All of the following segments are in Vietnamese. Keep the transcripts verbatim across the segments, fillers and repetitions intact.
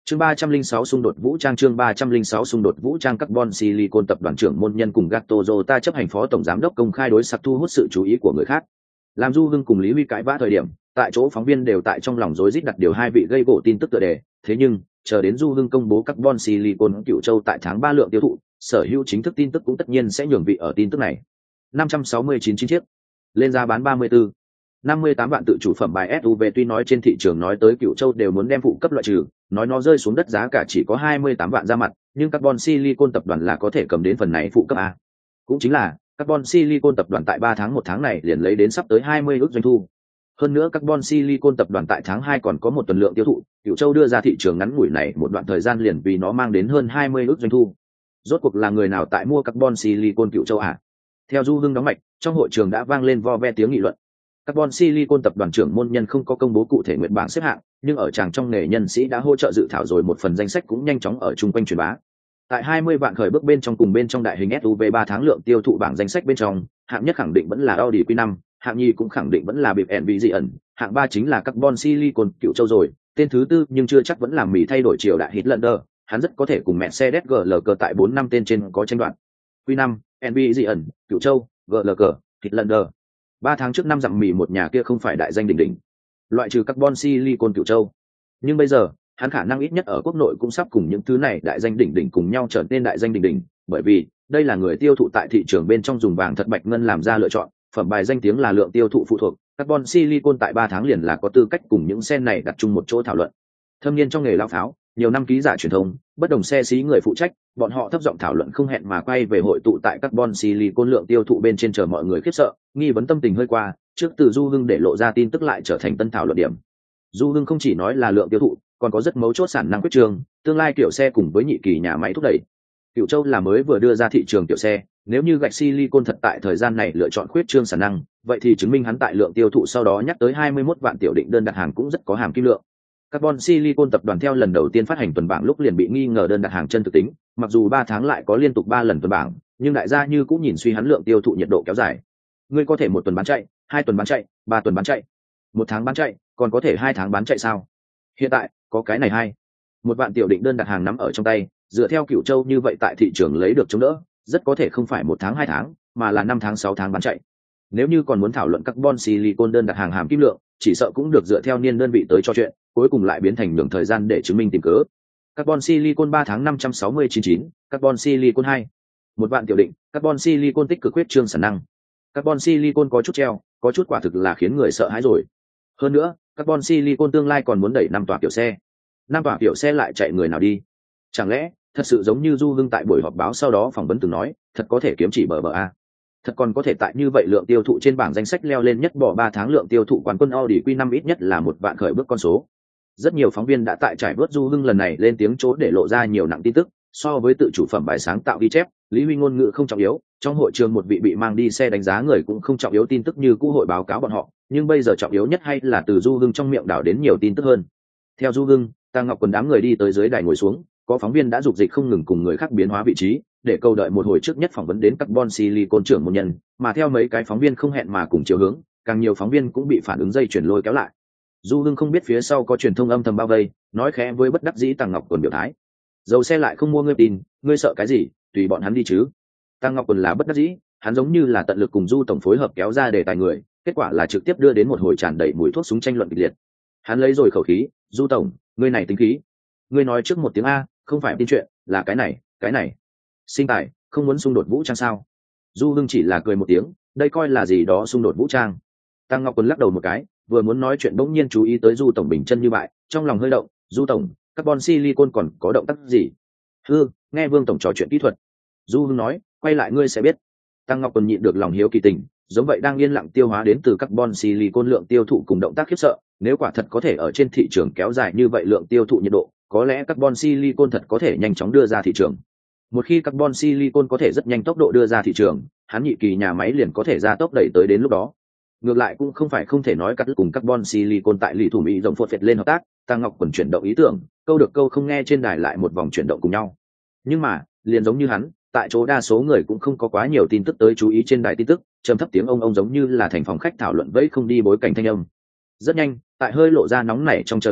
Chương ba trăm linh sáu xung đột vũ trang chương ba trăm linh sáu xung đột vũ trang Carbon Silicon tập đoàn trưởng môn nhân cùng Gatto ta chấp hành phó tổng giám đốc công khai đối sặc thu hút sự chú ý của người khác. Làm Du Hưng cùng Lý Huy cãi vã thời điểm, tại chỗ phóng viên đều tại trong lòng rối rít đặt điều hai vị gây gổ tin tức tựa đề, thế nhưng, chờ đến Du Hưng công bố Carbon Silicon Cửu Châu tại tháng ba lượng tiêu thụ, sở hữu chính thức tin tức cũng tất nhiên sẽ nhường vị ở tin tức này. năm trăm sáu mươi chín chiếc, lên giá bán ba mươi tư, năm mươi tám vạn tự chủ phẩm bài ét u vê tuy nói trên thị trường nói tới Cửu Châu đều muốn đem phụ cấp loại trừ, nói nó rơi xuống đất giá cả chỉ có hai mươi tám vạn ra mặt, nhưng Carbon Silicon tập đoàn là có thể cầm đến phần này phụ cấp a. Cũng chính là Carbon Silicon tập đoàn tại ba tháng một tháng này liền lấy đến sắp tới hai mươi ước doanh thu. Hơn nữa Carbon Silicon tập đoàn tại tháng hai còn có một tuần lượng tiêu thụ, Cửu Châu đưa ra thị trường ngắn ngủi này một đoạn thời gian liền vì nó mang đến hơn hai mươi ước doanh thu. Rốt cuộc là người nào tại mua Carbon Silicon Cửu Châu à? Theo Du Hưng đóng mạch, trong hội trường đã vang lên vo ve tiếng nghị luận. Carbon Silicon tập đoàn trưởng môn nhân không có công bố cụ thể nguyện bảng xếp hạng, nhưng ở tràng trong nghề nhân sĩ đã hỗ trợ dự thảo rồi một phần danh sách cũng nhanh chóng ở chung quanh truyền bá. Tại hai mươi vạn khởi bước bên trong cùng bên trong đại hình ét u vê ba tháng lượng tiêu thụ bảng danh sách bên trong, hạng nhất khẳng định vẫn là Audi Q năm, hạng nhì cũng khẳng định vẫn là bịp Envision, hạng ba chính là Carbon Silicon Cửu Châu rồi, tên thứ tư nhưng chưa chắc vẫn là Mỹ thay đổi triều đại Hitlander, hắn rất có thể cùng Mercedes giê lờ xê tại bốn năm tên trên có tranh đoạt. Q năm, Envision, Cửu Châu, giê lờ xê, Hitlander. Ba tháng trước năm dặm Mỹ một nhà kia không phải đại danh đỉnh đỉnh, loại trừ Carbon Silicon Cửu Châu. Nhưng bây giờ, hắn khả năng ít nhất ở quốc nội cũng sắp cùng những thứ này đại danh đỉnh đỉnh cùng nhau trở nên đại danh đỉnh đỉnh, bởi vì đây là người tiêu thụ tại thị trường bên trong dùng vàng thật bạch ngân làm ra lựa chọn, phẩm bài danh tiếng là lượng tiêu thụ phụ thuộc, Carbon Silicon tại ba tháng liền là có tư cách cùng những xe này đặt chung một chỗ thảo luận. Thâm niên trong nghề lao pháo, nhiều năm ký giả truyền thông, bất đồng xe xí người phụ trách, bọn họ thấp giọng thảo luận không hẹn mà quay về hội tụ tại Carbon Silicon lượng tiêu thụ bên trên chờ mọi người khiếp sợ, nghi vấn tâm tình hơi qua, trước từ Du Hưng để lộ ra tin tức lại trở thành tân thảo luận điểm. Du Hưng không chỉ nói là lượng tiêu thụ, còn có rất mấu chốt sản năng quyết trường, tương lai kiểu xe cùng với nhị kỳ nhà máy thúc đẩy. Cửu Châu là mới vừa đưa ra thị trường kiểu xe, nếu như gạch silicon thật tại thời gian này lựa chọn khuyết trương sản năng, vậy thì chứng minh hắn tại lượng tiêu thụ sau đó nhắc tới hai mươi mốt vạn tiểu định đơn đặt hàng cũng rất có hàm kim lượng. Carbon Silicon tập đoàn theo lần đầu tiên phát hành tuần bảng lúc liền bị nghi ngờ đơn đặt hàng chân thực tính, mặc dù ba tháng lại có liên tục ba lần tuần bảng, nhưng đại gia như cũng nhìn suy hắn lượng tiêu thụ nhiệt độ kéo dài. Ngươi có thể một tuần bán chạy, hai tuần bán chạy, ba tuần bán chạy, một tháng bán chạy, còn có thể hai tháng bán chạy sao? Hiện tại, có cái này hay. Một vạn tiểu định đơn đặt hàng nắm ở trong tay, dựa theo Cửu Châu như vậy tại thị trường lấy được chống đỡ, rất có thể không phải một tháng hai tháng, mà là năm tháng sáu tháng bán chạy. Nếu như còn muốn thảo luận Carbon Silicon đơn đặt hàng hàm kim lượng, chỉ sợ cũng được dựa theo niên đơn vị tới cho chuyện, cuối cùng lại biến thành nhường thời gian để chứng minh tìm cớ. Carbon Silicon ba tháng năm trăm sáu mươi chín chín, Carbon Silicon hai. Một vạn tiểu định, Carbon Silicon tích cực huyết trương sản năng. Carbon Silicon có chút treo, có chút quả thực là khiến người sợ hãi rồi. Hơn nữa, Carbon Silicon tương lai còn muốn đẩy năm tòa kiểu xe. Năm tòa kiểu xe lại chạy người nào đi? Chẳng lẽ, thật sự giống như Du Hưng tại buổi họp báo sau đó phỏng vấn từng nói, thật có thể kiếm chỉ bờ bờ a. Thật còn có thể tại như vậy lượng tiêu thụ trên bảng danh sách leo lên nhất bỏ ba tháng lượng tiêu thụ quán quân Audi Q năm ít nhất là một vạn khởi bước con số. Rất nhiều phóng viên đã tại trải bớt Du Hưng lần này lên tiếng chỗ để lộ ra nhiều nặng tin tức, so với tự chủ phẩm bài sáng tạo ghi chép, Lý Huy ngôn ngữ không trọng yếu, trong hội trường một vị bị mang đi xe đánh giá người cũng không trọng yếu tin tức như cũ hội báo cáo bọn họ, nhưng bây giờ trọng yếu nhất hay là từ Du Hưng trong miệng đảo đến nhiều tin tức hơn. Theo Du Hưng, Tăng Ngọc Quần đám người đi tới dưới đài ngồi xuống, có phóng viên đã dục dịch không ngừng cùng người khác biến hóa vị trí, để câu đợi một hồi trước nhất phỏng vấn đến Carbon Silicon trưởng môn nhân, mà theo mấy cái phóng viên không hẹn mà cùng chiều hướng, càng nhiều phóng viên cũng bị phản ứng dây chuyển lôi kéo lại. Du Hưng không biết phía sau có truyền thông âm thầm bao vây, nói khẽ với bất đắc dĩ Tăng Ngọc Quần biểu thái: dầu xe lại không mua ngươi tin, ngươi sợ cái gì, tùy bọn hắn đi chứ. Tăng Ngọc Quần là bất đắc dĩ, hắn giống như là tận lực cùng Du tổng phối hợp kéo ra đề tài người, kết quả là trực tiếp đưa đến một hồi tràn đầy mùi thuốc súng tranh luận kịch liệt. Hắn lấy rồi khẩu khí: Du tổng, ngươi này tính khí, ngươi nói trước một tiếng a, không phải tin chuyện, là cái này, cái này. Sinh tài, không muốn xung đột vũ trang sao? Du Hưng chỉ là cười một tiếng, đây coi là gì đó xung đột vũ trang. Tăng Ngọc Quần lắc đầu một cái, vừa muốn nói chuyện bỗng nhiên chú ý tới Du tổng bình chân như vậy, trong lòng hơi động, Du tổng, Carbon Silicon còn có động tác gì? Hư, nghe Vương tổng trò chuyện kỹ thuật. Du Hưng nói, quay lại ngươi sẽ biết. Tăng Ngọc Quần nhịn được lòng hiếu kỳ tình, giống vậy đang yên lặng tiêu hóa đến từ Carbon Silicon lượng tiêu thụ cùng động tác khiếp sợ, nếu quả thật có thể ở trên thị trường kéo dài như vậy lượng tiêu thụ nhiệt độ, có lẽ Carbon Silicon thật có thể nhanh chóng đưa ra thị trường. Một khi Carbon Silicon có thể rất nhanh tốc độ đưa ra thị trường, hắn nhị kỳ nhà máy liền có thể ra tốc đẩy tới đến lúc đó. Ngược lại cũng không phải không thể nói cắt cùng Carbon Silicon tại lì thủ mỹ rộng phột phệt lên hợp tác, Tăng Ngọc Quần chuyển động ý tưởng, câu được câu không nghe trên đài lại một vòng chuyển động cùng nhau. Nhưng mà, liền giống như hắn, tại chỗ đa số người cũng không có quá nhiều tin tức tới chú ý trên đài tin tức, trầm thấp tiếng ông ông giống như là thành phòng khách thảo luận vẫy không đi bối cảnh thanh âm. Rất nhanh, tại hơi lộ ra nóng nảy trong chờ đợi,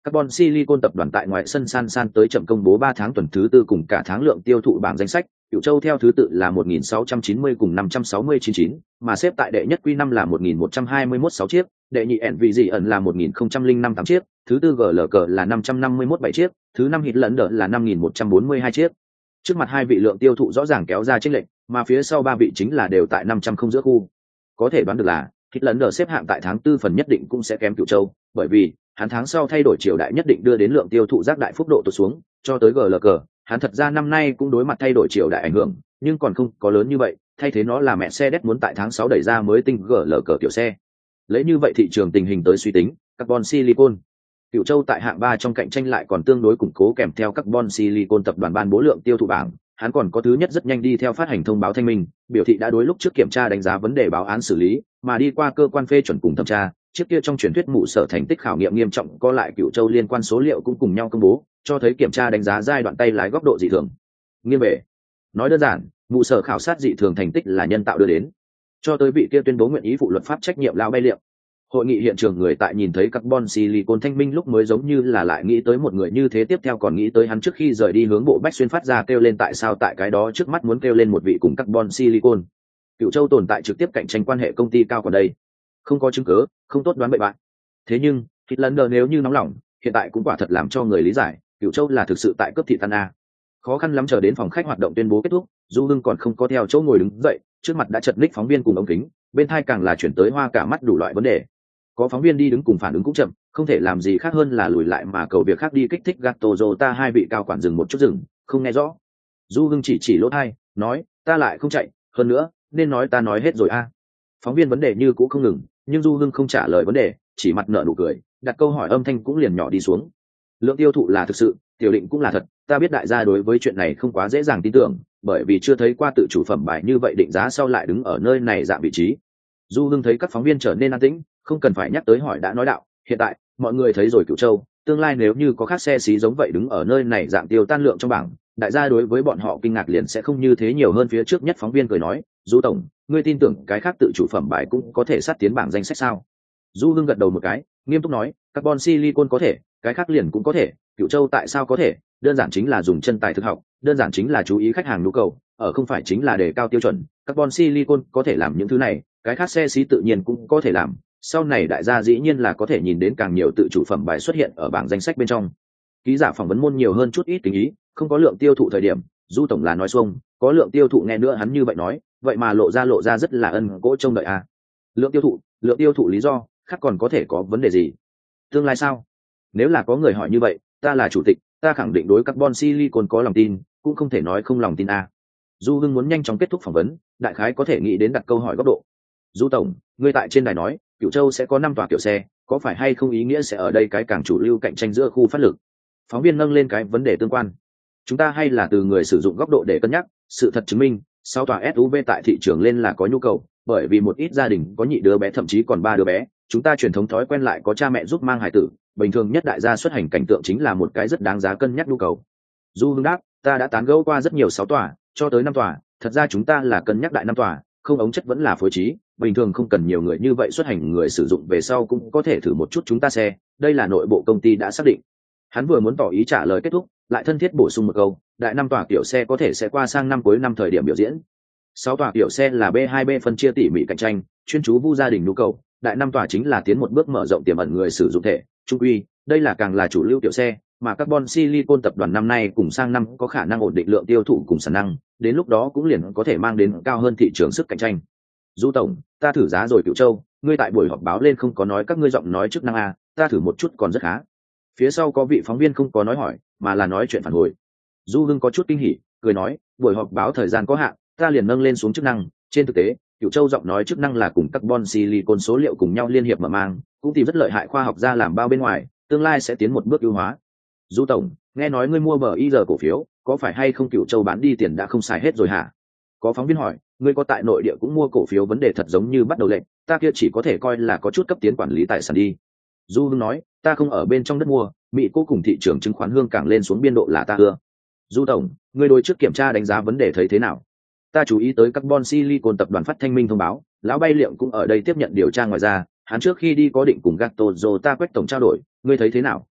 Carbon Silicon tập đoàn tại ngoại sân san san tới chậm công bố ba tháng tuần thứ tư cùng cả tháng lượng tiêu thụ bảng danh sách, Cửu Châu theo thứ tự là một nghìn sáu trăm chín mươi cùng năm trăm sáu mươi chín chín, mà xếp tại đệ nhất Q năm là một nghìn một trăm hai mươi mốt sáu chiếc, đệ nhị ẻn vị dị ẩn là một nghìn không trăm lẻ năm tám chiếc, thứ tư giê lờ xê là năm trăm năm mươi mốt bảy chiếc, thứ năm Hitlander là năm nghìn một trăm bốn mươi hai chiếc. Trước mặt hai vị lượng tiêu thụ rõ ràng kéo ra chênh lệch, mà phía sau ba vị chính là đều tại năm trăm không giữa khu. Có thể đoán được là Hitlander xếp hạng tại tháng tư phần nhất định cũng sẽ kém Cửu Châu, bởi vì hắn tháng sau thay đổi triều đại nhất định đưa đến lượng tiêu thụ giác đại phúc độ tụt xuống, cho tới giê lờ xê, hắn thật ra năm nay cũng đối mặt thay đổi triều đại ảnh hưởng, nhưng còn không có lớn như vậy, thay thế nó là Mercedes muốn tại tháng sáu đẩy ra mới tinh giê lờ xê kiểu xe. Lấy như vậy thị trường tình hình tới suy tính, Carbon Silicon Cửu Châu tại hạng ba trong cạnh tranh lại còn tương đối củng cố, kèm theo Carbon Silicon tập đoàn ban bố lượng tiêu thụ bảng, hắn còn có thứ nhất rất nhanh đi theo phát hành thông báo thanh minh, biểu thị đã đối lúc trước kiểm tra đánh giá vấn đề báo án xử lý, mà đi qua cơ quan phê chuẩn cùng thẩm tra, trước kia trong truyền thuyết mụ sở thành tích khảo nghiệm nghiêm trọng có lại Cửu Châu liên quan số liệu cũng cùng nhau công bố, cho thấy kiểm tra đánh giá giai đoạn tay lái góc độ dị thường. Nghiêm bề nói đơn giản, mụ sở khảo sát dị thường thành tích là nhân tạo đưa đến, cho tới vị kia tuyên bố nguyện ý phụ luật pháp trách nhiệm lao bay liệu. Hội nghị hiện trường người tại nhìn thấy Carbon Silicon thanh minh lúc mới giống như là lại nghĩ tới một người như thế, tiếp theo còn nghĩ tới hắn trước khi rời đi hướng bộ Bách Xuyên phát ra kêu lên tại sao tại cái đó trước mắt muốn kêu lên một vị cùng Carbon Silicon. Cửu Châu tồn tại trực tiếp cạnh tranh quan hệ công ty cao còn đây, không có chứng cứ, không tốt đoán bậy bạn. Thế nhưng Hitlander nếu như nóng lòng, hiện tại cũng quả thật làm cho người lý giải, Cửu Châu là thực sự tại cấp thị tan a. Khó khăn lắm chờ đến phòng khách hoạt động tuyên bố kết thúc, Du Hưng còn không có theo chỗ ngồi đứng dậy, trước mặt đã chật ních phóng viên cùng ống kính, bên thai càng là chuyển tới hoa cả mắt đủ loại vấn đề. Có phóng viên đi đứng cùng phản ứng cũng chậm, không thể làm gì khác hơn là lùi lại mà cầu việc khác đi kích thích Gattozo ta hai vị cao quản dừng một chút dừng, không nghe rõ. Du Hưng chỉ chỉ lỗ tai, nói, ta lại không chạy, hơn nữa, nên nói ta nói hết rồi a. Phóng viên vấn đề như cũ không ngừng, nhưng Du Hưng không trả lời vấn đề, chỉ mặt nở nụ cười, đặt câu hỏi âm thanh cũng liền nhỏ đi xuống. Lượng tiêu thụ là thực sự, tiểu định cũng là thật, ta biết đại gia đối với chuyện này không quá dễ dàng tin tưởng, bởi vì chưa thấy qua tự chủ phẩm bài như vậy định giá sau lại đứng ở nơi này dạng vị trí. Du Hưng thấy các phóng viên trở nên an tĩnh, không cần phải nhắc tới hỏi đã nói đạo, hiện tại mọi người thấy rồi Cửu Châu, tương lai nếu như có khác xe xí giống vậy đứng ở nơi này dạng tiêu tan lượng trong bảng, đại gia đối với bọn họ kinh ngạc liền sẽ không như thế nhiều hơn. Phía trước nhất phóng viên cười nói, Du tổng, ngươi tin tưởng cái khác tự chủ phẩm bài cũng có thể sát tiến bảng danh sách sao? Du Hưng gật đầu một cái, nghiêm túc nói, Carbon Silicon có thể, cái khác liền cũng có thể, Cửu Châu tại sao có thể? Đơn giản chính là dùng chân tài thực học, đơn giản chính là chú ý khách hàng nhu cầu, ở không phải chính là đề cao tiêu chuẩn. Carbon Silicon có thể làm những thứ này, cái khác xe xí tự nhiên cũng có thể làm. Sau này đại gia dĩ nhiên là có thể nhìn đến càng nhiều tự chủ phẩm bài xuất hiện ở bảng danh sách bên trong. Ký giả phỏng vấn môn nhiều hơn chút ít tình ý, không có lượng tiêu thụ thời điểm, Du tổng là nói xuông, có lượng tiêu thụ nghe nữa hắn như vậy nói, vậy mà lộ ra lộ ra rất là ân cỗ trông đợi à. Lượng tiêu thụ, lượng tiêu thụ lý do, khác còn có thể có vấn đề gì? Tương lai sao? Nếu là có người hỏi như vậy, ta là chủ tịch, ta khẳng định đối Carbon Silicon có lòng tin, cũng không thể nói không lòng tin à. Du Hưng muốn nhanh chóng kết thúc phỏng vấn, đại khái có thể nghĩ đến đặt câu hỏi góc độ. Du tổng, ngươi tại trên đài nói, Cửu Châu sẽ có năm tòa kiểu xe, có phải hay không ý nghĩa sẽ ở đây cái càng chủ lưu cạnh tranh giữa khu phát lực? Phóng viên nâng lên cái vấn đề tương quan. Chúng ta hay là từ người sử dụng góc độ để cân nhắc, sự thật chứng minh, sáu tòa ét u vê tại thị trường lên là có nhu cầu, bởi vì một ít gia đình có nhị đứa bé thậm chí còn ba đứa bé, chúng ta truyền thống thói quen lại có cha mẹ giúp mang hài tử, bình thường nhất đại gia xuất hành cảnh tượng chính là một cái rất đáng giá cân nhắc nhu cầu. Du Hưng đáp, ta đã tán gẫu qua rất nhiều sáu tòa, cho tới năm tòa, thật ra chúng ta là cân nhắc đại năm tòa, không ống chất vẫn là phối trí, bình thường không cần nhiều người như vậy xuất hành, người sử dụng về sau cũng có thể thử một chút chúng ta xe, đây là nội bộ công ty đã xác định. Hắn vừa muốn tỏ ý trả lời kết thúc, lại thân thiết bổ sung một câu, đại năm tòa kiểu xe có thể sẽ qua sang năm cuối năm thời điểm biểu diễn. Sáu tòa kiểu xe là B hai B phân chia tỉ mỉ cạnh tranh, chuyên chú vu gia đình nhu cầu, đại năm tòa chính là tiến một bước mở rộng tiềm ẩn người sử dụng thể, trung quy, đây là càng là chủ lưu kiểu xe, mà Carbon Silicon tập đoàn năm nay cùng sang năm có khả năng ổn định lượng tiêu thụ cùng sản năng, đến lúc đó cũng liền có thể mang đến cao hơn thị trường sức cạnh tranh. Du tổng, ta thử giá rồi Cửu Châu, ngươi tại buổi họp báo lên không có nói các ngươi giọng nói chức năng a, ta thử một chút còn rất khá. Phía sau có vị phóng viên không có nói hỏi, mà là nói chuyện phản hồi. Du Hưng có chút kinh hỉ, cười nói, buổi họp báo thời gian có hạn, ta liền nâng lên xuống chức năng. Trên thực tế, Cửu Châu giọng nói chức năng là cùng Carbon Silicon số liệu cùng nhau liên hiệp mở mang, cũng tìm rất lợi hại khoa học ra làm bao bên ngoài, tương lai sẽ tiến một bước ưu hóa. Du tổng, nghe nói ngươi mua bờ i giờ cổ phiếu, có phải hay không Cửu Châu bán đi tiền đã không xài hết rồi hả? Có phóng viên hỏi, ngươi có tại nội địa cũng mua cổ phiếu, vấn đề thật giống như bắt đầu lệnh, ta kia chỉ có thể coi là có chút cấp tiến quản lý tài sản đi. Du Hưng nói, ta không ở bên trong đất mua, Mỹ cố cùng thị trường chứng khoán hương càng lên xuống biên độ là ta ưa. Du tổng, ngươi đối trước kiểm tra đánh giá vấn đề thấy thế nào? Ta chú ý tới Carbon Silicon tập đoàn phát thanh minh thông báo, lão bay liệm cũng ở đây tiếp nhận điều tra, ngoài ra, hắn trước khi đi có định cùng Gattozo ta quét tổng trao đổi, ngươi thấy thế nào?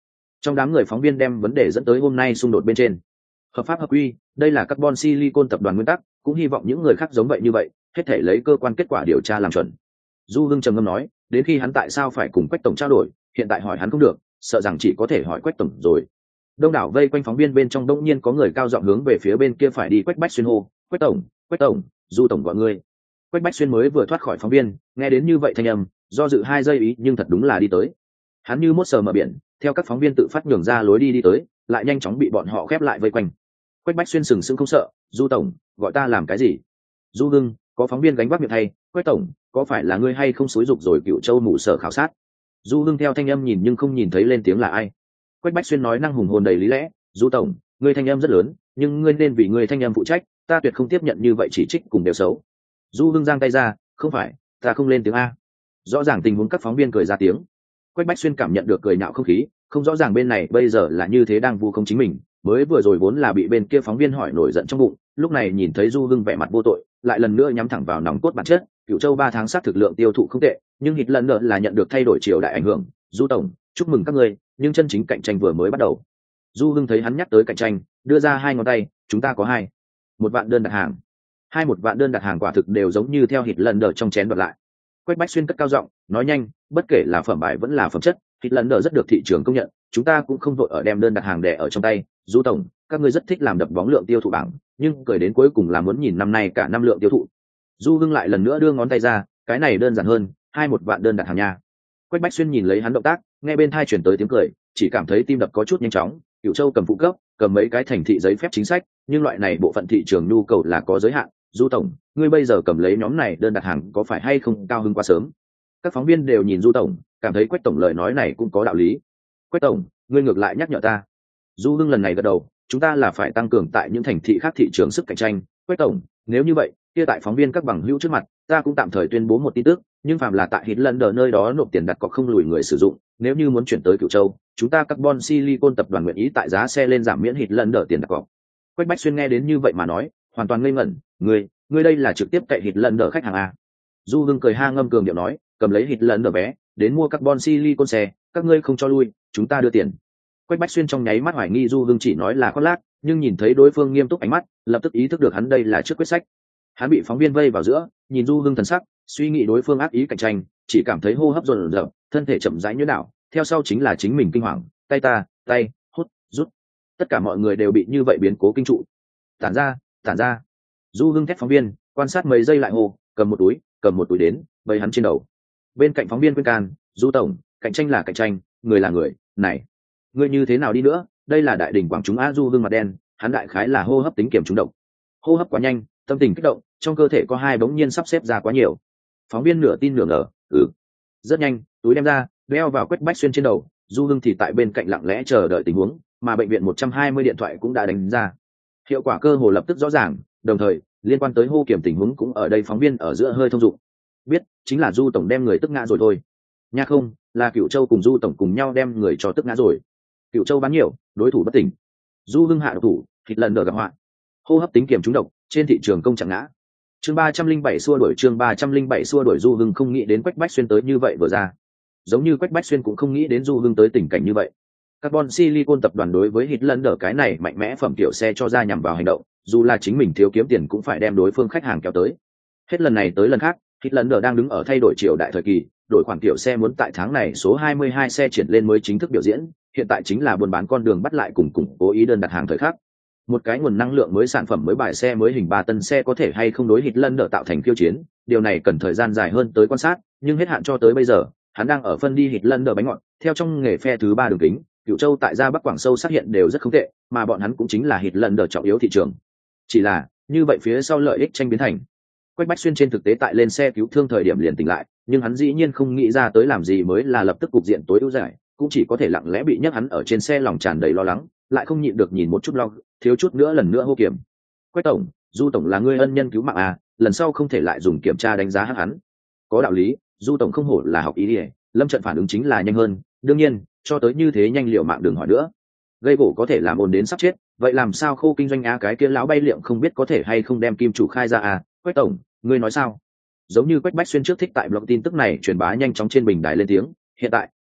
Trong đám người phóng viên đem vấn đề dẫn tới hôm nay xung đột bên trên. Hợp pháp hợp quy, đây là carbon silicon tập đoàn nguyên tắc, cũng hy vọng những người khác giống vậy như vậy, hết thể lấy cơ quan kết quả điều tra làm chuẩn. Du Hưng trầm ngâm nói, đến khi hắn tại sao phải cùng Quách tổng trao đổi, hiện tại hỏi hắn không được, sợ rằng chỉ có thể hỏi Quách tổng rồi. Đông đảo vây quanh phóng viên bên trong đông nhiên có người cao giọng hướng về phía bên kia phải đi. Quách Bách Xuyên hô, Quách tổng, Quách tổng, Du tổng gọi ngươi. Quách Bách Xuyên mới vừa thoát khỏi phóng viên, nghe đến như vậy thanh âm, do dự hai giây ý nhưng thật đúng là đi tới. Hắn như mốt sờ mở biển, theo các phóng viên tự phát nhường ra lối đi đi tới, lại nhanh chóng bị bọn họ khép lại vây quanh. Quách Bách Xuyên sừng sững không sợ, Du tổng, gọi ta làm cái gì? Du Hưng, có phóng viên gánh vác miệng thay, Quách tổng, có phải là ngươi hay không xúi dục rồi Cựu Châu mù sở khảo sát? Du Hưng theo thanh âm nhìn nhưng không nhìn thấy lên tiếng là ai. Quách Bách Xuyên nói năng hùng hồn đầy lý lẽ, Du tổng, ngươi thanh âm rất lớn, nhưng ngươi nên vì ngươi thanh âm phụ trách, ta tuyệt không tiếp nhận như vậy chỉ trích cùng đều xấu. Du Hưng giang tay ra, không phải, ta không lên tiếng a. Rõ ràng tình huống các phóng viên cười ra tiếng. Quách Bách Xuyên cảm nhận được cười nhạo không khí, không rõ ràng bên này bây giờ là như thế đang vu khống chính mình, mới vừa rồi vốn là bị bên kia phóng viên hỏi nổi giận trong bụng, lúc này nhìn thấy Du Hưng vẻ mặt vô tội, lại lần nữa nhắm thẳng vào nòng cốt bản chất. Cựu Châu ba tháng sát thực lượng tiêu thụ không tệ, nhưng hít lần nữa là nhận được thay đổi triều đại ảnh hưởng. Du tổng, chúc mừng các ngươi, nhưng chân chính cạnh tranh vừa mới bắt đầu. Du Hưng thấy hắn nhắc tới cạnh tranh, đưa ra hai ngón tay, chúng ta có hai một vạn đơn đặt hàng. Hai một vạn đơn đặt hàng quả thực đều giống như theo hít lần nữa trong chén đoạt lại. Quách Bách Xuyên cất cao giọng, nói nhanh, bất kể là phẩm bài vẫn là phẩm chất, hít lần nữa rất được thị trường công nhận, chúng ta cũng không vội ở đem đơn đặt hàng đè ở trong tay. Du tổng, các ngươi rất thích làm đập bóng lượng tiêu thụ bảng, nhưng cười đến cuối cùng là muốn nhìn năm nay cả năm lượng tiêu thụ. Du Hưng lại lần nữa đưa ngón tay ra, cái này đơn giản hơn, hai một vạn đơn đặt hàng nha. Quách Bách Xuyên nhìn lấy hắn động tác, nghe bên thai chuyển tới tiếng cười, chỉ cảm thấy tim đập có chút nhanh chóng. Cửu Châu cầm phụ cấp, cầm mấy cái thành thị giấy phép chính sách, nhưng loại này bộ phận thị trường nhu cầu là có giới hạn. Du tổng, ngươi bây giờ cầm lấy nhóm này đơn đặt hàng có phải hay không cao hứng quá sớm? Các phóng viên đều nhìn Du tổng, cảm thấy Quách tổng lời nói này cũng có đạo lý. Quách tổng, ngươi ngược lại nhắc nhở ta. Du Hưng lần này gật đầu, chúng ta là phải tăng cường tại những thành thị khác thị trường sức cạnh tranh. Quách tổng, nếu như vậy, kia tại phóng viên các bằng hữu trước mặt, ta cũng tạm thời tuyên bố một tin tức, nhưng phạm là tại Hitlander nơi đó nộp tiền đặt cọc không lùi người sử dụng, nếu như muốn chuyển tới Cửu Châu, chúng ta Carbon Silicon tập đoàn nguyện ý tại giá xe lên giảm miễn Hitlander tiền đặt cọc. Quách Bách Xuyên nghe đến như vậy mà nói, hoàn toàn ngây ngẩn, ngươi, ngươi đây là trực tiếp cậy Hitlander khách hàng a? Du Hưng cười ha ngâm cường điệu nói, cầm lấy Hitlander vé, đến mua Carbon Silicon xe, các ngươi không cho lui, chúng ta đưa tiền. Quách Bách Xuyên trong nháy mắt hoài nghi Du Hưng chỉ nói là khoác lác, nhưng nhìn thấy đối phương nghiêm túc ánh mắt, lập tức ý thức được hắn đây là trước quyết sách. Hắn bị phóng viên vây vào giữa, nhìn Du Hưng thần sắc, suy nghĩ đối phương ác ý cạnh tranh, chỉ cảm thấy hô hấp dồn dập, thân thể chậm rãi nhuyễn đảo, theo sau chính là chính mình kinh hoàng, tay ta, tay, hút, rút. Tất cả mọi người đều bị như vậy biến cố kinh trụ. Tản ra, tản ra. Du Hưng thét phóng viên, quan sát mấy giây lại hô, cầm một túi, cầm một túi đến, bày hắn trên đầu. Bên cạnh phóng viên khuyên can, Du tổng, cạnh tranh là cạnh tranh, người là người, này, ngươi như thế nào đi nữa, đây là đại đỉnh quảng chúng a. Du Hưng mặt đen, hắn đại khái là hô hấp tính kiểm trúng độc. Hô hấp quá nhanh, tâm tình kích động, trong cơ thể có hai bỗng nhiên sắp xếp ra quá nhiều. Phóng viên nửa tin nửa ngờ, ừ. Rất nhanh, túi đem ra, đeo vào Quách Bách Xuyên trên đầu, Du Hưng thì tại bên cạnh lặng lẽ chờ đợi tình huống, mà bệnh viện một trăm hai mươi điện thoại cũng đã đánh ra. Hiệu quả cơ hồ lập tức rõ ràng, đồng thời, liên quan tới hô kiểm tình huống cũng ở đây phóng viên ở giữa hơi thông dụng. Biết, chính là Du tổng đem người tức ngã rồi thôi. Nha không, là Cửu Châu cùng Du tổng cùng nhau đem người cho tức ngã rồi. Cửu Châu bán nhiều, đối thủ bất tỉnh. Du Hưng hạ độc thủ, thịt lần đờ gặp họa. Hô hấp tính kiểm trúng độc, trên thị trường công trạng ngã. Chương ba trăm linh bảy xua đuổi chương ba trăm linh bảy xua đuổi. Du Hưng không nghĩ đến Quách Bách Xuyên tới như vậy vừa ra. Giống như Quách Bách Xuyên cũng không nghĩ đến Du Hưng tới tình cảnh như vậy. Carbon Silicon tập đoàn đối với Hitlander cái này mạnh mẽ phẩm kiểu xe cho ra nhằm vào hành động, dù là chính mình thiếu kiếm tiền cũng phải đem đối phương khách hàng kéo tới. Hết lần này tới lần khác, Hitlander đang đứng ở thay đổi triều đại thời kỳ, đổi khoản kiểu xe muốn tại tháng này số hai mươi hai xe triển lên mới chính thức biểu diễn, hiện tại chính là buôn bán con đường bắt lại cùng củng cố ý đơn đặt hàng thời khắc. Một cái nguồn năng lượng mới, sản phẩm mới, bài xe mới, hình ba tân xe có thể hay không đối Hitlander tạo thành khiêu chiến, điều này cần thời gian dài hơn tới quan sát, nhưng hết hạn cho tới bây giờ, hắn đang ở phân đi Hitlander bánh ngọt, theo trong nghề phe thứ ba đường kính, Cửu Châu tại gia Bắc Quảng Sâu xác hiện đều rất không tệ, mà bọn hắn cũng chính là Hitlander trọng yếu thị trường. Chỉ là, như vậy phía sau lợi ích tranh biến thành. Quách Bách Xuyên trên thực tế tại lên xe cứu thương thời điểm liền tỉnh lại, nhưng hắn dĩ nhiên không nghĩ ra tới làm gì mới là lập tức cục diện tối ưu giải, cũng chỉ có thể lặng lẽ bị nhấc hắn ở trên xe lòng tràn đầy lo lắng, lại không nhịn được nhìn một chút lo, thiếu chút nữa lần nữa hô kiểm. Quách tổng, Du tổng là ngươi ân nhân cứu mạng à, lần sau không thể lại dùng kiểm tra đánh giá hắn. Có đạo lý, Du tổng không hổ là học ý đi, lâm trận phản ứng chính là nhanh hơn, đương nhiên, cho tới như thế nhanh liệu mạng đừng hỏi nữa. Gây gỗ có thể làm ồn đến sắp chết, vậy làm sao khô kinh doanh a? Cái kia lão bay liệm không biết có thể hay không đem kim chủ khai ra à? Quách tổng, ngươi nói sao? Giống như Quách Bách Xuyên trước thích tại blog tin tức này truyền bá nhanh chóng trên bình đài lên tiếng, hiện tại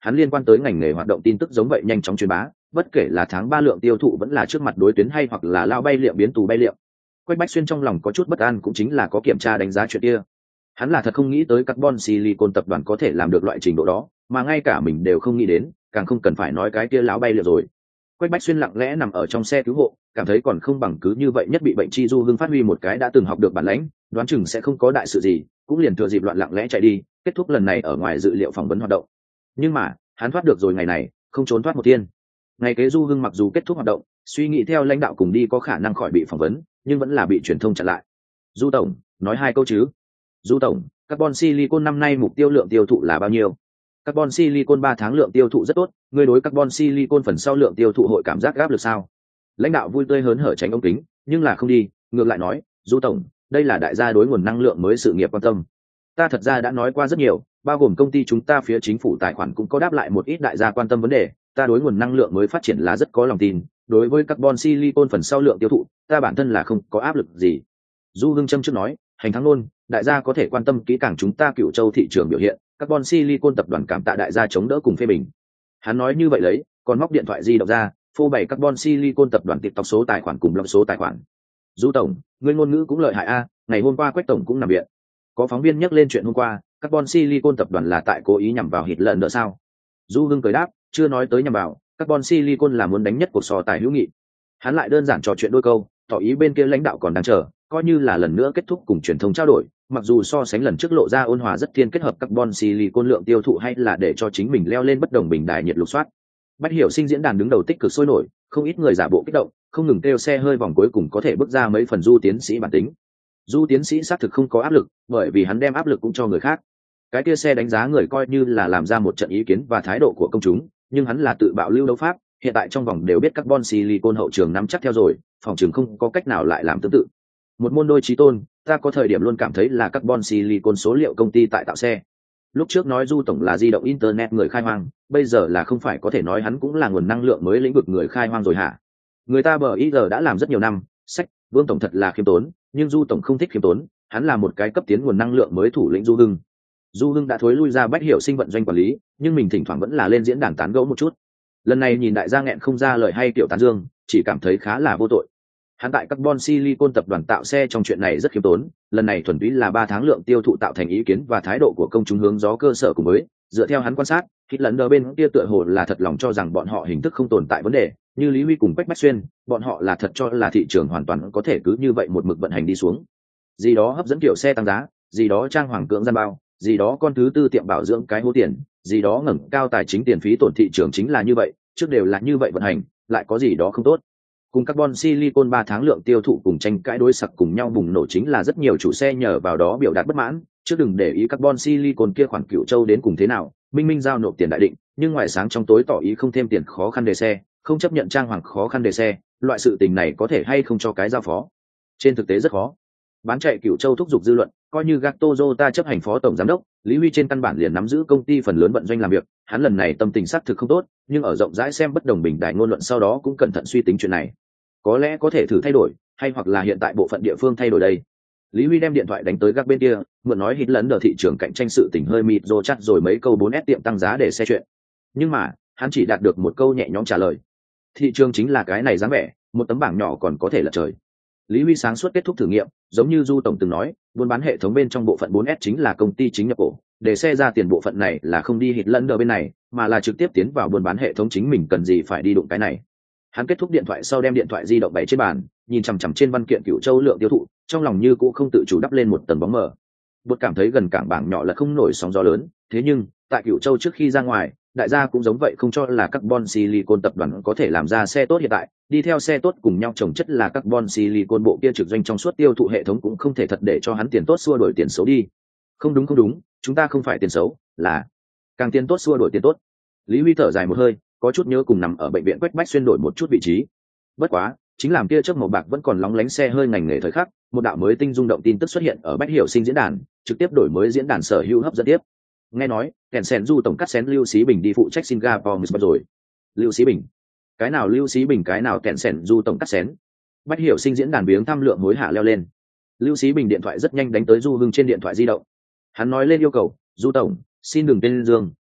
hắn liên quan tới ngành nghề hoạt động tin tức giống vậy nhanh chóng truyền bá, bất kể là tháng ba lượng tiêu thụ vẫn là trước mặt đối tuyến hay hoặc là lao bay liệu biến tù bay liệu. Quách Bách Xuyên trong lòng có chút bất an cũng chính là có kiểm tra đánh giá chuyện kia. Hắn là thật không nghĩ tới Carbon Silicon tập đoàn có thể làm được loại trình độ đó, mà ngay cả mình đều không nghĩ đến, càng không cần phải nói cái kia lão bay liệu rồi. Quách Bách Xuyên lặng lẽ nằm ở trong xe cứu hộ, cảm thấy còn không bằng cứ như vậy nhất bị bệnh chi Du Hưng phát huy một cái đã từng học được bản lĩnh, đoán chừng sẽ không có đại sự gì, cũng liền thừa dịp loạn lặng lẽ chạy đi, kết thúc lần này ở ngoài dự liệu phỏng vấn hoạt động. Nhưng mà, hắn thoát được rồi ngày này, không trốn thoát một tiên. Ngày kế Du Hưng mặc dù kết thúc hoạt động, suy nghĩ theo lãnh đạo cùng đi có khả năng khỏi bị phỏng vấn, nhưng vẫn là bị truyền thông chặn lại. Du tổng, nói hai câu chứ. Du tổng, Carbon Silicon năm nay mục tiêu lượng tiêu thụ là bao nhiêu? Carbon Silicon ba tháng lượng tiêu thụ rất tốt, người đối Carbon Silicon phần sau lượng tiêu thụ hội cảm giác áp lực sao? Lãnh đạo vui tươi hớn hở tránh ống kính, nhưng là không đi, ngược lại nói, Du tổng, đây là đại gia đối nguồn năng lượng mới sự nghiệp quan tâm. Ta thật ra đã nói qua rất nhiều, bao gồm công ty chúng ta phía chính phủ tài khoản cũng có đáp lại một ít đại gia quan tâm vấn đề, ta đối nguồn năng lượng mới phát triển là rất có lòng tin, đối với Carbon Silicon phần sau lượng tiêu thụ, ta bản thân là không có áp lực gì. Du Hưng Trâm trước nói, hành thắng luôn, đại gia có thể quan tâm kỹ càng chúng ta Cửu Châu thị trường biểu hiện, Carbon Silicon tập đoàn cảm tạ đại gia chống đỡ cùng phê bình. Hắn nói như vậy lấy, còn móc điện thoại di động ra, phô bày Carbon Silicon tập đoàn TikTok số tài khoản cùng blog số tài khoản. Du tổng, ngươi ngôn ngữ cũng lợi hại a, ngày hôm qua Quách tổng cũng nằm viện. Có phóng viên nhắc lên chuyện hôm qua, Carbon Silicon tập đoàn là tại cố ý nhằm vào Hitler nữa sao? Du Hưng cười đáp, chưa nói tới nhằm vào, Carbon Silicon là muốn đánh nhất cuộc so tài hữu nghị. Hắn lại đơn giản trò chuyện đôi câu, tỏ ý bên kia lãnh đạo còn đang chờ, coi như là lần nữa kết thúc cùng truyền thông trao đổi, mặc dù so sánh lần trước lộ ra ôn hòa rất thiên kết hợp Carbon Silicon lượng tiêu thụ hay là để cho chính mình leo lên bất đồng bình đài nhiệt lục soát. Bách Hiểu Sinh diễn đàn đứng đầu tích cực sôi nổi, không ít người giả bộ kích động, không ngừng kêu xe hơi vòng cuối cùng có thể bước ra mấy phần Du tiến sĩ bản tính. Du tiến sĩ xác thực không có áp lực, bởi vì hắn đem áp lực cũng cho người khác. Cái kia xe đánh giá người coi như là làm ra một trận ý kiến và thái độ của công chúng, nhưng hắn là tự bạo lưu đấu pháp, hiện tại trong vòng đều biết Carbon Silicon hậu trường nắm chắc theo rồi, phòng trường không có cách nào lại làm tương tự. Một môn đôi chí tôn, ta có thời điểm luôn cảm thấy là Carbon Silicon số liệu công ty tại tạo xe. Lúc trước nói Du tổng là di động internet người khai hoang, bây giờ là không phải có thể nói hắn cũng là nguồn năng lượng mới lĩnh vực người khai hoang rồi hả? Người ta bờ ý giờ đã làm rất nhiều năm, sách, Vương tổng thật là khiêm tốn, nhưng Du tổng không thích khiêm tốn, hắn là một cái cấp tiến nguồn năng lượng mới thủ lĩnh Du Hưng. Du Hưng đã thối lui ra Bách Hiểu Sinh vận doanh quản lý, nhưng mình thỉnh thoảng vẫn là lên diễn đàn tán gẫu một chút. Lần này nhìn đại gia nghẹn không ra lời hay tiểu tán dương, chỉ cảm thấy khá là vô tội. Hắn tại Carbon Silicon tập đoàn tạo xe trong chuyện này rất khiêm tốn, lần này thuần túy là ba tháng lượng tiêu thụ tạo thành ý kiến và thái độ của công chúng hướng gió cơ sở cùng với, dựa theo hắn quan sát, Hít lần đờ bên kia tựa hồ là thật lòng cho rằng bọn họ hình thức không tồn tại vấn đề, như Lý Huy cùng Quách Bách Xuyên, bọn họ là thật cho là thị trường hoàn toàn có thể cứ như vậy một mực vận hành đi xuống. Gì đó hấp dẫn kiểu xe tăng giá, gì đó trang hoàng cưỡng gian bao, gì đó con thứ tư tiệm bảo dưỡng cái hố tiền, gì đó ngẩng cao tài chính tiền phí tổn thị trường chính là như vậy, trước đều là như vậy vận hành, lại có gì đó không tốt. Cùng Carbon Silicon ba tháng lượng tiêu thụ cùng tranh cãi đối sặc cùng nhau bùng nổ chính là rất nhiều chủ xe nhờ vào đó biểu đạt bất mãn, chứ đừng để ý Carbon Silicon kia khoản Cửu Châu đến cùng thế nào, minh minh giao nộp tiền đại định, nhưng ngoài sáng trong tối tỏ ý không thêm tiền khó khăn đề xe, không chấp nhận trang hoàng khó khăn đề xe, loại sự tình này có thể hay không cho cái giao phó. Trên thực tế rất khó. Bán chạy Cửu Châu thúc giục dư luận, coi như Gato Toyota chấp hành phó tổng giám đốc, Lý Huy trên căn bản liền nắm giữ công ty phần lớn vận doanh làm việc, hắn lần này tâm tình xác thực không tốt, nhưng ở rộng rãi xem bất đồng bình đại ngôn luận sau đó cũng cẩn thận suy tính chuyện này. Có lẽ có thể thử thay đổi, hay hoặc là hiện tại bộ phận địa phương thay đổi đây. Lý Huy đem điện thoại đánh tới gác bên kia, mượn nói hít lấn ở thị trường cạnh tranh sự tình hơi mịt rồi chắc rồi mấy câu bốn S tiệm tăng giá để xe chuyện. Nhưng mà, hắn chỉ đạt được một câu nhẹ nhõm trả lời. Thị trường chính là cái này dáng vẻ, một tấm bảng nhỏ còn có thể là trời. Lý Huy sáng suốt kết thúc thử nghiệm, giống như Du tổng từng nói, buôn bán hệ thống bên trong bộ phận bốn S chính là công ty chính nhập cổ, để xe ra tiền bộ phận này là không đi hít lấn ở bên này, mà là trực tiếp tiến vào buôn bán hệ thống chính mình cần gì phải đi đụng cái này. Hắn kết thúc điện thoại sau đem điện thoại di động bày trên bàn, nhìn chằm chằm trên văn kiện Cửu Châu lượng tiêu thụ, trong lòng như cũng không tự chủ đắp lên một tầng bóng mờ. Bột cảm thấy gần cảng bảng nhỏ là không nổi sóng gió lớn, thế nhưng tại Cửu Châu trước khi ra ngoài, đại gia cũng giống vậy không cho là Carbon Silicon tập đoàn có thể làm ra xe tốt hiện tại, đi theo xe tốt cùng nhau trồng chất là Carbon Silicon bộ kia trực doanh trong suốt tiêu thụ hệ thống cũng không thể thật để cho hắn tiền tốt xua đổi tiền xấu đi. Không đúng không đúng, chúng ta không phải tiền xấu, là càng tiền tốt xua đổi tiền tốt. Lý Huy thở dài một hơi, có chút nhớ cùng nằm ở bệnh viện Quách Bách Xuyên đổi một chút vị trí. Bất quá, chính làm kia chớp màu bạc vẫn còn lóng lánh xe hơi ngành nghề thời khắc, một đạo mới tinh rung động tin tức xuất hiện ở Bách Hiểu Sinh diễn đàn, trực tiếp đổi mới diễn đàn sở hữu hấp dẫn tiếp. Nghe nói, kèn sen Du tổng cắt xén Lưu Xí Bình đi phụ trách Singapore Miss rồi. Lưu Xí Bình? Cái nào Lưu Xí Bình cái nào kèn sen Du tổng cắt xén? Bách Hiểu Sinh diễn đàn biếng thăm lượng hối hả leo lên. Lưu Xí Bình điện thoại rất nhanh đánh tới Du Hưng trên điện thoại di động. Hắn nói lên yêu cầu, Du tổng, xin đừng tên Dương,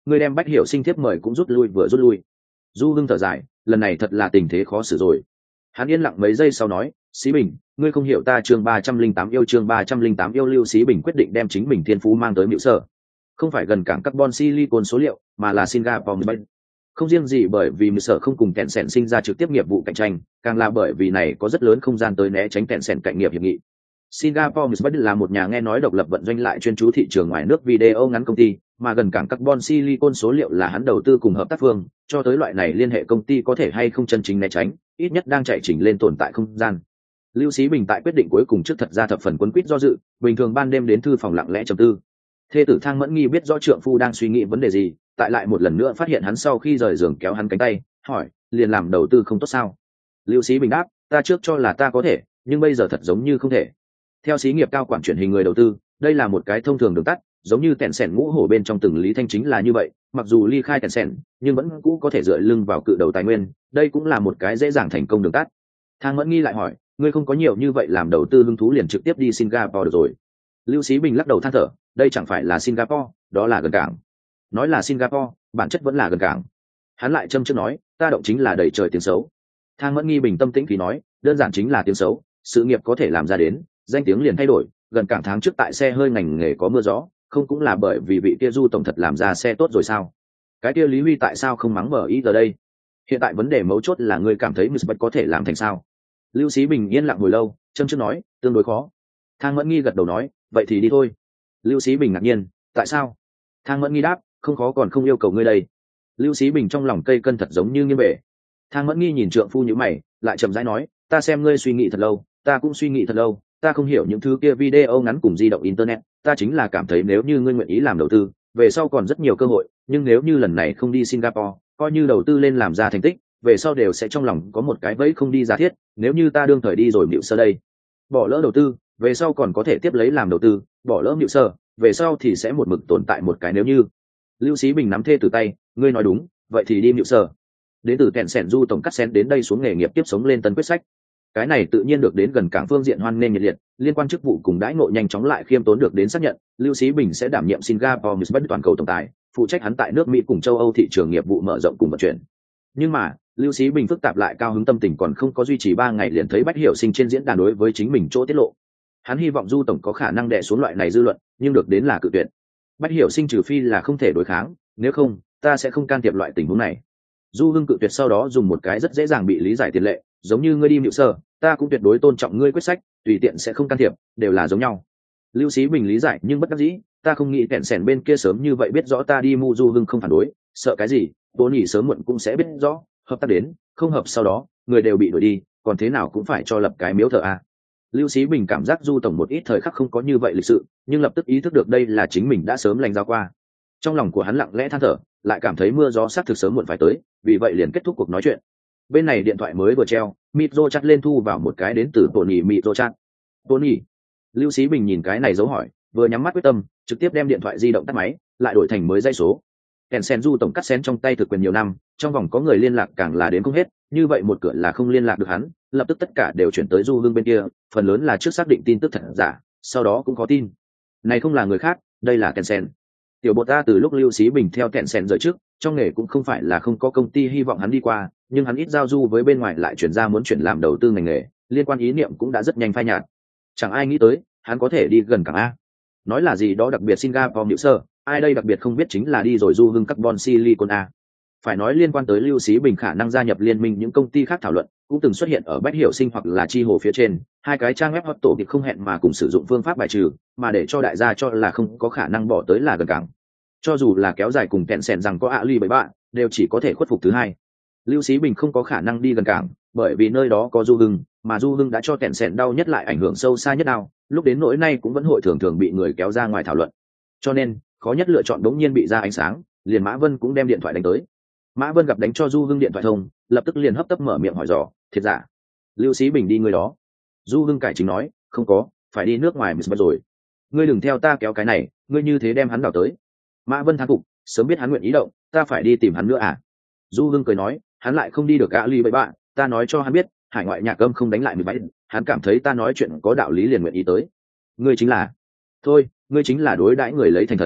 ngươi đem Bách Hiểu Sinh thiếp mời cũng rút lui vừa rút lui. Du Hưng thở dài, lần này thật là tình thế khó xử rồi. Hắn yên lặng mấy giây sau nói, Sĩ Bình, ngươi không hiểu ta chương ba trăm linh tám yêu chương ba trăm linh tám yêu. Lưu Sĩ Bình quyết định đem chính mình thiên phú mang tới Miệu Sở, không phải gần cảng carbon silicon số liệu, mà là Singapore mười bảy. Không riêng gì bởi vì Miệu Sở không cùng Tencent sinh ra trực tiếp nghiệp vụ cạnh tranh, càng là bởi vì này có rất lớn không gian tới né tránh Tencent cạnh nghiệp hiệp nghị. Singapore mười bảy là một nhà nghe nói độc lập vận doanh lại chuyên chú thị trường ngoài nước video ngắn công ty, mà gần cảng carbon silicon số liệu là hắn đầu tư cùng hợp tác phương, cho tới loại này liên hệ công ty có thể hay không chân chính né tránh, ít nhất đang chạy chỉnh lên tồn tại không gian. Lưu Sĩ Bình tại quyết định cuối cùng trước thật ra thập phần quấn quýt do dự, bình thường ban đêm đến thư phòng lặng lẽ trầm tư. Thê tử Thang Mẫn Nghi biết rõ trượng phu đang suy nghĩ vấn đề gì, tại lại một lần nữa phát hiện hắn sau khi rời giường kéo hắn cánh tay, hỏi, liền làm đầu tư không tốt sao? Lưu Sĩ Bình đáp, ta trước cho là ta có thể, nhưng bây giờ thật giống như không thể. Theo xí nghiệp cao quản truyền hình người đầu tư, đây là một cái thông thường đường tắt, giống như Tencent ngũ hổ bên trong từng Lý Thanh chính là như vậy, mặc dù ly khai Tencent, nhưng vẫn cũ có thể dựa lưng vào cự đầu tài nguyên, đây cũng là một cái dễ dàng thành công đường tắt. Thang Mẫn Nghi lại hỏi, ngươi không có nhiều như vậy làm đầu tư hứng thú liền trực tiếp đi Singapore được rồi. Lưu Sĩ Bình lắc đầu than thở, đây chẳng phải là Singapore, đó là gần cảng. Nói là Singapore, bản chất vẫn là gần cảng. Hắn lại châm chước nói, ta động chính là đầy trời tiếng xấu. Thang Mẫn Nghi bình tâm tĩnh khí nói, đơn giản chính là tiếng xấu, sự nghiệp có thể làm ra đến, danh tiếng liền thay đổi. Gần cảng tháng trước tại xe hơi ngành nghề có mưa gió, không cũng là bởi vì vị kia Du tổng thật làm ra xe tốt rồi sao? Cái kia Lý Huy tại sao không mắng bờ ý giờ đây? Hiện tại vấn đề mấu chốt là ngươi cảm thấy Misbet có thể làm thành sao? Lưu Sĩ Bình yên lặng hồi lâu, châm chước nói, tương đối khó. Thang Mẫn Nghi gật đầu nói, vậy thì đi thôi. Lưu Sĩ Bình ngạc nhiên, tại sao? Thang Mẫn Nghi đáp, không khó còn không yêu cầu ngươi đây. Lưu Sĩ Bình trong lòng cây cân thật giống như nghiêng bể. Thang Mẫn Nghi nhìn trượng phu như mày, lại chậm rãi nói, ta xem ngươi suy nghĩ thật lâu, ta cũng suy nghĩ thật lâu, ta không hiểu những thứ kia video ngắn cùng di động internet, ta chính là cảm thấy nếu như ngươi nguyện ý làm đầu tư, về sau còn rất nhiều cơ hội, nhưng nếu như lần này không đi Singapore, coi như đầu tư lên làm ra thành tích, về sau đều sẽ trong lòng có một cái vẫy không đi giá thiết, nếu như ta đương thời đi rồi Miệu Sơ đây, bỏ lỡ đầu tư, về sau còn có thể tiếp lấy làm đầu tư, bỏ lỡ Miệu Sơ, về sau thì sẽ một mực tồn tại một cái nếu như. Lưu Sĩ Bình nắm thê từ tay, ngươi nói đúng, vậy thì đi Miệu Sơ. Đến từ kẹn sẻn Du tổng cắt xén đến đây xuống nghề nghiệp tiếp sống lên tân quyết sách. Cái này tự nhiên được đến gần cảng phương diện hoan nghênh nhiệt liệt, liên quan chức vụ cùng đãi ngộ nhanh chóng lại khiêm tốn được đến xác nhận, Lưu Sĩ Bình sẽ đảm nhiệm Singapore Misbet toàn cầu tổng tài, phụ trách hắn tại nước Mỹ cùng châu Âu thị trường nghiệp vụ mở rộng cùng vận chuyển. Nhưng mà, Lưu Sĩ Bình phức tạp lại cao hứng tâm tình còn không có duy trì ba ngày liền thấy Bách Hiểu Sinh trên diễn đàn đối với chính mình chỗ tiết lộ. Hắn hy vọng Du tổng có khả năng đè xuống loại này dư luận, nhưng được đến là cự tuyệt. Bách Hiểu Sinh trừ phi là không thể đối kháng, nếu không, ta sẽ không can thiệp loại tình huống này. Du Hưng cự tuyệt sau đó dùng một cái rất dễ dàng bị lý giải tiền lệ, giống như ngươi đi Miệu Sơ, ta cũng tuyệt đối tôn trọng ngươi quyết sách, tùy tiện sẽ không can thiệp, đều là giống nhau. Lưu Sĩ Bình lý giải nhưng bất đắc dĩ, ta không nghĩ kẹn sẻn bên kia sớm như vậy biết rõ ta đi mu Du Hưng không phản đối, sợ cái gì, bố nhỉ sớm muộn cũng sẽ biết rõ, hợp tác đến, không hợp sau đó, người đều bị đuổi đi, còn thế nào cũng phải cho lập cái miếu thờ a. Lưu Sĩ Bình cảm giác Du tổng một ít thời khắc không có như vậy lịch sự, nhưng lập tức ý thức được đây là chính mình đã sớm lành giao qua. Trong lòng của hắn lặng lẽ than thở, lại cảm thấy mưa gió sát thực sớm muộn phải tới, vì vậy liền kết thúc cuộc nói chuyện. Bên này điện thoại mới vừa treo, Micro chat lên thu vào một cái đến từ Tony Micro chat. Tony. Lưu Sĩ Bình nhìn cái này dấu hỏi, vừa nhắm mắt quyết tâm, trực tiếp đem điện thoại di động tắt máy, lại đổi thành mới dây số. Tencent Du tổng cắt xén trong tay thực quyền nhiều năm, trong vòng có người liên lạc càng là đến không hết, như vậy một cửa là không liên lạc được hắn, lập tức tất cả đều chuyển tới Du Hưng bên kia, phần lớn là trước xác định tin tức thật giả, sau đó cũng có tin. Này không là người khác, đây là Tencent. Tiểu bột ta từ lúc Lưu Sĩ Bình theo Tencent rời trước, trong nghề cũng không phải là không có công ty hy vọng hắn đi qua, nhưng hắn ít giao du với bên ngoài lại chuyển ra muốn chuyển làm đầu tư ngành nghề, liên quan ý niệm cũng đã rất nhanh phai nhạt. Chẳng ai nghĩ tới, hắn có thể đi gần cảng A. Nói là gì đó đặc biệt Singapore Miệu Sơ, ai đây đặc biệt không biết chính là đi rồi Du Hưng Carbon Silicon A. Phải nói liên quan tới Lưu Sĩ Bình khả năng gia nhập liên minh những công ty khác thảo luận, cũng từng xuất hiện ở Bách Hiểu Sinh hoặc là Chi Hồ phía trên, hai cái trang web hot tổ kịp không hẹn mà cùng sử dụng phương pháp bài trừ, mà để cho đại gia cho là không có khả năng bỏ tới là gần cảng. Cho dù là kéo dài cùng kẹn sẻn rằng có ạ ly bảy bạn, đều chỉ có thể khuất phục thứ hai. Lưu Sĩ Bình không có khả năng đi gần cảng, bởi vì nơi đó có Du Hưng, mà Du Hưng đã cho kẹn sẻn đau nhất lại ảnh hưởng sâu xa nhất nào, lúc đến nỗi nay cũng vẫn hội thường thường bị người kéo ra ngoài thảo luận. Cho nên, khó nhất lựa chọn đống nhiên bị ra ánh sáng, liền Mã Vân cũng đem điện thoại đánh tới. Mã Vân gặp đánh cho Du Hưng điện thoại thông, lập tức liền hấp tấp mở miệng hỏi dò, thiệt giả? Lưu Sĩ Bình đi người đó. Du Hưng cải chính nói, không có, phải đi nước ngoài mới rồi. Ngươi đừng theo ta kéo cái này, ngươi như thế đem hắn đào tới. Mã Vân thán phục, sớm biết hắn nguyện ý động, ta phải đi tìm hắn nữa à? Du Hưng cười nói, hắn lại không đi được gã ly với bạn, ta nói cho hắn biết, hải ngoại nhạc âm không đánh lại mười bảy, hắn cảm thấy ta nói chuyện có đạo lý liền nguyện ý tới. Ngươi chính là, thôi, ngươi chính là đối đãi người lấy thành thật.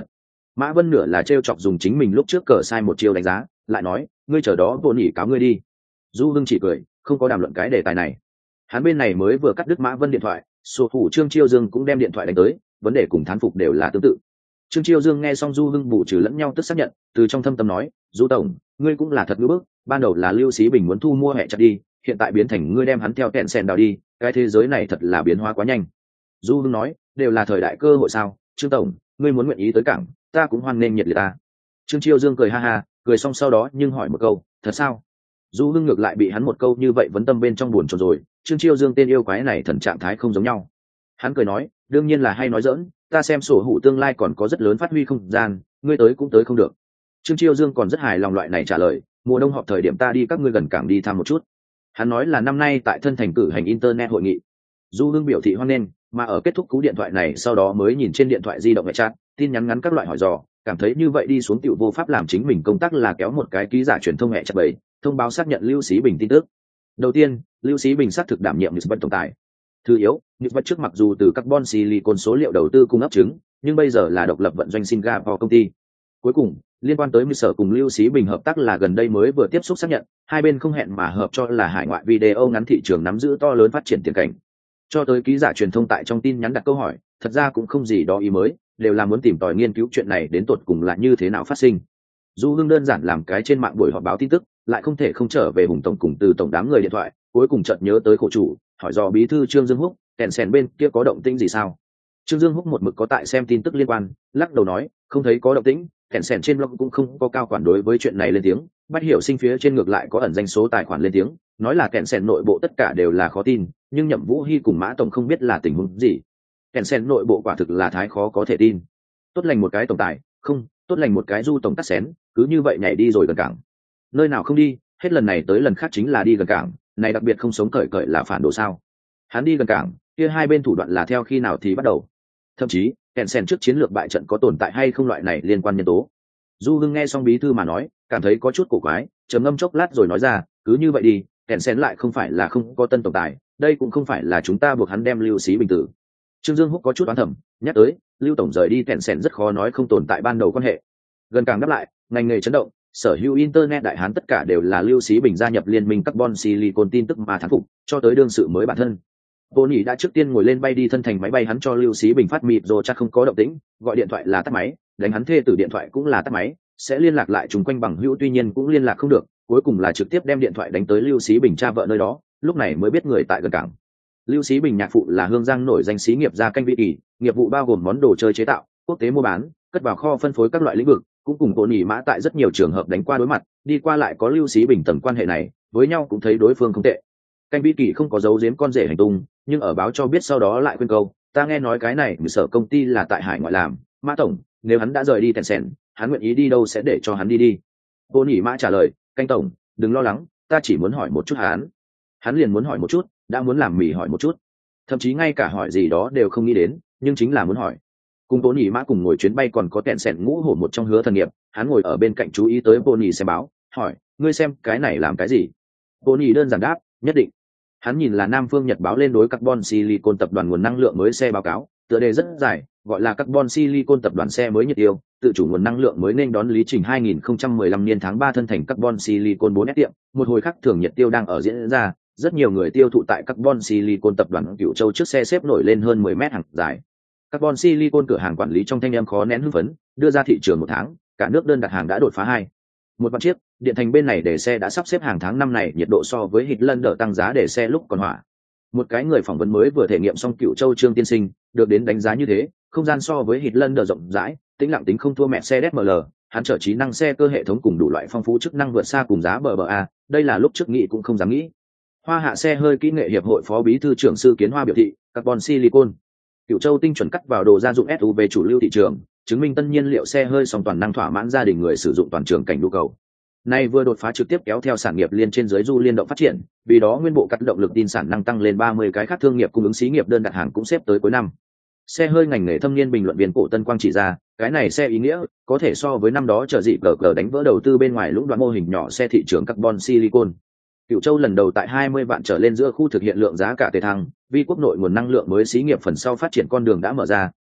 Mã Vân nửa là trêu chọc dùng chính mình lúc trước cờ sai một chiêu đánh giá, lại nói ngươi chờ đó vô nỉ cáo ngươi đi. Du Hưng chỉ cười, không có đàm luận cái đề tài này. Hắn bên này mới vừa cắt đứt Mã Vân điện thoại, sổ thủ Trương Chiêu Dương cũng đem điện thoại đánh tới, vấn đề cùng thán phục đều là tương tự. Trương Chiêu Dương nghe xong Du Hưng bù trừ lẫn nhau tức xác nhận, từ trong thâm tâm nói, Du tổng, ngươi cũng là thật ngữ bức, ban đầu là Lưu Xí Bình muốn thu mua hệ chặt đi, hiện tại biến thành ngươi đem hắn theo kẹn sèn đào đi, cái thế giới này thật là biến hóa quá nhanh. Du Hưng nói, đều là thời đại cơ hội sao, Trương tổng, ngươi muốn nguyện ý tới cảng, ta cũng hoan nghênh nhiệt liệt ta. Trương Chiêu Dương cười ha ha, cười xong sau đó nhưng hỏi một câu, thật sao? Du Hưng ngược lại bị hắn một câu như vậy vấn tâm bên trong buồn chồn rồi. Trương Chiêu Dương tên yêu quái này thần trạng thái không giống nhau. Hắn cười nói, đương nhiên là hay nói dỡn, ta xem sổ hủ tương lai còn có rất lớn phát huy không gian, ngươi tới cũng tới không được. Trương Chiêu Dương còn rất hài lòng loại này trả lời, mùa đông họp thời điểm ta đi các ngươi gần cảng đi thăm một chút. Hắn nói là năm nay tại thân thành cử hành internet hội nghị. Du Hưng biểu thị hoan nghênh, mà ở kết thúc cú điện thoại này sau đó mới nhìn trên điện thoại di động hệ chat, tin nhắn ngắn các loại hỏi dò, cảm thấy như vậy đi xuống tiểu vô pháp làm chính mình công tác là kéo một cái ký giả truyền thông hệ chat bấy, thông báo xác nhận Lưu Xí Bình tin tức. Đầu tiên, Lưu Xí Bình xác thực đảm nhiệm Nhật Bản tổng tài. Thứ yếu, Nhật Bản trước mặc dù từ carbon silicon số liệu đầu tư cung ấp trứng, nhưng bây giờ là độc lập vận doanh Singapore công ty. Cuối cùng, liên quan tới Sở cùng Lưu Xí Bình hợp tác là gần đây mới vừa tiếp xúc xác nhận, hai bên không hẹn mà hợp cho là hải ngoại video ngắn thị trường nắm giữ to lớn phát triển tiền cảnh. Cho tới ký giả truyền thông tại trong tin nhắn đặt câu hỏi, thật ra cũng không gì đó ý mới, đều là muốn tìm tòi nghiên cứu chuyện này đến tột cùng là như thế nào phát sinh. Du Hưng đơn giản làm cái trên mạng buổi họp báo tin tức, lại không thể không trở về Hùng tổng cùng từ tổng đám người điện thoại, cuối cùng chợt nhớ tới khổ chủ, hỏi dò bí thư Trương Dương Húc, kèn sèn bên kia có động tĩnh gì sao? Trương Dương Húc một mực có tại xem tin tức liên quan, lắc đầu nói, không thấy có động tĩnh, kèn sèn trên blog cũng không có cao quản đối với chuyện này lên tiếng, Bách Hiểu Sinh phía trên ngược lại có ẩn danh số tài khoản lên tiếng, nói là kèn sèn nội bộ tất cả đều là khó tin, nhưng Nhậm Vũ Hi cùng Mã tổng không biết là tình huống gì. Kèn sèn nội bộ quả thực là thái khó có thể tin. Tốt lành một cái tổng tài, không, tốt lành một cái Du tổng tắt xén, cứ như vậy nhảy đi rồi gần cảng. Nơi nào không đi, hết lần này tới lần khác chính là đi gần cảng, này đặc biệt không sống cởi cởi là phản đồ sao? Hắn đi gần cảng, kia hai bên thủ đoạn là theo khi nào thì bắt đầu. Thậm chí, kèn sèn trước chiến lược bại trận có tồn tại hay không loại này liên quan nhân tố. Du Hưng nghe xong bí thư mà nói, cảm thấy có chút cổ quái, trầm ngâm chốc lát rồi nói ra, cứ như vậy đi, kèn sèn lại không phải là không có tân tổng tài, đây cũng không phải là chúng ta buộc hắn đem Lưu Xí Bình tử. Trương Dương Húc có chút oán thầm, nhắc tới, Lưu tổng rời đi kèn sèn rất khó nói không tồn tại ban đầu quan hệ. Gần càng đáp lại, ngành nghề chấn động, sở hữu internet đại hán tất cả đều là Lưu Xí Bình gia nhập liên minh carbon silicon tin tức mà thán phục, cho tới đương sự mới bản thân. Vô Nhĩ đã trước tiên ngồi lên bay đi thân thành máy bay, hắn cho Lưu Xí Bình phát mịp rồi chắc không có động tĩnh, gọi điện thoại là tắt máy, đánh hắn thê tử điện thoại cũng là tắt máy, sẽ liên lạc lại chúng quanh bằng hữu tuy nhiên cũng liên lạc không được, cuối cùng là trực tiếp đem điện thoại đánh tới Lưu Xí Bình cha vợ nơi đó, lúc này mới biết người tại gần cảng. Lưu Xí Bình nhạc phụ là Hương Giang nổi danh xí nghiệp gia canh vị kỳ, nghiệp vụ bao gồm món đồ chơi chế tạo, quốc tế mua bán, cất vào kho phân phối các loại lĩnh vực, cũng cùng Vô Nhĩ Mã tại rất nhiều trường hợp đánh qua đối mặt, đi qua lại có Lưu Xí Bình tầng quan hệ này, với nhau cũng thấy đối phương không tệ. Canh vị kỳ không có giấu giếm con rể hành tung, nhưng ở báo cho biết sau đó lại khuyên câu, ta nghe nói cái này sở công ty là tại hải ngoại làm, Mã tổng, nếu hắn đã rời đi tèn sèn, hắn nguyện ý đi đâu sẽ để cho hắn đi đi. Vô Nhĩ Mã trả lời, canh tổng, đừng lo lắng, ta chỉ muốn hỏi một chút hắn. Hắn liền muốn hỏi một chút, đã muốn làm mỉ hỏi một chút, thậm chí ngay cả hỏi gì đó đều không nghĩ đến, nhưng chính là muốn hỏi. Cùng Vô Nhĩ Mã cùng ngồi chuyến bay còn có tèn sèn ngũ hổ một trong Hứa Thần Nghiệp, hắn ngồi ở bên cạnh chú ý tới Vô Nhĩ xem báo, hỏi, ngươi xem cái này làm cái gì? Vô Nhĩ đơn giản đáp, nhất định. Hắn nhìn là Nam Phương Nhật báo lên đối carbon silicon tập đoàn nguồn năng lượng mới xe báo cáo, tựa đề rất dài, gọi là carbon silicon tập đoàn xe mới nhiệt tiêu, tự chủ nguồn năng lượng mới nên đón lý trình hai nghìn không trăm mười lăm niên tháng ba thân thành carbon silicon bốn S tiệm, một hồi khắc thường nhiệt tiêu đang ở diễn ra, rất nhiều người tiêu thụ tại carbon silicon tập đoàn Cửu Châu trước xe xếp nổi lên hơn mười mét hàng dài. Carbon silicon cửa hàng quản lý trong thanh em khó nén hưng phấn, đưa ra thị trường một tháng, cả nước đơn đặt hàng đã đột phá hai một vạn chiếc, điện thành bên này để xe đã sắp xếp hàng tháng năm này nhiệt độ so với Hitler tăng giá để xe lúc còn hỏa. Một cái người phỏng vấn mới vừa thể nghiệm xong Cửu Châu Trương tiên sinh, được đến đánh giá như thế, không gian so với Hitler rộng rãi, tĩnh lặng tính không thua mẹ xe đê em lờ, hắn chở trí năng xe cơ hệ thống cùng đủ loại phong phú chức năng vượt xa cùng giá bờ bờ a, đây là lúc trước nghĩ cũng không dám nghĩ. Hoa Hạ xe hơi kỹ nghệ hiệp hội phó bí thư trưởng Sư Kiến Hoa biểu thị, carbon silicon, Cửu Châu tinh chuẩn cắt vào đồ gia dụng ét u vê chủ lưu thị trường, chứng minh tân nhiên liệu xe hơi song toàn năng thỏa mãn gia đình người sử dụng toàn trường cảnh nhu cầu. Nay vừa đột phá trực tiếp kéo theo sản nghiệp liên trên dưới du liên động phát triển, vì đó nguyên bộ cắt động lực tin sản năng tăng lên ba mươi cái khác thương nghiệp cung ứng xí nghiệp đơn đặt hàng cũng xếp tới cuối năm. Xe hơi ngành nghề thâm niên bình luận viên Cổ Tân Quang chỉ ra, cái này xe ý nghĩa có thể so với năm đó chờ dị cờ cờ đánh vỡ đầu tư bên ngoài lũng đoạn mô hình nhỏ xe thị trường carbon silicon. Cửu Châu lần đầu tại hai mươi vạn trở lên giữa khu thực hiện lượng giá cả tề thăng, vì quốc nội nguồn năng lượng mới xí nghiệp phần sau phát triển con đường đã mở ra,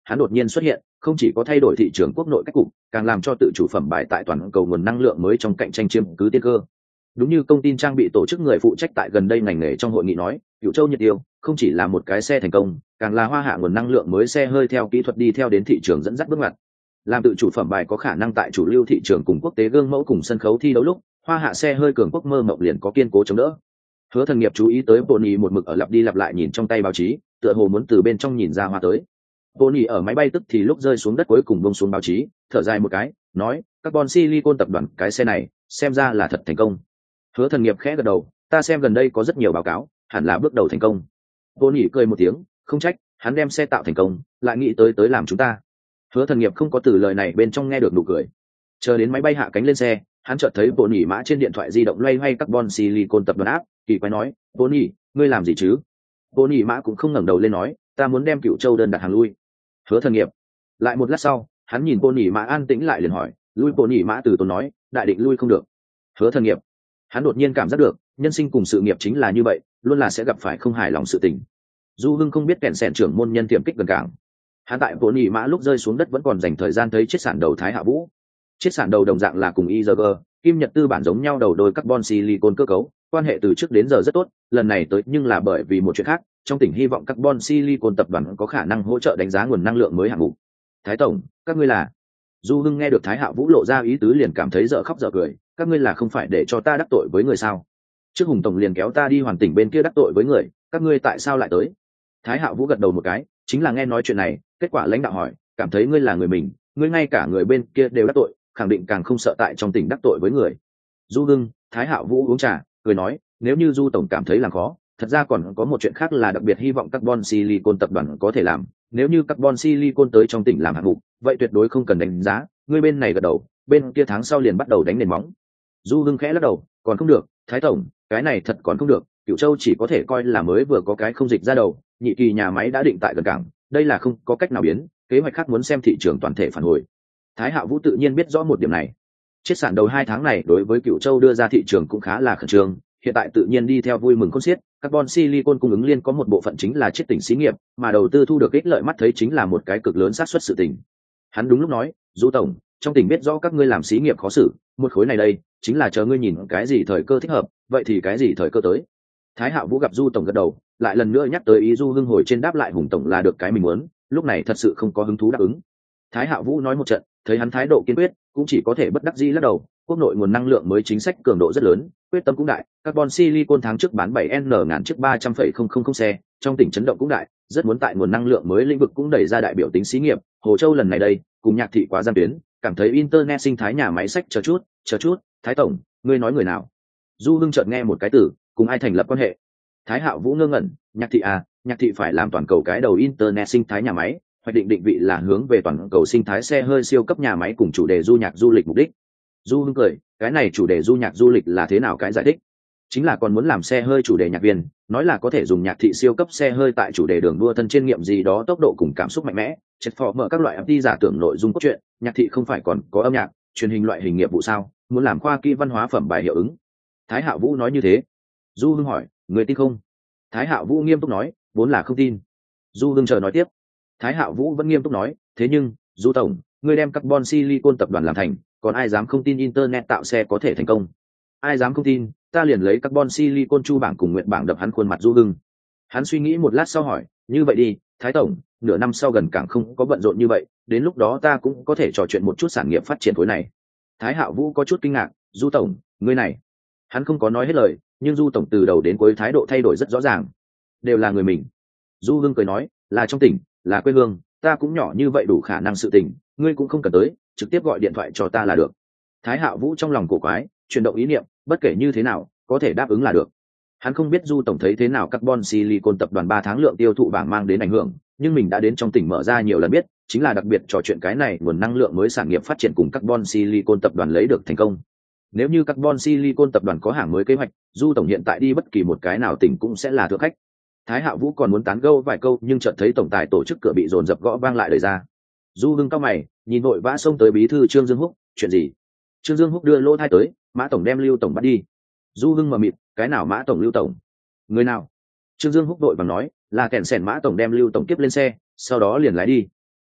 hắn đột nhiên xuất hiện không chỉ có thay đổi thị trường quốc nội cách cục, càng làm cho tự chủ phẩm bài tại toàn cầu nguồn năng lượng mới trong cạnh tranh chiếm cứ tiên cơ. Đúng như công tin trang bị tổ chức người phụ trách tại gần đây ngành nghề trong hội nghị nói, Cửu Châu nhiệt yêu không chỉ là một cái xe thành công, càng là hoa hạ nguồn năng lượng mới xe hơi theo kỹ thuật đi theo đến thị trường dẫn dắt bước ngoặt. Làm tự chủ phẩm bài có khả năng tại chủ lưu thị trường cùng quốc tế gương mẫu cùng sân khấu thi đấu lúc, hoa hạ xe hơi cường quốc mơ mộng liền có kiên cố chống đỡ. Hứa Thần Nghiệp chú ý tới Pony một mực ở lặp đi lặp lại nhìn trong tay báo chí, tựa hồ muốn từ bên trong nhìn ra hoa tới. Pony ở máy bay tức thì lúc rơi xuống đất cuối cùng buông xuống báo chí, thở dài một cái, nói: "Carbon Silicon tập đoàn cái xe này, xem ra là thật thành công." Hứa Thần Nghiệp khẽ gật đầu, "Ta xem gần đây có rất nhiều báo cáo, hẳn là bước đầu thành công." Pony cười một tiếng, "Không trách, hắn đem xe tạo thành công, lại nghĩ tới tới làm chúng ta." Hứa Thần Nghiệp không có từ lời này bên trong nghe được nụ cười. Chờ đến máy bay hạ cánh lên xe, hắn chợt thấy Pony mã trên điện thoại di động loay hoay Carbon Silicon tập đoàn áp, kỳ quái nói: "Pony, ngươi làm gì chứ?" Pony mã cũng không ngẩng đầu lên nói: "Ta muốn đem Cửu Châu đơn đặt hàng lui." Hứa Thần Nghiệp lại một lát sau, hắn nhìn Pony mã an tĩnh lại liền hỏi: "Lui?" Pony mã từ tốn nói: "Đại định lui không được." Hứa Thần Nghiệp hắn đột nhiên cảm giác được, nhân sinh cùng sự nghiệp chính là như vậy, luôn là sẽ gặp phải không hài lòng sự tình. Du Hưng không biết kẹn sẻn trưởng môn nhân tiềm kích gần cảng, hắn tại Pony mã lúc rơi xuống đất vẫn còn dành thời gian thấy chiết sản đầu Thái Hạ Vũ. Chiết sản đầu đồng dạng là cùng i giê giê, kim nhật tư bản giống nhau đầu đôi carbon silicon cơ cấu, quan hệ từ trước đến giờ rất tốt, lần này tới nhưng là bởi vì một chuyện khác, trong tỉnh hy vọng carbon silicon tập đoàn có khả năng hỗ trợ đánh giá nguồn năng lượng mới hạng mục. Thái tổng, các ngươi là? Du Hưng nghe được Thái Hạ Vũ lộ ra ý tứ liền cảm thấy dở khóc dở cười, các ngươi là không phải để cho ta đắc tội với người sao? Trước Hùng tổng liền kéo ta đi hoàn tỉnh bên kia đắc tội với người, các ngươi tại sao lại tới? Thái Hạ Vũ gật đầu một cái, chính là nghe nói chuyện này, kết quả lãnh đạo hỏi, cảm thấy ngươi là người mình, ngươi ngay cả người bên kia đều đắc tội, khẳng định càng không sợ tại trong tỉnh đắc tội với người. Du Hưng, Thái Hạ Vũ uống trà, cười nói, nếu như Du tổng cảm thấy là khó, thật ra còn có một chuyện khác là đặc biệt hy vọng carbon silicon tập đoàn có thể làm, nếu như carbon silicon tới trong tỉnh làm hạng mục, vậy tuyệt đối không cần đánh giá, ngươi bên này gật đầu, bên kia tháng sau liền bắt đầu đánh nền móng. Du Hưng khẽ lắc đầu, còn không được, Thái tổng, cái này thật còn không được, Cửu Châu chỉ có thể coi là mới vừa có cái không dịch ra đầu, nhị kỳ nhà máy đã định tại gần cảng, đây là không có cách nào biến, kế hoạch khác muốn xem thị trường toàn thể phản hồi. Thái Hạ Vũ tự nhiên biết rõ một điểm này. Chiết sản đầu hai tháng này đối với Cửu Châu đưa ra thị trường cũng khá là khẩn trương, hiện tại tự nhiên đi theo vui mừng khôn xiết, carbon silicon cung ứng liên có một bộ phận chính là chiết tỉnh xí nghiệp, mà đầu tư thu được ích lợi mắt thấy chính là một cái cực lớn xác suất sự tình. Hắn đúng lúc nói, Du tổng, trong tỉnh biết rõ các ngươi làm xí nghiệp khó xử, một khối này đây, chính là chờ ngươi nhìn cái gì thời cơ thích hợp, vậy thì cái gì thời cơ tới. Thái Hạ Vũ gặp Du tổng gật đầu, lại lần nữa nhắc tới ý Du Hưng hồi trên đáp lại Hùng tổng là được cái mình muốn, lúc này thật sự không có hứng thú đáp ứng. Thái Hạ Vũ nói một trận, thấy hắn thái độ kiên quyết, cũng chỉ có thể bất đắc dĩ lắc đầu, quốc nội nguồn năng lượng mới chính sách cường độ rất lớn, quyết tâm cũng đại, carbon silicon tháng trước bán bảy n ngàn chiếc ba trăm phẩy không không không xe, trong tỉnh chấn động cũng đại, rất muốn tại nguồn năng lượng mới lĩnh vực cũng đẩy ra đại biểu tính xí nghiệp, Hồ Châu lần này đây, cùng Nhạc thị quá gian tuyến, cảm thấy internet sinh thái nhà máy sách chờ chút, chờ chút, Thái tổng, ngươi nói người nào? Du Hưng chợt nghe một cái từ, cùng ai thành lập quan hệ? Thái Hạ Vũ ngơ ngẩn, Nhạc thị à, Nhạc thị phải làm toàn cầu cái đầu internet sinh thái nhà máy, hoạch định định vị là hướng về toàn cầu sinh thái xe hơi siêu cấp nhà máy cùng chủ đề du nhạc du lịch mục đích. Du Hưng cười, cái này chủ đề du nhạc du lịch là thế nào cái giải thích? Chính là còn muốn làm xe hơi chủ đề nhạc viên, nói là có thể dùng nhạc thị siêu cấp xe hơi tại chủ đề đường đua thân trên nghiệm gì đó tốc độ cùng cảm xúc mạnh mẽ, chết phò mở các loại ép đi giả tưởng nội dung cốt truyện, nhạc thị không phải còn có âm nhạc, truyền hình loại hình nghiệp vụ sao, muốn làm khoa kỹ văn hóa phẩm bài hiệu ứng. Thái Hạ Vũ nói như thế. Du Hưng hỏi, người tin không? Thái Hạ Vũ nghiêm túc nói, vốn là không tin. Du Hưng chờ nói tiếp. Thái Hạ Vũ vẫn nghiêm túc nói, thế nhưng, Du tổng, ngươi đem carbon silicon tập đoàn làm thành, còn ai dám không tin internet tạo xe có thể thành công? Ai dám không tin, ta liền lấy carbon silicon chu bảng cùng nguyện bảng đập hắn khuôn mặt Du Hưng. Hắn suy nghĩ một lát sau hỏi, như vậy đi, Thái tổng, nửa năm sau gần cảng không có bận rộn như vậy, đến lúc đó ta cũng có thể trò chuyện một chút sản nghiệp phát triển khối này. Thái Hạ Vũ có chút kinh ngạc, Du tổng, ngươi này. Hắn không có nói hết lời, nhưng Du tổng từ đầu đến cuối thái độ thay đổi rất rõ ràng. Đều là người mình. Du Hưng cười nói, là trong tỉnh, là quê hương, ta cũng nhỏ như vậy đủ khả năng sự tình, ngươi cũng không cần tới, trực tiếp gọi điện thoại cho ta là được. Thái Hạ Vũ trong lòng cổ quái, chuyển động ý niệm, bất kể như thế nào, có thể đáp ứng là được. Hắn không biết Du tổng thấy thế nào carbon silicon tập đoàn ba tháng lượng tiêu thụ bảng mang đến ảnh hưởng, nhưng mình đã đến trong tỉnh mở ra nhiều lần biết, chính là đặc biệt trò chuyện cái này nguồn năng lượng mới sản nghiệp phát triển cùng carbon silicon tập đoàn lấy được thành công. Nếu như carbon silicon tập đoàn có hàng mới kế hoạch, Du tổng hiện tại đi bất kỳ một cái nào tỉnh cũng sẽ là thượng khách. Thái Hạ Vũ còn muốn tán gẫu vài câu nhưng chợt thấy tổng tài tổ chức cửa bị dồn dập gõ vang lại lời ra. Du Hưng cao mày, nhìn vội vã xông tới bí thư Trương Dương Húc, chuyện gì? Trương Dương Húc đưa lô thai tới, Mã tổng đem Lưu tổng bắt đi. Du Hưng mờ mịt, cái nào Mã tổng Lưu tổng? Người nào? Trương Dương Húc đội vàng nói, là kẻn sẻn Mã tổng đem Lưu tổng tiếp lên xe, sau đó liền lái đi.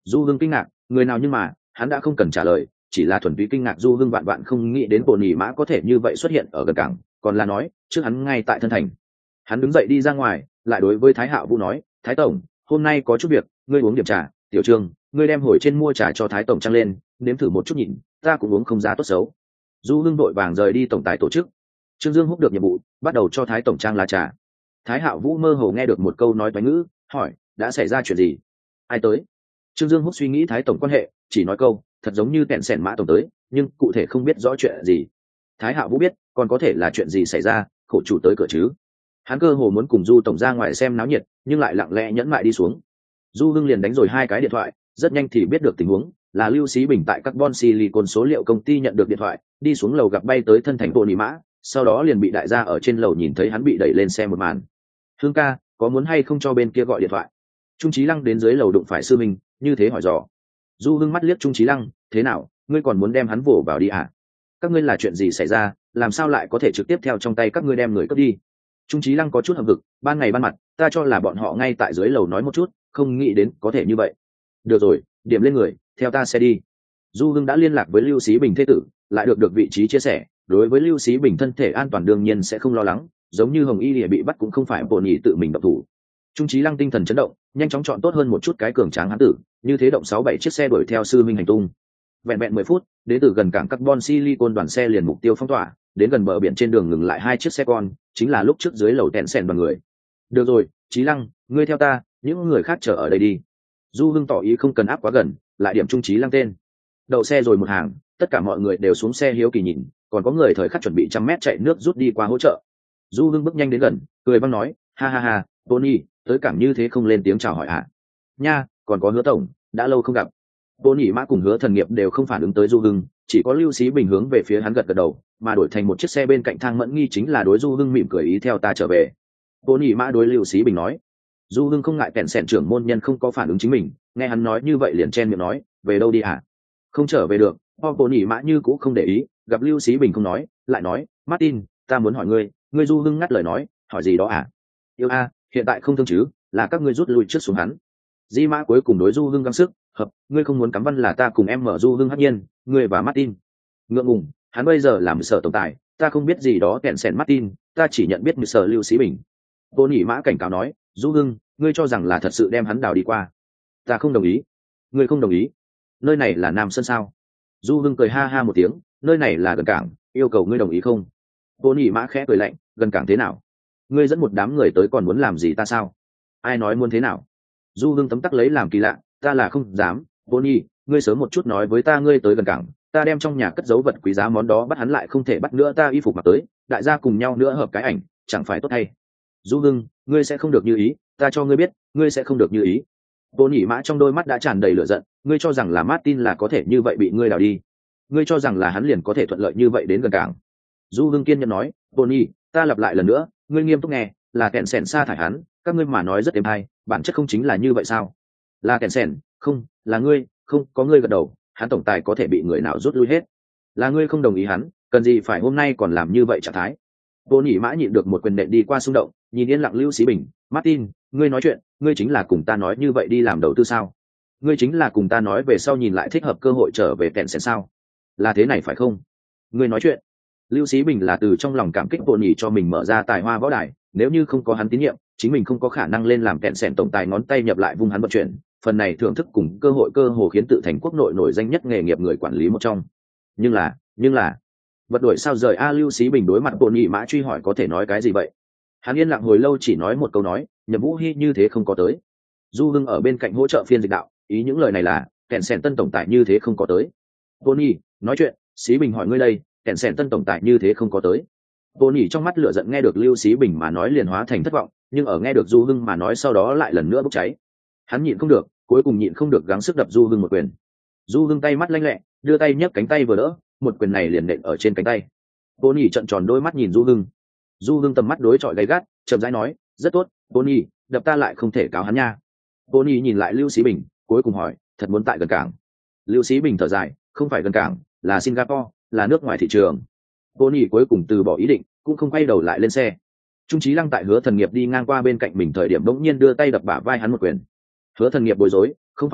Du Hưng kinh ngạc, người nào nhưng mà hắn đã không cần trả lời, chỉ là thuần túy kinh ngạc. Du Hưng vạn vạn không nghĩ đến Bồn Nhĩ Mã có thể như vậy xuất hiện ở gần cảng, còn là nói trước hắn ngay tại thân thành. Hắn đứng dậy đi ra ngoài, lại đối với Thái Hạo Vũ nói, Thái tổng, hôm nay có chút việc, ngươi uống điểm trà. Tiểu Trương, ngươi đem hồi trên mua trà cho Thái tổng trăng lên, nếm thử một chút nhìn, ta cũng uống không ra tốt xấu. Du Hưng đội vàng rời đi tổng tài tổ chức. Trương Dương Húc được nhiệm vụ, bắt đầu cho Thái tổng trang lá trà. Thái Hạo Vũ mơ hồ nghe được một câu nói toán ngữ, hỏi, đã xảy ra chuyện gì? Ai tới? Trương Dương Húc suy nghĩ Thái tổng quan hệ, chỉ nói câu, thật giống như kẹn sẻn Mã tổng tới, nhưng cụ thể không biết rõ chuyện gì. Thái Hạo Vũ biết, còn có thể là chuyện gì xảy ra, khổ chủ tới cửa chứ. Hắn cơ hồ muốn cùng Du tổng ra ngoài xem náo nhiệt, nhưng lại lặng lẽ nhẫn mại đi xuống. Du Hưng liền đánh rồi hai cái điện thoại, rất nhanh thì biết được tình huống, là Lưu Xí Bình tại Carbon Silicon số liệu công ty nhận được điện thoại, đi xuống lầu gặp bay tới thân thành Bồn Nhĩ Mã, sau đó liền bị đại gia ở trên lầu nhìn thấy hắn bị đẩy lên xe một màn. Hương ca, có muốn hay không cho bên kia gọi điện thoại? Trung Chí Lăng đến dưới lầu đụng phải sư minh, như thế hỏi dò. Du Hưng mắt liếc Trung Chí Lăng, thế nào, ngươi còn muốn đem hắn vồ vào đi à? Các ngươi là chuyện gì xảy ra, làm sao lại có thể trực tiếp theo trong tay các ngươi đem người cướp đi? Trung Chí Lăng có chút hậm hực, ban ngày ban mặt, ta cho là bọn họ ngay tại dưới lầu nói một chút, không nghĩ đến có thể như vậy. Được rồi, điểm lên người, theo ta xe đi. Du Hưng đã liên lạc với Lưu Xí Bình thế tử, lại được được vị trí chia sẻ, đối với Lưu Xí Bình thân thể an toàn đương nhiên sẽ không lo lắng, giống như Hồng Y Lìa bị bắt cũng không phải Bồn Nhĩ tự mình động thủ. Trung Chí Lăng tinh thần chấn động, nhanh chóng chọn tốt hơn một chút cái cường tráng hán tử, như thế động sáu bảy chiếc xe đuổi theo sư minh hành tung. Vẹn vẹn mười phút, đến từ gần cảng Carbon Silicon đoàn xe liền mục tiêu phong tỏa, đến gần bờ biển trên đường ngừng lại hai chiếc xe con, chính là lúc trước dưới lầu tẹn sèn đoàn người. Được rồi, Chí Lăng, ngươi theo ta, những người khác chờ ở đây đi. Du Hưng tỏ ý không cần áp quá gần, lại điểm Trung Chí Lăng tên. Đậu xe rồi một hàng, tất cả mọi người đều xuống xe hiếu kỳ nhìn, còn có người thời khắc chuẩn bị trăm mét chạy nước rút đi qua hỗ trợ. Du Hưng bước nhanh đến gần, cười vang nói, ha ha ha, Tony, tới cảng như thế không lên tiếng chào hỏi ạ? À? Nha, còn có Hứa tổng, đã lâu không gặp. Bồn Nhĩ Mã cùng Hứa Thần Nghiệp đều không phản ứng tới Du Hưng, chỉ có Lưu Xí Bình hướng về phía hắn gật gật đầu, mà đổi thành một chiếc xe bên cạnh Thang Mẫn Nghi chính là đối Du Hưng mỉm cười ý theo ta trở về. Bồn Nhĩ Mã đối Lưu Xí Bình nói. Du Hưng không ngại kẹn sẻn trưởng môn nhân không có phản ứng chính mình, nghe hắn nói như vậy liền chen miệng nói, về đâu đi à? Không trở về được. Bồn Nhĩ Mã như cũng không để ý, gặp Lưu Xí Bình không nói, lại nói, Martin, ta muốn hỏi ngươi, ngươi. Du Hưng ngắt lời nói, hỏi gì đó à? Yêu a, hiện tại không thương chứ, là các ngươi rút lui trước xuống hắn. Di Mã cuối cùng đối Du Hưng gắng sức, hợp, ngươi không muốn cắm văn là ta cùng em mở. Du Hưng hất nhiên, ngươi và Martin. Ngượng ngùng, hắn bây giờ làm sở tổng tài, ta không biết gì đó kẹn sẻn Martin, ta chỉ nhận biết sở Lưu Xí Bình. Bồn Nhĩ Mã cảnh cáo nói, Du Hưng, ngươi cho rằng là thật sự đem hắn đào đi qua? Ta không đồng ý. Ngươi không đồng ý? Nơi này là Nam Sơn sao? Du Hưng cười ha ha một tiếng, nơi này là gần cảng, yêu cầu ngươi đồng ý không? Bồn Nhĩ Mã khẽ cười lạnh, gần cảng thế nào? Ngươi dẫn một đám người tới còn muốn làm gì ta sao? Ai nói muốn thế nào? Du Hưng tấm tắc lấy làm kỳ lạ, ta là không dám. Bồn Nhĩ, ngươi sớm một chút nói với ta ngươi tới gần cảng, ta đem trong nhà cất giấu vật quý giá món đó bắt hắn lại không thể bắt nữa, ta y phục mặc tới, đại gia cùng nhau nữa hợp cái ảnh, chẳng phải tốt hay? Du Hưng, ngươi sẽ không được như ý, ta cho ngươi biết, ngươi sẽ không được như ý. Bồn Nhĩ Mã trong đôi mắt đã tràn đầy lửa giận, ngươi cho rằng là Martin là có thể như vậy bị ngươi đào đi? Ngươi cho rằng là hắn liền có thể thuận lợi như vậy đến gần cảng? Du Hưng kiên nhẫn nói, Bồn Nhĩ, ta lặp lại lần nữa, ngươi nghiêm túc nghe, là kẹn sẻn sa thải hắn, các ngươi mà nói rất êm hay, bản chất không chính là như vậy sao? Là kẹn sẻn, không, là ngươi, không, có ngươi gật đầu, hắn tổng tài có thể bị người nào rút lui hết. Là ngươi không đồng ý hắn, cần gì phải hôm nay còn làm như vậy trạng thái? Bồn Nhĩ Mã nhịn được một quyền nện đi qua xung động, nhìn yên lặng Lưu Xí Bình, Martin, ngươi nói chuyện, ngươi chính là cùng ta nói như vậy đi làm đầu tư sao? Ngươi chính là cùng ta nói về sau nhìn lại thích hợp cơ hội trở về kẹn sẻn sao? Là thế này phải không? Ngươi nói chuyện. Lưu Xí Bình là từ trong lòng cảm kích Bồn Nhĩ cho mình mở ra tài hoa võ đài, nếu như không có hắn tín nhiệm, chính mình không có khả năng lên làm kẹn sẻn tổng tài, ngón tay nhập lại vung hắn vận chuyển, phần này thưởng thức cùng cơ hội cơ hồ khiến tự thành quốc nội nổi danh nhất nghề nghiệp người quản lý một trong. Nhưng là, nhưng là, vật đuổi sao rời a? Lưu Xí Bình đối mặt Bồn Nhĩ Mã truy hỏi có thể nói cái gì vậy? Hắn yên lặng hồi lâu chỉ nói một câu nói, Nhậm Vũ Hi như thế không có tới. Du Hưng ở bên cạnh hỗ trợ phiên dịch đạo, ý những lời này là kẹn sẻn tân tổng tài như thế không có tới. Bồn Nhĩ nói chuyện, Xí Bình hỏi ngươi đây, kẹn sẻn tân tổng tài như thế không có tới. Bồn Nhĩ trong mắt lửa giận nghe được Lưu Xí Bình mà nói liền hóa thành thất vọng, nhưng ở nghe được Du Hưng mà nói sau đó lại lần nữa bốc cháy. Hắn nhịn không được, cuối cùng nhịn không được gắng sức đập Du Hưng một quyền. Du Hưng tay mắt lanh lẹ, đưa tay nhấc cánh tay vừa đỡ, một quyền này liền nện ở trên cánh tay. Bồn Nhĩ trợn tròn đôi mắt nhìn Du Hưng. Du Hưng tầm mắt đối chọi gay gắt, chậm rãi nói, rất tốt, Bồn Nhĩ, đập ta lại không thể cáo hắn nha. Bồn Nhĩ nhìn lại Lưu Xí Bình, cuối cùng hỏi, thật muốn tại gần cảng? Lưu Xí Bình thở dài, không phải gần cảng, là Singapore, là nước ngoài thị trường. Bồn Nhĩ cuối cùng từ bỏ ý định, cũng không quay đầu lại lên xe. Trung Chí Lăng tại Hứa Thần Nghiệp đi ngang qua bên cạnh mình thời điểm bỗng nhiên đưa tay đập bả vai hắn một quyền. Hứa Thần Nghiệp bối rối, không phải,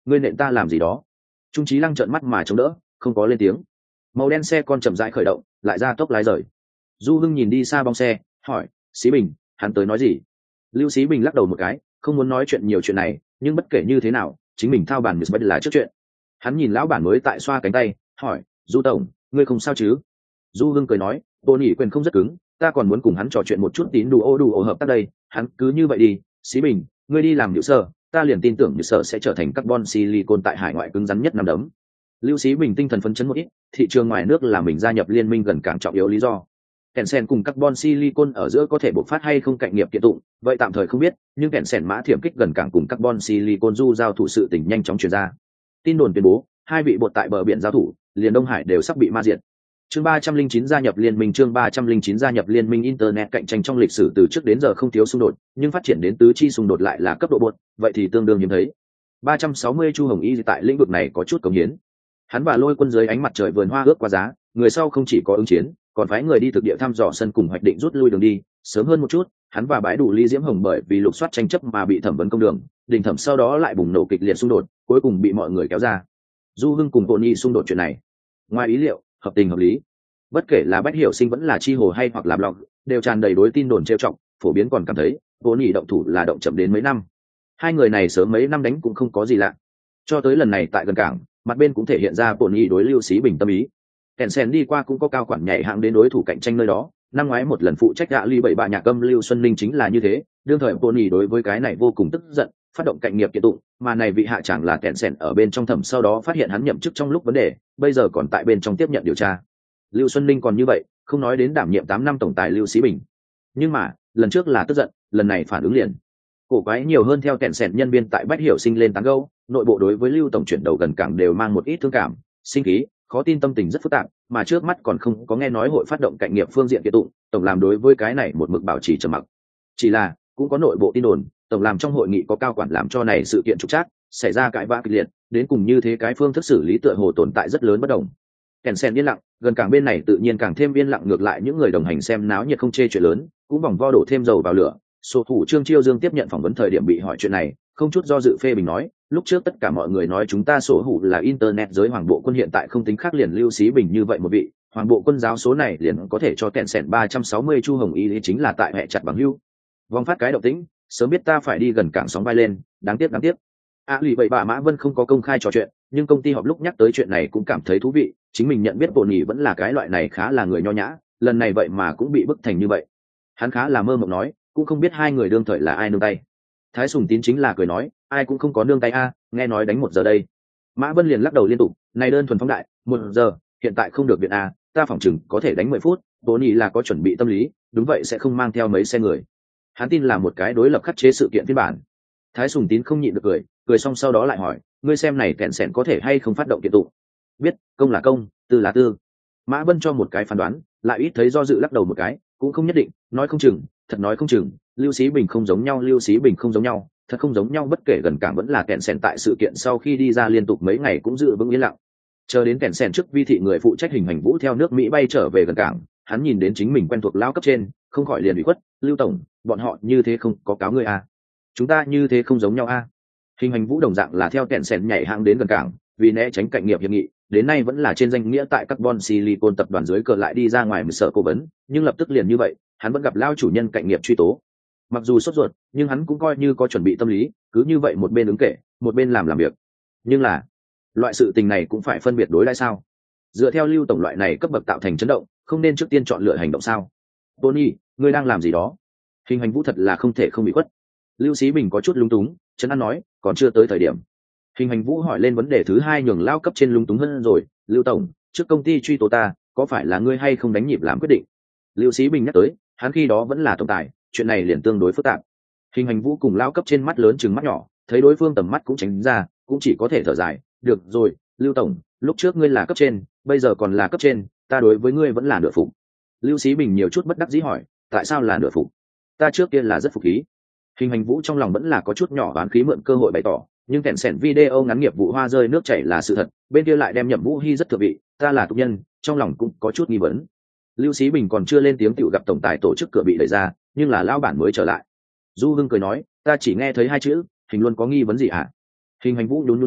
ngươi nện ta làm gì đó? Trung Chí Lăng trợn mắt mà chống đỡ, không có lên tiếng. Màu đen xe con chậm rãi khởi động, lại ra tốc lái rời. Du Hưng nhìn đi xa bóng xe, hỏi, Sĩ Bình, hắn tới nói gì? Lưu Sĩ Bình lắc đầu một cái, không muốn nói chuyện nhiều chuyện này, nhưng bất kể như thế nào, chính mình thao bản bất là trước chuyện. Hắn nhìn lão bản mới tại xoa cánh tay, hỏi, Du tổng, ngươi không sao chứ? Du Hưng cười nói, tôi nhỉ quyền không rất cứng, ta còn muốn cùng hắn trò chuyện một chút tín đủ ô đủ ô hợp tác đây. Hắn cứ như vậy đi, Sĩ Bình, ngươi đi làm nhự sở, ta liền tin tưởng nhự sở sẽ trở thành carbon silicon tại hải ngoại cứng rắn nhất năm đấm. Lưu Sĩ Bình tinh thần phấn chấn một ít, thị trường ngoài nước là mình gia nhập liên minh gần càng trọng yếu lý do. Tencent cùng carbon silicon ở giữa có thể bộc phát hay không cạnh nghiệp kiện tụng, vậy tạm thời không biết, nhưng Tencent mã thiểm kích gần càng cùng carbon silicon du giao thủ sự tình nhanh chóng truyền ra. Tin đồn tuyên bố, hai vị bột tại bờ biển giao thủ, liền Đông Hải đều sắp bị ma diệt. Chương ba trăm lẻ chín gia nhập liên minh chương ba trăm lẻ chín gia nhập liên minh internet cạnh tranh trong lịch sử từ trước đến giờ không thiếu xung đột, nhưng phát triển đến tứ chi xung đột lại là cấp độ bột, vậy thì tương đương hiếm thấy. ba trăm sáu mươi Chu Hồng Y tại lĩnh vực này có chút cống hiến. Hắn và Lôi Quân dưới ánh mặt trời vườn hoa ước qua giá, người sau không chỉ có ứng chiến, còn phái người đi thực địa thăm dò sân cùng hoạch định rút lui đường đi, sớm hơn một chút, hắn và bãi đủ Ly Diễm Hồng bởi vì lục soát tranh chấp mà bị thẩm vấn công đường, đình thẩm sau đó lại bùng nổ kịch liệt xung đột, cuối cùng bị mọi người kéo ra. Du Hưng cùng Tony xung đột chuyện này, ngoài ý liệu, hợp tình hợp lý. Bất kể là Bách Hiểu Sinh vẫn là Chi Hồ hay hoặc là blog, đều tràn đầy đối tin đồn trêu chọc, phổ biến còn cảm thấy, Tony động thủ là động chậm đến mấy năm. Hai người này sớm mấy năm đánh cũng không có gì lạ. Cho tới lần này tại gần cảng, mặt bên cũng thể hiện ra Tony đối Lưu Xí Bình tâm ý. Tencent đi qua cũng có cao quản nhảy hạng đến đối thủ cạnh tranh nơi đó, năm ngoái một lần phụ trách gạ ly bảy bạ nhạc âm Lưu Xuân Ninh chính là như thế, đương thời Tony đối với cái này vô cùng tức giận, phát động cạnh nghiệp kiện tụng, mà này vị hạ chẳng là Tencent ở bên trong thẩm sau đó phát hiện hắn nhậm chức trong lúc vấn đề, bây giờ còn tại bên trong tiếp nhận điều tra. Lưu Xuân Ninh còn như vậy, không nói đến đảm nhiệm tám năm tổng tài Lưu Xí Bình. Nhưng mà, lần trước là tức giận, lần này phản ứng liền. Cổ quái nhiều hơn theo Tencent nhân viên tại Bách Hiểu Sinh lên tán gẫu, nội bộ đối với Lưu tổng chuyển đầu gần cảng đều mang một ít thương cảm, sinh khí, khó tin tâm tình rất phức tạp, mà trước mắt còn không có nghe nói hội phát động cạnh nghiệp phương diện kiện tụng, tổng làm đối với cái này một mực bảo trì trầm mặc. Chỉ là, cũng có nội bộ tin đồn, tổng làm trong hội nghị có cao quản làm cho này sự kiện trục trác, xảy ra cãi vã kịch liệt, đến cùng như thế cái phương thức xử lý tựa hồ tồn tại rất lớn bất đồng. Tencent yên lặng, gần cảng bên này tự nhiên càng thêm yên lặng, ngược lại những người đồng hành xem náo nhiệt không chê chuyện lớn, cũng vòng vo đổ thêm dầu vào lửa. Số thủ Trương Chiêu Dương tiếp nhận phỏng vấn thời điểm bị hỏi chuyện này, không chút do dự phê bình nói, lúc trước tất cả mọi người nói chúng ta sổ hủ là internet giới hoàng bộ quân, hiện tại không tính khác liền Lưu Xí Bình như vậy một vị hoàng bộ quân giáo số này liền có thể cho Tencent ba trăm sáu mươi Chu Hồng Y chính là tại hệ chặt bằng hưu. Vòng phát cái động tĩnh, sớm biết ta phải đi gần cảng sóng vai lên, đáng tiếc đáng tiếc. À lì vậy bà Mã Vân không có công khai trò chuyện, nhưng công ty họp lúc nhắc tới chuyện này cũng cảm thấy thú vị, chính mình nhận biết bộ nhỉ vẫn là cái loại này khá là người nho nhã, lần này vậy mà cũng bị bức thành như vậy. Hắn khá là mơ mộng nói, cũng không biết hai người đương thời là ai nương tay. Thái Sùng Tín chính là cười nói, ai cũng không có nương tay a, nghe nói đánh một giờ đây. Mã Vân liền lắc đầu liên tục, này đơn thuần phóng đại, một giờ, hiện tại không được viện a, ta phỏng chừng có thể đánh mười phút, bộ nhỉ là có chuẩn bị tâm lý, đúng vậy sẽ không mang theo mấy xe người. Hắn tin là một cái đối lập khắc chế sự kiện phiên bản. Thái Sùng Tín không nhịn được cười, cười xong sau đó lại hỏi, ngươi xem này kẹn sẹn có thể hay không phát động kiện tụng. Biết, công là công, tư là tư. Mã Vân cho một cái phán đoán, lại ít thấy do dự lắc đầu một cái, cũng không nhất định, nói không chừng, thật nói không chừng, Lưu Xí Bình không giống nhau, Lưu Xí Bình không giống nhau, thật không giống nhau, bất kể gần cảng vẫn là kẹn sẹn tại sự kiện sau khi đi ra liên tục mấy ngày cũng giữ vững yên lặng. Chờ đến kẹn sẹn trước vi thị người phụ trách hình hành vũ theo nước Mỹ bay trở về gần cảng, hắn nhìn đến chính mình quen thuộc lao cấp trên, không khỏi liền ủy khuất, Lưu tổng, bọn họ như thế không có cáo ngươi à? Chúng ta như thế không giống nhau à? Hình hành vũ đồng dạng là theo kẹn sẹn nhảy hạng đến gần cảng, vì né tránh cạnh nghiệp hiệp nghị, đến nay vẫn là trên danh nghĩa tại carbon silicon tập đoàn dưới cờ lại đi ra ngoài một sở cố vấn, nhưng lập tức liền như vậy, hắn vẫn gặp lao chủ nhân cạnh nghiệp truy tố. Mặc dù sốt ruột, nhưng hắn cũng coi như có chuẩn bị tâm lý, cứ như vậy một bên ứng kể, một bên làm làm việc. Nhưng là, loại sự tình này cũng phải phân biệt đối đãi sao? Dựa theo Lưu tổng loại này cấp bậc tạo thành chấn động, không nên trước tiên chọn lựa hành động sao? Tony, ngươi đang làm gì đó? Hình hành vũ thật là không thể không bị khuất. Lưu Xí Bình có chút lúng túng, Trấn An nói, còn chưa tới thời điểm. Hình hành vũ hỏi lên vấn đề thứ hai nhường lao cấp trên lúng túng hơn rồi, Lưu tổng, trước công ty truy tố ta, có phải là ngươi hay không đánh nhịp làm quyết định? Lưu Xí Bình nhắc tới, hắn khi đó vẫn là tổng tài, chuyện này liền tương đối phức tạp. Hình hành vũ cùng lao cấp trên mắt lớn chừng mắt nhỏ, thấy đối phương tầm mắt cũng tránh ra, cũng chỉ có thể thở dài, được rồi, Lưu tổng, lúc trước ngươi là cấp trên, bây giờ còn là cấp trên, ta đối với ngươi vẫn là nửa phục. Lưu Xí Bình nhiều chút bất đắc dĩ hỏi, tại sao là nửa phục? Ta trước kia là rất phục khí. Hình hành vũ trong lòng vẫn là có chút nhỏ oán khí, mượn cơ hội bày tỏ, nhưng kẹn sẻn video ngắn nghiệp vụ hoa rơi nước chảy là sự thật, bên kia lại đem nhậm vũ hy rất thừa vị, ta là tục nhân, trong lòng cũng có chút nghi vấn. Lưu Xí Bình còn chưa lên tiếng tiểu gặp tổng tài tổ chức cửa bị đẩy ra, nhưng là lao bản mới trở lại. Du Hưng cười nói, ta chỉ nghe thấy hai chữ, hình luôn có nghi vấn gì hả? Hình hành vũ nhún nhún bay,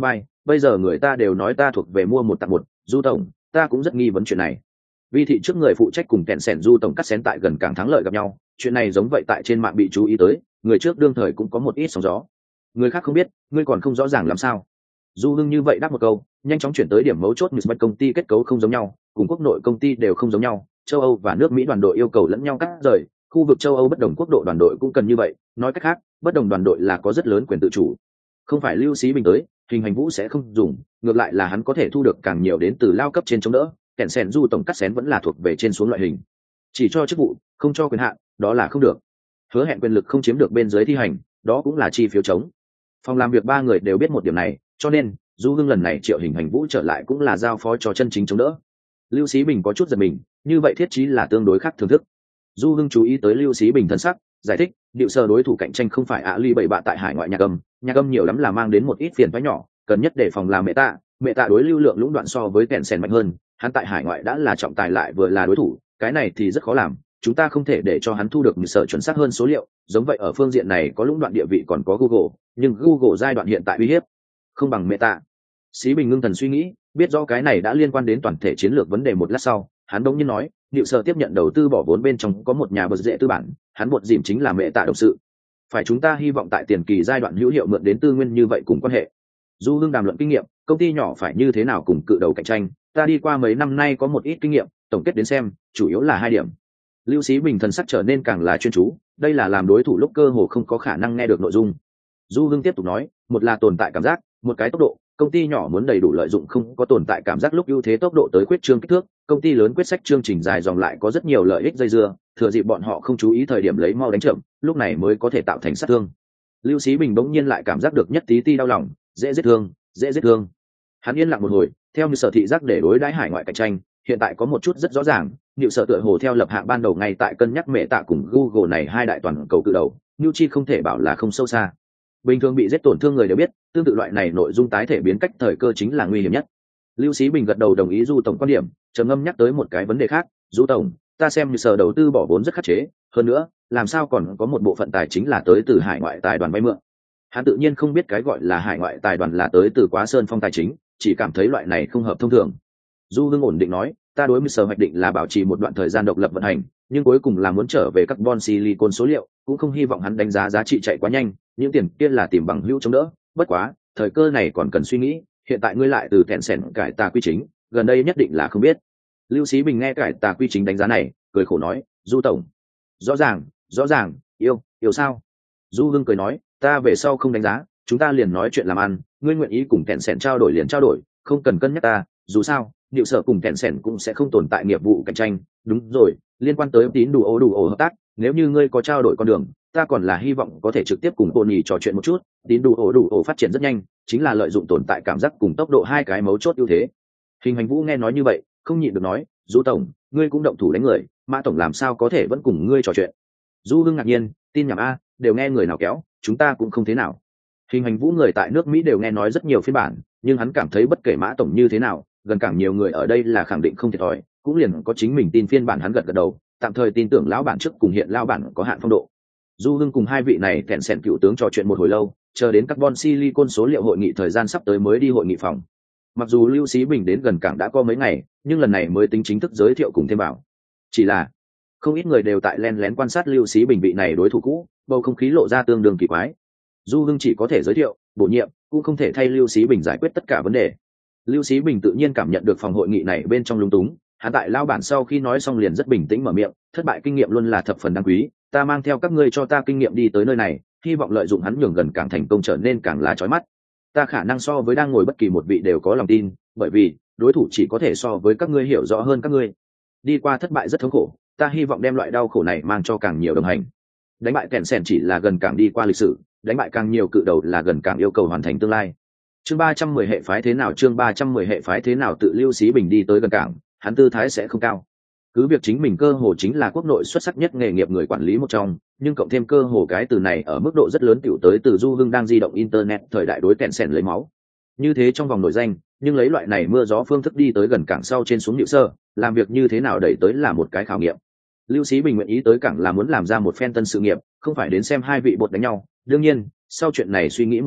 bây giờ người ta đều nói ta thuộc về mua một tặng một. Du tổng, ta cũng rất nghi vấn chuyện này. Vi thị trước người phụ trách cùng kẹn sẻn Du tổng cắt xén tại gần cảng thắng lợi gặp nhau, chuyện này giống vậy tại trên mạng bị chú ý tới, người trước đương thời cũng có một ít sóng gió. Người khác không biết, ngươi còn không rõ ràng làm sao. Du Hưng như vậy đáp một câu, nhanh chóng chuyển tới điểm mấu chốt. Mật công ty kết cấu không giống nhau, cùng quốc nội công ty đều không giống nhau, châu Âu và nước Mỹ đoàn đội yêu cầu lẫn nhau cắt rời, khu vực châu Âu bất đồng quốc độ đoàn đội cũng cần như vậy. Nói cách khác, bất đồng đoàn đội là có rất lớn quyền tự chủ. Không phải Lưu Xí Bình tới, Hình Hành Vũ sẽ không dùng, ngược lại là hắn có thể thu được càng nhiều đến từ lao cấp trên chống đỡ. Kẹn sẻn Du tổng cắt xén vẫn là thuộc về trên xuống loại hình, chỉ cho chức vụ, không cho quyền hạn, đó là không được. Hứa hẹn quyền lực không chiếm được bên dưới thi hành, đó cũng là chi phiếu chống. Phòng làm việc ba người đều biết một điểm này, cho nên Du Hưng lần này triệu Hình Hành Vũ trở lại cũng là giao phó cho chân chính chống đỡ. Lưu Xí Bình có chút giật mình, như vậy thiết chí là tương đối khác thưởng thức. Du Hưng chú ý tới Lưu Xí Bình thân sắc, giải thích, điệu sơ đối thủ cạnh tranh không phải ạ ly bảy bạ tại hải ngoại nhạc âm, nhạc âm nhiều lắm là mang đến một ít phiền toái nhỏ, cần nhất để phòng là mẹ tạ, mẹ tạ đối lưu lượng lũng đoạn so với kẹn sèn mạnh hơn, hắn tại hải ngoại đã là trọng tài lại vừa là đối thủ, cái này thì rất khó làm, chúng ta không thể để cho hắn thu được một sở chuẩn xác hơn số liệu. Giống vậy ở phương diện này có lũng đoạn địa vị còn có Google, nhưng Google giai đoạn hiện tại uy hiếp không bằng Meta. Xí Bình ngưng thần suy nghĩ, biết rõ cái này đã liên quan đến toàn thể chiến lược vấn đề. Một lát sau, hắn đống nhiên nói, Diệu Sở tiếp nhận đầu tư bỏ vốn bên trong có một nhà bật rễ tư bản, hắn buộc dìm chính là Meta đồng sự. Phải chúng ta hy vọng tại tiền kỳ giai đoạn hữu hiệu mượn đến tư nguyên như vậy cùng quan hệ. Du Hưng đàm luận kinh nghiệm, công ty nhỏ phải như thế nào cùng cự đầu cạnh tranh, ta đi qua mấy năm nay có một ít kinh nghiệm, tổng kết đến xem, chủ yếu là hai điểm. Lưu Xí Bình thần sắc trở nên càng là chuyên chú, đây là làm đối thủ lúc cơ hồ không có khả năng nghe được nội dung. Du Hưng tiếp tục nói, một là tồn tại cảm giác, một cái tốc độ, công ty nhỏ muốn đầy đủ lợi dụng không có tồn tại cảm giác lúc ưu thế tốc độ tới quyết trương kích thước, công ty lớn quyết sách chương trình dài dòng lại có rất nhiều lợi ích dây dưa, thừa dịp bọn họ không chú ý thời điểm lấy mau đánh chậm, lúc này mới có thể tạo thành sát thương. Lưu Xí Bình bỗng nhiên lại cảm giác được nhất tí ti đau lòng, dễ giết thương, dễ giết thương. Hắn yên lặng một hồi, theo như sở thị giác để đối đãi hải ngoại cạnh tranh, hiện tại có một chút rất rõ ràng, Niệu Sở tựa hồ theo lập hạng ban đầu ngay tại cân nhắc mẹ tạ cùng Google này hai đại toàn cầu cự đầu, Niu Chi không thể bảo là không sâu xa. Bình thường bị giết tổn thương người đều biết, tương tự loại này nội dung tái thể biến cách thời cơ chính là nguy hiểm nhất. Lưu Xí Bình gật đầu đồng ý Du tổng quan điểm, trầm ngâm nhắc tới một cái vấn đề khác, Du tổng, ta xem như sở đầu tư bỏ vốn rất khắc chế, hơn nữa, làm sao còn có một bộ phận tài chính là tới từ hải ngoại tài đoàn vay mượn. Hắn tự nhiên không biết cái gọi là hải ngoại tài đoàn là tới từ Quá Sơn Phong tài chính, chỉ cảm thấy loại này không hợp thông thường. Du Hưng ổn định nói, ta đối với sở hoạch định là bảo trì một đoạn thời gian độc lập vận hành, nhưng cuối cùng là muốn trở về carbon silicon số liệu, cũng không hy vọng hắn đánh giá giá trị chạy quá nhanh, những tiền kia là tìm bằng hữu chống đỡ. Bất quá, thời cơ này còn cần suy nghĩ, hiện tại ngươi lại từ kẹn sẻn cải tà quy chính, gần đây nhất định là không biết. Lưu Xí Bình nghe cải tà quy chính đánh giá này, cười khổ nói, Du tổng, rõ ràng, rõ ràng, yêu, yêu sao? Du Hưng cười nói, ta về sau không đánh giá, chúng ta liền nói chuyện làm ăn, ngươi nguyện ý cùng kẹn sẻn trao đổi liền trao đổi, không cần cân nhắc ta, dù sao Niệu Sở cùng kẹn sẻn cũng sẽ không tồn tại nghiệp vụ cạnh tranh. Đúng rồi, liên quan tới tín đủ ố đủ ổ hợp tác, nếu như ngươi có trao đổi con đường, ta còn là hy vọng có thể trực tiếp cùng cô nhì trò chuyện một chút. Tín đủ ổ đủ ổ phát triển rất nhanh, chính là lợi dụng tồn tại cảm giác cùng tốc độ hai cái mấu chốt ưu thế. Hình Hành Vũ nghe nói như vậy, không nhịn được nói, Du tổng, ngươi cũng động thủ đánh người, Mã tổng làm sao có thể vẫn cùng ngươi trò chuyện? Du Hưng ngạc nhiên, tin nhảm a, đều nghe người nào kéo, chúng ta cũng không thế nào. Hình Hành Vũ người tại nước Mỹ đều nghe nói rất nhiều phiên bản, nhưng hắn cảm thấy bất kể Mã tổng như thế nào, gần càng nhiều người ở đây là khẳng định không thiệt thòi, cũng liền có chính mình tin phiên bản. Hắn gật gật đầu, tạm thời tin tưởng lão bản trước cùng hiện lão bản có hạn phong độ. Du Hưng cùng hai vị này kẹn sẻn cựu tướng trò chuyện một hồi lâu, chờ đến carbon silicon số liệu hội nghị thời gian sắp tới mới đi hội nghị phòng. Mặc dù Lưu Xí Bình đến gần cảng đã có mấy ngày, nhưng lần này mới tính chính thức giới thiệu cùng thêm bảo. Chỉ là không ít người đều tại len lén quan sát Lưu Xí Bình vị này đối thủ cũ, bầu không khí lộ ra tương đương kỳ quái. Du Hưng chỉ có thể giới thiệu, bổ nhiệm, cũng không thể thay Lưu Xí Bình giải quyết tất cả vấn đề. Lưu Xí Bình tự nhiên cảm nhận được phòng hội nghị này bên trong lúng túng, hắn tại lao bản sau khi nói xong liền rất bình tĩnh mở miệng, thất bại kinh nghiệm luôn là thập phần đáng quý, ta mang theo các ngươi cho ta kinh nghiệm đi tới nơi này, hy vọng lợi dụng hắn nhường gần càng thành công trở nên càng lá chói mắt. Ta khả năng so với đang ngồi bất kỳ một vị đều có lòng tin, bởi vì đối thủ chỉ có thể so với các ngươi hiểu rõ hơn các ngươi. Đi qua thất bại rất thống khổ, ta hy vọng đem loại đau khổ này mang cho càng nhiều đồng hành. Đánh bại kẹn sẻn chỉ là gần càng đi qua lịch sử, đánh bại càng nhiều cự đầu là gần càng yêu cầu hoàn thành tương lai. Chương ba trăm mười hệ phái thế nào chương ba trăm mười hệ phái thế nào tự Lưu Xí Bình đi tới gần cảng, hắn tư thái sẽ không cao. Cứ việc chính mình cơ hồ chính là quốc nội xuất sắc nhất nghề nghiệp người quản lý một trong, nhưng cộng thêm cơ hồ cái từ này ở mức độ rất lớn tiểu tới từ Du Hưng đang di động internet thời đại đối kẹn sẻn lấy máu. Như thế trong vòng nổi danh, nhưng lấy loại này mưa gió phương thức đi tới gần cảng sau trên xuống Niệu Sơ, làm việc như thế nào đẩy tới là một cái khảo nghiệm. Lưu Xí Bình nguyện ý tới cảng là muốn làm ra một phen tân sự nghiệp, không phải đến xem hai vị bột đánh nhau. Đương nhiên, sau chuyện này suy nghĩ một chút,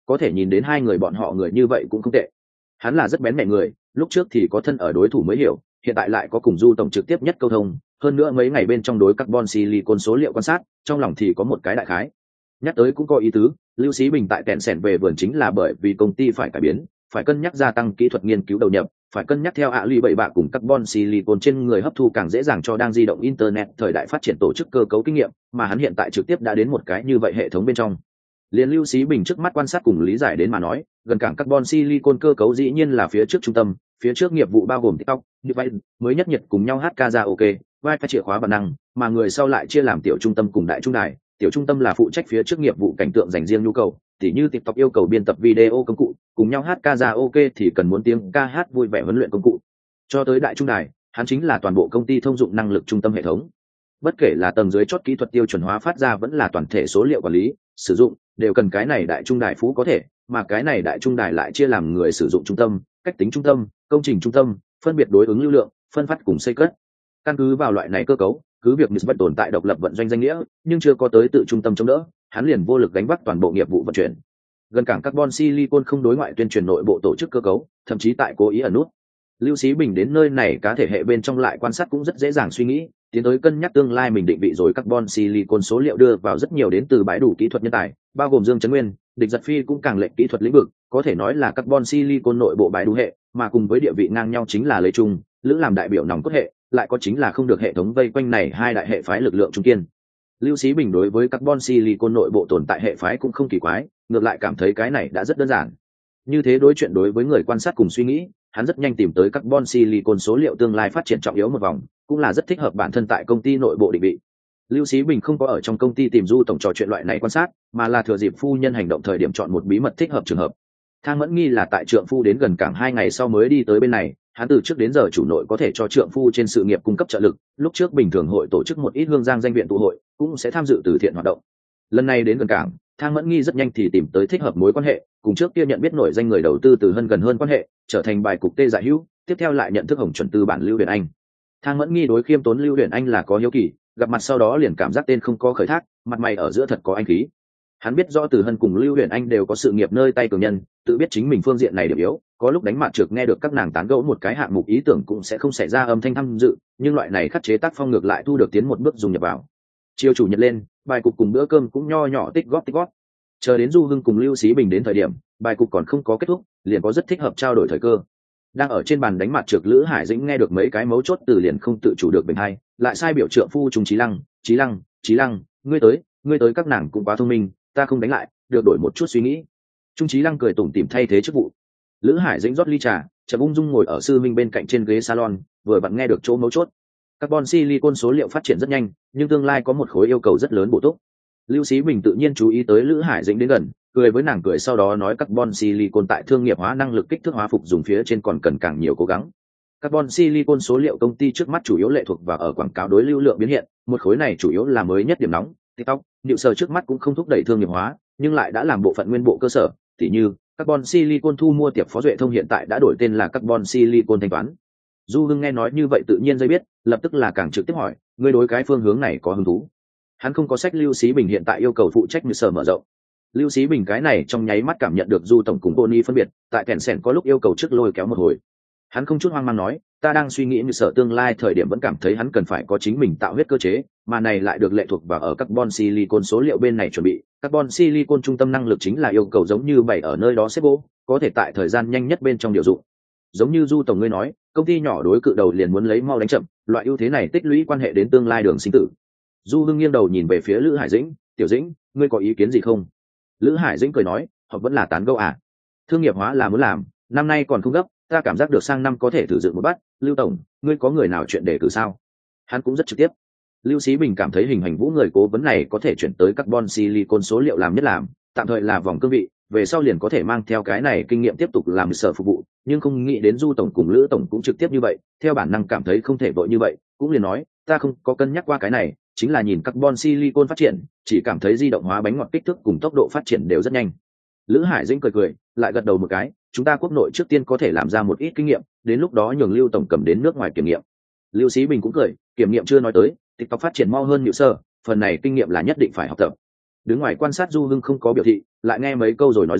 có thể nhìn đến hai người bọn họ người như vậy cũng không tệ. Hắn là rất bén mẹ người, lúc trước thì có thân ở đối thủ mới hiểu, hiện tại lại có cùng Du tổng trực tiếp nhất câu thông, hơn nữa mấy ngày bên trong đối carbon silicon số liệu quan sát, trong lòng thì có một cái đại khái. Nhắc tới cũng có ý tứ, Lưu Sĩ Bình tại tẹn sẻn về vườn chính là bởi vì công ty phải cải biến, phải cân nhắc gia tăng kỹ thuật nghiên cứu đầu nhập, phải cân nhắc theo ạ lì bảy bạ cùng carbon silicon trên người hấp thu càng dễ dàng cho đang di động internet thời đại phát triển tổ chức cơ cấu kinh nghiệm, mà hắn hiện tại trực tiếp đã đến một cái như vậy hệ thống bên trong. Liên Lưu Sĩ Bình trước mắt quan sát cùng lý giải đến mà nói, gần cảng carbon silicon cơ cấu dĩ nhiên là phía trước trung tâm, phía trước nghiệp vụ bao gồm TikTok, như vậy mới nhất nhiệt cùng nhau hát karaoke, wifi chìa khóa và năng, mà người sau lại chia làm tiểu trung tâm cùng đại trung đài, tiểu trung tâm là phụ trách phía trước nghiệp vụ cảnh tượng dành riêng nhu cầu, tỉ như TikTok yêu cầu biên tập video công cụ, cùng nhau hát karaoke thì cần muốn tiếng ca hát vui vẻ huấn luyện công cụ. Cho tới đại trung đài, hắn chính là toàn bộ công ty thông dụng năng lực trung tâm hệ thống. Bất kể là tầng dưới chót kỹ thuật tiêu chuẩn hóa phát ra vẫn là toàn thể số liệu quản lý, sử dụng, đều cần cái này đại trung đài phú có thể, mà cái này đại trung đài lại chia làm người sử dụng trung tâm, cách tính trung tâm, công trình trung tâm, phân biệt đối ứng lưu lượng, phân phát cùng xây cất. Căn cứ vào loại này cơ cấu, cứ việc Nisbet tồn tại độc lập vận doanh danh nghĩa, nhưng chưa có tới tự trung tâm chống đỡ, hắn liền vô lực gánh vác toàn bộ nghiệp vụ vận chuyển. Gần cảng carbon silicon không đối ngoại tuyên truyền nội bộ tổ chức cơ cấu, thậm chí tại cố ý ẩn nút. Lưu Sĩ Bình đến nơi này cá thể hệ bên trong lại quan sát cũng rất dễ dàng suy nghĩ, tiến tới cân nhắc tương lai mình định vị rồi carbon silicon số liệu đưa vào rất nhiều đến từ bãi đủ kỹ thuật nhân tài, bao gồm Dương Chấn Nguyên, Địch Giật Phi cũng càng lệnh kỹ thuật lĩnh vực, có thể nói là carbon silicon nội bộ bãi đủ hệ, mà cùng với địa vị ngang nhau chính là Lê Trung, Lữ làm đại biểu nòng cốt hệ, lại có chính là không được hệ thống vây quanh này hai đại hệ phái lực lượng trung kiên. Lưu Sĩ Bình đối với carbon silicon nội bộ tồn tại hệ phái cũng không kỳ quái, ngược lại cảm thấy cái này đã rất đơn giản. Như thế đối chuyện đối với người quan sát cùng suy nghĩ, hắn rất nhanh tìm tới carbon silicon số liệu tương lai phát triển trọng yếu một vòng, cũng là rất thích hợp bản thân tại công ty nội bộ định vị. Lưu Sĩ Bình không có ở trong công ty tìm Du tổng trò chuyện loại này quan sát, mà là thừa dịp phu nhân hành động thời điểm chọn một bí mật thích hợp trường hợp. Thang Mẫn Nghi là tại trượng phu đến gần cảng hai ngày sau mới đi tới bên này, hắn từ trước đến giờ chủ nội có thể cho trượng phu trên sự nghiệp cung cấp trợ lực, lúc trước bình thường hội tổ chức một ít hương giang danh viện tụ hội, cũng sẽ tham dự từ thiện hoạt động. Lần này đến gần cảng, Thang Mẫn Nghi rất nhanh thì tìm tới thích hợp mối quan hệ, cùng trước kia nhận biết nổi danh người đầu tư từ hơn gần hơn quan hệ, trở thành bài cục tê giải hữu, tiếp theo lại nhận thức Hồng chuẩn tư bản Lưu Huyền Anh. Thang Mẫn Nghi đối khiêm tốn Lưu Huyền Anh là có hiếu kỳ, gặp mặt sau đó liền cảm giác tên không có khởi thác, mặt mày ở giữa thật có anh khí. Hắn biết rõ Từ Hân cùng Lưu Huyền Anh đều có sự nghiệp nơi tay cường nhân, tự biết chính mình phương diện này điểm yếu, có lúc đánh mặt trược nghe được các nàng tán gẫu một cái hạng mục ý tưởng cũng sẽ không xảy ra âm thanh tham dự, nhưng loại này khắc chế tác phong ngược lại thu được tiến một bước dùng nhập vào. Chiều chủ nhật lên, bài cục cùng bữa cơm cũng nho nhỏ tích góp tích góp. Chờ đến Du Hưng cùng Lưu Sĩ Bình đến thời điểm, bài cục còn không có kết thúc, liền có rất thích hợp trao đổi thời cơ. Đang ở trên bàn đánh mặt trược Lữ Hải Dĩnh nghe được mấy cái mấu chốt từ liền không tự chủ được bình hay, lại sai biểu trượng phu Trung Chí Lăng, Chí Lăng, Chí Lăng, ngươi tới, ngươi tới các nàng cũng quá thông minh, ta không đánh lại, được đổi một chút suy nghĩ. Trung Chí Lăng cười tủm tỉm thay thế chức vụ. Lữ Hải Dĩnh rót ly trà, chậm ung dung ngồi ở sư minh bên cạnh trên ghế salon, vừa vặn nghe được chỗ mấu chốt. Carbon silicon số liệu phát triển rất nhanh, nhưng tương lai có một khối yêu cầu rất lớn bổ túc. Lưu Sĩ Bình tự nhiên chú ý tới Lữ Hải Dĩnh đến gần, cười với nàng cười sau đó nói carbon silicon tại thương nghiệp hóa năng lực kích thước hóa phục dùng phía trên còn cần càng nhiều cố gắng. Carbon silicon số liệu công ty trước mắt chủ yếu lệ thuộc vào ở quảng cáo đối lưu lượng biến hiện, một khối này chủ yếu là mới nhất điểm nóng, TikTok, liệu sở trước mắt cũng không thúc đẩy thương nghiệp hóa, nhưng lại đã làm bộ phận nguyên bộ cơ sở, tỉ như carbon silicon thu mua tiệp phó duệ thông hiện tại đã đổi tên là carbon silicon thanh toán. Du Hưng nghe nói như vậy tự nhiên dây biết, lập tức là càng trực tiếp hỏi, ngươi đối cái phương hướng này có hứng thú? Hắn không có sách Lưu Sĩ Bình hiện tại yêu cầu phụ trách như sở mở rộng. Lưu Sĩ Bình cái này trong nháy mắt cảm nhận được Du tổng cùng Tony phân biệt, tại kèn sèn có lúc yêu cầu trước lôi kéo một hồi. Hắn không chút hoang mang nói, ta đang suy nghĩ như sở tương lai thời điểm vẫn cảm thấy hắn cần phải có chính mình tạo huyết cơ chế, mà này lại được lệ thuộc vào ở carbon silicon số liệu bên này chuẩn bị. Carbon silicon trung tâm năng lực chính là yêu cầu giống như bảy ở nơi đó xếp gỗ, có thể tại thời gian nhanh nhất bên trong điều dụng. Giống như Du tổng ngươi nói, công ty nhỏ đối cự đầu liền muốn lấy mau đánh chậm, loại ưu thế này tích lũy quan hệ đến tương lai đường sinh tử. Du Hưng nghiêng đầu nhìn về phía Lữ Hải Dĩnh, tiểu Dĩnh, ngươi có ý kiến gì không? Lữ Hải Dĩnh cười nói, họ vẫn là tán gẫu à? Thương nghiệp hóa là muốn làm, năm nay còn không gấp, ta cảm giác được sang năm có thể thử dựng một bát. Lưu tổng, ngươi có người nào chuyện để cử sao? Hắn cũng rất trực tiếp. Lưu Sĩ Bình cảm thấy hình hành vũ người cố vấn này có thể chuyển tới carbon silicon số liệu làm nhất làm, tạm thời là vòng cương vị, về sau liền có thể mang theo cái này kinh nghiệm tiếp tục làm sở phục vụ, nhưng không nghĩ đến Du tổng cùng Lữ tổng cũng trực tiếp như vậy, theo bản năng cảm thấy không thể vội như vậy, cũng liền nói, ta không có cân nhắc qua cái này, chính là nhìn carbon silicon phát triển, chỉ cảm thấy di động hóa bánh ngọt kích thước cùng tốc độ phát triển đều rất nhanh. Lữ Hải Dĩnh cười cười, lại gật đầu một cái, chúng ta quốc nội trước tiên có thể làm ra một ít kinh nghiệm, đến lúc đó nhường Lưu tổng cầm đến nước ngoài kiểm nghiệm. Lưu Sĩ Bình cũng cười, kiểm nghiệm chưa nói tới, TikTok phát triển mau hơn Nhự Sơ, phần này kinh nghiệm là nhất định phải học tập. Đứng ngoài quan sát Du Hưng không có biểu thị, lại nghe mấy câu rồi nói ra,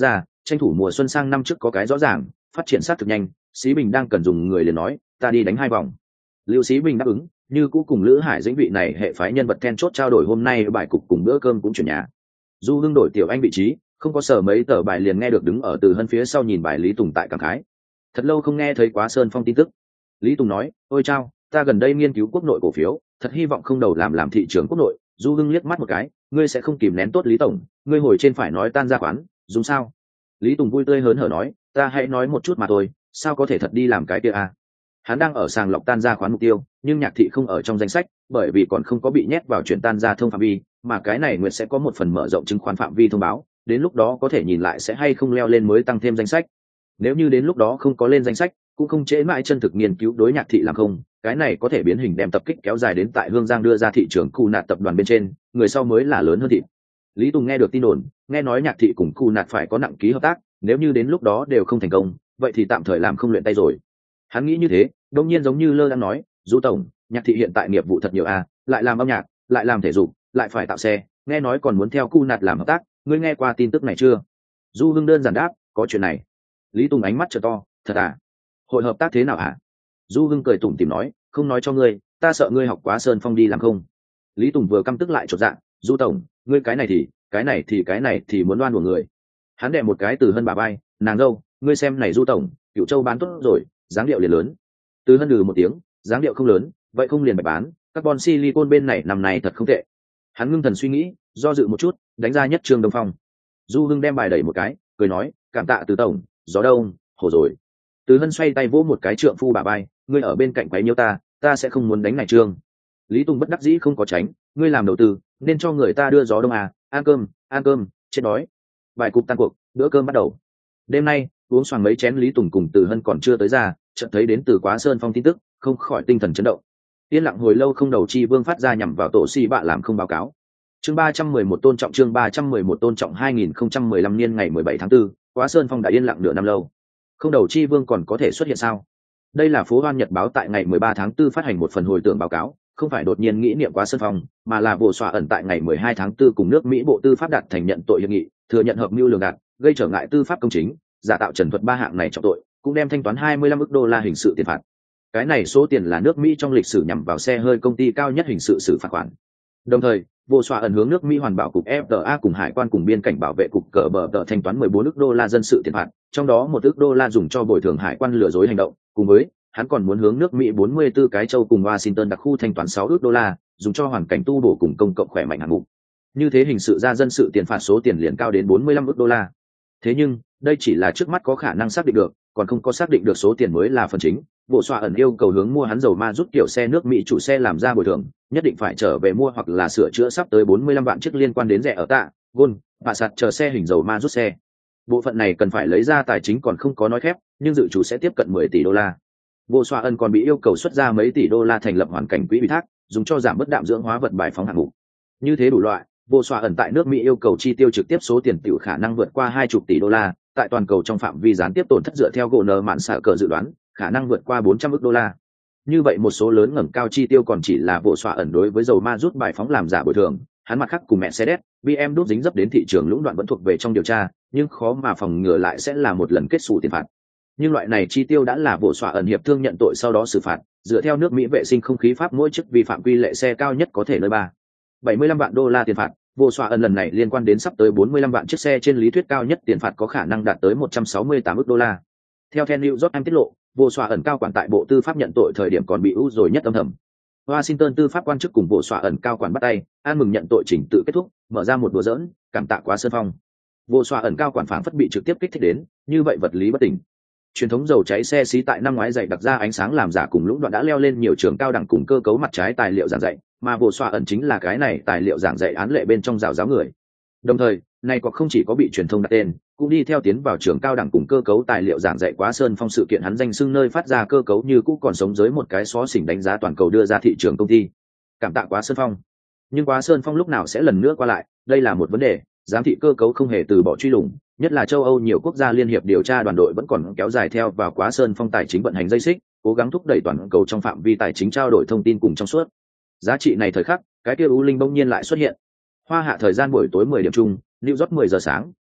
tranh thủ mùa xuân sang năm trước có cái rõ ràng, phát triển sát thực nhanh. Sĩ Bình đang cần dùng người liền nói, ta đi đánh hai vòng. Lưu Sĩ Bình đáp ứng, như cũ cùng Lữ Hải Dĩnh vị này hệ phái nhân vật then chốt trao đổi hôm nay bài cục cùng bữa cơm cũng chuyển nhà. Du Hưng đổi Tiểu Anh vị trí, không có sở mấy tờ bài liền nghe được đứng ở Từ Hân phía sau nhìn bài Lý Tùng tại cảm khái. Thật lâu không nghe thấy Quá Sơn Phong tin tức. Lý Tùng nói, ôi chao, ta gần đây nghiên cứu quốc nội cổ phiếu, thật hy vọng không đầu làm làm thị trường quốc nội. Du Hưng liếc mắt một cái, ngươi sẽ không kìm nén tốt Lý tổng, ngươi hồi trên phải nói tan ra quán, dùng sao? Lý Tùng vui tươi hớn hở nói, ta hãy nói một chút mà thôi, sao có thể thật đi làm cái kia à? Hắn đang ở sàng lọc tan ra khoán mục tiêu, nhưng Nhạc Thị không ở trong danh sách, bởi vì còn không có bị nhét vào chuyển tan ra thông phạm vi, mà cái này Nguyệt sẽ có một phần mở rộng chứng khoán phạm vi thông báo, đến lúc đó có thể nhìn lại sẽ hay không leo lên mới tăng thêm danh sách. Nếu như đến lúc đó không có lên danh sách, cũng không trễ mãi chân thực nghiên cứu đối Nhạc Thị làm không, cái này có thể biến hình đem tập kích kéo dài đến tại Hương Giang đưa ra thị trường Cù Nạt tập đoàn bên trên, người sau mới là lớn hơn thịt. Lý Tùng nghe được tin đồn, nghe nói Nhạc Thị cùng Cù Nạt phải có nặng ký hợp tác, nếu như đến lúc đó đều không thành công, vậy thì tạm thời làm không luyện tay rồi. Hắn nghĩ như thế, đông nhiên giống như lơ đang nói, Du tổng, Nhạc Thị hiện tại nghiệp vụ thật nhiều à, lại làm âm nhạc, lại làm thể dục, lại phải tạo xe, nghe nói còn muốn theo Cù Nạt làm hợp tác, ngươi nghe qua tin tức này chưa? Du Hưng đơn giản đáp, có chuyện này. Lý Tùng ánh mắt trợ to, thật à? Hội hợp tác thế nào hả? Du Hưng cười tủm tỉm nói, không nói cho ngươi, ta sợ ngươi học quá Sơn Phong đi làm không. Lý Tùng vừa căm tức lại chột dạ, Du tổng, ngươi cái này thì, cái này thì cái này thì muốn đoan của người. Hắn đè một cái Từ Hân bà bay, nàng dâu, ngươi xem này Du tổng, Cựu Châu bán tốt rồi, dáng điệu liền lớn. Từ Hân lừ một tiếng, dáng điệu không lớn, vậy không liền bạch bán, carbon silicon bên này năm này thật không tệ. Hắn ngưng thần suy nghĩ, do dự một chút, đánh ra nhất Trương Đông Phong. Du Hưng đem bài đẩy một cái, cười nói, cảm tạ Từ tổng, gió đông, hổ rồi. Từ Hân xoay tay vỗ một cái trượng phu bà bay, ngươi ở bên cạnh quấy nhiêu ta, ta sẽ không muốn đánh này Trương. Lý Tùng bất đắc dĩ không có tránh, ngươi làm đầu tư, nên cho người ta đưa gió đông à, ăn cơm, ăn cơm, chết đói. Bài cục tan cuộc, bữa cơm bắt đầu. Đêm nay, uống xoàng mấy chén Lý Tùng cùng Từ Hân còn chưa tới ra, chợt thấy đến từ Quá Sơn Phong tin tức, không khỏi tinh thần chấn động. Yên lặng hồi lâu không đầu chi vương phát ra nhằm vào tổ si bạ làm không báo cáo. Chương ba trăm mười một tôn trọng chương ba trăm mười một tôn trọng hai nghìn không trăm mười lăm niên ngày mười bảy tháng tư, Quá Sơn Phong đã yên lặng nửa năm lâu. Không đầu chi vương còn có thể xuất hiện sao? Đây là Phố Hoan Nhật báo tại ngày mười ba tháng tư phát hành một phần hồi tưởng báo cáo, không phải đột nhiên nghĩ niệm Quá Sơn Phong, mà là vụ xóa ẩn tại ngày mười hai tháng tư cùng nước Mỹ Bộ Tư pháp đạt thành nhận tội hiệp nghị, thừa nhận hợp mưu lường gạt, gây trở ngại tư pháp công chính, giả tạo trần thuật ba hạng này trọng tội, cũng đem thanh toán hai mươi lăm ức đô la hình sự tiền phạt. Cái này số tiền là nước Mỹ trong lịch sử nhằm vào xe hơi công ty cao nhất hình sự xử phạt khoản. Đồng thời, vụ xóa ẩn hướng nước Mỹ hoàn bảo cục ép tê a cùng hải quan cùng biên cảnh bảo vệ cục cờ bờ tờ thanh toán mười bốn ức đô la dân sự tiền phạt, trong đó một ức đô la dùng cho bồi thường hải quan lừa dối hành động, cùng với hắn còn muốn hướng nước Mỹ bốn mươi tư cái châu cùng Washington đặc khu thanh toán sáu ức đô la, dùng cho hoàn cảnh tu bổ cùng công cộng khỏe mạnh hạng mục. Như thế hình sự ra dân sự tiền phạt số tiền liền cao đến bốn mươi lăm ức đô la. Thế nhưng, đây chỉ là trước mắt có khả năng xác định được, còn không có xác định được số tiền mới là phần chính. Vụ xóa ẩn yêu cầu hướng mua hắn dầu ma rút kiểu xe nước Mỹ chủ xe làm ra bồi thường, nhất định phải trở về mua hoặc là sửa chữa sắp tới bốn mươi lăm vạn chiếc liên quan đến rẻ ở tạ, Gôn, và sạt chờ xe hình dầu ma rút xe. Bộ phận này cần phải lấy ra tài chính còn không có nói khép, nhưng dự chủ sẽ tiếp cận mười tỷ đô la. Vụ xóa ẩn còn bị yêu cầu xuất ra mấy tỷ đô la thành lập hoàn cảnh quỹ ủy thác, dùng cho giảm bất đạm dưỡng hóa vật bài phóng hạng mục. Như thế đủ loại, vụ xóa ẩn tại nước Mỹ yêu cầu chi tiêu trực tiếp số tiền tiểu khả năng vượt qua hai chục tỷ đô la, tại toàn cầu trong phạm vi gián tiếp tổn thất dựa theo gỗ nợ mạn xạ cờ dự đoán, khả năng vượt qua bốn trăm ức đô la. Như vậy một số lớn ngẩng cao chi tiêu còn chỉ là vụ xóa ẩn đối với dầu ma rút bài phóng làm giả bồi thường, hắn mặt khác cùng Mercedes, bê em đút dính dấp đến thị trường lũng đoạn vẫn thuộc về trong điều tra, nhưng khó mà phòng ngừa lại sẽ là một lần kết xù tiền phạt. Nhưng loại này chi tiêu đã là vụ xóa ẩn hiệp thương nhận tội sau đó xử phạt, dựa theo nước Mỹ vệ sinh không khí pháp mỗi chức vi phạm quy lệ xe cao nhất có thể nơi ba bảy mươi lăm vạn đô la tiền phạt. Vụ xóa ẩn lần này liên quan đến sắp tới bốn mươi lăm vạn chiếc xe trên lý thuyết cao nhất tiền phạt có khả năng đạt tới một trăm sáu mươi tám ức đô la. Theo The New York Times tiết lộ, vụ xóa ẩn cao quản tại Bộ Tư pháp nhận tội thời điểm còn bị ưu rồi nhất âm thầm. Washington tư pháp quan chức cùng vụ xóa ẩn cao quản bắt tay, an mừng nhận tội chỉnh tự kết thúc, mở ra một đùa giỡn, cảm tạ Quá Sơn Phong. Vụ xóa ẩn cao quản phảng phất bị trực tiếp kích thích đến, như vậy vật lý bất tỉnh. Truyền thống dầu cháy xe xí tại năm ngoái dạy đặc ra ánh sáng làm giả cùng lũng đoạn đã leo lên nhiều trường cao đẳng cùng cơ cấu mặt trái tài liệu giảng dạy, mà vụ xóa ẩn chính là cái này tài liệu giảng dạy án lệ bên trong rào giáo người. Đồng thời, này có không chỉ có bị truyền thông đặt tên, cũng đi theo tiến vào trường cao đẳng cùng cơ cấu tài liệu giảng dạy Quá Sơn Phong sự kiện hắn danh xưng nơi phát ra cơ cấu như cũ còn sống dưới một cái xó xỉnh đánh giá toàn cầu đưa ra thị trường công ty. Cảm tạ Quá Sơn Phong. Nhưng Quá Sơn Phong lúc nào sẽ lần nữa qua lại, đây là một vấn đề, giám thị cơ cấu không hề từ bỏ truy lùng, nhất là châu Âu nhiều quốc gia liên hiệp điều tra đoàn đội vẫn còn kéo dài theo vào Quá Sơn Phong tài chính vận hành dây xích, cố gắng thúc đẩy toàn cầu trong phạm vi tài chính trao đổi thông tin cùng trong suốt. Giá trị này thời khắc, cái kia u linh bỗng nhiên lại xuất hiện. Hoa hạ thời gian buổi tối mười điểm chung, New York mười giờ sáng,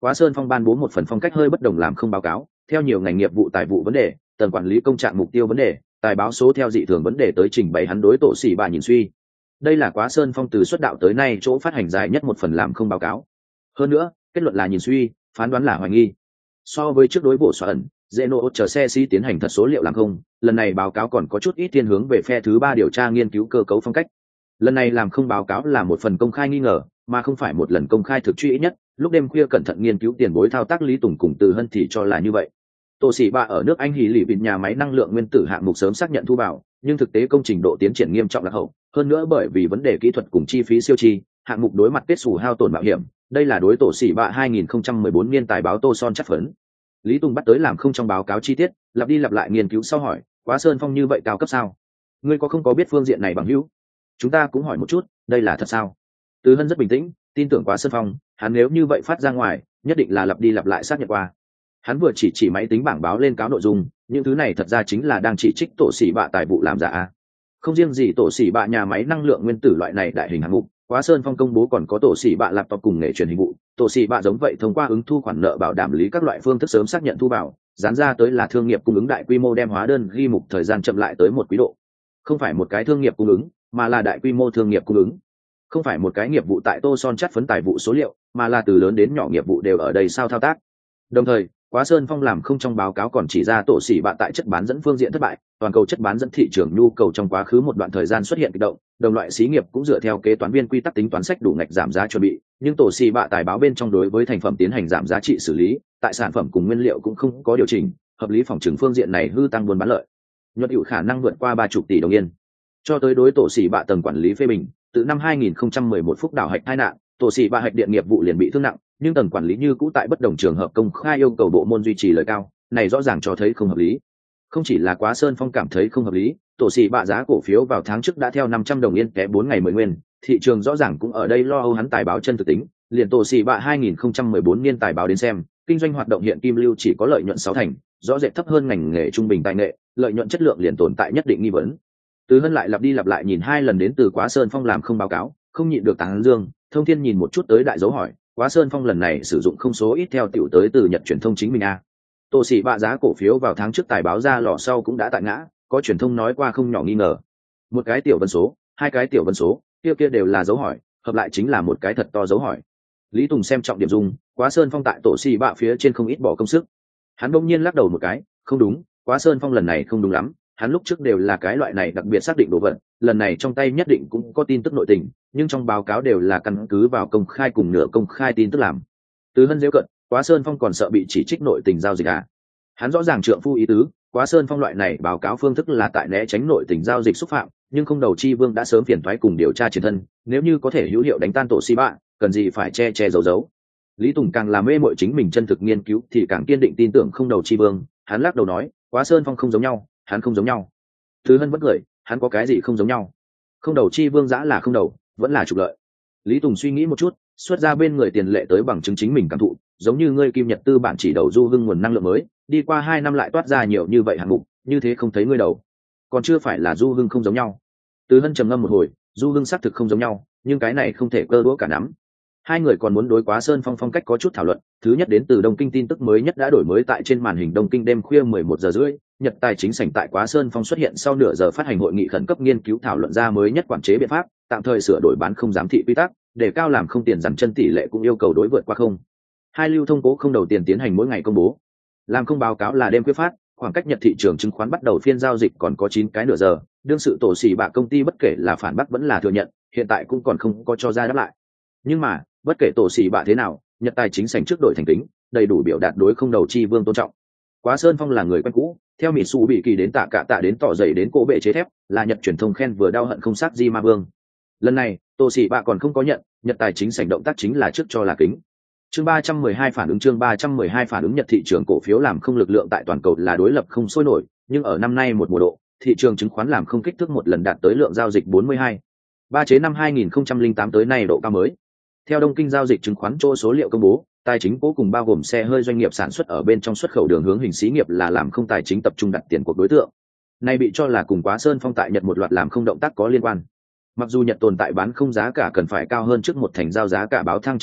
Quá Sơn Phong ban bố một phần phong cách hơi bất đồng làm không báo cáo, theo nhiều ngành nghiệp vụ tài vụ vấn đề, tầng quản lý công trạng mục tiêu vấn đề, tài báo số theo dị thường vấn đề tới trình bày hắn đối tổ sĩ bà nhìn suy. Đây là Quá Sơn Phong từ xuất đạo tới nay chỗ phát hành dài nhất một phần làm không báo cáo. Hơn nữa, kết luận là nhìn suy, phán đoán là hoài nghi. So với trước đối bộ xóa ẩn, Zeno chờ xe si tiến hành thật số liệu làm không, lần này báo cáo còn có chút ít thiên hướng về phe thứ ba điều tra nghiên cứu cơ cấu phong cách. Lần này làm không báo cáo là một phần công khai nghi ngờ, mà không phải một lần công khai thực truy nhất. Lúc đêm khuya cẩn thận nghiên cứu tiền bối thao tác Lý Tùng cùng Từ Hân thì cho là như vậy. Tổ sĩ ba ở nước Anh hỉ lì vịt nhà máy năng lượng nguyên tử hạng mục sớm xác nhận thu bảo, nhưng thực tế công trình độ tiến triển nghiêm trọng lạc hậu, hơn nữa bởi vì vấn đề kỹ thuật cùng chi phí siêu chi, hạng mục đối mặt kết xù hao tổn mạo hiểm. Đây là đối tổ sĩ ba hai nghìn không trăm mười bốn niên tài báo Tô Son chắc phấn. Lý Tùng bắt tới làm không trong báo cáo chi tiết, lặp đi lặp lại nghiên cứu sau hỏi, Quá Sơn Phong như vậy cao cấp sao? Ngươi có không có biết phương diện này bằng hữu? Chúng ta cũng hỏi một chút, đây là thật sao? Từ Hân rất bình tĩnh, tin tưởng Quá Sơn Phong, hắn nếu như vậy phát ra ngoài, nhất định là lặp đi lặp lại xác nhận qua. Hắn vừa chỉ chỉ máy tính bảng báo lên cáo nội dung, những thứ này thật ra chính là đang chỉ trích tổ sĩ bạ tài vụ làm giả. Không riêng gì tổ sĩ bạ nhà máy năng lượng nguyên tử loại này đại hình hạng mục, Quá Sơn Phong công bố còn có tổ sĩ bạ laptop cùng nghề truyền hình vụ, tổ sĩ bạ giống vậy thông qua ứng thu khoản nợ bảo đảm lý các loại phương thức sớm xác nhận thu bảo, dán ra tới là thương nghiệp cung ứng đại quy mô đem hóa đơn ghi mục thời gian chậm lại tới một quý độ. Không phải một cái thương nghiệp cung ứng, mà là đại quy mô thương nghiệp cung ứng. Không phải một cái nghiệp vụ tại Tô Son chắt phấn tài vụ số liệu, mà là từ lớn đến nhỏ nghiệp vụ đều ở đây sao thao tác. Đồng thời, Quá Sơn Phong làm không trong báo cáo còn chỉ ra tổ sĩ bạ tại chất bán dẫn phương diện thất bại, toàn cầu chất bán dẫn thị trường nhu cầu trong quá khứ một đoạn thời gian xuất hiện kịch động, đồng loại xí nghiệp cũng dựa theo kế toán viên quy tắc tính toán sách đủ ngạch giảm giá chuẩn bị, nhưng tổ sĩ bạ tài báo bên trong đối với thành phẩm tiến hành giảm giá trị xử lý, tại sản phẩm cùng nguyên liệu cũng không có điều chỉnh, hợp lý phòng trừng phương diện này hư tăng buôn bán lợi. Nhuận hữu khả năng vượt qua ba chục tỷ đồng yên. Cho tới đối tổ sĩ bạ tầng quản lý phê bình, từ năm hai nghìn không trăm mười một phút đảo hạch tai nạn, tổ sĩ bạ hạch điện nghiệp vụ liền bị thương nặng, nhưng tầng quản lý như cũ tại bất đồng trường hợp công khai yêu cầu bộ môn duy trì lời cao, này rõ ràng cho thấy không hợp lý. Không chỉ là Quá Sơn Phong cảm thấy không hợp lý, tổ sĩ bạ giá cổ phiếu vào tháng trước đã theo năm trăm đồng yên té bốn ngày mười nguyên, thị trường rõ ràng cũng ở đây lo âu hắn tài báo chân thực tính, liền tổ sĩ bạ hai nghìn không trăm mười bốn niên tài báo đến xem, kinh doanh hoạt động hiện kim lưu chỉ có lợi nhuận sáu thành, rõ rệt thấp hơn ngành nghề trung bình tài nghệ, lợi nhuận chất lượng liền tồn tại nhất định nghi vấn. Từ Hân lại lặp đi lặp lại nhìn hai lần đến từ Quá Sơn Phong làm không báo cáo, không nhịn được tán dương. Thông Thiên nhìn một chút tới đại dấu hỏi, Quá Sơn Phong lần này sử dụng không số ít theo tiểu tới từ Nhật truyền thông chính mình a. Tổ sĩ bạ giá cổ phiếu vào tháng trước tài báo ra lò sau cũng đã tại ngã, có truyền thông nói qua không nhỏ nghi ngờ. Một cái tiểu vân số, hai cái tiểu vân số, kia kia đều là dấu hỏi, hợp lại chính là một cái thật to dấu hỏi. Lý Tùng xem trọng điểm dung, Quá Sơn Phong tại tổ sĩ bạ phía trên không ít bỏ công sức. Hắn bỗng nhiên lắc đầu một cái, không đúng, Quá Sơn Phong lần này không đúng lắm. Hắn lúc trước đều là cái loại này đặc biệt xác định đồ vật, lần này trong tay nhất định cũng có tin tức nội tình, nhưng trong báo cáo đều là căn cứ vào công khai cùng nửa công khai tin tức làm. Từ Hân giễu cận, Quá Sơn Phong còn sợ bị chỉ trích nội tình giao dịch à? Hắn rõ ràng trượng phu ý tứ, Quá Sơn Phong loại này báo cáo phương thức là tại né tránh nội tình giao dịch xúc phạm, nhưng không đầu chi vương đã sớm phiền toái cùng điều tra chiến thân, nếu như có thể hữu hiệu đánh tan tổ si bạ, cần gì phải che che giấu giấu. Lý Tùng càng làm mê mội chính mình chân thực nghiên cứu thì càng kiên định tin tưởng không đầu chi vương, hắn lắc đầu nói, Quá Sơn Phong không giống nhau. Hắn không giống nhau. Thứ Hân bất lợi, hắn có cái gì không giống nhau? Không đầu chi vương giã là không đầu, vẫn là trục lợi. Lý Tùng suy nghĩ một chút, xuất ra bên người tiền lệ tới bằng chứng chính mình cảm thụ, giống như ngươi Kim Nhật Tư bản chỉ đầu du hưng nguồn năng lượng mới, đi qua hai năm lại toát ra nhiều như vậy hạng mục, như thế không thấy ngươi đầu. Còn chưa phải là du hưng không giống nhau. Từ Hân trầm ngâm một hồi, du hưng xác thực không giống nhau, nhưng cái này không thể cơ đũa cả nắm. Hai người còn muốn đối Quá Sơn Phong phong cách có chút thảo luận, thứ nhất đến từ Đông Kinh tin tức mới nhất đã đổi mới tại trên màn hình Đông Kinh đêm khuya mười một giờ rưỡi, Nhật Tài chính sảnh tại Quá Sơn Phong xuất hiện sau nửa giờ phát hành hội nghị khẩn cấp nghiên cứu thảo luận ra mới nhất quản chế biện pháp, tạm thời sửa đổi bán không giám thị quy tắc, để cao làm không tiền dằn chân tỷ lệ cũng yêu cầu đối vượt qua không. Hai lưu thông cố không đầu tiền tiến hành mỗi ngày công bố. Làm không báo cáo là đêm khuya phát, khoảng cách Nhật thị trường chứng khoán bắt đầu phiên giao dịch còn có chín cái nửa giờ, đương sự tổ sĩ bạ công ty bất kể là phản bác vẫn là thừa nhận, hiện tại cũng còn không có cho ra đáp lại. Nhưng mà, bất kể tổ sĩ bạ thế nào, Nhật Tài chính sảnh trước đội thành kính, đầy đủ biểu đạt đối không đầu chi vương tôn trọng. Quá Sơn Phong là người quen cũ, theo mỹ su bị kỳ đến tạ cả tạ đến tỏ dày đến cỗ bệ chế thép, là Nhật truyền thông khen vừa đau hận không sát di ma vương. Lần này, tổ sĩ bạ còn không có nhận, Nhật Tài chính sảnh động tác chính là trước cho là kính. Chương ba trăm mười hai phản ứng chương ba trăm mười hai phản ứng Nhật thị trường cổ phiếu làm không lực lượng tại toàn cầu là đối lập không sôi nổi, nhưng ở năm nay một mùa độ, thị trường chứng khoán làm không kích thước một lần đạt tới lượng giao dịch bốn mươi hai. Ba chế năm hai nghìn không trăm lẻ tám tới nay độ cao mới. Theo Đông Kinh giao dịch chứng khoán chỗ số liệu công bố, tài chính cố cùng bao gồm xe hơi doanh nghiệp sản xuất ở bên trong xuất khẩu đường hướng hình xí nghiệp là làm không tài chính tập trung đặt tiền cuộc đối tượng. Này bị cho là cùng Quá Sơn Phong tại Nhật một loạt làm không động tác có liên quan. Mặc dù Nhật tồn tại bán không giá cả cần phải cao hơn trước một thành giao giá cả báo thăng chế độ,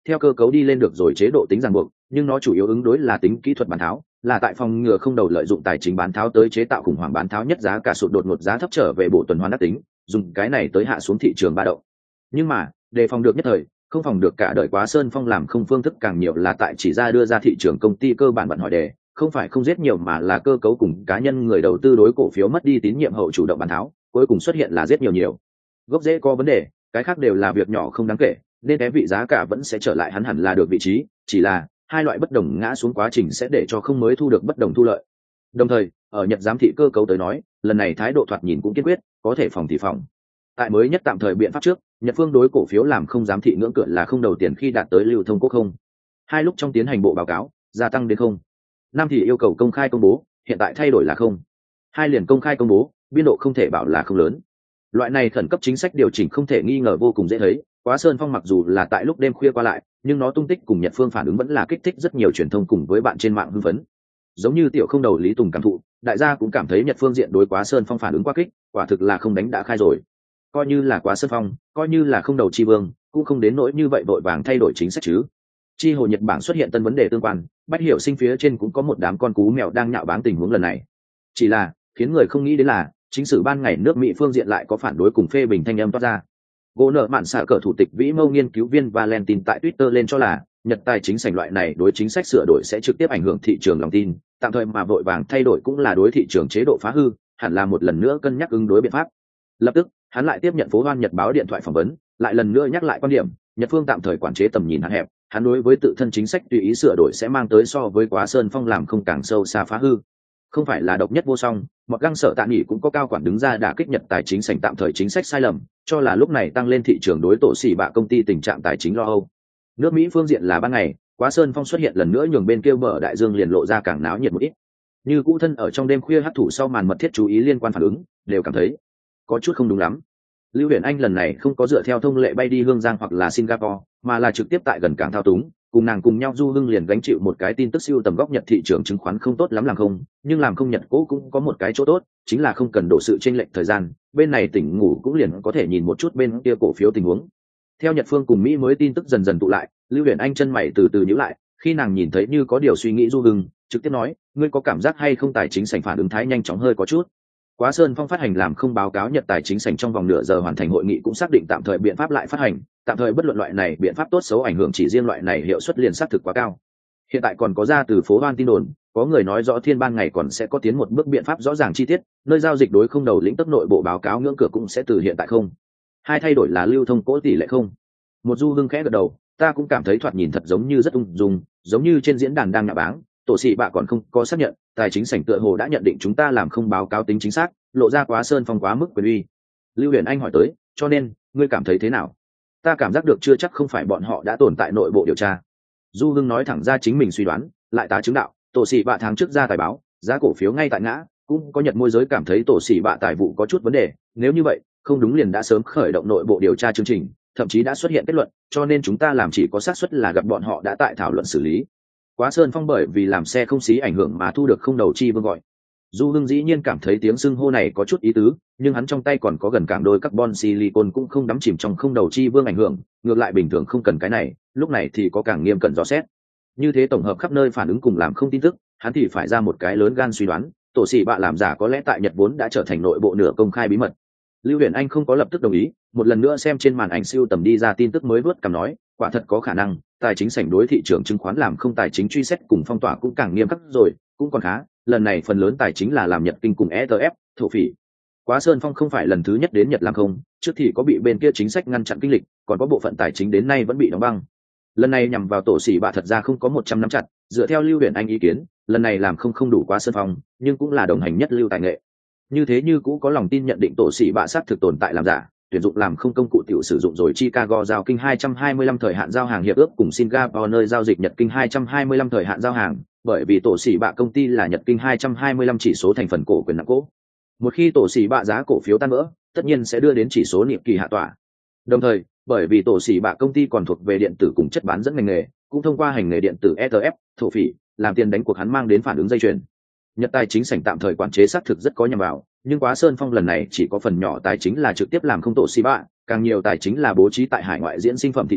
theo cơ cấu đi lên được rồi chế độ tính ràng buộc, nhưng nó chủ yếu ứng đối là tính kỹ thuật bán tháo, là tại phòng ngừa không đầu lợi dụng tài chính bán tháo tới chế tạo khủng hoảng bán tháo nhất giá cả sụt đột ngột giá thấp trở về bộ tuần hoàn đắc tính, dùng cái này tới hạ xuống thị trường ba động. Nhưng mà đề phòng được nhất thời, không phòng được cả đời. Quá Sơn Phong làm không phương thức càng nhiều là tại chỉ ra đưa ra thị trường công ty cơ bản bạn hỏi đề, không phải không giết nhiều mà là cơ cấu cùng cá nhân người đầu tư đối cổ phiếu mất đi tín nhiệm hậu chủ động bán tháo, cuối cùng xuất hiện là giết nhiều nhiều. Gốc rễ có vấn đề, cái khác đều là việc nhỏ không đáng kể, nên cái vị giá cả vẫn sẽ trở lại hắn hẳn là được vị trí, chỉ là hai loại bất đồng ngã xuống quá trình sẽ để cho không mới thu được bất đồng thu lợi. Đồng thời ở Nhật giám thị cơ cấu tới nói, lần này thái độ thoạt nhìn cũng kiên quyết, có thể phòng thì phòng. Tại mới nhất tạm thời biện pháp trước, Nhật phương đối cổ phiếu làm không giám thị ngưỡng cửa là không đầu tiền khi đạt tới lưu thông quốc không. Hai lúc trong tiến hành bộ báo cáo, gia tăng đến không. Năm thì yêu cầu công khai công bố, hiện tại thay đổi là không. Hai liền công khai công bố, biên độ không thể bảo là không lớn. Loại này khẩn cấp chính sách điều chỉnh không thể nghi ngờ vô cùng dễ thấy. Quá Sơn Phong mặc dù là tại lúc đêm khuya qua lại, nhưng nó tung tích cùng Nhật phương phản ứng vẫn là kích thích rất nhiều truyền thông cùng với bạn trên mạng hưng phấn. Giống như tiểu không đầu Lý Tùng cảm thụ, đại gia cũng cảm thấy Nhật phương diện đối Quá Sơn Phong phản ứng quá kích, quả thực là không đánh đã khai rồi. Coi như là Quá Sơn Phong, coi như là không đầu chi vương, cũng không đến nỗi như vậy vội vàng thay đổi chính sách chứ. Chi hồ Nhật Bản xuất hiện tân vấn đề tương quan, Bách Hiểu Sinh phía trên cũng có một đám con cú mèo đang nhạo báng tình huống lần này. Chỉ là khiến người không nghĩ đến là chính sử ban ngày nước Mỹ phương diện lại có phản đối cùng phê bình thanh âm toát ra. Gỗ nợ mạn xạ cờ thủ tịch vĩ mâu nghiên cứu viên Valentine tại Twitter lên cho là Nhật tài chính sảnh loại này đối chính sách sửa đổi sẽ trực tiếp ảnh hưởng thị trường lòng tin, tạm thời mà vội vàng thay đổi cũng là đối thị trường chế độ phá hư, hẳn là một lần nữa cân nhắc ứng đối biện pháp. Lập tức hắn lại tiếp nhận phố Hoan Nhật báo điện thoại phỏng vấn, lại lần nữa nhắc lại quan điểm Nhật phương tạm thời quản chế tầm nhìn hạn hẹp, hắn đối với tự thân chính sách tùy ý sửa đổi sẽ mang tới so với Quá Sơn Phong làm không càng sâu xa phá hư. Không phải là độc nhất vô song, một găng sở tạ nghỉ cũng có cao quản đứng ra đả kích Nhật tài chính sảnh tạm thời chính sách sai lầm, cho là lúc này tăng lên thị trường đối tổ xỉ bạ công ty tình trạng tài chính lo âu. Nước Mỹ phương diện là ban ngày, Quá Sơn Phong xuất hiện lần nữa nhường bên kêu bờ đại dương liền lộ ra càng náo nhiệt một ít. Như cũ thân ở trong đêm khuya hấp thụ sau màn mật thiết chú ý liên quan phản ứng, đều cảm thấy có chút không đúng lắm. Lưu Huyền Anh lần này không có dựa theo thông lệ bay đi Hương Giang hoặc là Singapore, mà là trực tiếp tại gần cảng thao túng, cùng nàng cùng nhau du hưng liền gánh chịu một cái tin tức siêu tầm góc Nhật thị trường chứng khoán không tốt lắm làm không, nhưng làm không Nhật cố cũng có một cái chỗ tốt, chính là không cần đổ sự chênh lệch thời gian, bên này tỉnh ngủ cũng liền có thể nhìn một chút bên kia cổ phiếu tình huống. Theo Nhật phương cùng Mỹ mới tin tức dần dần tụ lại, Lưu Huyền Anh chân mày từ từ nhíu lại, khi nàng nhìn thấy như có điều suy nghĩ du hưng, trực tiếp nói, ngươi có cảm giác hay không tài chính sảnh phản ứng thái nhanh chóng hơi có chút. Quá Sơn Phong phát hành làm không báo cáo Nhật tài chính sảnh trong vòng nửa giờ hoàn thành hội nghị cũng xác định tạm thời biện pháp lại phát hành, tạm thời bất luận loại này biện pháp tốt xấu ảnh hưởng chỉ riêng loại này hiệu suất liền xác thực quá cao. Hiện tại còn có ra từ phố Hoan tin đồn, có người nói rõ thiên ban ngày còn sẽ có tiến một bước biện pháp rõ ràng chi tiết, nơi giao dịch đối không đầu lĩnh tốc nội bộ báo cáo ngưỡng cửa cũng sẽ từ hiện tại không. Hai thay đổi là lưu thông cố tỷ lệ không. Một du hưng khẽ gật đầu, ta cũng cảm thấy thoạt nhìn thật giống như rất ung dung, giống như trên diễn đàn đang nhạ báng, tổ sĩ bạ còn không có xác nhận, tài chính sảnh tựa hồ đã nhận định chúng ta làm không báo cáo tính chính xác, lộ ra Quá Sơn Phong quá mức quyền uy. Lưu Huyền Anh hỏi tới, cho nên ngươi cảm thấy thế nào? Ta cảm giác được chưa chắc không phải bọn họ đã tồn tại nội bộ điều tra. Du Hưng nói thẳng ra chính mình suy đoán, lại tá chứng đạo, tổ sĩ bạ tháng trước ra tài báo, giá cổ phiếu ngay tại ngã, cũng có Nhật môi giới cảm thấy tổ sĩ bạ tài vụ có chút vấn đề, nếu như vậy, không đúng liền đã sớm khởi động nội bộ điều tra chương trình, thậm chí đã xuất hiện kết luận, cho nên chúng ta làm chỉ có xác suất là gặp bọn họ đã tại thảo luận xử lý. Quá Sơn Phong bởi vì làm xe không xí ảnh hưởng mà thu được không đầu chi vương gọi. Du Hưng dĩ nhiên cảm thấy tiếng xưng hô này có chút ý tứ, nhưng hắn trong tay còn có gần cảng đôi carbon silicon cũng không đắm chìm trong không đầu chi vương ảnh hưởng, ngược lại bình thường không cần cái này, lúc này thì có càng nghiêm cẩn rõ xét. Như thế tổng hợp khắp nơi phản ứng cùng làm không tin tức, hắn thì phải ra một cái lớn gan suy đoán, tổ sĩ bạ làm giả có lẽ tại Nhật vốn đã trở thành nội bộ nửa công khai bí mật. Lưu Huyền Anh không có lập tức đồng ý, một lần nữa xem trên màn ảnh siêu tầm đi ra tin tức mới vớt cằm nói, quả thật có khả năng, tài chính sảnh đối thị trường chứng khoán làm không tài chính truy xét cùng phong tỏa cũng càng nghiêm khắc rồi, cũng còn khá, lần này phần lớn tài chính là làm Nhật kinh cùng e tê ép, thổ phỉ. Quá Sơn Phong không phải lần thứ nhất đến Nhật làm không, trước thì có bị bên kia chính sách ngăn chặn kinh lịch, còn có bộ phận tài chính đến nay vẫn bị đóng băng. Lần này nhằm vào tổ sĩ bạ thật ra không có một trăm nắm chặt, dựa theo Lưu Huyền Anh ý kiến, lần này làm không không đủ Quá Sơn Phong, nhưng cũng là đồng hành nhất lưu tài nghệ. Như thế như cũ có lòng tin nhận định tổ sĩ bạ sát thực tồn tại làm giả, tuyển dụng làm không công cụ tiểu sử dụng rồi Chicago giao kinh hai trăm hai mươi lăm thời hạn giao hàng hiệp ước cùng Singapore nơi giao dịch Nhật kinh hai trăm hai mươi lăm thời hạn giao hàng, bởi vì tổ sĩ bạ công ty là Nhật kinh hai trăm hai mươi lăm chỉ số thành phần cổ quyền nặng cố. Một khi tổ sĩ bạ giá cổ phiếu tan vỡ, tất nhiên sẽ đưa đến chỉ số niệm kỳ hạ tỏa. Đồng thời, bởi vì tổ sĩ bạ công ty còn thuộc về điện tử cùng chất bán dẫn ngành nghề, cũng thông qua hành nghề điện tử e tê ép, thổ phỉ, làm tiền đánh cuộc hắn mang đến phản ứng dây chuyền. Nhật tài chính sảnh tạm thời quản chế xác thực rất có nhằm vào, nhưng Quá Sơn Phong lần này chỉ có phần nhỏ tài chính là trực tiếp làm không tổ sĩ bạ, càng nhiều tài chính là bố trí tại hải ngoại diễn sinh phẩm thị trường,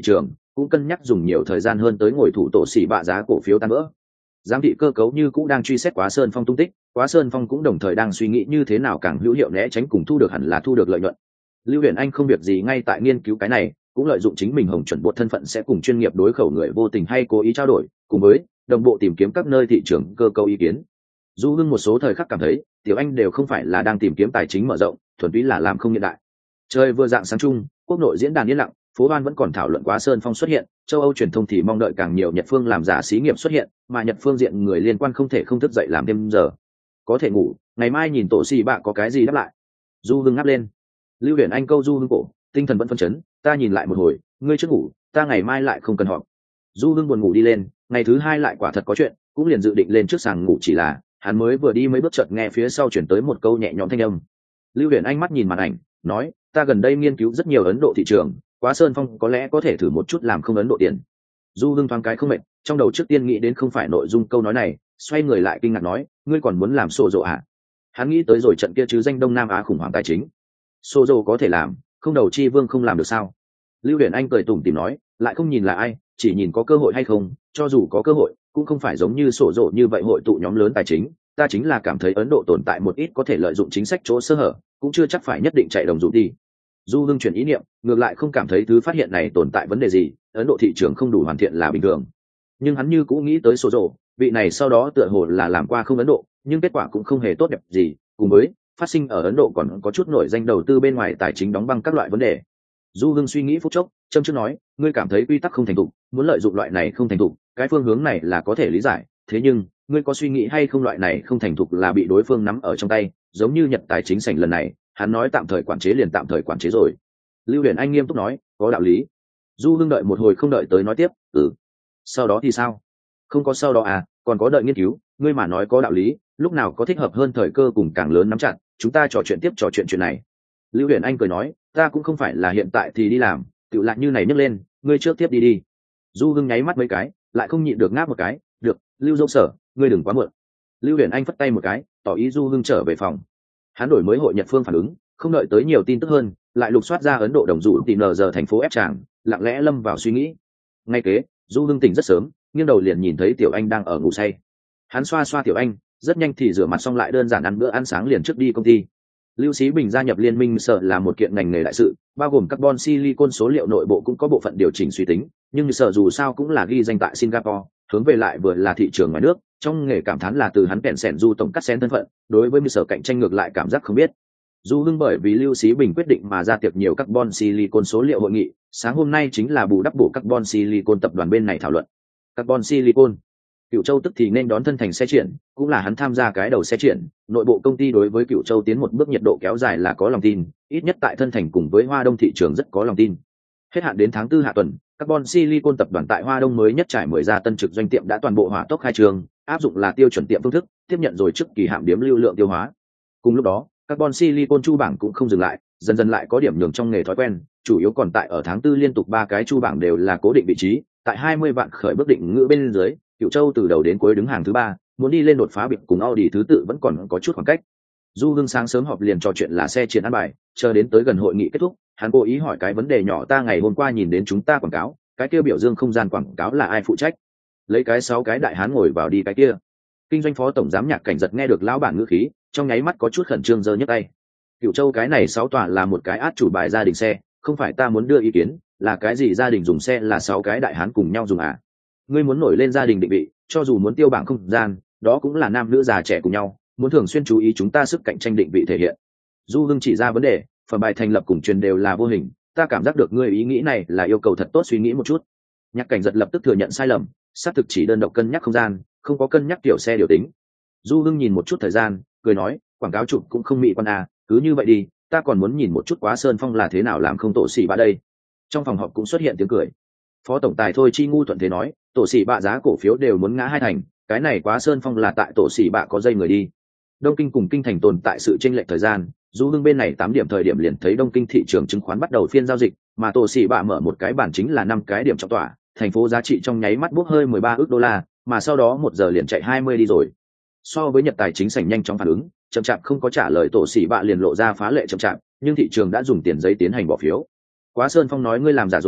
cũng cân nhắc dùng nhiều thời gian hơn tới ngồi thủ tổ xỉ bạ giá cổ phiếu tan vỡ. Giám thị cơ cấu như cũng đang truy xét Quá Sơn Phong tung tích, Quá Sơn Phong cũng đồng thời đang suy nghĩ như thế nào càng hữu hiệu né tránh cùng thu được hẳn là thu được lợi nhuận. Lưu Huyền Anh không việc gì ngay tại nghiên cứu cái này, cũng lợi dụng chính mình hồng chuẩn bộ thân phận sẽ cùng chuyên nghiệp đối khẩu người vô tình hay cố ý trao đổi, cùng với đồng bộ tìm kiếm các nơi thị trường cơ cấu ý kiến. Du Hưng một số thời khắc cảm thấy, Tiểu Anh đều không phải là đang tìm kiếm tài chính mở rộng, thuần túy là làm không hiện đại. Trời vừa dạng sáng chung, quốc nội diễn đàn yên lặng, phố Hoan vẫn còn thảo luận Quá Sơn Phong xuất hiện, châu Âu truyền thông thì mong đợi càng nhiều Nhật phương làm giả xí nghiệp xuất hiện, mà Nhật phương diện người liên quan không thể không thức dậy làm thêm giờ. Có thể ngủ, ngày mai nhìn tổ xì bạ có cái gì đáp lại. Du Hưng ngáp lên. Lưu Huyền Anh câu Du Hưng cổ, tinh thần vẫn phân chấn, ta nhìn lại một hồi, ngươi trước ngủ, ta ngày mai lại không cần họp. Du Hưng buồn ngủ đi lên, ngày thứ hai lại quả thật có chuyện, cũng liền dự định lên trước sàng ngủ, chỉ là hắn mới vừa đi mấy bước chợt nghe phía sau chuyển tới một câu nhẹ nhõm thanh âm. Lưu Huyền Anh mắt nhìn màn ảnh, nói, ta gần đây nghiên cứu rất nhiều Ấn Độ thị trường, Quá Sơn Phong có lẽ có thể thử một chút làm không Ấn Độ tiền. Du Hưng thoáng cái không mệt, trong đầu trước tiên nghĩ đến không phải nội dung câu nói này, xoay người lại kinh ngạc nói, ngươi còn muốn làm xô rộ à? Hắn nghĩ tới rồi trận kia chứ danh Đông Nam Á khủng hoảng tài chính. Xô rộ có thể làm, không đầu chi vương không làm được sao? Lưu Huyền Anh cười tủm tỉm nói, lại không nhìn là ai, chỉ nhìn có cơ hội hay không, cho dù có cơ hội, cũng không phải giống như sổ rộ như vậy hội tụ nhóm lớn tài chính, ta chính là cảm thấy Ấn Độ tồn tại một ít có thể lợi dụng chính sách chỗ sơ hở, cũng chưa chắc phải nhất định chạy đồng dụng đi. Du Hưng chuyển ý niệm, ngược lại không cảm thấy thứ phát hiện này tồn tại vấn đề gì, Ấn Độ thị trường không đủ hoàn thiện là bình thường. Nhưng hắn như cũng nghĩ tới sổ rộ, vị này sau đó tựa hồ là làm qua không Ấn Độ, nhưng kết quả cũng không hề tốt đẹp gì, cùng với phát sinh ở Ấn Độ còn có chút nổi danh đầu tư bên ngoài tài chính đóng băng các loại vấn đề. Du Hưng suy nghĩ phút chốc, châm chước nói, ngươi cảm thấy quy tắc không thành thục, muốn lợi dụng loại này không thành thục, cái phương hướng này là có thể lý giải, thế nhưng ngươi có suy nghĩ hay không loại này không thành thục là bị đối phương nắm ở trong tay, giống như Nhật tài chính sảnh lần này, hắn nói tạm thời quản chế liền tạm thời quản chế rồi. Lưu Huyền Anh nghiêm túc nói, có đạo lý. Du Hưng đợi một hồi không đợi tới nói tiếp, ừ. Sau đó thì sao? Không có sau đó à, còn có đợi nghiên cứu, ngươi mà nói có đạo lý, lúc nào có thích hợp hơn thời cơ cùng càng lớn nắm chặt, chúng ta trò chuyện tiếp trò chuyện chuyện này. Lưu Huyền Anh cười nói, ta cũng không phải là hiện tại thì đi làm, tự lại như này nhấc lên, ngươi trước tiếp đi đi. Du Hưng nháy mắt mấy cái, lại không nhịn được ngáp một cái, được, Lưu Dâu Sở, ngươi đừng quá muộn. Lưu Huyền Anh phất tay một cái, tỏ ý Du Hưng trở về phòng. Hắn đổi mới hội Nhật phương phản ứng, không đợi tới nhiều tin tức hơn, lại lục soát ra Ấn Độ đồng dụ tìm nờ giờ thành phố ép tràng, lặng lẽ lâm vào suy nghĩ. Ngay kế, Du Hưng tỉnh rất sớm, nghiêng đầu liền nhìn thấy Tiểu Anh đang ở ngủ say. Hắn xoa xoa Tiểu Anh, rất nhanh thì rửa mặt xong lại đơn giản ăn bữa ăn sáng liền trước đi công ty. Lưu Xí Bình gia nhập liên minh sở là một kiện ngành nghề đại sự, bao gồm carbon silicon số liệu nội bộ cũng có bộ phận điều chỉnh suy tính, nhưng sở dù sao cũng là ghi danh tại Singapore, hướng về lại vừa là thị trường ngoài nước, trong nghề cảm thán là từ hắn kẹn sẻn du tổng cắt xén thân phận, đối với sở cạnh tranh ngược lại cảm giác không biết. Du Hưng bởi vì Lưu Xí Bình quyết định mà ra tiệc nhiều carbon silicon số liệu hội nghị, sáng hôm nay chính là bù đắp bổ carbon silicon tập đoàn bên này thảo luận. Carbon silicon Cửu Châu tức thì nên đón thân thành xe triển, cũng là hắn tham gia cái đầu xe triển, nội bộ công ty đối với Cửu Châu tiến một bước nhiệt độ kéo dài là có lòng tin, ít nhất tại thân thành cùng với Hoa Đông thị trường rất có lòng tin. Hết hạn đến tháng tư hạ tuần, Carbon Silicon tập đoàn tại Hoa Đông mới nhất trải mười gia tân trực doanh tiệm đã toàn bộ hỏa tốc khai trương, áp dụng là tiêu chuẩn tiệm phương thức, tiếp nhận rồi trước kỳ hạm điếm lưu lượng tiêu hóa. Cùng lúc đó, Carbon Silicon chu bảng cũng không dừng lại, dần dần lại có điểm nhường trong nghề thói quen, chủ yếu còn tại ở tháng tư liên tục ba cái chu bảng đều là cố định vị trí, tại hai mươi vạn khởi bước định ngữ bên dưới, Cửu Châu từ đầu đến cuối đứng hàng thứ ba, muốn đi lên đột phá biệt cùng Audi thứ tự vẫn còn có chút khoảng cách. Du Hưng sáng sớm họp liền trò chuyện là xe triển ăn bài, chờ đến tới gần hội nghị kết thúc, hắn cố ý hỏi cái vấn đề nhỏ, ta ngày hôm qua nhìn đến chúng ta quảng cáo, cái kia biểu dương không gian quảng cáo là ai phụ trách? Lấy cái sáu cái đại hán ngồi vào đi cái kia. Kinh doanh phó tổng giám Nhạc Cảnh Giật nghe được lão bản ngữ khí, trong nháy mắt có chút khẩn trương giơ nhấc tay. Cửu Châu cái này sáu tòa là một cái át chủ bài gia đình xe, không phải ta muốn đưa ý kiến, là cái gì gia đình dùng xe là sáu cái đại hán cùng nhau dùng à? Ngươi muốn nổi lên gia đình định vị, cho dù muốn tiêu bảng không gian, đó cũng là nam nữ già trẻ cùng nhau, muốn thường xuyên chú ý chúng ta sức cạnh tranh định vị thể hiện. Du Hưng chỉ ra vấn đề, phần bài thành lập cùng truyền đều là vô hình, ta cảm giác được ngươi ý nghĩ này là yêu cầu thật tốt suy nghĩ một chút. Nhạc Cảnh Giật lập tức thừa nhận sai lầm, xác thực chỉ đơn độc cân nhắc không gian, không có cân nhắc tiểu xe điều tính. Du Hưng nhìn một chút thời gian, cười nói, quảng cáo chụp cũng không mỹ quan à, cứ như vậy đi, ta còn muốn nhìn một chút Quá Sơn Phong là thế nào làm không tổ xỉ bạ đây. Trong phòng họp cũng xuất hiện tiếng cười. Phó tổng tài Thôi Chi Ngu thuận thế nói, tổ xỉ bạ giá cổ phiếu đều muốn ngã hai thành, cái này Quá Sơn Phong là tại tổ xỉ bạ có dây người đi. Đông Kinh cùng Kinh Thành tồn tại sự chênh lệch thời gian, Du Hưng bên này tám điểm thời điểm liền thấy Đông Kinh thị trường chứng khoán bắt đầu phiên giao dịch, mà tổ xỉ bạ mở một cái bản chính là năm cái điểm trọng tỏa, thành phố giá trị trong nháy mắt bốc hơi mười ba ức đô la, mà sau đó một giờ liền chạy hai mươi đi rồi. So với Nhật tài chính sảnh nhanh chóng phản ứng, chậm chạp không có trả lời tổ xỉ bạ liền lộ ra phá lệ chậm chạp, nhưng thị trường đã dùng tiền giấy tiến hành bỏ phiếu. Quá Sơn Phong nói ngươi làm giả rồi,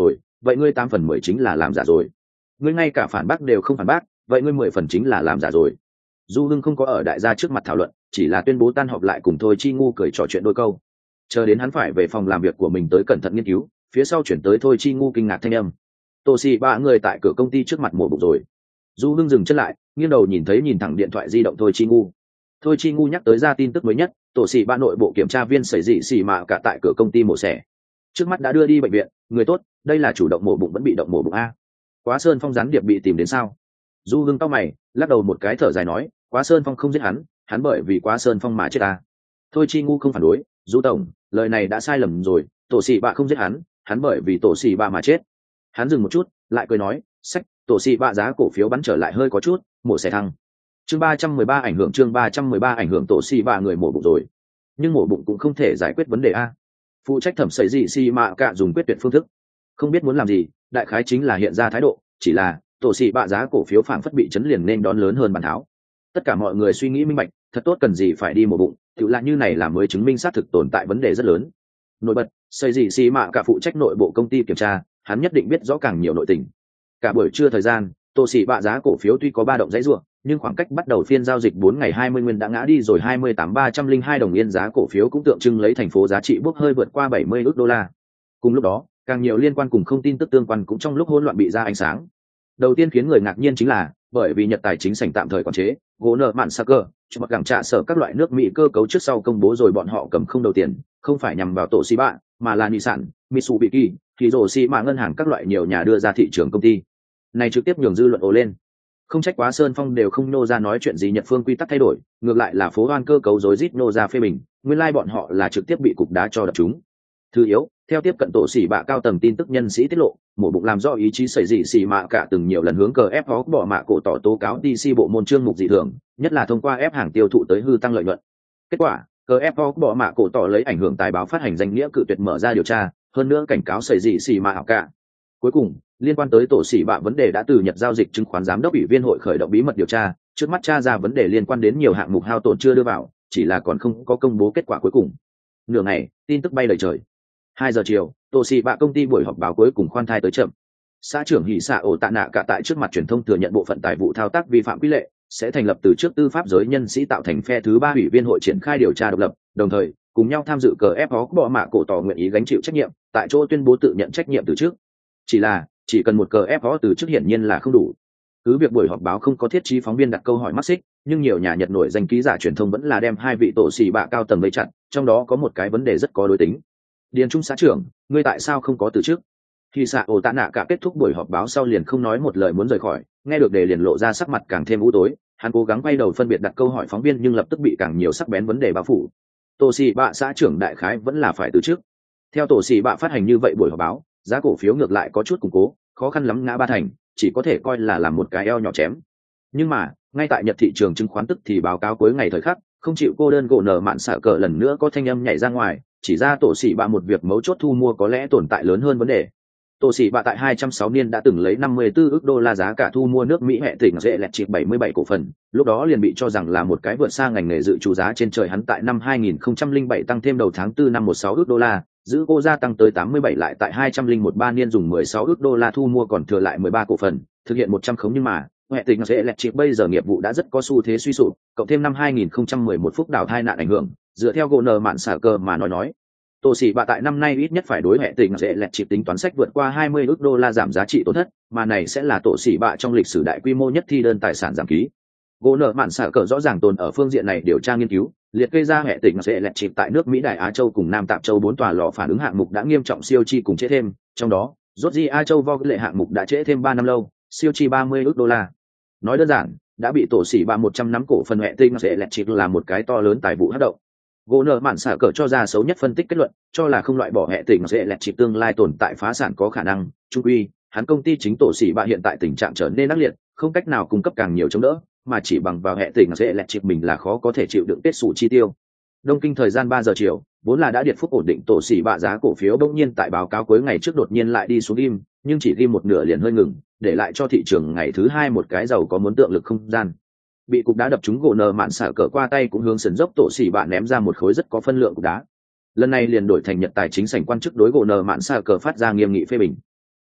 vậy ngươi tám phần mười chính là làm giả rồi. Ngươi ngay cả phản bác đều không phản bác, vậy ngươi mười phần chính là làm giả rồi. Du Hưng không có ở đại gia trước mặt thảo luận, chỉ là tuyên bố tan họp lại cùng Thôi Chi Ngu cười trò chuyện đôi câu. Chờ đến hắn phải về phòng làm việc của mình tới cẩn thận nghiên cứu, phía sau chuyển tới Thôi Chi Ngu kinh ngạc thanh âm. Tô Sĩ ba người tại cửa công ty trước mặt mổ bụng rồi. Du Hưng dừng chân lại, nghiêng đầu nhìn thấy nhìn thẳng điện thoại di động Thôi Chi Ngu. Thôi Chi Ngu nhắc tới ra tin tức mới nhất, Tổ Sĩ ba nội bộ kiểm tra viên xảy dị xì mạ cả tại cửa công ty mổ xẻ. Trước mắt đã đưa đi bệnh viện, người tốt, đây là chủ động mổ bụng vẫn bị động mổ bụng a. Quá Sơn Phong gián điệp bị tìm đến sao? Du Hưng cau mày, lắc đầu một cái thở dài nói, Quá Sơn Phong không giết hắn, hắn bởi vì Quá Sơn Phong mà chết ta. Thôi Chi Ngu không phản đối, Du tổng, lời này đã sai lầm rồi, Tổ Sĩ bạ không giết hắn, hắn bởi vì Tổ Sĩ bạ mà chết. Hắn dừng một chút, lại cười nói, sách, Tổ Sĩ bạ giá cổ phiếu bắn trở lại hơi có chút, mổ xẻ thăng. Chương ba trăm mười ba ảnh hưởng chương ba trăm mười ba ảnh hưởng Tổ Sĩ bạ người mổ bụng rồi. Nhưng mổ bụng cũng không thể giải quyết vấn đề a. Phụ trách thẩm xảy dị xì mạ cả dùng quyết tuyệt phương thức, không biết muốn làm gì, đại khái chính là hiện ra thái độ, chỉ là Tổ Sĩ bạ giá cổ phiếu phảng phất bị chấn liền nên đón lớn hơn bàn tháo. Tất cả mọi người suy nghĩ minh bạch, thật tốt cần gì phải đi mổ bụng, tự lại như này là mới chứng minh xác thực tồn tại vấn đề rất lớn. Nổi bật, xây dị xì mạ cả phụ trách nội bộ công ty kiểm tra, hắn nhất định biết rõ càng nhiều nội tình. Cả buổi trưa thời gian, Tổ Sĩ bạ giá cổ phiếu tuy có ba động dãy rủa, nhưng khoảng cách bắt đầu phiên giao dịch bốn ngày hai mươi nguyên đã ngã đi rồi hai mươi tám ba trăm linh hai đồng yên, giá cổ phiếu cũng tượng trưng lấy thành phố giá trị bốc hơi vượt qua bảy mươi ức đô la. Cùng lúc đó, càng nhiều liên quan cùng không tin tức tương quan cũng trong lúc hỗn loạn bị ra ánh sáng. Đầu tiên khiến người ngạc nhiên chính là, bởi vì Nhật tài chính sảnh tạm thời quản chế, gỗ nợ mạn Sacker, cho mặc gẳng trả sở các loại nước Mỹ cơ cấu trước sau công bố rồi bọn họ cầm không đầu tiền, không phải nhằm vào Tổ Sĩ bạ, mà là Nissan, Mitsubishi, Hiroshima ngân hàng các loại nhiều nhà đưa ra thị trường công ty. Này trực tiếp nhường dư luận ồ lên. Không trách Quá Sơn Phong đều không nô ra nói chuyện gì Nhật phương quy tắc thay đổi, ngược lại là phố hoan cơ cấu rối rít nô ra phê bình, nguyên lai like bọn họ là trực tiếp bị cục đá cho đập chúng. Thứ yếu, theo tiếp cận Tổ Sĩ bạ cao tầng tin tức nhân sĩ tiết lộ, mổ bụng làm do ý chí xảy dị xì mạ cả từng nhiều lần hướng cờ ép có bỏ mạ cổ tỏ tố cáo đê xê bộ môn chương mục dị thường, nhất là thông qua ép hàng tiêu thụ tới hư tăng lợi nhuận. Kết quả, cờ ép có bỏ mạ cổ tỏ lấy ảnh hưởng tài báo phát hành danh nghĩa cự tuyệt mở ra điều tra, hơn nữa cảnh cáo xảy dị xì mạ cả. Cuối cùng, liên quan tới Tổ Sĩ bạ vấn đề đã từ Nhật giao dịch chứng khoán giám đốc ủy viên hội khởi động bí mật điều tra, trước mắt tra ra vấn đề liên quan đến nhiều hạng mục hao tổn chưa đưa vào, chỉ là còn không có công bố kết quả cuối cùng. Nửa ngày, tin tức bay đầy trời. Hai giờ chiều, Tổ Sĩ bạ công ty buổi họp báo cuối cùng khoan thai tới chậm. Xã trưởng Hỉ Xạ ổ tạ nạ cả tại trước mặt truyền thông thừa nhận bộ phận tài vụ thao tác vi phạm quy lệ, sẽ thành lập từ trước tư pháp giới nhân sĩ tạo thành phe thứ ba ủy viên hội triển khai điều tra độc lập, đồng thời cùng nhau tham dự cờ ép có bỏ mạ cổ tỏ nguyện ý gánh chịu trách nhiệm, tại chỗ tuyên bố tự nhận trách nhiệm từ trước. Chỉ là chỉ cần một cờ ép có từ trước hiển nhiên là không đủ. Cứ việc buổi họp báo không có thiết trí phóng viên đặt câu hỏi mắc xích, nhưng nhiều nhà Nhật nổi danh ký giả truyền thông vẫn là đem hai vị Tổ Sĩ bạ cao tầng vây chặt, trong đó có một cái vấn đề rất có đối tính. Điền Trung xã trưởng, ngươi tại sao không có từ trước? Khi xạ ổ tạ nạ cả kết thúc buổi họp báo sau liền không nói một lời muốn rời khỏi, nghe được đề liền lộ ra sắc mặt càng thêm u tối, hắn cố gắng quay đầu phân biệt đặt câu hỏi phóng viên nhưng lập tức bị càng nhiều sắc bén vấn đề bao phủ. Tổ Sĩ bạ xã trưởng đại khái vẫn là phải từ trước. Theo Tổ Sĩ bạ phát hành như vậy buổi họp báo, giá cổ phiếu ngược lại có chút củng cố, khó khăn lắm ngã ba thành, chỉ có thể coi là làm một cái eo nhỏ chém. Nhưng mà, ngay tại Nhật thị trường chứng khoán tức thì báo cáo cuối ngày thời khắc, không chịu cô đơn gỗ nở mạn xạ cờ lần nữa có thanh âm nhảy ra ngoài, chỉ ra Tổ Sĩ bạ một việc mấu chốt thu mua có lẽ tồn tại lớn hơn vấn đề. Tổ Sĩ bạ tại hai trăm sáu niên đã từng lấy năm mươi tư ức đô la giá cả thu mua nước Mỹ hệ tỉnh dễ lẹt chịp bảy mươi bảy cổ phần, lúc đó liền bị cho rằng là một cái vượt xa ngành nghề dự trù giá trên trời. Hắn tại năm hai nghìn không trăm lẻ bảy tăng thêm đầu tháng tư năm mười sáu ức đô la, giữ cô gia tăng tới tám mươi bảy, lại tại hai trăm lẻ mười ba niên dùng mười sáu ức đô la thu mua còn thừa lại mười ba cổ phần, thực hiện một trăm khống. Nhưng mà, hệ tỉnh dễ lẹt chịp bây giờ nghiệp vụ đã rất có xu thế suy sụp, cộng thêm năm hai nghìn không trăm mười một phút đảo thai nạn ảnh hưởng, dựa theo gỗ nợ mạn xả cơ mà nói nói. Tổ Sĩ bạ tại năm nay ít nhất phải đối hệ tình dễ lẹt chịp tính toán sách vượt qua hai mươi ức đô la giảm giá trị tổn thất, mà này sẽ là Tổ Sĩ bạ trong lịch sử đại quy mô nhất thi đơn tài sản giảm ký. Gỗ nợ mạn xả cờ rõ ràng tồn ở phương diện này điều tra nghiên cứu, liệt kê ra hệ tình dễ lẹt chịp tại nước Mỹ Đại Á Châu cùng Nam Tạp Châu bốn tòa lò phản ứng hạng mục đã nghiêm trọng siêu chi cùng trễ thêm, trong đó, Georgia Châu vo lệ hạng mục đã trễ thêm ba năm lâu, siêu chi ba mươi ức đô la. Nói đơn giản, đã bị Tổ Sĩ bạ một trăm nắm cổ phần hệ tình dễ lẹt chịp là một cái to lớn tài vụ hất động. Gỗ nợ mạn xả cờ cho ra xấu nhất phân tích kết luận, cho là không loại bỏ hệ tình dễ lẹt chịp tương lai tồn tại phá sản có khả năng. Trung quy, hắn công ty chính Tổ Sĩ bạ hiện tại tình trạng trở nên ác liệt, không cách nào cung cấp càng nhiều chống đỡ, mà chỉ bằng vào hệ tình dễ lẹt chịp mình là khó có thể chịu đựng tiết sủ chi tiêu. Đông kinh thời gian ba giờ chiều, vốn là đã điệt phúc ổn định Tổ Sĩ bạ giá cổ phiếu bỗng nhiên tại báo cáo cuối ngày trước đột nhiên lại đi xuống im, nhưng chỉ đi một nửa liền hơi ngừng, để lại cho thị trường ngày thứ hai một cái giàu có muốn tượng lực không gian. Bị cục đá đập trúng gỗ nợ mạn xả cờ qua tay cũng hướng sườn dốc Tổ Sĩ bạ ném ra một khối rất có phân lượng cục đá. Lần này liền đổi thành Nhật tài chính sảnh quan chức đối gỗ nợ mạn xả cờ phát ra nghiêm nghị phê bình.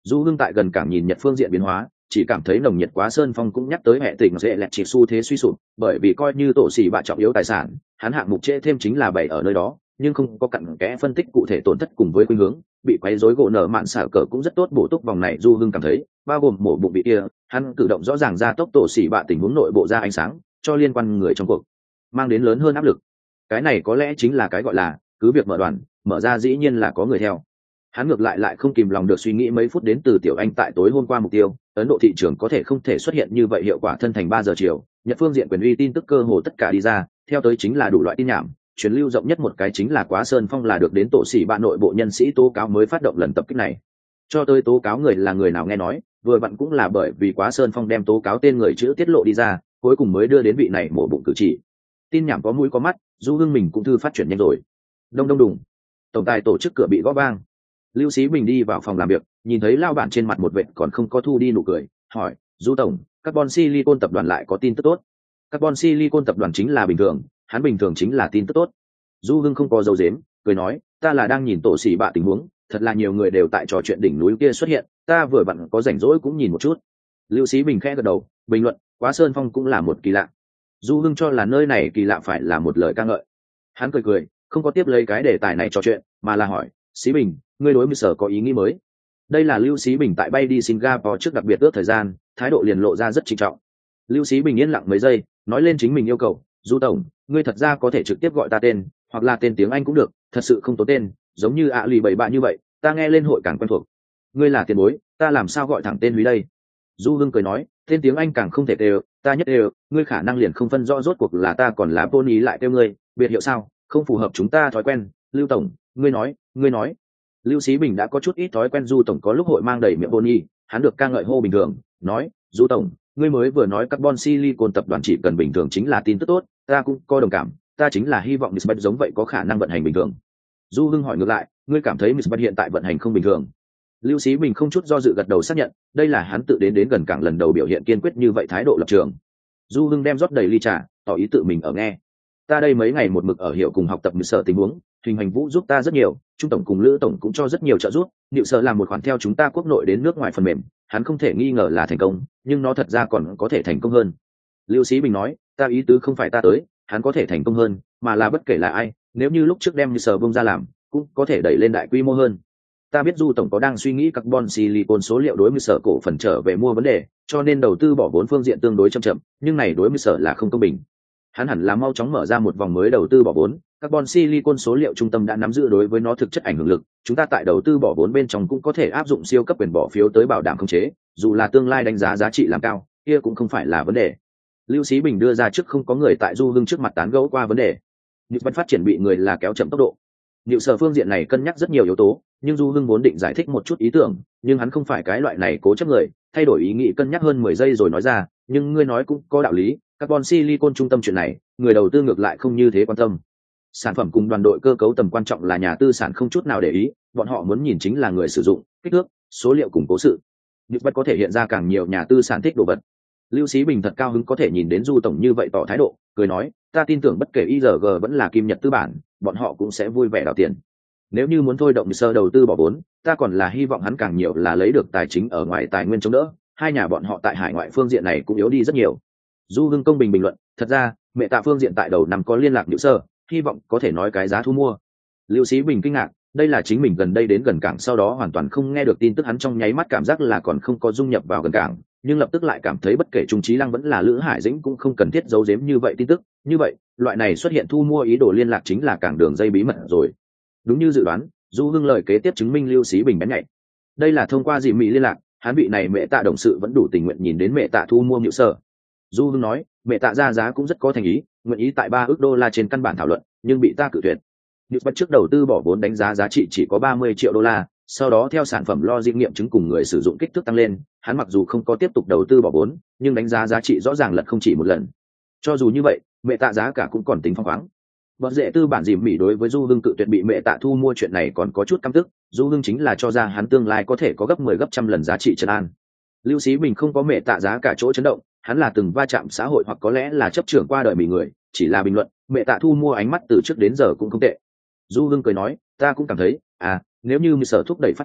Du Hưng tại gần cảng nhìn Nhật phương diện biến hóa, chỉ cảm thấy nồng nhiệt quá sơn phong cũng nhắc tới hệ tình dễ lẹt chỉ xu thế suy sụp, bởi vì coi như tổ xỉ bạ trọng yếu tài sản, hắn hạng mục trễ thêm chính là bảy ở nơi đó, nhưng không có cặn kẽ phân tích cụ thể tổn thất cùng với khuynh hướng, bị quấy rối gỗ nở mạn xả cờ cũng rất tốt bổ túc vòng này. Du Hưng cảm thấy, bao gồm mổ bụng bị kia, hắn cử động rõ ràng ra tốc tổ xỉ bạ tình huống nội bộ ra ánh sáng, cho liên quan người trong cuộc mang đến lớn hơn áp lực. Cái này có lẽ chính là cái gọi là cứ việc mở đoàn, mở ra dĩ nhiên là có người theo. Hắn ngược lại lại không kìm lòng được suy nghĩ mấy phút đến từ Tiểu Anh tại tối hôm qua mục tiêu, Ấn Độ thị trường có thể không thể xuất hiện như vậy hiệu quả thân thành ba giờ chiều, Nhật phương diện quyền uy tin tức cơ hồ tất cả đi ra, theo tới chính là đủ loại tin nhảm, truyền lưu rộng nhất một cái chính là Quá Sơn Phong là được đến tổ sĩ bạn nội bộ nhân sĩ tố cáo mới phát động lần tập kích này. Cho tới tố cáo người là người nào nghe nói, vừa vặn cũng là bởi vì Quá Sơn Phong đem tố cáo tên người chữ tiết lộ đi ra, cuối cùng mới đưa đến vị này mổ bụng cử chỉ. Tin nhảm có mũi có mắt, Du Hưng mình cũng thư phát triển nhanh rồi. Đông đông đùng, tổng tài tổ chức cửa bị gõ vang. Lưu Sĩ Bình đi vào phòng làm việc, nhìn thấy lao bản trên mặt một vệt còn không có thu đi nụ cười, hỏi: Du tổng, Carbon Silicon tập đoàn lại có tin tức tốt? Carbon Silicon tập đoàn chính là bình thường, hắn bình thường chính là tin tức tốt. Du Hưng không có dấu dếm, cười nói: ta là đang nhìn tổ xỉ bạ tình huống, thật là nhiều người đều tại trò chuyện đỉnh núi kia xuất hiện, ta vừa vặn có rảnh rỗi cũng nhìn một chút. Lưu Sĩ Bình khẽ gật đầu, bình luận: Quá Sơn Phong cũng là một kỳ lạ. Du Hưng cho là nơi này kỳ lạ phải là một lời ca ngợi. Hắn cười cười, không có tiếp lấy cái đề tài này trò chuyện, mà là hỏi: Sĩ Bình, ngươi đối với sở có ý nghĩ mới? Đây là Lưu Sĩ Bình tại bay đi Singapore trước đặc biệt ước thời gian, thái độ liền lộ ra rất trịnh trọng. Lưu Sĩ Bình yên lặng mấy giây, nói lên chính mình yêu cầu: Du tổng, ngươi thật ra có thể trực tiếp gọi ta tên, hoặc là tên tiếng Anh cũng được, thật sự không tốn tên, giống như ạ lì bảy bạn như vậy, ta nghe lên hội càng quen thuộc. Ngươi là tiền bối, ta làm sao gọi thẳng tên Huy đây? Du Hưng cười nói: tên tiếng Anh càng không thể đều, ta nhất đều, ngươi khả năng liền không phân rõ rốt cuộc là ta còn là Pony lại kêu ngươi, biệt hiệu sao, không phù hợp chúng ta thói quen. Lưu tổng, ngươi nói, ngươi nói. Lưu Sĩ Bình đã có chút ít thói quen Du tổng có lúc hội mang đầy miệng Pony, hắn được ca ngợi hô bình thường, nói: Du tổng, ngươi mới vừa nói Carbon Silicon tập đoàn chỉ cần bình thường chính là tin tức tốt, ta cũng có đồng cảm, ta chính là hy vọng Misbet giống vậy có khả năng vận hành bình thường. Du Hưng hỏi ngược lại: ngươi cảm thấy Misbet hiện tại vận hành không bình thường? Lưu Sĩ Bình không chút do dự gật đầu xác nhận, đây là hắn tự đến đến gần cảng lần đầu biểu hiện kiên quyết như vậy thái độ lập trường. Du Hưng đem rót đầy ly trà, tỏ ý tự mình ở nghe. Ta đây mấy ngày một mực ở hiểu cùng học tập Niệu Sở tình huống, Huỳnh Hành Vũ giúp ta rất nhiều, Trung tổng cùng Lữ tổng cũng cho rất nhiều trợ giúp. Niệu Sở làm một khoản theo chúng ta quốc nội đến nước ngoài phần mềm, hắn không thể nghi ngờ là thành công, nhưng nó thật ra còn có thể thành công hơn. Lưu Sĩ Bình nói: ta ý tứ không phải ta tới, hắn có thể thành công hơn, mà là bất kể là ai, nếu như lúc trước đem Niệu Sở bung ra làm, cũng có thể đẩy lên đại quy mô hơn. Ta biết Du tổng có đang suy nghĩ Carbon Silicon số liệu đối với sở cổ phần trở về mua vấn đề, cho nên đầu tư bỏ vốn phương diện tương đối chậm chậm, nhưng này đối với sở là không công bình. Hắn hẳn là mau chóng mở ra một vòng mới đầu tư bỏ vốn, Carbon Silicon số liệu trung tâm đã nắm giữ đối với nó thực chất ảnh hưởng lực, chúng ta tại đầu tư bỏ vốn bên trong cũng có thể áp dụng siêu cấp quyền bỏ phiếu tới bảo đảm khống chế, dù là tương lai đánh giá giá trị làm cao, kia cũng không phải là vấn đề. Lưu Sĩ Bình đưa ra trước không có người tại Du Hưng trước mặt tán gẫu qua vấn đề. Những vấn phát triển bị người là kéo chậm tốc độ. Niệu Sở phương diện này cân nhắc rất nhiều yếu tố, nhưng Du Hưng vốn định giải thích một chút ý tưởng, nhưng hắn không phải cái loại này cố chấp người, thay đổi ý nghĩ cân nhắc hơn mười giây rồi nói ra: nhưng ngươi nói cũng có đạo lý, Carbon Silicon trung tâm chuyện này, người đầu tư ngược lại không như thế quan tâm. Sản phẩm cùng đoàn đội cơ cấu tầm quan trọng là nhà tư sản không chút nào để ý, bọn họ muốn nhìn chính là người sử dụng, kích thước, số liệu cùng cố sự. Niệu Bất có thể hiện ra càng nhiều nhà tư sản thích đồ vật. Lưu Sĩ Bình thật cao hứng có thể nhìn đến Du tổng như vậy tỏ thái độ, cười nói: ta tin tưởng bất kể i rờ giê vẫn là Kim Nhật tư bản, bọn họ cũng sẽ vui vẻ đào tiền. Nếu như muốn thôi động sơ đầu tư bỏ vốn, ta còn là hy vọng hắn càng nhiều là lấy được tài chính ở ngoài tài nguyên chống đỡ, hai nhà bọn họ tại hải ngoại phương diện này cũng yếu đi rất nhiều. Du Hưng công bình bình luận: thật ra mẹ tạ phương diện tại đầu năm có liên lạc Niệu Sơ, hy vọng có thể nói cái giá thu mua. Lưu Sĩ Bình kinh ngạc, đây là chính mình gần đây đến gần cảng sau đó hoàn toàn không nghe được tin tức, hắn trong nháy mắt cảm giác là còn không có dung nhập vào gần cảng, nhưng lập tức lại cảm thấy bất kể Trung Chí Lăng vẫn là Lữ Hải Dĩnh cũng không cần thiết giấu giếm như vậy tin tức, như vậy loại này xuất hiện thu mua ý đồ liên lạc chính là cảng đường dây bí mật rồi. Đúng như dự đoán, Du Hưng lời kế tiếp chứng minh Lưu Sĩ Bình bén nhạy. Đây là thông qua dị mỹ liên lạc, hắn vị này mẹ tạ đồng sự vẫn đủ tình nguyện nhìn đến mẹ tạ thu mua Niệu Sở. Du Hưng nói: mẹ tạ ra giá cũng rất có thành ý, nguyện ý tại ba ước đô la trên căn bản thảo luận, nhưng bị ta cự tuyệt. Niệu Bất trước đầu tư bỏ vốn đánh giá giá trị chỉ có ba mươi triệu đô la, sau đó theo sản phẩm lo nghiệm chứng cùng người sử dụng kích thước tăng lên, hắn mặc dù không có tiếp tục đầu tư bỏ vốn, nhưng đánh giá giá trị rõ ràng lật không chỉ một lần. Cho dù như vậy, mẹ tạ giá cả cũng còn tính phong khoáng. Bật rễ tư bản dìm mỉ đối với Du Hưng cự tuyệt bị mẹ tạ thu mua chuyện này còn có chút căm tức, Du Hưng chính là cho ra hắn tương lai có thể có gấp mười gấp trăm lần giá trị trần an. Lưu Sĩ Bình không có mẹ tạ giá cả chỗ chấn động, hắn là từng va chạm xã hội hoặc có lẽ là chấp trưởng qua đời mỉ người, chỉ là bình luận, mẹ tạ thu mua ánh mắt từ trước đến giờ cũng không tệ. Du Hưng cười nói: ta cũng cảm thấy, à, nếu như Sở thúc đẩy phát triển,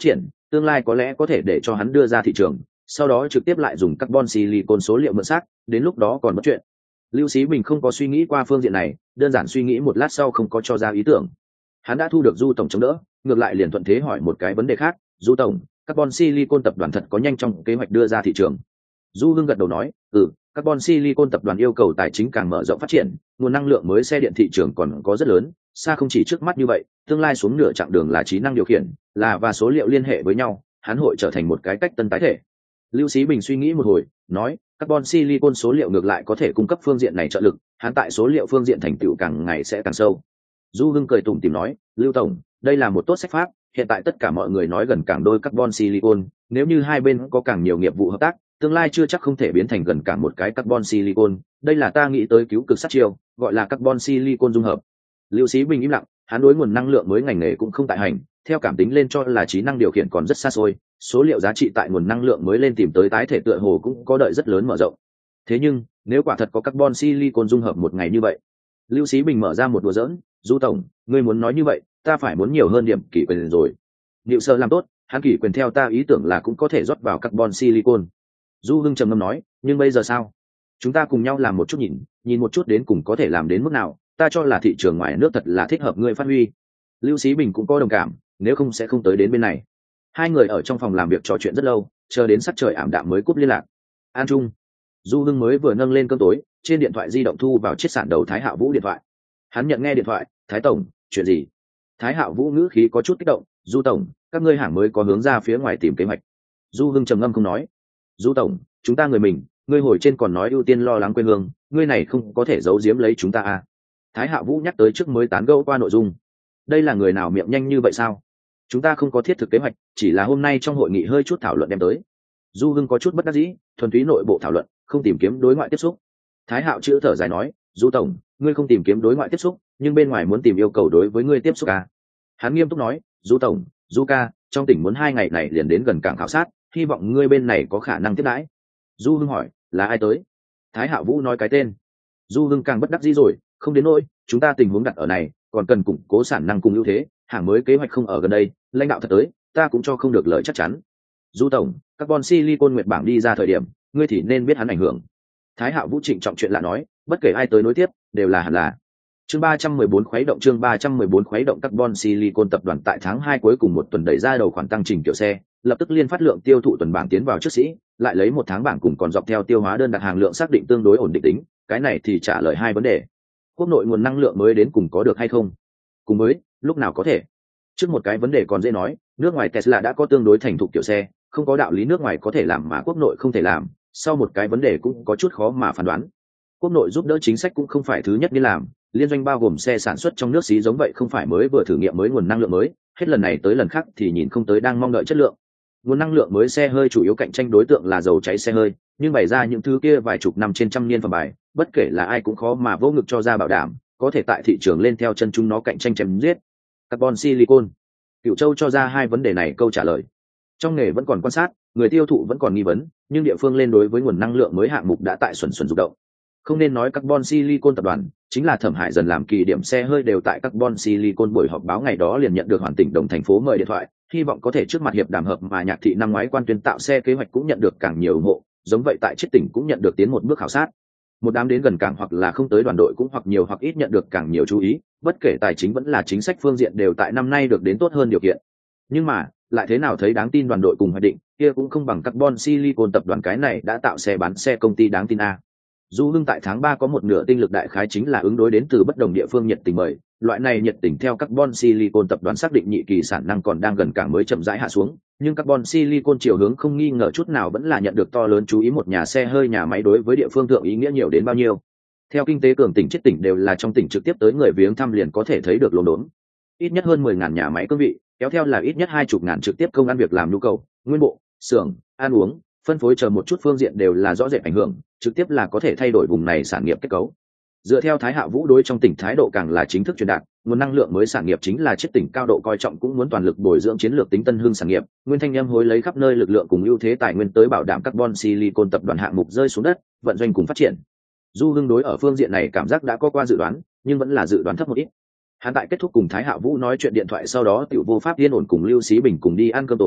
tương lai có lẽ có thể để cho hắn đưa ra thị trường, sau đó trực tiếp lại dùng carbon silicon số liệu mượn xác, đến lúc đó còn mất chuyện. Lưu Xí Bình không có suy nghĩ qua phương diện này, đơn giản suy nghĩ một lát sau không có cho ra ý tưởng. Hắn đã thu được Du tổng chống đỡ, ngược lại liền thuận thế hỏi một cái vấn đề khác. Du tổng, carbon silicon tập đoàn thật có nhanh trong kế hoạch đưa ra thị trường? Du Hưng gật đầu nói, ừ, carbon silicon tập đoàn yêu cầu tài chính càng mở rộng phát triển, nguồn năng lượng mới xe điện thị trường còn có rất lớn, xa không chỉ trước mắt như vậy, tương lai xuống nửa chặng đường là trí năng điều khiển, là và số liệu liên hệ với nhau, hắn hội trở thành một cái cách tân tái thể. Lưu Xí Bình suy nghĩ một hồi, nói, carbon silicon số liệu ngược lại có thể cung cấp phương diện này trợ lực, hắn tại số liệu phương diện thành tựu càng ngày sẽ càng sâu. Du Hưng cười tủm tỉm nói, Lưu tổng, đây là một tốt sách pháp, hiện tại tất cả mọi người nói gần càng đôi carbon silicon, nếu như hai bên có càng nhiều nghiệp vụ hợp tác, tương lai chưa chắc không thể biến thành gần cả một cái carbon silicon, đây là ta nghĩ tới cứu cực sát chiêu, gọi là carbon silicon dung hợp. Lưu Xí Bình im lặng, hắn đối nguồn năng lượng mới ngành nghề cũng không tại hành, theo cảm tính lên cho là trí năng điều khiển còn rất xa xôi, số liệu giá trị tại nguồn năng lượng mới lên tìm tới tái thể tựa hồ cũng có đợi rất lớn mở rộng. Thế nhưng, nếu quả thật có carbon silicon dung hợp một ngày như vậy, Lưu Xí Bình mở ra một đùa giỡn, Du tổng, ngươi muốn nói như vậy, ta phải muốn nhiều hơn điểm kỷ quyền rồi. Liệu Sơ làm tốt, hắn kỷ quyền theo ta ý tưởng là cũng có thể rót vào carbon silicon. Du Hưng trầm ngâm nói, nhưng bây giờ sao? Chúng ta cùng nhau làm một chút nhìn, nhìn một chút đến cùng có thể làm đến mức nào, ta cho là thị trường ngoài nước thật là thích hợp ngươi phát huy. Lưu Xí Bình cũng có đồng cảm, nếu không sẽ không tới đến bên này. Hai người ở trong phòng làm việc trò chuyện rất lâu, chờ đến sắc trời ảm đạm mới cúp liên lạc. An Trung. Du Hưng mới vừa nâng lên cơm tối, trên điện thoại di động thu vào chiếc sạn đầu Thái Hạo Vũ điện thoại. Hắn nhận nghe điện thoại, Thái tổng, chuyện gì? Thái Hạo Vũ ngữ khí có chút kích động, Du tổng, các ngươi hàng mới có hướng ra phía ngoài tìm kế hoạch. Du Hưng trầm ngâm không nói. Du tổng, chúng ta người mình, ngươi hồi trên còn nói ưu tiên lo lắng quê hương, ngươi này không có thể giấu giếm lấy chúng ta à? Thái Hạo Vũ nhắc tới trước mới tán gẫu qua nội dung. Đây là người nào miệng nhanh như vậy sao? Chúng ta không có thiết thực kế hoạch, chỉ là hôm nay trong hội nghị hơi chút thảo luận đem tới. Du Hưng có chút bất đắc dĩ, thuần túy nội bộ thảo luận, không tìm kiếm đối ngoại tiếp xúc. Thái Hạo chữ thở dài nói, Du tổng, ngươi không tìm kiếm đối ngoại tiếp xúc, nhưng bên ngoài muốn tìm yêu cầu đối với ngươi tiếp xúc à? Hắn nghiêm túc nói, Du tổng, Du ca, trong tỉnh muốn hai ngày này liền đến gần cảng khảo sát, hy vọng ngươi bên này có khả năng tiếp đãi. Du Hưng hỏi, là ai tới? Thái Hạo Vũ nói cái tên. Du Hưng càng bất đắc dĩ rồi, không đến nỗi, chúng ta tình huống đặt ở này, còn cần củng cố sản năng cùng ưu thế, hàng mới kế hoạch không ở gần đây, lãnh đạo thật tới, ta cũng cho không được lời chắc chắn. Du tổng, carbon silicon nguyệt bảng đi ra thời điểm, ngươi thì nên biết hắn ảnh hưởng. Thái Hạo Vũ trịnh trọng chuyện lạ nói, bất kể ai tới nối tiếp, đều là hẳn là. Chương ba trăm mười bốn khuấy động chương ba trăm mười bốn khuấy động carbon silicon tập đoàn tại tháng hai cuối cùng một tuần đẩy ra đầu khoản tăng trình kiểu xe, lập tức liên phát lượng tiêu thụ tuần bảng tiến vào trước sĩ, lại lấy một tháng bảng cùng còn dọc theo tiêu hóa đơn đặt hàng lượng xác định tương đối ổn định tính, cái này thì trả lời hai vấn đề. Quốc nội nguồn năng lượng mới đến cùng có được hay không? Cùng với, lúc nào có thể? Trước một cái vấn đề còn dễ nói, nước ngoài Tesla đã có tương đối thành thục kiểu xe, không có đạo lý nước ngoài có thể làm mà quốc nội không thể làm, sau một cái vấn đề cũng có chút khó mà phán đoán. Quốc nội giúp đỡ chính sách cũng không phải thứ nhất nên làm, liên doanh bao gồm xe sản xuất trong nước xí giống vậy không phải mới vừa thử nghiệm mới nguồn năng lượng mới, hết lần này tới lần khác thì nhìn không tới đang mong đợi chất lượng. Nguồn năng lượng mới xe hơi chủ yếu cạnh tranh đối tượng là dầu cháy xe hơi, nhưng bày ra những thứ kia vài chục năm trên trăm niên phẩm bài, bất kể là ai cũng khó mà vô ngực cho ra bảo đảm, có thể tại thị trường lên theo chân chúng nó cạnh tranh chém giết. Carbon silicon. Cửu Châu cho ra hai vấn đề này câu trả lời. Trong nghề vẫn còn quan sát, người tiêu thụ vẫn còn nghi vấn, nhưng địa phương lên đối với nguồn năng lượng mới hạng mục đã tại xuẩn xuẩn rụng động. Không nên nói carbon silicon tập đoàn, chính là Thẩm Hải dần làm kỳ điểm xe hơi đều tại carbon silicon buổi họp báo ngày đó liền nhận được hoàn tỉnh đồng thành phố mời điện thoại, hy vọng có thể trước mặt hiệp đàm hợp mà Nhạc thị năm ngoái quan tuyên tạo xe kế hoạch cũng nhận được càng nhiều ủng hộ, giống vậy tại Chiết tỉnh cũng nhận được tiến một bước khảo sát. Một đám đến gần cảng hoặc là không tới đoàn đội cũng hoặc nhiều hoặc ít nhận được càng nhiều chú ý, bất kể tài chính vẫn là chính sách phương diện đều tại năm nay được đến tốt hơn điều kiện. Nhưng mà, lại thế nào thấy đáng tin đoàn đội cùng hoạch định, kia cũng không bằng carbon silicon tập đoàn cái này đã tạo xe bán xe công ty đáng tin a. Du Hưng tại tháng ba có một nửa tinh lực đại khái chính là ứng đối đến từ bất đồng địa phương nhiệt tình mời, loại này nhiệt tình theo carbon silicon tập đoàn xác định nhị kỳ sản năng còn đang gần cảng mới chậm rãi hạ xuống, nhưng carbon silicon chiều hướng không nghi ngờ chút nào vẫn là nhận được to lớn chú ý, một nhà xe hơi nhà máy đối với địa phương thượng ý nghĩa nhiều đến bao nhiêu. Theo kinh tế cường tỉnh Chiết tỉnh đều là trong tỉnh trực tiếp tới người viếng thăm liền có thể thấy được lồn đốn. Ít nhất hơn mười ngàn nhà máy cương vị, kéo theo là ít nhất hai chục ngàn trực tiếp công ăn việc làm nhu cầu, nguyên bộ, xưởng, ăn uống, phân phối chờ một chút phương diện đều là rõ rệt ảnh hưởng, trực tiếp là có thể thay đổi vùng này sản nghiệp kết cấu. Dựa theo Thái Hạo Vũ đối trong tỉnh thái độ càng là chính thức truyền đạt, nguồn năng lượng mới sản nghiệp chính là Chiết tỉnh cao độ coi trọng cũng muốn toàn lực bồi dưỡng chiến lược tính tân hương sản nghiệp. Nguyên Thanh Âm hối lấy khắp nơi lực lượng cùng ưu thế tài nguyên tới bảo đảm carbon silicon tập đoàn hạng mục rơi xuống đất, vận doanh cùng phát triển. Du Hưng đối ở phương diện này cảm giác đã có qua dự đoán, nhưng vẫn là dự đoán thấp một ít. Hắn tại kết thúc cùng Thái Hạo Vũ nói chuyện điện thoại sau đó tiểu vô pháp yên ổn cùng Lưu Xí Bình cùng đi ăn cơm tối,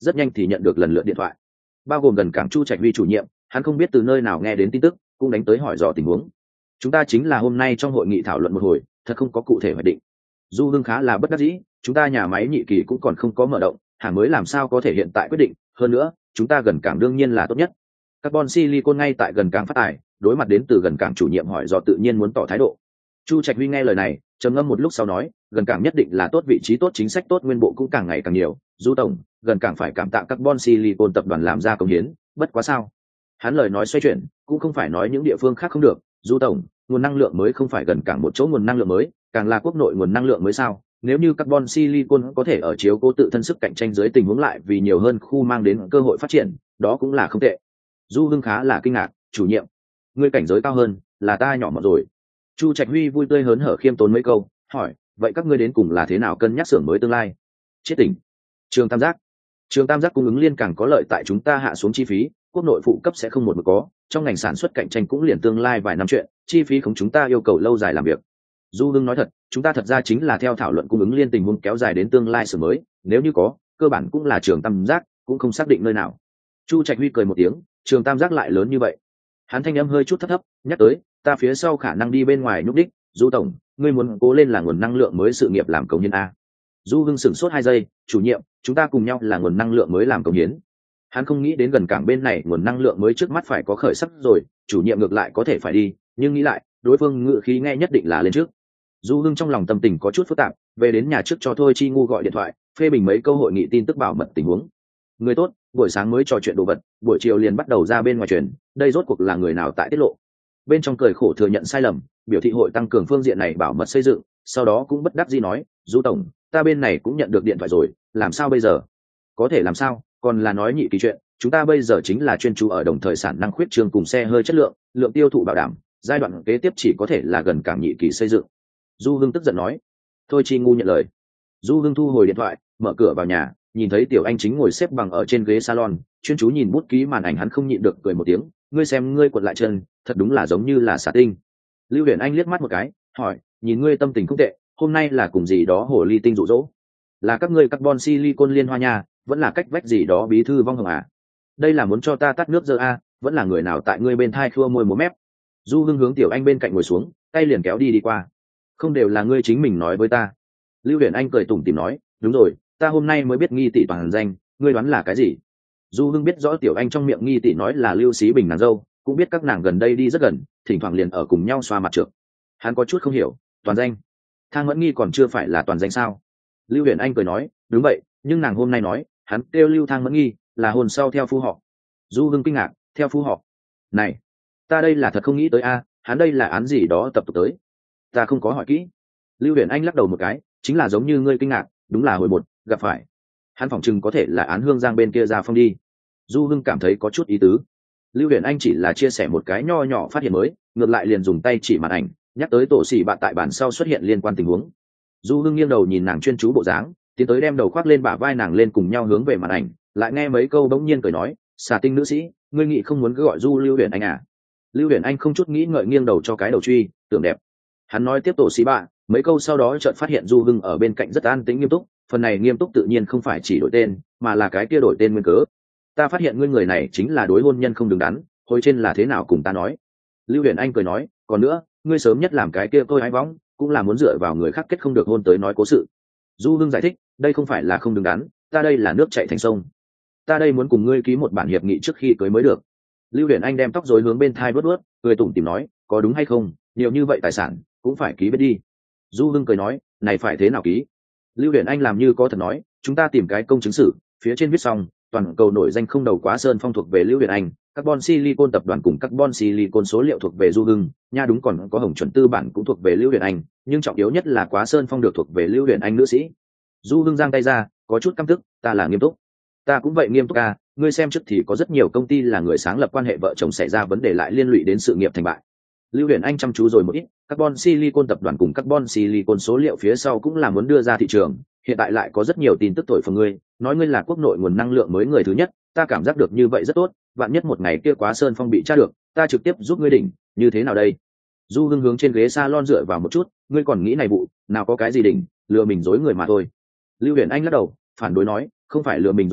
rất nhanh thì nhận được lần lượt điện thoại, bao gồm gần cảng Chu Trạch Huy chủ nhiệm. Hắn không biết từ nơi nào nghe đến tin tức, cũng đánh tới hỏi dò tình huống. Chúng ta chính là hôm nay trong hội nghị thảo luận một hồi, thật không có cụ thể hoạch định. Du Hưng khá là bất đắc dĩ, chúng ta nhà máy nhị kỳ cũng còn không có mở động, hàng mới làm sao có thể hiện tại quyết định, hơn nữa chúng ta gần cảng đương nhiên là tốt nhất. Carbon silicon ngay tại gần cảng phát tài, đối mặt đến từ gần cảng chủ nhiệm hỏi do tự nhiên muốn tỏ thái độ. Chu Trạch Huy nghe lời này, trầm ngâm một lúc sau nói, gần cảng nhất định là tốt, vị trí tốt, chính sách tốt, nguyên bộ cũng càng ngày càng nhiều. Du tổng, gần cảng phải cảm tạ Carbon silicon tập đoàn làm ra công hiến, bất quá sao? Hắn lời nói xoay chuyển, cũng không phải nói những địa phương khác không được. Du tổng, nguồn năng lượng mới không phải gần cảng một chỗ nguồn năng lượng mới, càng là quốc nội nguồn năng lượng mới sao? Nếu như Carbon silicon có thể ở chiếu cố tự thân sức cạnh tranh dưới tình huống lại vì nhiều hơn khu mang đến cơ hội phát triển, đó cũng là không tệ. Du Hưng khá là kinh ngạc, chủ nhiệm, ngươi cảnh giới cao hơn, là ta nhỏ mọn rồi. Chu Trạch Huy vui tươi hớn hở khiêm tốn mấy câu, hỏi, vậy các ngươi đến cùng là thế nào cân nhắc xưởng mới tương lai? Chết tỉnh. Trường Tam Giác. Trường Tam Giác cung ứng liên càng có lợi tại chúng ta hạ xuống chi phí, quốc nội phụ cấp sẽ không một mực có, trong ngành sản xuất cạnh tranh cũng liền tương lai vài năm chuyện, chi phí không chúng ta yêu cầu lâu dài làm việc. Du Hưng nói thật, chúng ta thật ra chính là theo thảo luận cung ứng liên tình huống kéo dài đến tương lai xưởng mới, nếu như có, cơ bản cũng là Trường Tam Giác, cũng không xác định nơi nào. Chu Trạch Huy cười một tiếng, Trường Tam Giác lại lớn như vậy. Hắn thanh âm hơi chút thấp thấp, nhắc tới, ta phía sau khả năng đi bên ngoài núp đích. Du tổng, ngươi muốn cố lên là nguồn năng lượng mới sự nghiệp làm công hiến a. Du Hưng sửng sốt hai giây, chủ nhiệm, chúng ta cùng nhau là nguồn năng lượng mới làm công hiến. Hắn không nghĩ đến gần cảng bên này nguồn năng lượng mới trước mắt phải có khởi sắc rồi, chủ nhiệm ngược lại có thể phải đi, nhưng nghĩ lại, đối phương ngự khí nghe nhất định là lên trước. Du Hưng trong lòng tâm tình có chút phức tạp, về đến nhà trước cho Thôi Chi Ngu gọi điện thoại, phê bình mấy câu hội nghị tin tức bảo mật tình huống. Người tốt, buổi sáng mới trò chuyện đồ vật, buổi chiều liền bắt đầu ra bên ngoài truyền, đây rốt cuộc là người nào tại tiết lộ. Bên trong cười khổ thừa nhận sai lầm, biểu thị hội tăng cường phương diện này bảo mật xây dựng, sau đó cũng bất đắc dĩ nói, Du tổng, ta bên này cũng nhận được điện thoại rồi, làm sao bây giờ? Có thể làm sao, còn là nói nhị kỳ chuyện, chúng ta bây giờ chính là chuyên chú ở đồng thời sản năng khuyết trương cùng xe hơi chất lượng, lượng tiêu thụ bảo đảm, giai đoạn kế tiếp chỉ có thể là gần cảng nhị kỳ xây dựng. Du Hưng tức giận nói. Thôi Chi Ngu nhận lời. Du Hưng thu hồi điện thoại, mở cửa vào nhà, nhìn thấy Tiểu Anh chính ngồi xếp bằng ở trên ghế salon, chuyên chú nhìn bút ký màn ảnh, hắn không nhịn được cười một tiếng, ngươi xem ngươi quật lại chân, thật đúng là giống như là xà tinh. Lưu Huyền Anh liếc mắt một cái, hỏi, nhìn ngươi tâm tình không tệ, hôm nay là cùng gì đó hồ ly tinh dụ dỗ, là các ngươi carbon silicon liên hoa nha, vẫn là cách vách gì đó bí thư vong hồng à? Đây là muốn cho ta tắt nước dơ a, vẫn là người nào tại ngươi bên thai khua môi múa mép? Du Hưng hướng Tiểu Anh bên cạnh ngồi xuống, tay liền kéo đi đi qua. Không đều là ngươi chính mình nói với ta. Lưu Huyền Anh cười tủm tỉm nói, đúng rồi, ta hôm nay mới biết nghi tỷ toàn danh, ngươi đoán là cái gì? Du Hưng biết rõ Tiểu Anh trong miệng nghi tỷ nói là Lưu Xí Bình nàng dâu, cũng biết các nàng gần đây đi rất gần, thỉnh thoảng liền ở cùng nhau xoa mặt trược. Hắn có chút không hiểu, toàn danh, Thang Mẫn Nghi còn chưa phải là toàn danh sao? Lưu Huyền Anh cười nói, đúng vậy, nhưng nàng hôm nay nói, hắn kêu Lưu Thang Mẫn Nghi, là hồn sau theo phu họ. Du Hưng kinh ngạc, theo phu họ? Này, ta đây là thật không nghĩ tới a, hắn đây là án gì đó tập tục tới. Ta không có hỏi kỹ. Lưu Huyền Anh lắc đầu một cái, chính là giống như ngươi kinh ngạc, đúng là hồi một gặp phải. Hắn phỏng chừng có thể là án Hương Giang bên kia ra phong đi. Du Hưng cảm thấy có chút ý tứ. Lưu Huyền Anh chỉ là chia sẻ một cái nho nhỏ phát hiện mới, ngược lại liền dùng tay chỉ màn ảnh, nhắc tới tổ xỉ bạn tại bản sau xuất hiện liên quan tình huống. Du Hưng nghiêng đầu nhìn nàng chuyên chú bộ dáng, tiến tới đem đầu khoác lên bả vai nàng lên, cùng nhau hướng về màn ảnh, lại nghe mấy câu bỗng nhiên cười nói, xà tinh nữ sĩ, ngươi nghĩ không muốn cứ gọi Du Lưu Huyền Anh à? Lưu Huyền Anh không chút nghĩ ngợi nghiêng đầu cho cái đầu truy, tưởng đẹp. Hắn nói tiếp tổ xỉ bạn, mấy câu sau đó chợt phát hiện Du Hưng ở bên cạnh rất an tĩnh nghiêm túc, phần này nghiêm túc tự nhiên không phải chỉ đổi tên, mà là cái kia đổi tên nguyên cớ. Ta phát hiện ngươi người này chính là đối hôn nhân không đứng đắn, hồi trên là thế nào cùng ta nói. Lưu Huyền Anh cười nói, còn nữa, ngươi sớm nhất làm cái kia tôi ái võng, cũng là muốn dựa vào người khác kết không được hôn tới nói cố sự. Du Hưng giải thích, đây không phải là không đứng đắn, ta đây là nước chảy thành sông. Ta đây muốn cùng ngươi ký một bản hiệp nghị trước khi cưới mới được. Lưu Huyền Anh đem tóc rối hướng bên thai vuốt vuốt, cười tủm tỉm nói, có đúng hay không, nhiều như vậy tài sản cũng phải ký biết đi. Du Hưng cười nói, này phải thế nào ký? Lưu Huyền Anh làm như có thật nói, chúng ta tìm cái công chứng sử, phía trên viết xong, toàn cầu nổi danh không đầu quá sơn phong thuộc về Lưu Huyền Anh, Carbon Silicon tập đoàn cùng Carbon Silicon số liệu thuộc về Du Hưng, nha đúng, còn có Hồng chuẩn tư bản cũng thuộc về Lưu Huyền Anh, nhưng trọng yếu nhất là quá sơn phong được thuộc về Lưu Huyền Anh nữ sĩ. Du Hưng giang tay ra, có chút căm tức, ta là nghiêm túc. Ta cũng vậy nghiêm túc à, ngươi xem trước thì có rất nhiều công ty là người sáng lập quan hệ vợ chồng xảy ra vấn đề lại liên lụy đến sự nghiệp thành bại. Lưu Huyền Anh chăm chú rồi một ít, Carbon Silicon tập đoàn cùng Carbon Silicon số liệu phía sau cũng là muốn đưa ra thị trường, hiện tại lại có rất nhiều tin tức thổi phồng ngươi, nói ngươi là quốc nội nguồn năng lượng mới người thứ nhất, ta cảm giác được như vậy rất tốt, vạn nhất một ngày kia quá sơn phong bị tra được, ta trực tiếp giúp ngươi đỉnh, như thế nào đây? Du Hưng hướng trên ghế salon dựa vào một chút, ngươi còn nghĩ này vụ, nào có cái gì đỉnh, lừa mình dối người mà thôi. Lưu Huyền Anh lắc đầu, phản đối nói, không phải lừa mình dối người,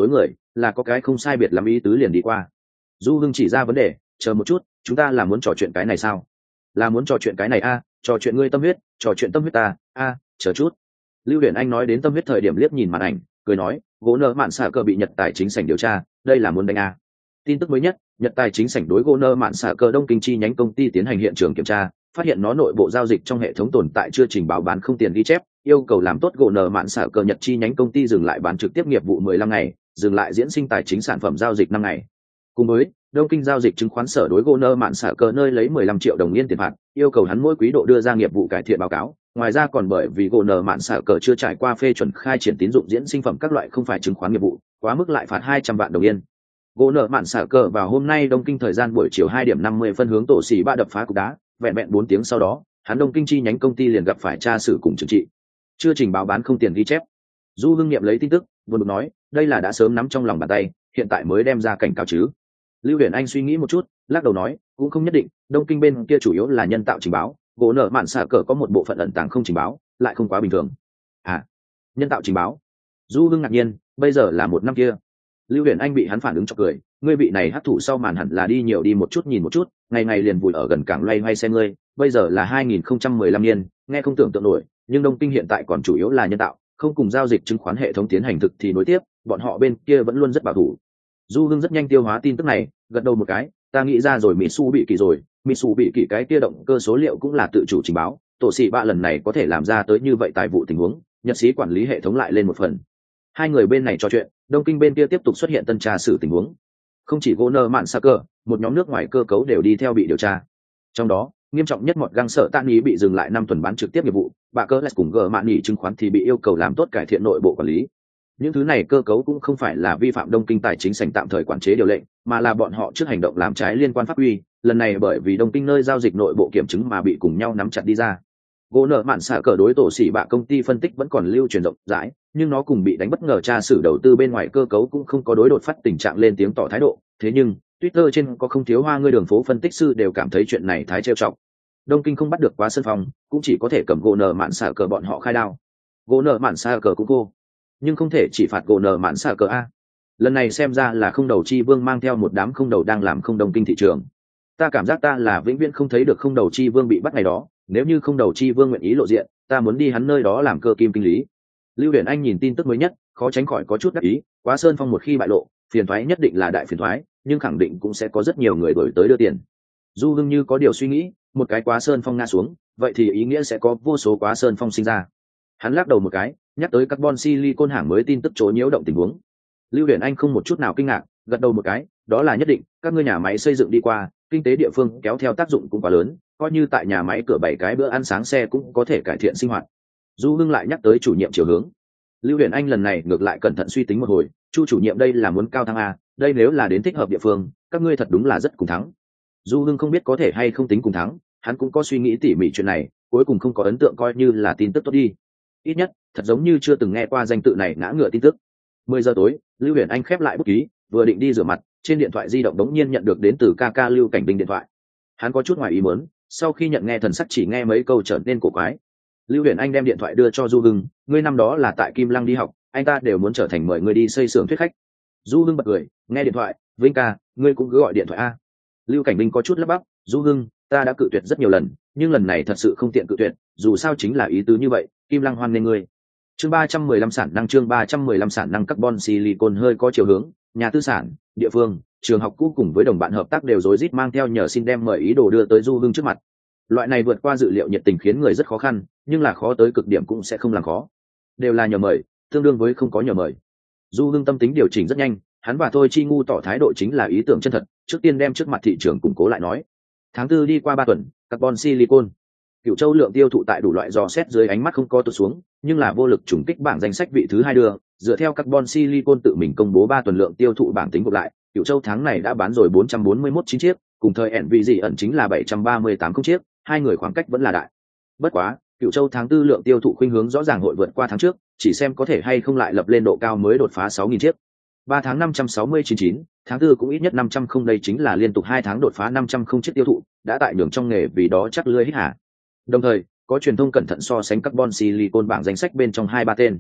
là có cái không sai biệt lắm ý tứ liền đi qua. Du Hưng chỉ ra vấn đề, chờ một chút, chúng ta là muốn trò chuyện cái này sao? Là muốn trò chuyện cái này a, à, trò chuyện ngươi tâm huyết, trò chuyện tâm huyết ta, a, à, chờ chút. Lưu Huyền Anh nói đến tâm huyết thời điểm liếc nhìn màn ảnh, cười nói, gỗ nợ mạn xạ cờ bị Nhật Tài chính sảnh điều tra, đây là muốn đánh a. Tin tức mới nhất, Nhật Tài chính sảnh đối gỗ nợ mạn xạ cờ Đông Kinh chi nhánh công ty tiến hành hiện trường kiểm tra, phát hiện nó nội bộ giao dịch trong hệ thống tồn tại chưa trình báo bán không tiền ghi chép, yêu cầu làm tốt gỗ nợ mạn xạ cờ Nhật chi nhánh công ty dừng lại bán trực tiếp nghiệp vụ mười lăm ngày, dừng lại diễn sinh tài chính sản phẩm giao dịch năm ngày. Cùng với Đông Kinh giao dịch chứng khoán sở đối gỗ nợ mạn xạ cờ nơi lấy mười lăm triệu đồng yên tiền phạt, yêu cầu hắn mỗi quý độ đưa ra nghiệp vụ cải thiện báo cáo. Ngoài ra còn bởi vì gỗ nợ mạn xạ cờ chưa trải qua phê chuẩn khai triển tín dụng diễn sinh phẩm các loại không phải chứng khoán nghiệp vụ, quá mức lại phạt hai trăm vạn đồng yên. Gỗ nợ mạn xạ cờ vào hôm nay Đông Kinh thời gian buổi chiều hai điểm năm mươi phân hướng tổ xỉ ba đập phá cục đá, vẹn vẹn bốn tiếng sau đó, hắn Đông Kinh chi nhánh công ty liền gặp phải tra xử cùng trừng trị. Chưa trình báo bán không tiền ghi chép. Du Hưng nghiệm lấy tin tức, buồn bực nói, đây là đã sớm nắm trong lòng bàn tay, hiện tại mới đem ra cảnh cáo chứ. Lưu Huyền Anh suy nghĩ một chút, lắc đầu nói, cũng không nhất định, Đông Kinh bên kia chủ yếu là nhân tạo trình báo, gỗ nợ mạn xạ cờ có một bộ phận ẩn tàng không trình báo, lại không quá bình thường. À, nhân tạo trình báo. Du Hưng ngạc nhiên, bây giờ là một năm kia. Lưu Huyền Anh bị hắn phản ứng cho cười, ngươi vị này hấp thụ sau màn hẳn là đi nhiều đi một chút nhìn một chút, ngày ngày liền vùi ở gần cảng loay hoay xem ngươi, bây giờ là hai nghìn không trăm mười lăm niên, nghe không tưởng tượng nổi, nhưng Đông Kinh hiện tại còn chủ yếu là nhân tạo, không cùng giao dịch chứng khoán hệ thống tiến hành thực thì nối tiếp, bọn họ bên kia vẫn luôn rất bảo thủ. Du Hưng rất nhanh tiêu hóa tin tức này, gật đầu một cái, ta nghĩ ra rồi, Mitsu bị kỳ rồi, Mitsu bị kỳ cái kia động cơ số liệu cũng là tự chủ trình báo, tổ sĩ bạ lần này có thể làm ra tới như vậy tài vụ tình huống, nhật sĩ quản lý hệ thống lại lên một phần. Hai người bên này trò chuyện, Đông Kinh bên kia tiếp tục xuất hiện tân tra xử tình huống. Không chỉ gỗ nợ mạn xạ cờ, một nhóm nước ngoài cơ cấu đều đi theo bị điều tra. Trong đó, nghiêm trọng nhất một găng sợ Tạ Ý bị dừng lại năm tuần bán trực tiếp nghiệp vụ, bà cơ less cùng gờ mạn nghỉ chứng khoán thì bị yêu cầu làm tốt cải thiện nội bộ quản lý. Những thứ này cơ cấu cũng không phải là vi phạm Đông Kinh tài chính sảnh tạm thời quản chế điều lệnh, mà là bọn họ trước hành động làm trái liên quan pháp quy, lần này bởi vì Đông Kinh nơi giao dịch nội bộ kiểm chứng mà bị cùng nhau nắm chặt đi ra. Gỗ nợ mạn xạ cờ đối tổ xỉ bạ công ty phân tích vẫn còn lưu truyền rộng rãi, nhưng nó cùng bị đánh bất ngờ tra xử đầu tư bên ngoài cơ cấu cũng không có đối đột phát tình trạng lên tiếng tỏ thái độ. Thế nhưng Twitter trên có không thiếu hoa ngươi đường phố phân tích sư đều cảm thấy chuyện này thái trêu chọc. Đông Kinh không bắt được quá sân phòng, cũng chỉ có thể cầm gỗ nợ mạn xạ cờ bọn họ khai đao. Gỗ nợ mạn xạ cờ cũng cô, nhưng không thể chỉ phạt gỗ nợ mạn xạ cờ a. Lần này xem ra là không đầu chi vương mang theo một đám không đầu đang làm không Đông Kinh thị trường. Ta cảm giác ta là vĩnh viễn không thấy được không đầu chi vương bị bắt ngày đó, nếu như không đầu chi vương nguyện ý lộ diện, ta muốn đi hắn nơi đó làm cơ kim kinh lý. Lưu Huyền Anh nhìn tin tức mới nhất, khó tránh khỏi có chút đắc ý, quá sơn phong một khi bại lộ, phiền thoái nhất định là đại phiền thoái, nhưng khẳng định cũng sẽ có rất nhiều người đổi tới đưa tiền. Du Hưng như có điều suy nghĩ, một cái quá sơn phong ngã xuống, vậy thì ý nghĩa sẽ có vô số quá sơn phong sinh ra. Hắn lắc đầu một cái, nhắc tới carbon silicon hàng mới tin tức chỗ nhiễu động tình huống. Lưu Huyền Anh không một chút nào kinh ngạc, gật đầu một cái, đó là nhất định, các ngươi nhà máy xây dựng đi qua, kinh tế địa phương kéo theo tác dụng cũng quá lớn, coi như tại nhà máy cửa bảy cái bữa ăn sáng xe cũng có thể cải thiện sinh hoạt. Du Hưng lại nhắc tới chủ nhiệm chiều hướng. Lưu Huyền Anh lần này ngược lại cẩn thận suy tính một hồi, chu chủ nhiệm đây là muốn cao thăng a, đây nếu là đến thích hợp địa phương, các ngươi thật đúng là rất cùng thắng. Du Hưng không biết có thể hay không tính cùng thắng, hắn cũng có suy nghĩ tỉ mỉ chuyện này, cuối cùng không có ấn tượng coi như là tin tức tốt đi. Ít nhất, thật giống như chưa từng nghe qua danh tự này ngã ngựa tin tức. Mười giờ tối, Lưu Huyền Anh khép lại bút ký, vừa định đi rửa mặt, trên điện thoại di động đống nhiên nhận được đến từ ca ca Lưu Cảnh Bình điện thoại. Hắn có chút ngoài ý muốn, sau khi nhận nghe thần sắc chỉ nghe mấy câu trở nên cổ quái. Lưu Huyền Anh đem điện thoại đưa cho Du Hưng, ngươi năm đó là tại Kim Lăng đi học, anh ta đều muốn trở thành mời ngươi đi xây xưởng thuyết khách. Du Hưng bật cười, nghe điện thoại, Vinh ca, ngươi cũng cứ gọi điện thoại a. Lưu Cảnh Bình có chút lắp bắp, Du Hưng, ta đã cự tuyệt rất nhiều lần, nhưng lần này thật sự không tiện cự tuyệt, dù sao chính là ý tứ như vậy, Kim Lăng hoan nghênh ngươi. Chương ba trăm mười lăm sản năng chương ba trăm mười lăm sản năng carbon silicon hơi có chiều hướng, nhà tư sản, địa phương, trường học cũ cùng với đồng bạn hợp tác đều rối rít mang theo nhờ xin đem mời ý đồ đưa tới Du Hưng trước mặt. Loại này vượt qua dự liệu nhiệt tình khiến người rất khó khăn, nhưng là khó tới cực điểm cũng sẽ không làm khó. Đều là nhờ mời, tương đương với không có nhờ mời. Du Hưng tâm tính điều chỉnh rất nhanh, hắn và Thôi Chi Ngu tỏ thái độ chính là ý tưởng chân thật, trước tiên đem trước mặt thị trường củng cố lại nói. Tháng tư đi qua ba tuần, carbon silicon Cửu Châu lượng tiêu thụ tại đủ loại dò xét dưới ánh mắt không có tụt xuống, nhưng là vô lực trùng kích bảng danh sách vị thứ hai đưa, dựa theo carbon silicon tự mình công bố ba tuần lượng tiêu thụ bảng tính gộp lại, Cửu Châu tháng này đã bán rồi bốn trăm bốn mươi mốt chín chiếc, cùng thời ẩn vị gì ẩn chính là bảy trăm ba mươi tám không chiếc, hai người khoảng cách vẫn là đại. Bất quá, Cửu Châu tháng tư lượng tiêu thụ khuynh hướng rõ ràng hội vượt qua tháng trước, chỉ xem có thể hay không lại lập lên độ cao mới đột phá sáu nghìn chiếc. ba tháng năm trăm sáu mươi chín chín, tháng tư cũng ít nhất năm trăm không, đây chính là liên tục hai tháng đột phá năm trăm không chiếc tiêu thụ, đã tại nhường trong nghề vì đó chắc lưỡi hít hả. Đồng thời, có truyền thông cẩn thận so sánh carbon silicon bảng danh sách bên trong hai ba tên.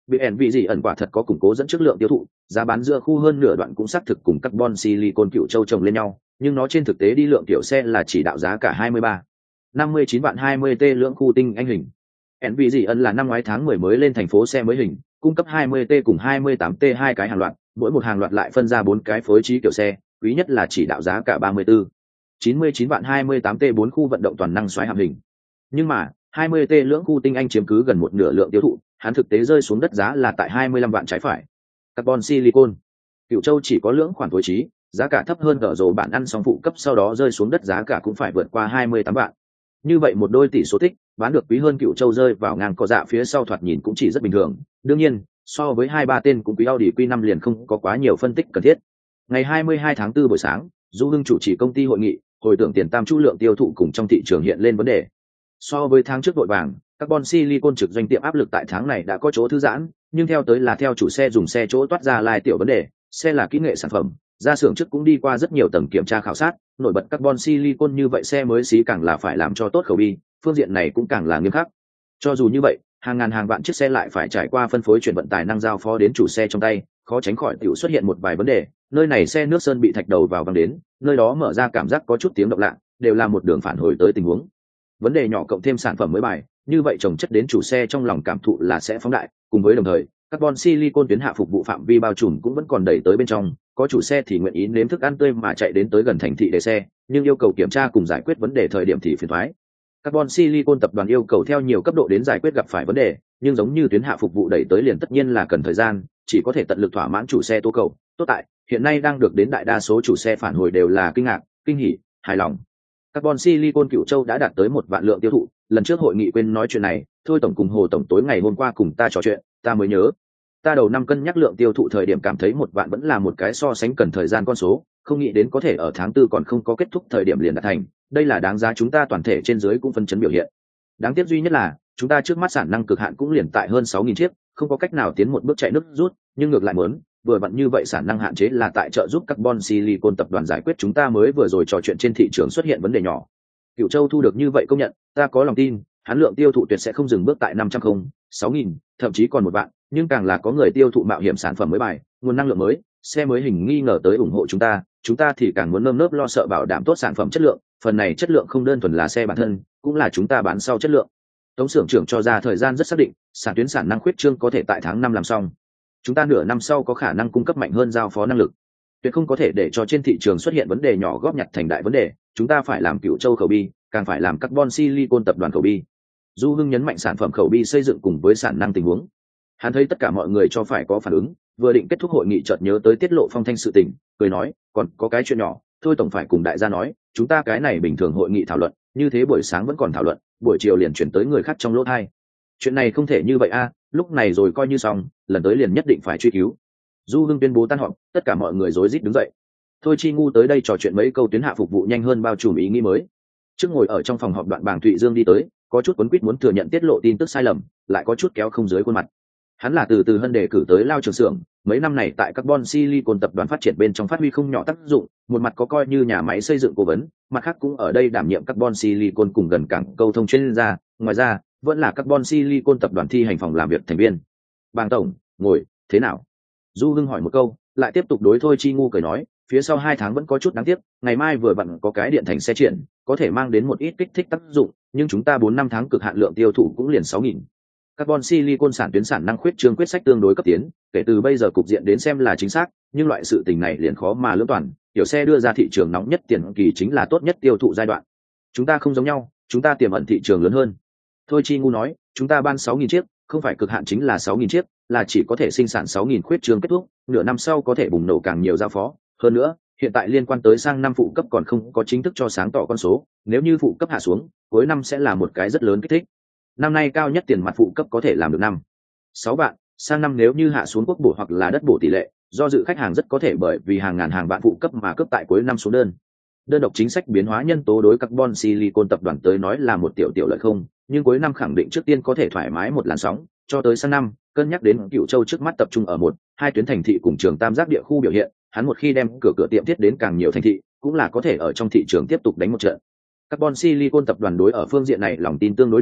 Bị ẻn vị gì ẩn quả thật có củng cố dẫn trước lượng tiêu thụ, giá bán giữa khu hơn nửa đoạn cũng xác thực cùng carbon silicon Cửu Châu chồng lên nhau, nhưng nó trên thực tế đi lượng tiểu xe là chỉ đạo giá cả hai mươi ba, năm mươi chín vạn hai mươi T lượng khu tinh anh hình. ẻn vị gì ẩn là năm ngoái tháng mười mới lên thành phố xe mới hình, cung cấp hai mươi T cùng hai mươi tám T hai cái hàng loạt, mỗi một hàng loạt lại phân ra bốn cái phối trí kiểu xe, quý nhất là chỉ đạo giá cả ba mươi tư, chín mươi chín vạn hai mươi tám T bốn khu vận động toàn năng xoáy hàm hình. Nhưng mà hai mươi T lưỡng khu tinh anh chiếm cứ gần một nửa lượng tiêu thụ, hắn thực tế rơi xuống đất giá là tại hai mươi lăm vạn trái phải. Carbon silicon, Cửu Châu chỉ có lưỡng khoản phối trí, giá cả thấp hơn ở rổ bạn ăn xong phụ cấp sau đó rơi xuống đất giá cả cũng phải vượt qua hai mươi tám vạn. Như vậy một đôi tỷ số tích, bán được quý hơn Cửu Châu rơi vào ngang cỏ dạ phía sau thoạt nhìn cũng chỉ rất bình thường. Đương nhiên, so với hai ba tên cũng quý Audi Q năm liền không có quá nhiều phân tích cần thiết. Ngày hai mươi hai tháng tư buổi sáng, Du Hưng chủ trì công ty hội nghị, hồi tưởng tiền tam chu lượng tiêu thụ cùng trong thị trường hiện lên vấn đề. So với tháng trước vội vàng, carbon silicon trực doanh tiệm áp lực tại tháng này đã có chỗ thư giãn, nhưng theo tới là theo chủ xe dùng xe chỗ toát ra lai tiểu vấn đề, xe là kỹ nghệ sản phẩm, ra xưởng trước cũng đi qua rất nhiều tầng kiểm tra khảo sát, nổi bật carbon silicon như vậy xe mới xí càng là phải làm cho tốt khẩu bi, phương diện này cũng càng là nghiêm khắc. Cho dù như vậy, hàng ngàn hàng vạn chiếc xe lại phải trải qua phân phối chuyển vận tải năng giao phó đến chủ xe trong tay, khó tránh khỏi tiểu xuất hiện một vài vấn đề, nơi này xe nước sơn bị thạch đầu vào văng đến, nơi đó mở ra cảm giác có chút tiếng động lạ, đều là một đường phản hồi tới tình huống. Vấn đề nhỏ cộng thêm sản phẩm mới bài, như vậy trồng chất đến chủ xe trong lòng cảm thụ là sẽ phóng đại, cùng với đồng thời carbon silicon tuyến hạ phục vụ phạm vi bao trùm cũng vẫn còn đẩy tới bên trong, có chủ xe thì nguyện ý nếm thức ăn tươi mà chạy đến tới gần thành thị để xe, nhưng yêu cầu kiểm tra cùng giải quyết vấn đề thời điểm thì phiền toái. Carbon silicon tập đoàn yêu cầu theo nhiều cấp độ đến giải quyết gặp phải vấn đề, nhưng giống như tuyến hạ phục vụ đẩy tới liền tất nhiên là cần thời gian, chỉ có thể tận lực thỏa mãn chủ xe tố cầu. Tốt tại hiện nay đang được đến đại đa số chủ xe phản hồi đều là kinh ngạc, kinh hỉ, hài lòng. Carbon silicon Cửu Châu đã đạt tới một vạn lượng tiêu thụ, lần trước hội nghị quên nói chuyện này, thôi tổng cùng Hồ tổng tối ngày hôm qua cùng ta trò chuyện, ta mới nhớ. Ta đầu năm cân nhắc lượng tiêu thụ thời điểm cảm thấy một vạn vẫn là một cái so sánh cần thời gian con số, không nghĩ đến có thể ở tháng tư còn không có kết thúc thời điểm liền đạt thành, đây là đáng giá chúng ta toàn thể trên dưới cũng phân chấn biểu hiện. Đáng tiếc duy nhất là, chúng ta trước mắt sản năng cực hạn cũng liền tại hơn sáu nghìn chiếc, không có cách nào tiến một bước chạy nước rút, nhưng ngược lại muốn, vừa vặn như vậy sản năng hạn chế là tại trợ giúp carbon silicon tập đoàn giải quyết chúng ta mới vừa rồi trò chuyện trên thị trường xuất hiện vấn đề nhỏ. Cửu Châu thu được như vậy công nhận, ta có lòng tin, hắn lượng tiêu thụ tuyệt sẽ không dừng bước tại năm trăm không, sáu nghìn, thậm chí còn một vạn, nhưng càng là có người tiêu thụ mạo hiểm sản phẩm mới bài, nguồn năng lượng mới, xe mới hình nghi ngờ tới ủng hộ chúng ta, chúng ta thì càng muốn nơm nớp lo sợ bảo đảm tốt sản phẩm chất lượng, phần này chất lượng không đơn thuần là xe bản thân, cũng là chúng ta bán sau chất lượng. Tống xưởng trưởng cho ra thời gian rất xác định, sản tuyến sản năng khuyết trương có thể tại tháng năm làm xong. Chúng ta nửa năm sau có khả năng cung cấp mạnh hơn giao phó năng lực. Tuyệt không có thể để cho trên thị trường xuất hiện vấn đề nhỏ góp nhặt thành đại vấn đề, chúng ta phải làm Cửu Châu khẩu bi, càng phải làm carbon silicon tập đoàn khẩu bi. Du Hưng nhấn mạnh sản phẩm khẩu bi xây dựng cùng với sản năng tình huống. Hắn thấy tất cả mọi người cho phải có phản ứng, vừa định kết thúc hội nghị chợt nhớ tới tiết lộ phong thanh sự tình, cười nói, còn có cái chuyện nhỏ, thôi tổng phải cùng đại gia nói, chúng ta cái này bình thường hội nghị thảo luận, như thế buổi sáng vẫn còn thảo luận, buổi chiều liền chuyển tới người khác trong lỗ hai. Chuyện này không thể như vậy a, lúc này rồi coi như xong, lần tới liền nhất định phải truy cứu. Du Hưng tuyên bố tan họp, tất cả mọi người rối rít đứng dậy. Thôi Chi Ngu tới đây trò chuyện mấy câu tuyến hạ phục vụ nhanh hơn bao trùm ý nghĩ mới. Trước ngồi ở trong phòng họp Đoạn Bàng Thụy Dương đi tới, có chút quấn quýt muốn thừa nhận tiết lộ tin tức sai lầm, lại có chút kéo không dưới khuôn mặt. Hắn là từ từ Hân đề cử tới lao trường xưởng, mấy năm này tại carbon silicon tập đoàn phát triển bên trong phát huy không nhỏ tác dụng, một mặt có coi như nhà máy xây dựng cố vấn, mặt khác cũng ở đây đảm nhiệm carbon silicon cùng gần cảng câu thông chuyên gia, ngoài ra vẫn là carbon silicon tập đoàn thi hành phòng làm việc thành viên. Bàng tổng, ngồi, thế nào? Du Hưng hỏi một câu, lại tiếp tục đối Thôi Chi Ngu cười nói, phía sau hai tháng vẫn có chút đáng tiếc, ngày mai vừa vặn có cái điện thành xe triển, có thể mang đến một ít kích thích tác dụng, nhưng chúng ta bốn năm tháng cực hạn lượng tiêu thụ cũng liền sáu nghìn. Carbon silicon sản tuyến sản năng khuyết trương quyết sách tương đối cấp tiến, kể từ bây giờ cục diện đến xem là chính xác, nhưng loại sự tình này liền khó mà lưỡng toàn, tiểu xe đưa ra thị trường nóng nhất tiền kỳ chính là tốt nhất tiêu thụ giai đoạn. Chúng ta không giống nhau, chúng ta tiềm ẩn thị trường lớn hơn. Thôi Chi Ngu nói, chúng ta ban sáu nghìn chiếc, không phải cực hạn chính là sáu nghìn chiếc, là chỉ có thể sinh sản sáu nghìn khuyết trương kết thúc, nửa năm sau có thể bùng nổ càng nhiều giao phó. Hơn nữa, hiện tại liên quan tới sang năm phụ cấp còn không có chính thức cho sáng tỏ con số, nếu như phụ cấp hạ xuống, cuối năm sẽ là một cái rất lớn kích thích. Năm nay cao nhất tiền mặt phụ cấp có thể làm được năm sáu vạn, sang năm nếu như hạ xuống quốc bổ hoặc là đất bổ tỷ lệ, do dự khách hàng rất có thể bởi vì hàng ngàn hàng vạn phụ cấp mà cấp tại cuối năm số đơn. Đơn độc chính sách biến hóa nhân tố đối carbon silicon tập đoàn tới nói là một tiểu tiểu lợi không, nhưng cuối năm khẳng định trước tiên có thể thoải mái một làn sóng, cho tới sang năm, cân nhắc đến Cửu Châu trước mắt tập trung ở một, hai tuyến thành thị cùng trường tam giác địa khu biểu hiện, hắn một khi đem cửa cửa tiệm thiết đến càng nhiều thành thị, cũng là có thể ở trong thị trường tiếp tục đánh một trận. Carbon silicon tập đoàn đối ở phương diện này lòng tin tương đối đủ,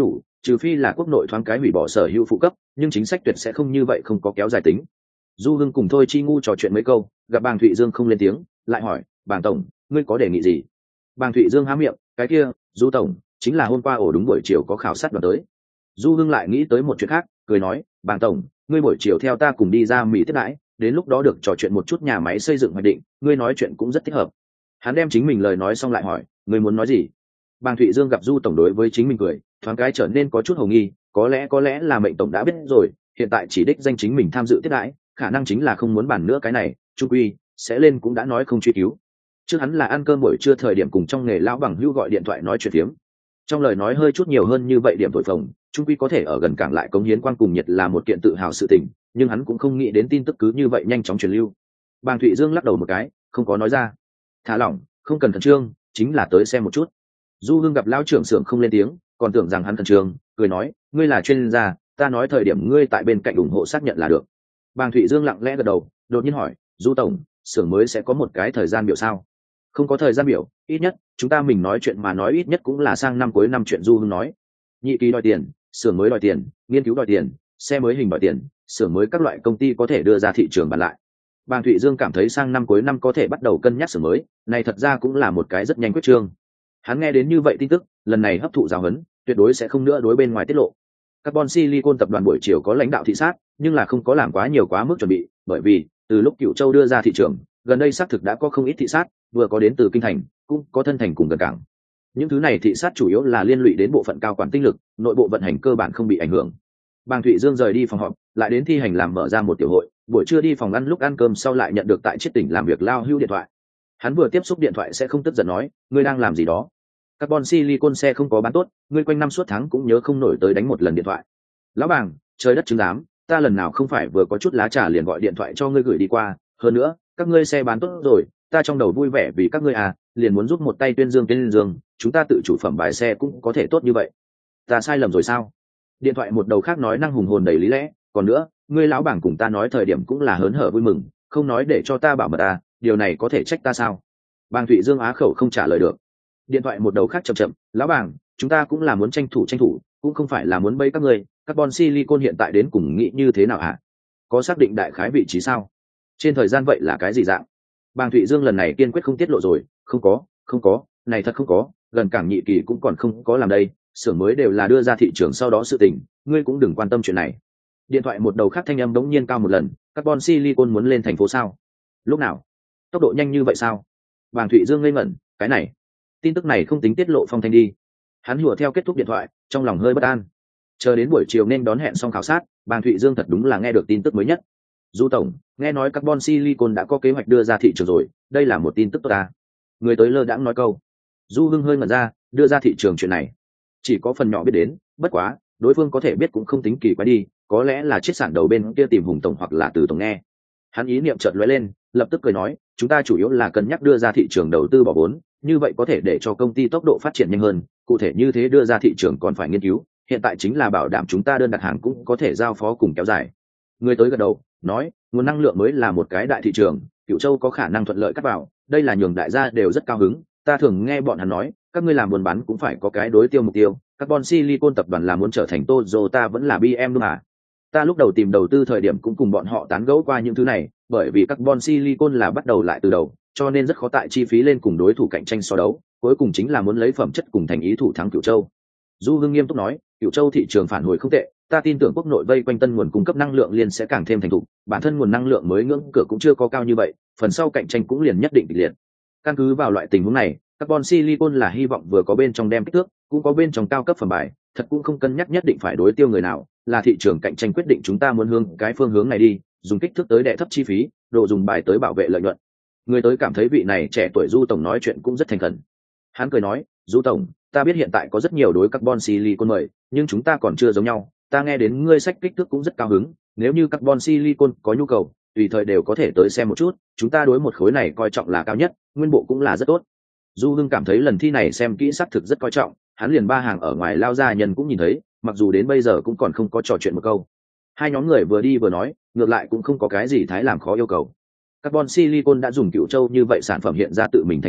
trừ phi là quốc nội thoáng cái hủy bỏ sở hữu phụ cấp, nhưng chính sách tuyệt sẽ không như vậy, không có kéo dài tính. Du Hưng cùng Thôi Chi Ngu trò chuyện mấy câu, gặp Bàng Thụy Dương không lên tiếng, lại hỏi, Bàng tổng, ngươi có đề nghị gì? Bàng Thụy Dương há miệng, cái kia, Du tổng, chính là hôm qua ổ đúng buổi chiều có khảo sát đoàn tới. Du Hưng lại nghĩ tới một chuyện khác, cười nói, Bàng tổng, ngươi buổi chiều theo ta cùng đi ra Mỹ tiếp đãi, đến lúc đó được trò chuyện một chút nhà máy xây dựng hoạch định, ngươi nói chuyện cũng rất thích hợp. Hắn đem chính mình lời nói xong lại hỏi, ngươi muốn nói gì? Bàng Thụy Dương gặp Du tổng đối với chính mình cười, thoáng cái trở nên có chút hồ nghi, có lẽ có lẽ là mệnh tổng đã biết rồi, hiện tại chỉ đích danh chính mình tham dự tiếp đãi, khả năng chính là không muốn bàn nữa cái này, trung quy sẽ lên cũng đã nói không truy cứu. Trước hắn là ăn cơm buổi trưa thời điểm cùng trong nghề lão bằng hữu gọi điện thoại nói chuyện phiếm, trong lời nói hơi chút nhiều hơn như vậy điểm thổi phồng, trung quy có thể ở gần cảng lại cống hiến quan cùng nhiệt là một kiện tự hào sự tình, nhưng hắn cũng không nghĩ đến tin tức cứ như vậy nhanh chóng truyền lưu. Bàng Thụy Dương lắc đầu một cái, không có nói ra. Thả lỏng, không cần khẩn trương, chính là tới xem một chút. Du Hưng gặp lão trưởng xưởng không lên tiếng, còn tưởng rằng hắn khẩn trương, cười nói, ngươi là chuyên gia, ta nói thời điểm ngươi tại bên cạnh ủng hộ xác nhận là được. Bàng Thụy Dương lặng lẽ gật đầu, đột nhiên hỏi, Du tổng, xưởng mới sẽ có một cái thời gian biểu sao? Không có thời gian biểu, ít nhất chúng ta mình nói chuyện mà nói ít nhất cũng là sang năm cuối năm chuyện. Du Hưng nói, nhị kỳ đòi tiền, xưởng mới đòi tiền, nghiên cứu đòi tiền, xe mới hình đòi tiền, xưởng mới các loại công ty có thể đưa ra thị trường bán lại. Bàng Thụy Dương cảm thấy sang năm cuối năm có thể bắt đầu cân nhắc xưởng mới, này thật ra cũng là một cái rất nhanh quyết trương. Hắn nghe đến như vậy tin tức, lần này hấp thụ giáo huấn, tuyệt đối sẽ không nữa đối bên ngoài tiết lộ. Carbon Silicon tập đoàn buổi chiều có lãnh đạo thị sát, nhưng là không có làm quá nhiều quá mức chuẩn bị, bởi vì từ lúc Cửu Châu đưa ra thị trường, gần đây xác thực đã có không ít thị sát, vừa có đến từ kinh thành, cũng có thân thành cùng gần cảng. Những thứ này thị sát chủ yếu là liên lụy đến bộ phận cao quản tinh lực, nội bộ vận hành cơ bản không bị ảnh hưởng. Bàng Thụy Dương rời đi phòng họp, lại đến thi hành làm mở ra một tiểu hội, buổi trưa đi phòng ăn, lúc ăn cơm sau lại nhận được tại Chiết tỉnh làm việc lao hưu điện thoại. Hắn vừa tiếp xúc điện thoại sẽ không tức giận nói, ngươi đang làm gì đó? Carbon Silicon xe không có bán tốt, ngươi quanh năm suốt tháng cũng nhớ không nổi tới đánh một lần điện thoại. Lão Bàng, trời đất chứng giám, ta lần nào không phải vừa có chút lá trà liền gọi điện thoại cho ngươi gửi đi qua, hơn nữa, các ngươi xe bán tốt rồi, ta trong đầu vui vẻ vì các ngươi à, liền muốn giúp một tay tuyên dương tuyên dương, chúng ta tự chủ phẩm bài xe cũng có thể tốt như vậy. Ta sai lầm rồi sao? Điện thoại một đầu khác nói năng hùng hồn đầy lý lẽ, còn nữa, ngươi lão Bàng cùng ta nói thời điểm cũng là hớn hở vui mừng, không nói để cho ta bảo mật à, điều này có thể trách ta sao? Bàng Thụy Dương á khẩu không trả lời được. Điện thoại một đầu khác chậm chậm, lão Bàng, chúng ta cũng là muốn tranh thủ tranh thủ, cũng không phải là muốn bẫy các ngươi. Carbon Silicon hiện tại đến cùng nghĩ như thế nào hả? Có xác định đại khái vị trí sao? Trên thời gian vậy là cái gì dạng? Bàng Thụy Dương lần này kiên quyết không tiết lộ rồi, không có, không có, này thật không có, gần cảng nhị kỳ cũng còn không có làm đây, xưởng mới đều là đưa ra thị trường sau đó sự tình, ngươi cũng đừng quan tâm chuyện này. Điện thoại một đầu khác thanh âm đống nhiên cao một lần, Carbon Silicon muốn lên thành phố sao? Lúc nào? Tốc độ nhanh như vậy sao? Bàng Thụy Dương ngây ngẩn, cái này, tin tức này không tính tiết lộ phong thanh đi. Hắn hùa theo kết thúc điện thoại, trong lòng hơi bất an. Chờ đến buổi chiều nên đón hẹn xong khảo sát, Bàng Thụy Dương thật đúng là nghe được tin tức mới nhất. Du tổng, nghe nói Carbon Silicon đã có kế hoạch đưa ra thị trường rồi, đây là một tin tức tốt ta. Người tới lơ đãng nói câu. Du Hưng hơi ngẩn ra, đưa ra thị trường chuyện này, chỉ có phần nhỏ biết đến, bất quá, đối phương có thể biết cũng không tính kỳ quái đi, có lẽ là chiết sản đầu bên kia tìm Hùng tổng hoặc là Từ tổng nghe. Hắn ý niệm chợt lóe lên, lập tức cười nói, chúng ta chủ yếu là cân nhắc đưa ra thị trường đầu tư bỏ vốn, như vậy có thể để cho công ty tốc độ phát triển nhanh hơn, cụ thể như thế đưa ra thị trường còn phải nghiên cứu, hiện tại chính là bảo đảm chúng ta đơn đặt hàng cũng có thể giao phó cùng kéo dài. Người tới gật đầu, nói, nguồn năng lượng mới là một cái đại thị trường, Cửu Châu có khả năng thuận lợi cắt vào, đây là nhường đại gia đều rất cao hứng, ta thường nghe bọn hắn nói, các ngươi làm buôn bán cũng phải có cái đối tiêu mục tiêu, Carbon Silicon tập đoàn là muốn trở thành Toyota vẫn là bê em mà. Ta lúc đầu tìm đầu tư thời điểm cũng cùng bọn họ tán gẫu qua những thứ này, bởi vì Carbon Silicon là bắt đầu lại từ đầu, cho nên rất khó tại chi phí lên cùng đối thủ cạnh tranh so đấu, cuối cùng chính là muốn lấy phẩm chất cùng thành ý thủ thắng Cửu Châu. Du Hưng nghiêm túc nói, Cửu Châu thị trường phản hồi không tệ, ta tin tưởng quốc nội vây quanh tân nguồn cung cấp năng lượng liền sẽ càng thêm thành thục, bản thân nguồn năng lượng mới ngưỡng cửa cũng chưa có cao như vậy, phần sau cạnh tranh cũng liền nhất định kịch liệt. Căn cứ vào loại tình huống này, Carbon Silicon là hy vọng vừa có bên trong đem kích thước, cũng có bên trong cao cấp phẩm bài, thật cũng không cân nhắc nhất định phải đối tiêu người nào, là thị trường cạnh tranh quyết định chúng ta muốn hướng cái phương hướng này đi, dùng kích thước tới đè thấp chi phí, độ dùng bài tới bảo vệ lợi nhuận. Người tới cảm thấy vị này trẻ tuổi Du tổng nói chuyện cũng rất thành khẩn. Hắn cười nói, Du tổng, ta biết hiện tại có rất nhiều đối Carbon Silicon mời, nhưng chúng ta còn chưa giống nhau, ta nghe đến ngươi sách kích thước cũng rất cao hứng, nếu như Carbon Silicon có nhu cầu, tùy thời đều có thể tới xem một chút, chúng ta đối một khối này coi trọng là cao nhất, nguyên bộ cũng là rất tốt. Du Hưng cảm thấy lần thi này xem kỹ xác thực rất coi trọng, hắn liền ba hàng ở ngoài lao ra nhân cũng nhìn thấy, mặc dù đến bây giờ cũng còn không có trò chuyện một câu. Hai nhóm người vừa đi vừa nói, ngược lại cũng không có cái gì thái làm khó yêu cầu. Carbon Silicon đã dùng Cửu Châu như vậy sản phẩm hiện ra tự mình thành ý,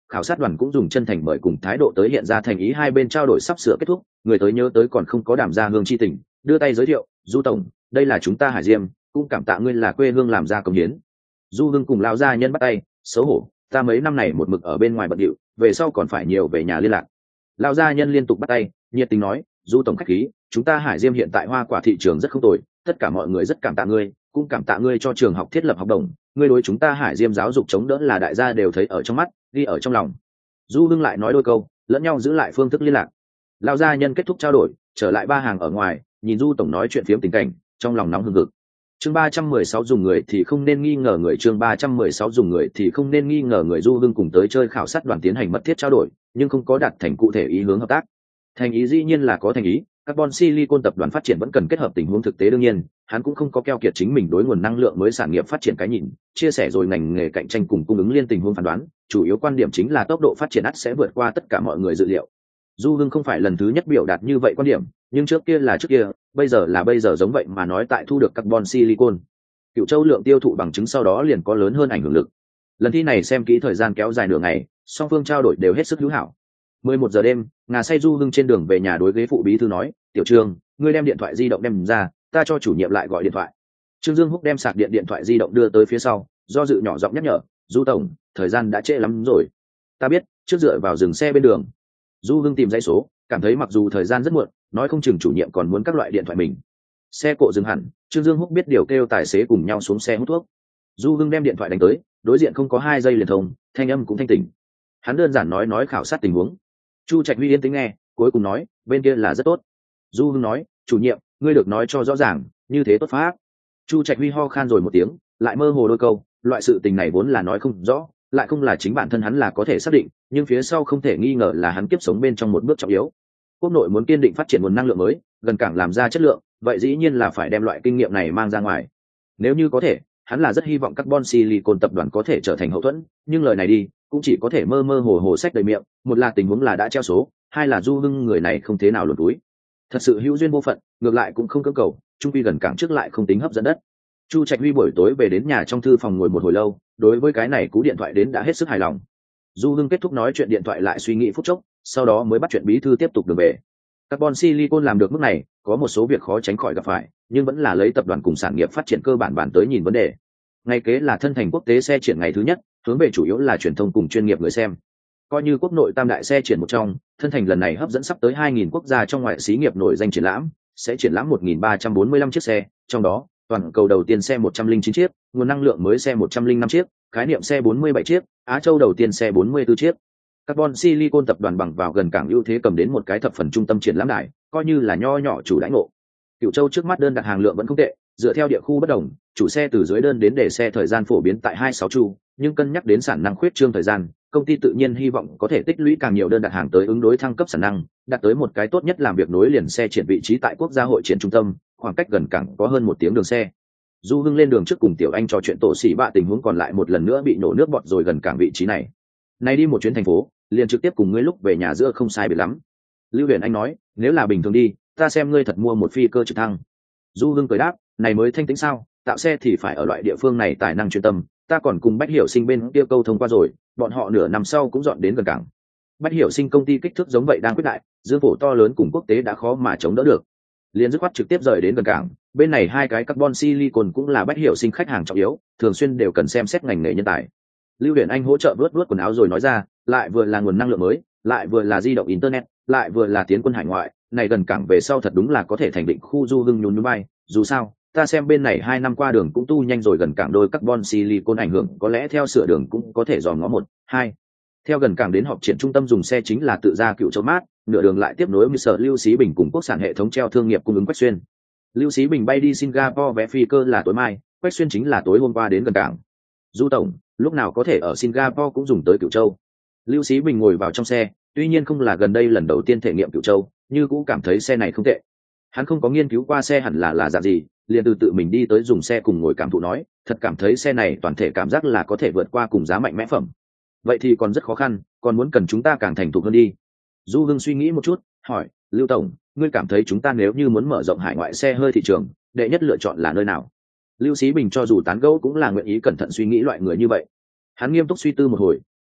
khảo sát đoàn cũng dùng chân thành mời cùng thái độ tới hiện ra thành ý, hai bên trao đổi sắp sửa kết thúc, người tới nhớ tới còn không có Đàm Gia Hương chi tình, đưa tay giới thiệu, Du tổng, đây là chúng ta Hải Diêm, cũng cảm tạ ngươi là quê hương làm ra công hiến. Du Hưng cùng lão gia nhân bắt tay, xấu hổ, ta mấy năm này một mực ở bên ngoài bận điệu, về sau còn phải nhiều về nhà liên lạc. Lão gia nhân liên tục bắt tay, nhiệt tình nói, Du tổng khách khí, chúng ta Hải Diêm hiện tại hoa quả thị trường rất không tồi, tất cả mọi người rất cảm tạ ngươi, cũng cảm tạ ngươi cho trường học thiết lập học đồng, ngươi đối chúng ta Hải Diêm giáo dục chống đỡ là đại gia đều thấy ở trong mắt, ghi ở trong lòng. Du Hưng lại nói đôi câu, lẫn nhau giữ lại phương thức liên lạc. Lão gia nhân kết thúc trao đổi, trở lại ba hàng ở ngoài, nhìn Du tổng nói chuyện phiếm tình cảnh, trong lòng nóng hừng hực. Chương ba trăm mười sáu dùng người thì không nên nghi ngờ người, chương ba trăm mười sáu dùng người thì không nên nghi ngờ người. Du Hưng cùng tới chơi khảo sát đoàn tiến hành mật thiết trao đổi, nhưng không có đạt thành cụ thể ý hướng hợp tác. Thành ý dĩ nhiên là có thành ý, Carbon Silicon tập đoàn phát triển vẫn cần kết hợp tình huống thực tế, đương nhiên, hắn cũng không có keo kiệt chính mình đối nguồn năng lượng mới sản nghiệp phát triển cái nhìn, chia sẻ rồi ngành nghề cạnh tranh cùng cung ứng liên tình huống phán đoán, chủ yếu quan điểm chính là tốc độ phát triển ắt sẽ vượt qua tất cả mọi người dự liệu. Du Hưng không phải lần thứ nhất biểu đạt như vậy quan điểm, nhưng trước kia là trước kia, bây giờ là bây giờ giống vậy mà nói tại thu được Carbon Silicon. Cửu Châu lượng tiêu thụ bằng chứng sau đó liền có lớn hơn ảnh hưởng lực. Lần thi này xem kỹ thời gian kéo dài nửa ngày, song phương trao đổi đều hết sức hữu hảo. mười một giờ đêm, ngà say Du Hưng trên đường về nhà đối ghế phụ bí thư nói, tiểu Trương, ngươi đem điện thoại di động đem ra, ta cho chủ nhiệm lại gọi điện thoại. Trương Dương Húc đem sạc điện điện thoại di động đưa tới phía sau, do dự nhỏ giọng nhắc nhở, Du tổng, thời gian đã trễ lắm rồi. Ta biết, trước dựa vào dừng xe bên đường. Du Hưng tìm dãy số, cảm thấy mặc dù thời gian rất muộn, nói không chừng chủ nhiệm còn muốn các loại điện thoại mình. Xe cộ dừng hẳn, Trương Dương Húc biết điều kêu tài xế cùng nhau xuống xe hút thuốc. Du Hưng đem điện thoại đánh tới, đối diện không có hai giây liền thông, thanh âm cũng thanh tỉnh. Hắn đơn giản nói nói khảo sát tình huống. Chu Trạch Huy yên tĩnh nghe, cuối cùng nói, bên kia là rất tốt. Du Hưng nói, chủ nhiệm, ngươi được nói cho rõ ràng, như thế tốt pháp. Chu Trạch Huy ho khan rồi một tiếng, lại mơ hồ đôi câu, loại sự tình này vốn là nói không rõ, lại không là chính bản thân hắn là có thể xác định, nhưng phía sau không thể nghi ngờ là hắn kiếp sống bên trong một bước trọng yếu. Quốc nội muốn kiên định phát triển nguồn năng lượng mới, gần cảng làm ra chất lượng, vậy dĩ nhiên là phải đem loại kinh nghiệm này mang ra ngoài. Nếu như có thể, hắn là rất hy vọng Carbon Silicon tập đoàn có thể trở thành hậu thuẫn, nhưng lời này đi, cũng chỉ có thể mơ mơ hồ hồ sách đầy miệng, một là tình huống là đã treo số, hai là Du Hưng người này không thế nào luồn túi. Thật sự hữu duyên vô phận, ngược lại cũng không cưỡng cầu, trung quy gần cảng trước lại không tính hấp dẫn đất. Chu Trạch Huy buổi tối về đến nhà trong thư phòng ngồi một hồi lâu, đối với cái này cú điện thoại đến đã hết sức hài lòng. Du Hưng kết thúc nói chuyện điện thoại lại suy nghĩ phút chốc, sau đó mới bắt chuyện bí thư tiếp tục đường về. Carbon Silicon làm được mức này, có một số việc khó tránh khỏi gặp phải, nhưng vẫn là lấy tập đoàn cùng sản nghiệp phát triển cơ bản bản tới nhìn vấn đề. Ngày kế là thân thành quốc tế xe triển ngày thứ nhất, hướng về chủ yếu là truyền thông cùng chuyên nghiệp người xem. Coi như quốc nội tam đại xe triển một trong, thân thành lần này hấp dẫn sắp tới hai nghìn quốc gia trong ngoại xí nghiệp nổi danh triển lãm, sẽ triển lãm một nghìn ba trăm bốn mươi lăm chiếc xe, trong đó, toàn cầu đầu tiên xe một trăm lẻ chín chiếc, nguồn năng lượng mới xe một trăm lẻ năm chiếc, khái niệm xe bốn mươi bảy chiếc, Á Châu đầu tiên xe bốn mươi tư chiếc. Carbon Silicon tập đoàn bằng vào gần cảng ưu thế cầm đến một cái thập phần trung tâm triển lãm đài, coi như là nho nhỏ chủ đãi ngộ. Cửu Châu trước mắt đơn đặt hàng lượng vẫn không tệ, dựa theo địa khu bất đồng, chủ xe từ dưới đơn đến để xe thời gian phổ biến tại hai mươi sáu chu, nhưng cân nhắc đến sản năng khuyết trương thời gian, công ty tự nhiên hy vọng có thể tích lũy càng nhiều đơn đặt hàng tới ứng đối thăng cấp sản năng, đạt tới một cái tốt nhất làm việc nối liền xe triển vị trí tại quốc gia hội triển trung tâm, khoảng cách gần cảng có hơn một tiếng đường xe. Du Hưng lên đường trước cùng Tiểu Anh trò chuyện tổ xỉ bạ tình huống còn lại một lần nữa bị nổ nước bọt rồi gần cảng vị trí này. Nay đi một chuyến thành phố, liền trực tiếp cùng ngươi lúc về nhà giữa không sai biệt lắm. Lưu Huyền Anh nói, nếu là bình thường đi, ta xem ngươi thật mua một phi cơ trực thăng. Du Hưng cười đáp, này mới thanh tĩnh sao, tạo xe thì phải ở loại địa phương này tài năng chuyên tâm, ta còn cùng Bách Hiểu Sinh bên kia câu thông qua rồi, bọn họ nửa năm sau cũng dọn đến gần cảng. Bách Hiểu Sinh công ty kích thước giống vậy đang quyết đại, dương phổ to lớn cùng quốc tế đã khó mà chống đỡ được. Liên dứt khoát trực tiếp rời đến gần cảng, bên này hai cái Carbon Silicon cũng là Bách Hiểu Sinh khách hàng trọng yếu, thường xuyên đều cần xem xét ngành nghề nhân tài. Lưu Huyền Anh hỗ trợ vớt vớt quần áo rồi nói ra, lại vừa là nguồn năng lượng mới, lại vừa là di động internet, lại vừa là tiến quân hải ngoại, này gần cảng về sau thật đúng là có thể thành định khu. Du Hưng nhún nhún vai, dù sao, ta xem bên này hai năm qua đường cũng tu nhanh rồi, gần cảng đôi Carbon Silicon ảnh hưởng có lẽ theo sửa đường cũng có thể dò ngó một, hai. Theo gần cảng đến họp triển trung tâm dùng xe chính là tự ra Cựu Châu Mát, nửa đường lại tiếp nối với sở Lưu Xí Bình cùng quốc sản hệ thống treo thương nghiệp cung ứng Quách Xuyên. Lưu Xí Bình bay đi Singapore vé phi cơ là tối mai, Quách Xuyên chính là tối hôm qua đến gần cảng. Du tổng, lúc nào có thể ở Singapore cũng dùng tới Cựu Châu. Lưu Xí Bình ngồi vào trong xe, tuy nhiên không là gần đây lần đầu tiên thể nghiệm Cựu Châu, nhưng cũng cảm thấy xe này không tệ. Hắn không có nghiên cứu qua xe hẳn là là dạng gì, liền từ tự mình đi tới dùng xe cùng ngồi cảm thụ nói, thật cảm thấy xe này toàn thể cảm giác là có thể vượt qua cùng giá mạnh mẽ phẩm. Vậy thì còn rất khó khăn, còn muốn cần chúng ta càng thành thục hơn đi. Du Hưng suy nghĩ một chút, hỏi, Lưu tổng, ngươi cảm thấy chúng ta nếu như muốn mở rộng hải ngoại xe hơi thị trường, đệ nhất lựa chọn là nơi nào? Lưu Xí Bình cho dù tán gẫu cũng là nguyện ý cẩn thận suy nghĩ loại người như vậy. Hắn nghiêm túc suy tư một hồi,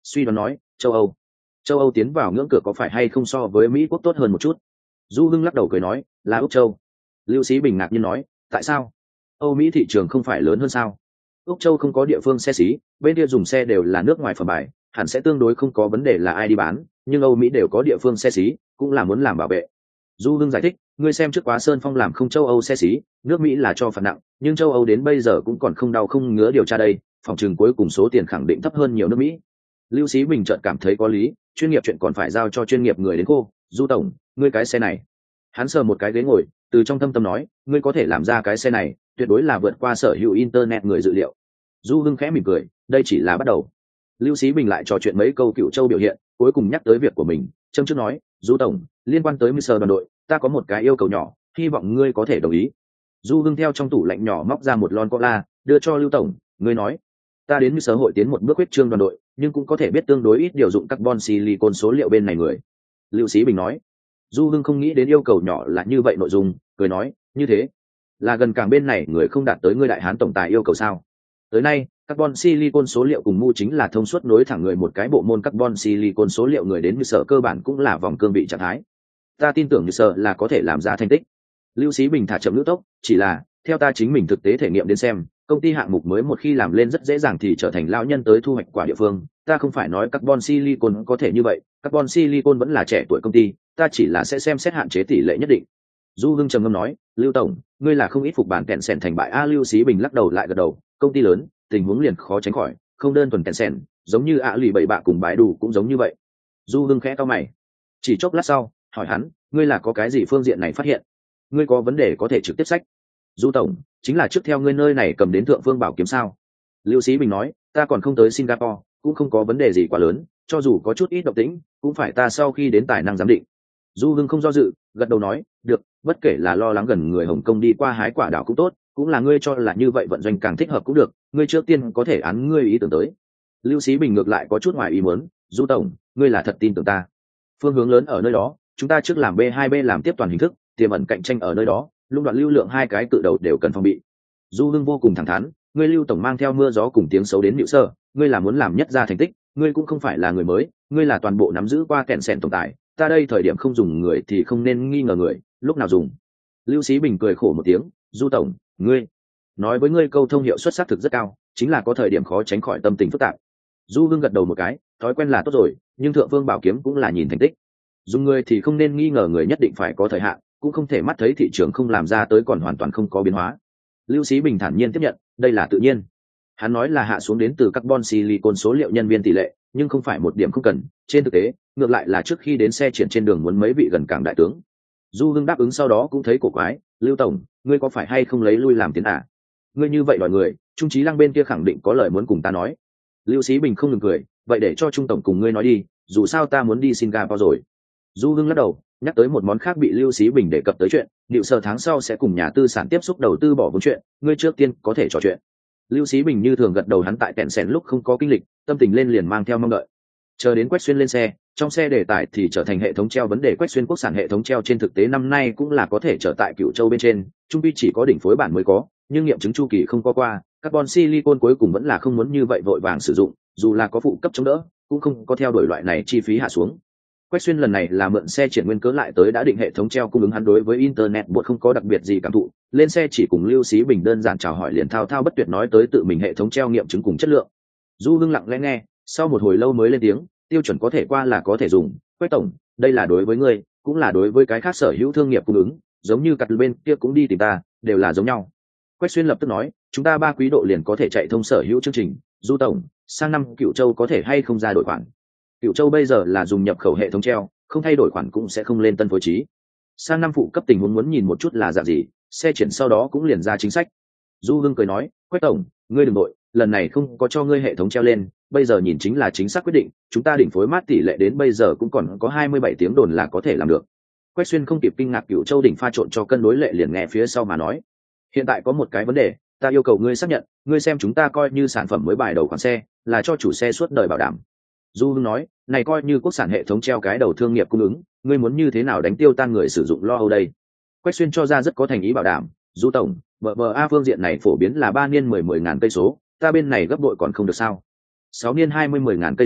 suy đoán nói châu âu châu âu tiến vào ngưỡng cửa có phải hay không so với mỹ quốc tốt hơn một chút? Du Hưng lắc đầu cười nói là úc châu. Lưu Sĩ Bình ngạc nhiên nói tại sao? Âu Mỹ thị trường không phải lớn hơn sao? Úc châu không có địa phương xe xí, bên kia dùng xe đều là nước ngoài phẩm bài, hẳn sẽ tương đối không có vấn đề là ai đi bán, nhưng Âu Mỹ đều có địa phương xe xí, cũng là muốn làm bảo vệ. Du Hưng giải thích, ngươi xem trước Quá Sơn Phong làm không châu Âu xe xí, nước Mỹ là cho phạt nặng, nhưng châu Âu đến bây giờ cũng còn không đau không ngứa điều tra đây, phòng trường cuối cùng số tiền khẳng định thấp hơn nhiều nước Mỹ. Lưu Sĩ Bình chợt cảm thấy có lý, chuyên nghiệp chuyện còn phải giao cho chuyên nghiệp người đến cô. Du tổng, ngươi cái xe này. Hắn sờ một cái ghế ngồi, từ trong thâm tâm nói, ngươi có thể làm ra cái xe này, tuyệt đối là vượt qua sở hữu internet người dự liệu. Du Hưng khẽ mỉm cười, đây chỉ là bắt đầu. Lưu Sĩ Bình lại trò chuyện mấy câu Cựu Châu biểu hiện, cuối cùng nhắc tới việc của mình, châm trước nói, Du tổng, liên quan tới Mister đoàn đội, ta có một cái yêu cầu nhỏ, hy vọng ngươi có thể đồng ý. Du Hưng theo trong tủ lạnh nhỏ móc ra một lon cola, đưa cho Lưu tổng, ngươi nói, ta đến Mister hội tiến một bước huyết trương đoàn đội, nhưng cũng có thể biết tương đối ít điều dụng carbon silicon số liệu bên này người. Lưu Sĩ Bình nói. Du Hưng không nghĩ đến yêu cầu nhỏ là như vậy nội dung, cười nói, như thế là gần cảng bên này người không đạt tới ngươi đại hán tổng tài yêu cầu sao? Tới nay, carbon silicon số liệu cùng mu chính là thông suốt nối thẳng người một cái bộ môn carbon silicon số liệu người đến như sở cơ bản cũng là vòng cương vị trạng thái. Ta tin tưởng như sở là có thể làm ra thành tích. Lưu Sĩ Bình thả chậm ngữ tốc, chỉ là theo ta chính mình thực tế thể nghiệm đến xem, công ty hạng mục mới một khi làm lên rất dễ dàng thì trở thành lão nhân tới thu hoạch quả địa phương. Ta không phải nói carbon silicon có thể như vậy, carbon silicon vẫn là trẻ tuổi công ty, ta chỉ là sẽ xem xét hạn chế tỷ lệ nhất định. Du Hưng trầm ngâm nói, Lưu tổng, ngươi là không ít phục bản kẹn sèn thành bại a. Lưu Sĩ Bình lắc đầu lại gật đầu, công ty lớn, tình huống liền khó tránh khỏi, không đơn thuần kẹn sèn, giống như ạ lì bảy bạ cùng bãi đủ cũng giống như vậy. Du Hưng khẽ cau mày, chỉ chốc lát sau hỏi hắn, ngươi là có cái gì phương diện này phát hiện? Ngươi có vấn đề có thể trực tiếp sách. Du tổng, chính là trước theo ngươi nơi này cầm đến thượng phương bảo kiếm sao? Lưu Sĩ Bình nói, ta còn không tới Singapore, cũng không có vấn đề gì quá lớn, cho dù có chút ít động tĩnh, cũng phải ta sau khi đến tài năng giám định. Du Hưng không do dự, gật đầu nói, được, bất kể là lo lắng gần người Hồng Kông đi qua hái quả đảo cũng tốt, cũng là ngươi cho là như vậy vận doanh càng thích hợp cũng được, ngươi trước tiên có thể án ngươi ý tưởng tới. Lưu Sĩ Bình ngược lại có chút ngoài ý muốn, Du tổng, ngươi là thật tin tưởng ta. Phương hướng lớn ở nơi đó, chúng ta trước làm B hai B làm tiếp toàn hình thức, tiềm ẩn cạnh tranh ở nơi đó, lũng đoạn lưu lượng hai cái cự đầu đều cần phòng bị. Du Hưng vô cùng thẳng thắn, ngươi Lưu tổng mang theo mưa gió cùng tiếng xấu đến Niệu Sơ, ngươi là muốn làm nhất ra thành tích, ngươi cũng không phải là người mới, ngươi là toàn bộ nắm giữ qua kẹn sèn tổng tài, ta đây thời điểm không dùng người thì không nên nghi ngờ người, lúc nào dùng. Lưu Sĩ Bình cười khổ một tiếng, Du tổng, ngươi nói với ngươi câu thông hiệu suất xác thực rất cao, chính là có thời điểm khó tránh khỏi tâm tình phức tạp. Du Hưng gật đầu một cái, thói quen là tốt rồi, nhưng thượng phương bảo kiếm cũng là nhìn thành tích, dùng người thì không nên nghi ngờ người nhất định phải có thời hạn, cũng không thể mắt thấy thị trường không làm ra tới còn hoàn toàn không có biến hóa. Lưu Sĩ Bình thản nhiên tiếp nhận, đây là tự nhiên. Hắn nói là hạ xuống đến từ carbon silicon số liệu nhân viên tỷ lệ, nhưng không phải một điểm không cần, trên thực tế ngược lại là trước khi đến xe triển trên đường muốn mấy vị gần cảng đại tướng. Du Hưng đáp ứng sau đó cũng thấy cổ quái, Lưu tổng, ngươi có phải hay không lấy lui làm tiến à? Ngươi như vậy đòi người, Trung Chí Lăng bên kia khẳng định có lời muốn cùng ta nói. Lưu Sĩ Bình không ngừng cười, vậy để cho Trung tổng cùng ngươi nói đi, dù sao ta muốn đi Singapore rồi. Du Hưng lắc đầu, nhắc tới một món khác bị Lưu Sĩ Bình đề cập tới chuyện, Niệu Sở tháng sau sẽ cùng nhà tư sản tiếp xúc đầu tư bỏ vốn chuyện, ngươi trước tiên có thể trò chuyện. Lưu Sĩ Bình như thường gật đầu, hắn tại kẹn sèn lúc không có kinh lịch, tâm tình lên liền mang theo mong đợi. Chờ đến Quách Xuyên lên xe, trong xe đề tài thì trở thành hệ thống treo vấn đề. Quách Xuyên quốc sản hệ thống treo trên thực tế năm nay cũng là có thể trở tại Cửu Châu bên trên, trung quy chỉ có đỉnh phối bản mới có, nhưng nghiệm chứng chu kỳ không có qua, carbon silicon cuối cùng vẫn là không muốn như vậy vội vàng sử dụng, dù là có phụ cấp chống đỡ, cũng không có theo đuổi loại này chi phí hạ xuống. Quách Xuyên lần này là mượn xe triển nguyên cớ lại tới đã định hệ thống treo cung ứng, hắn đối với internet buộc không có đặc biệt gì cảm thụ, lên xe chỉ cùng Lưu Sĩ Bình đơn giản chào hỏi liền thao thao bất tuyệt nói tới tự mình hệ thống treo nghiệm chứng cùng chất lượng. Du Hưng lặng lẽ nghe, sau một hồi lâu mới lên tiếng, tiêu chuẩn có thể qua là có thể dùng. Quách tổng, đây là đối với ngươi, cũng là đối với cái khác sở hữu thương nghiệp cung ứng, giống như cặt bên kia cũng đi tìm ta, đều là giống nhau. Quách Xuyên lập tức nói, chúng ta ba quý độ liền có thể chạy thông sở hữu chương trình. Du tổng, sang năm Cửu Châu có thể hay không ra đổi khoản? Cửu Châu bây giờ là dùng nhập khẩu hệ thống treo, không thay đổi khoản cũng sẽ không lên tân phối trí. Sang năm phụ cấp tình huống muốn nhìn một chút là dạng gì, xe triển sau đó cũng liền ra chính sách. Du Hưng cười nói, Quách tổng, ngươi đừng nội, lần này không có cho ngươi hệ thống treo lên, bây giờ nhìn chính là chính xác quyết định, chúng ta đỉnh phối mát tỷ lệ đến bây giờ cũng còn có hai mươi bảy tiếng đồn là có thể làm được. Quách Xuyên không kịp kinh ngạc, Cửu Châu đỉnh pha trộn cho cân đối lệ liền nghe phía sau mà nói, hiện tại có một cái vấn đề, ta yêu cầu ngươi xác nhận, ngươi xem chúng ta coi như sản phẩm mới bài đầu khoản xe, là cho chủ xe suốt đời bảo đảm. Du Hưng nói, này coi như quốc sản hệ thống treo cái đầu thương nghiệp cung ứng, ngươi muốn như thế nào đánh tiêu tan người sử dụng lo âu đây? Quách Xuyên cho ra rất có thành ý bảo đảm, Du tổng, bờ bờ a phương diện này phổ biến là ba niên mười mười ngàn cây số, ta bên này gấp bội còn không được sao? Sáu niên hai mươi mười ngàn cây số,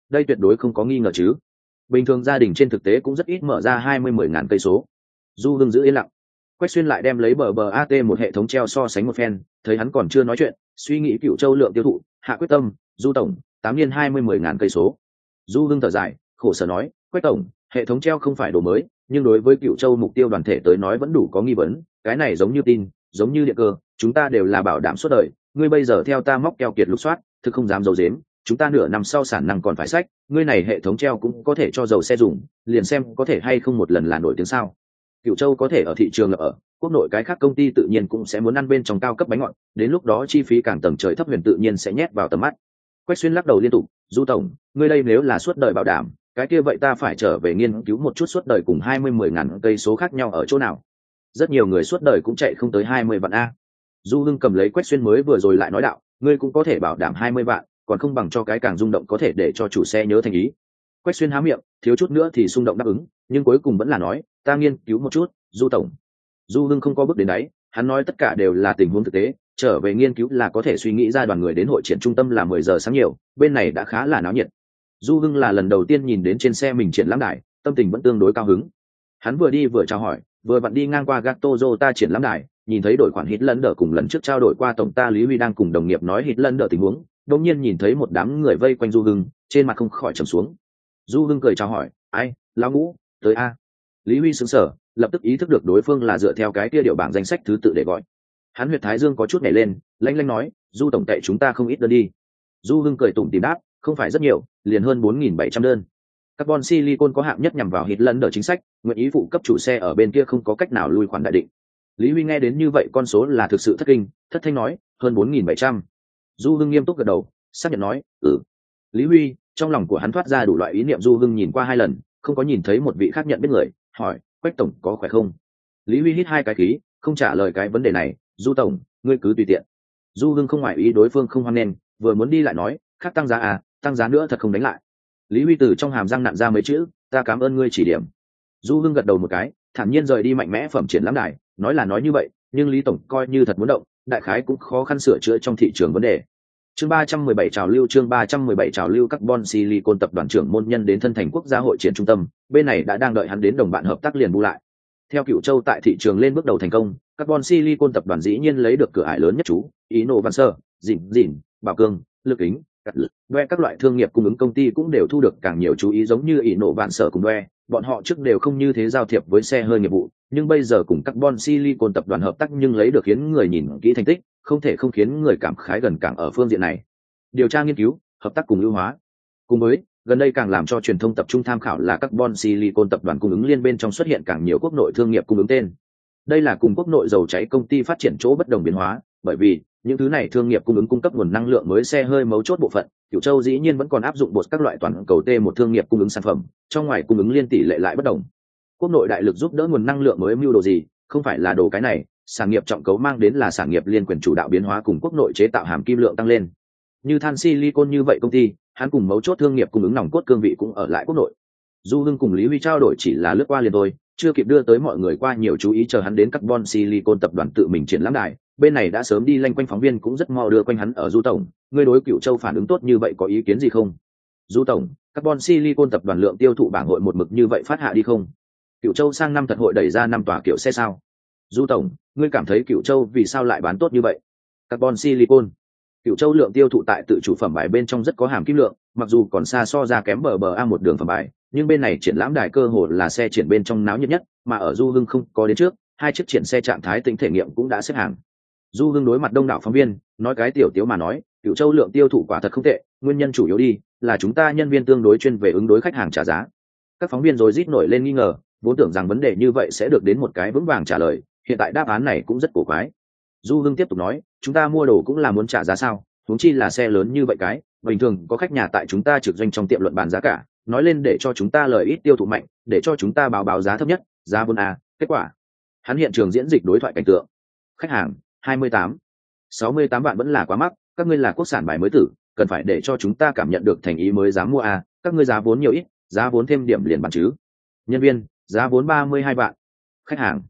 đây tuyệt đối không có nghi ngờ chứ. Bình thường gia đình trên thực tế cũng rất ít mở ra hai mươi mười ngàn cây số. Du Hưng giữ yên lặng. Quách Xuyên lại đem lấy bờ bờ a tê một hệ thống treo so sánh một phen, thấy hắn còn chưa nói chuyện, suy nghĩ Cựu Châu lượng tiêu thụ, hạ quyết tâm, Du tổng, tám niên hai mươi mười ngàn cây số. Du Hưng thở dài, khổ sở nói, Quách tổng, hệ thống treo không phải đồ mới, nhưng đối với Cựu Châu mục tiêu đoàn thể tới nói vẫn đủ có nghi vấn, cái này giống như tin, giống như điện cơ, chúng ta đều là bảo đảm suốt đời, ngươi bây giờ theo ta móc keo kiệt lục soát, thực không dám giấu giếm, chúng ta nửa năm sau sản năng còn phải sách, ngươi này hệ thống treo cũng có thể cho dầu xe dùng, liền xem có thể hay không một lần là nổi tiếng sao. Cựu Châu có thể ở thị trường ở, quốc nội cái khác công ty tự nhiên cũng sẽ muốn ăn bên trong cao cấp bánh ngọt, đến lúc đó chi phí càng tầng trời thấp huyền tự nhiên sẽ nhét vào tầm mắt. Quách Xuyên lắc đầu liên tục, Du tổng, ngươi đây nếu là suốt đời bảo đảm, cái kia vậy ta phải trở về nghiên cứu một chút suốt đời cùng hai mươi mười ngàn cây số khác nhau ở chỗ nào. Rất nhiều người suốt đời cũng chạy không tới hai mươi vạn a. Du Hưng cầm lấy Quách Xuyên mới vừa rồi lại nói đạo, ngươi cũng có thể bảo đảm hai mươi vạn, còn không bằng cho cái càng rung động có thể để cho chủ xe nhớ thành ý. Quách Xuyên há miệng, thiếu chút nữa thì xung động đáp ứng, nhưng cuối cùng vẫn là nói, ta nghiên cứu một chút, Du tổng. Du Hưng không có bước đến đáy, hắn nói tất cả đều là tình huống thực tế, trở về nghiên cứu là có thể suy nghĩ ra đoàn người đến hội triển trung tâm là mười giờ sáng nhiều, bên này đã khá là náo nhiệt. Du Hưng là lần đầu tiên nhìn đến trên xe mình triển lãm đài, tâm tình vẫn tương đối cao hứng. Hắn vừa đi vừa chào hỏi, vừa vặn đi ngang qua Gattozo triển lãm đài, nhìn thấy đội khoản Hitlander cùng lần trước trao đổi qua tổng ta Lý Huy đang cùng đồng nghiệp nói Hitlander tình huống, đột nhiên nhìn thấy một đám người vây quanh Du Hưng, trên mặt không khỏi trầm xuống. Du Hưng cười chào hỏi, ai, lão ngũ, tới a. Lý Huy sững sờ, lập tức ý thức được đối phương là dựa theo cái kia điệu bảng danh sách thứ tự để gọi. Hắn huyệt thái dương có chút nhảy lên, lanh lanh nói, Du tổng tệ chúng ta không ít đơn đi. Du Hưng cười tủm tỉm đáp, không phải rất nhiều, liền hơn bốn nghìn bảy trăm đơn. Carbon silicon có hạng nhất nhằm vào Hitlander chính sách, nguyện ý phụ cấp chủ xe ở bên kia không có cách nào lui khoản đại định. Lý Huy nghe đến như vậy con số là thực sự thất kinh, thất thanh nói, hơn bốn nghìn bảy trăm. Du Hưng nghiêm túc gật đầu, xác nhận nói, ừ. Lý Huy, trong lòng của hắn thoát ra đủ loại ý niệm. Du Hưng nhìn qua hai lần, không có nhìn thấy một vị khác nhận biết người, hỏi, Quách tổng có khỏe không? Lý Huy hít hai cái khí, không trả lời cái vấn đề này. Du tổng, ngươi cứ tùy tiện. Du Hưng không ngoại ý đối phương không hoan nghênh, vừa muốn đi lại nói, khác tăng giá à, tăng giá nữa thật không đánh lại. Lý Huy từ trong hàm răng nặn ra mấy chữ, ta cảm ơn ngươi chỉ điểm. Du Hưng gật đầu một cái, thản nhiên rời đi mạnh mẽ phẩm triển lãm đài, nói là nói như vậy, nhưng Lý tổng coi như thật muốn động, đại khái cũng khó khăn sửa chữa trong thị trường vấn đề. Chương ba trăm mười bảy trào lưu chương ba trăm mười bảy trào lưu Carbon Silicon tập đoàn trưởng môn nhân đến thân thành quốc gia hội triển trung tâm, bên này đã đang đợi hắn đến đồng bạn hợp tác liền bu lại. Theo Cựu Châu tại thị trường lên bước đầu thành công, Carbon Silicon tập đoàn dĩ nhiên lấy được cửa ải lớn nhất chú, Innovancer, Dịn Dịn, Bảo Cương, Lực Kính, Cắt Lực, Doe các loại thương nghiệp cung ứng công ty cũng đều thu được càng nhiều chú ý giống như Innovancer cùng Doe, bọn họ trước đều không như thế giao thiệp với xe hơi nghiệp vụ, nhưng bây giờ cùng Carbon Silicon tập đoàn hợp tác nhưng lấy được khiến người nhìn kỹ thành tích, không thể không khiến người cảm khái gần càng ở phương diện này. Điều tra nghiên cứu, hợp tác cùng ưu hóa. Cùng với, gần đây càng làm cho truyền thông tập trung tham khảo là Carbon Silicon tập đoàn cung ứng liên bên trong xuất hiện càng nhiều quốc nội thương nghiệp cung ứng tên. Đây là cùng quốc nội dầu cháy công ty phát triển chỗ bất đồng biến hóa, bởi vì những thứ này thương nghiệp cung ứng cung cấp nguồn năng lượng mới xe hơi mấu chốt bộ phận, Cửu Châu dĩ nhiên vẫn còn áp dụng bột các loại toàn cầu T một thương nghiệp cung ứng sản phẩm, trong ngoài cung ứng liên tỷ lệ lại bất đồng. Quốc nội đại lực giúp đỡ nguồn năng lượng mới mưu đồ gì, không phải là đồ cái này, sản nghiệp trọng cấu mang đến là sản nghiệp liên quyền chủ đạo biến hóa cùng quốc nội chế tạo hàm kim lượng tăng lên. Như than silicon như vậy công ty, hắn cùng mấu chốt thương nghiệp cung ứng nòng cốt cương vị cũng ở lại quốc nội. Du Hưng cùng Lý Huy trao đổi chỉ là lướt qua liền thôi, chưa kịp đưa tới mọi người qua nhiều chú ý, chờ hắn đến Carbon Silicon tập đoàn tự mình triển lãm đài, bên này đã sớm đi lanh quanh phóng viên cũng rất mau đưa quanh hắn ở. Du tổng, ngươi đối Cựu Châu phản ứng tốt như vậy có ý kiến gì không? Du tổng, Carbon Silicon tập đoàn lượng tiêu thụ bảng hội một mực như vậy phát hạ đi không? Cựu Châu sang năm thật hội đẩy ra năm tòa kiểu xe sao? Du tổng, ngươi cảm thấy Cựu Châu vì sao lại bán tốt như vậy? Carbon Silicon, Cựu Châu lượng tiêu thụ tại tự chủ phẩm bài bên trong rất có hàm kim lượng, mặc dù còn xa so ra kém bờ bờ a một đường phẩm bài, nhưng bên này triển lãm đài cơ hồ là xe triển bên trong náo nhiệt nhất, mà ở Du Hưng không có đến trước, hai chiếc triển xe trạng thái tính thể nghiệm cũng đã xếp hàng. Du Hưng đối mặt đông đảo phóng viên, nói cái tiểu tiếu mà nói, Cựu Châu lượng tiêu thụ quả thật không tệ, nguyên nhân chủ yếu đi là chúng ta nhân viên tương đối chuyên về ứng đối khách hàng trả giá. Các phóng viên rồi rít nổi lên nghi ngờ, vốn tưởng rằng vấn đề như vậy sẽ được đến một cái vững vàng trả lời, hiện tại đáp án này cũng rất cổ quái. Du Hưng tiếp tục nói, chúng ta mua đồ cũng là muốn trả giá sao, huống chi là xe lớn như vậy cái, bình thường có khách nhà tại chúng ta trực doanh trong tiệm luận bàn giá cả, nói lên để cho chúng ta lời ít tiêu thụ mạnh, để cho chúng ta báo báo giá thấp nhất, giá vốn a, kết quả. Hắn hiện trường diễn dịch đối thoại cảnh tượng. Khách hàng, hai mươi tám, sáu mươi tám vạn vẫn là quá mắc, các ngươi là quốc sản bài mới tử, cần phải để cho chúng ta cảm nhận được thành ý mới dám mua a, các ngươi giá vốn nhiều ít, giá vốn thêm điểm liền bàn chứ. Nhân viên, giá vốn ba mươi hai vạn. Khách hàng,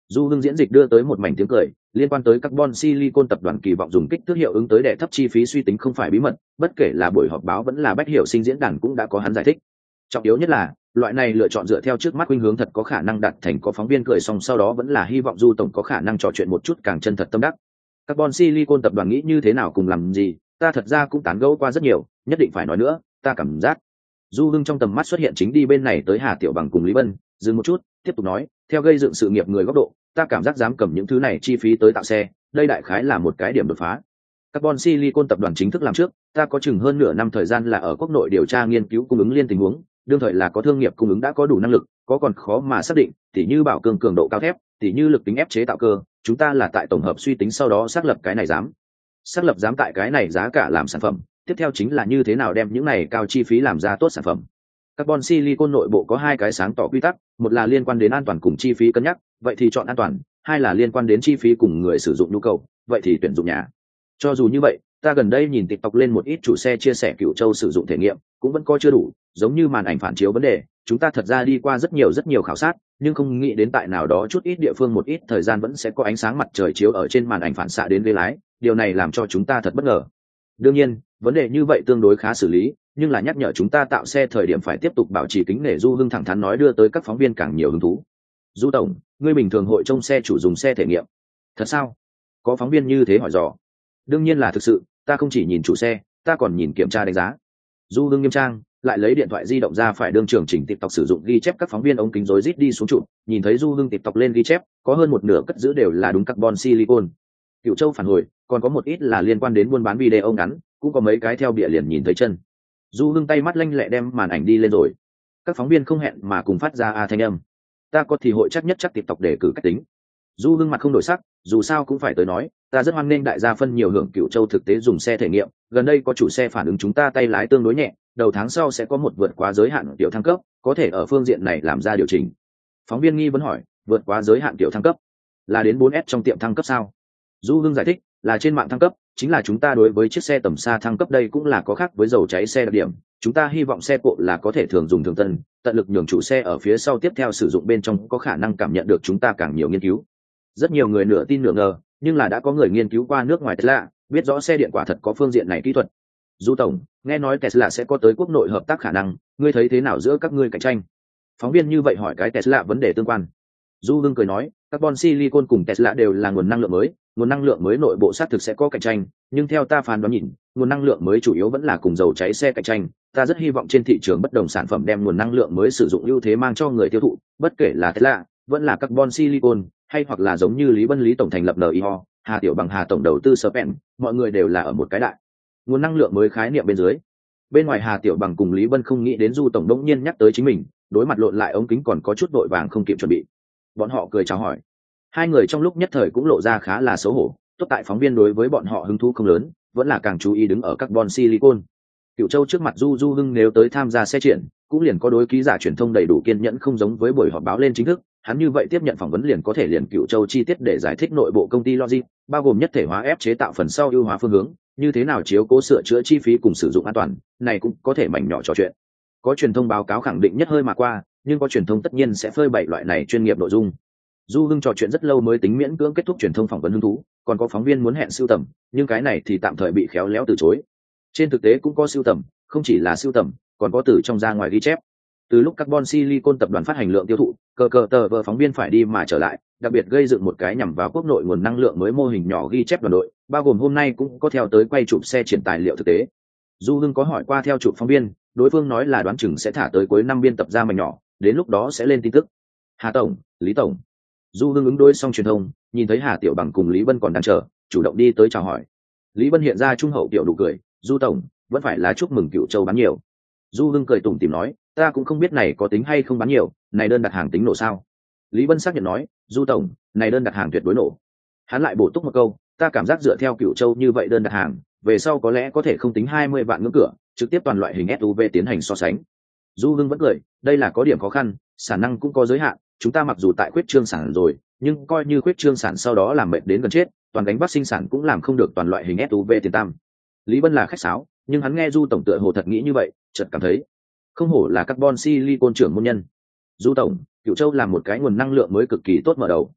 Du Hưng diễn dịch đưa tới một mảnh tiếng cười, liên quan tới carbon silicon tập đoàn kỳ vọng dùng kích thước hiệu ứng tới đè thấp chi phí suy tính không phải bí mật, bất kể là buổi họp báo vẫn là bách hiểu sinh diễn đàn cũng đã có hắn giải thích. Trọng yếu nhất là, loại này lựa chọn dựa theo trước mắt khuynh hướng thật có khả năng đạt thành, có phóng viên cười xong sau đó vẫn là hy vọng Du tổng có khả năng trò chuyện một chút càng chân thật tâm đắc. Carbon silicon tập đoàn nghĩ như thế nào cùng làm gì, ta thật ra cũng tán gẫu qua rất nhiều, nhất định phải nói nữa, ta cảm giác. Du Hưng trong tầm mắt xuất hiện chính đi bên này tới Hà Tiểu Bằng cùng Lý Bân, dừng một chút, tiếp tục nói, theo gây dựng sự nghiệp người góc độ, ta cảm giác dám cầm những thứ này chi phí tới tạo xe, đây đại khái là một cái điểm đột phá. Carbon Silicon tập đoàn chính thức làm trước, ta có chừng hơn nửa năm thời gian là ở quốc nội điều tra nghiên cứu cung ứng liên tình huống, đương thời là có thương nghiệp cung ứng đã có đủ năng lực, có còn khó mà xác định, tỉ như bảo cường cường độ cao thép, tỉ như lực tính ép chế tạo cơ, chúng ta là tại tổng hợp suy tính sau đó xác lập cái này dám. Xác lập dám tại cái này giá cả làm sản phẩm, tiếp theo chính là như thế nào đem những này cao chi phí làm ra tốt sản phẩm. Carbon silicon nội bộ có hai cái sáng tỏ quy tắc, một là liên quan đến an toàn cùng chi phí cân nhắc, vậy thì chọn an toàn, hai là liên quan đến chi phí cùng người sử dụng nhu cầu, vậy thì tuyển dụng nhà. Cho dù như vậy, ta gần đây nhìn TikTok lên một ít chủ xe chia sẻ Cửu Châu sử dụng thể nghiệm, cũng vẫn coi chưa đủ, giống như màn ảnh phản chiếu vấn đề, chúng ta thật ra đi qua rất nhiều rất nhiều khảo sát, nhưng không nghĩ đến tại nào đó chút ít địa phương một ít thời gian vẫn sẽ có ánh sáng mặt trời chiếu ở trên màn ảnh phản xạ đến ghế lái, điều này làm cho chúng ta thật bất ngờ. Đương nhiên, vấn đề như vậy tương đối khá xử lý, nhưng là nhắc nhở chúng ta tạo xe thời điểm phải tiếp tục bảo trì kính nể. Du Hưng thẳng thắn nói, đưa tới các phóng viên càng nhiều hứng thú. Du tổng, ngươi bình thường hội trông xe chủ dùng xe thể nghiệm, thật sao? Có phóng viên như thế hỏi dò. Đương nhiên là thực sự, ta không chỉ nhìn chủ xe, ta còn nhìn kiểm tra đánh giá. Du Hưng nghiêm trang, lại lấy điện thoại di động ra phải đương trường chỉnh TikTok sử dụng ghi chép, các phóng viên ống kính rối rít đi xuống chụp, nhìn thấy Du Hưng TikTok lên ghi chép, có hơn một nửa cất giữ đều là đúng carbon silicon. Cửu Châu phản hồi, còn có một ít là liên quan đến buôn bán video ngắn, cũng có mấy cái theo bìa liền nhìn thấy chân. Du Hưng tay mắt lanh lẹ đem màn ảnh đi lên rồi. Các phóng viên không hẹn mà cùng phát ra a thanh âm. Ta có thì hội chắc nhất chắc TikTok để cử cách tính. Du Hưng mặt không đổi sắc, dù sao cũng phải tới nói, ta rất hoan nghênh đại gia phân nhiều hưởng Cửu Châu thực tế dùng xe thể nghiệm, gần đây có chủ xe phản ứng chúng ta tay lái tương đối nhẹ, đầu tháng sau sẽ có một vượt quá giới hạn tiểu thăng cấp, có thể ở phương diện này làm ra điều chỉnh. Phóng viên nghi vấn hỏi, vượt quá giới hạn tiểu thăng cấp là đến bốn S trong tiệm thăng cấp sao? Du Hưng giải thích, là trên mạng thăng cấp, chính là chúng ta đối với chiếc xe tầm xa thăng cấp, đây cũng là có khác với dầu cháy xe đặc điểm, chúng ta hy vọng xe cộ là có thể thường dùng thường tân, tận lực nhường chủ xe ở phía sau tiếp theo sử dụng bên trong có khả năng cảm nhận được chúng ta càng nhiều nghiên cứu. Rất nhiều người nửa tin nửa ngờ, nhưng là đã có người nghiên cứu qua nước ngoài Tesla, biết rõ xe điện quả thật có phương diện này kỹ thuật. Du tổng, nghe nói Tesla sẽ có tới quốc nội hợp tác khả năng, ngươi thấy thế nào giữa các ngươi cạnh tranh? Phóng viên như vậy hỏi cái Tesla vấn đề tương quan. Du Hưng cười nói, carbon silicon cùng Tesla đều là nguồn năng lượng mới, nguồn năng lượng mới nội bộ xác thực sẽ có cạnh tranh, nhưng theo ta phán đoán nhìn, nguồn năng lượng mới chủ yếu vẫn là cùng dầu cháy xe cạnh tranh. Ta rất hy vọng trên thị trường bất đồng sản phẩm đem nguồn năng lượng mới sử dụng ưu thế mang cho người tiêu thụ, bất kể là Tesla, vẫn là carbon silicon, hay hoặc là giống như Lý Bân Lý tổng thành lập en i o, Hà Tiểu Bằng Hà tổng đầu tư Spen, mọi người đều là ở một cái đại nguồn năng lượng mới khái niệm bên dưới. Bên ngoài Hà Tiểu Bằng cùng Lý Bân không nghĩ đến Du tổng đống nhiên nhắc tới chính mình, đối mặt lộn lại ống kính còn có chút vội vàng không kịp chuẩn bị. Bọn họ cười chào hỏi, hai người trong lúc nhất thời cũng lộ ra khá là xấu hổ. Tốt tại phóng viên đối với bọn họ hứng thú không lớn, vẫn là càng chú ý đứng ở carbon silicon. Cửu Châu trước mặt Du Du Hưng nếu tới tham gia xe triển, cũng liền có đối ký giả truyền thông đầy đủ kiên nhẫn, không giống với buổi họp báo lên chính thức, hắn như vậy tiếp nhận phỏng vấn liền có thể liền Cửu Châu chi tiết để giải thích nội bộ công ty logic, bao gồm nhất thể hóa ép chế tạo phần sau ưu hóa phương hướng, như thế nào chiếu cố sửa chữa chi phí cùng sử dụng an toàn, này cũng có thể mảnh nhỏ trò chuyện. Có truyền thông báo cáo khẳng định nhất hơi mà qua, nhưng có truyền thông tất nhiên sẽ phơi bày loại này chuyên nghiệp nội dung. Du Hưng trò chuyện rất lâu mới tính miễn cưỡng kết thúc truyền thông phỏng vấn hứng thú, còn có phóng viên muốn hẹn sưu tầm, nhưng cái này thì tạm thời bị khéo léo từ chối. Trên thực tế cũng có sưu tầm, không chỉ là sưu tầm, còn có từ trong ra ngoài ghi chép. Từ lúc carbon silicon tập đoàn phát hành lượng tiêu thụ, cờ cờ tờ vờ phóng viên phải đi mà trở lại, đặc biệt gây dựng một cái nhằm vào quốc nội nguồn năng lượng mới mô hình nhỏ ghi chép đoàn đội, bao gồm hôm nay cũng có theo tới quay chụp xe triển tài liệu thực tế. Du Hưng có hỏi qua theo chụp phóng viên, đối phương nói là đoán chừng sẽ thả tới cuối năm biên tập ra mảnh nhỏ, đến lúc đó sẽ lên tin tức. Hà tổng, Lý tổng. Du Hưng ứng đối xong truyền thông, nhìn thấy Hà Tiểu Bằng cùng Lý Bân còn đang chờ, chủ động đi tới chào hỏi. Lý Bân hiện ra trung hậu tiểu nụ cười, Du tổng, vẫn phải là chúc mừng Cửu Châu bán nhiều. Du Hưng cười tủm tỉm nói, ta cũng không biết này có tính hay không bán nhiều, này đơn đặt hàng tính nổ sao? Lý Bân xác nhận nói, Du tổng, này đơn đặt hàng tuyệt đối nổ. Hắn lại bổ túc một câu, ta cảm giác dựa theo Cửu Châu như vậy đơn đặt hàng, về sau có lẽ có thể không tính hai mươi vạn ngưỡng cửa, trực tiếp toàn loại hình ét u vê tiến hành so sánh. Du Hưng vẫn cười, đây là có điểm khó khăn, sản năng cũng có giới hạn, chúng ta mặc dù tại khuyết trương sản rồi, nhưng coi như khuyết trương sản sau đó làm mệt đến gần chết, toàn gánh vác sinh sản cũng làm không được toàn loại hình ét u vê tiền tam. Lý Bân là khách sáo, nhưng hắn nghe Du tổng tựa hồ thật nghĩ như vậy, chợt cảm thấy không hổ là carbon silicon trưởng môn nhân. Du tổng, Cửu Châu làm một cái nguồn năng lượng mới cực kỳ tốt mở đầu.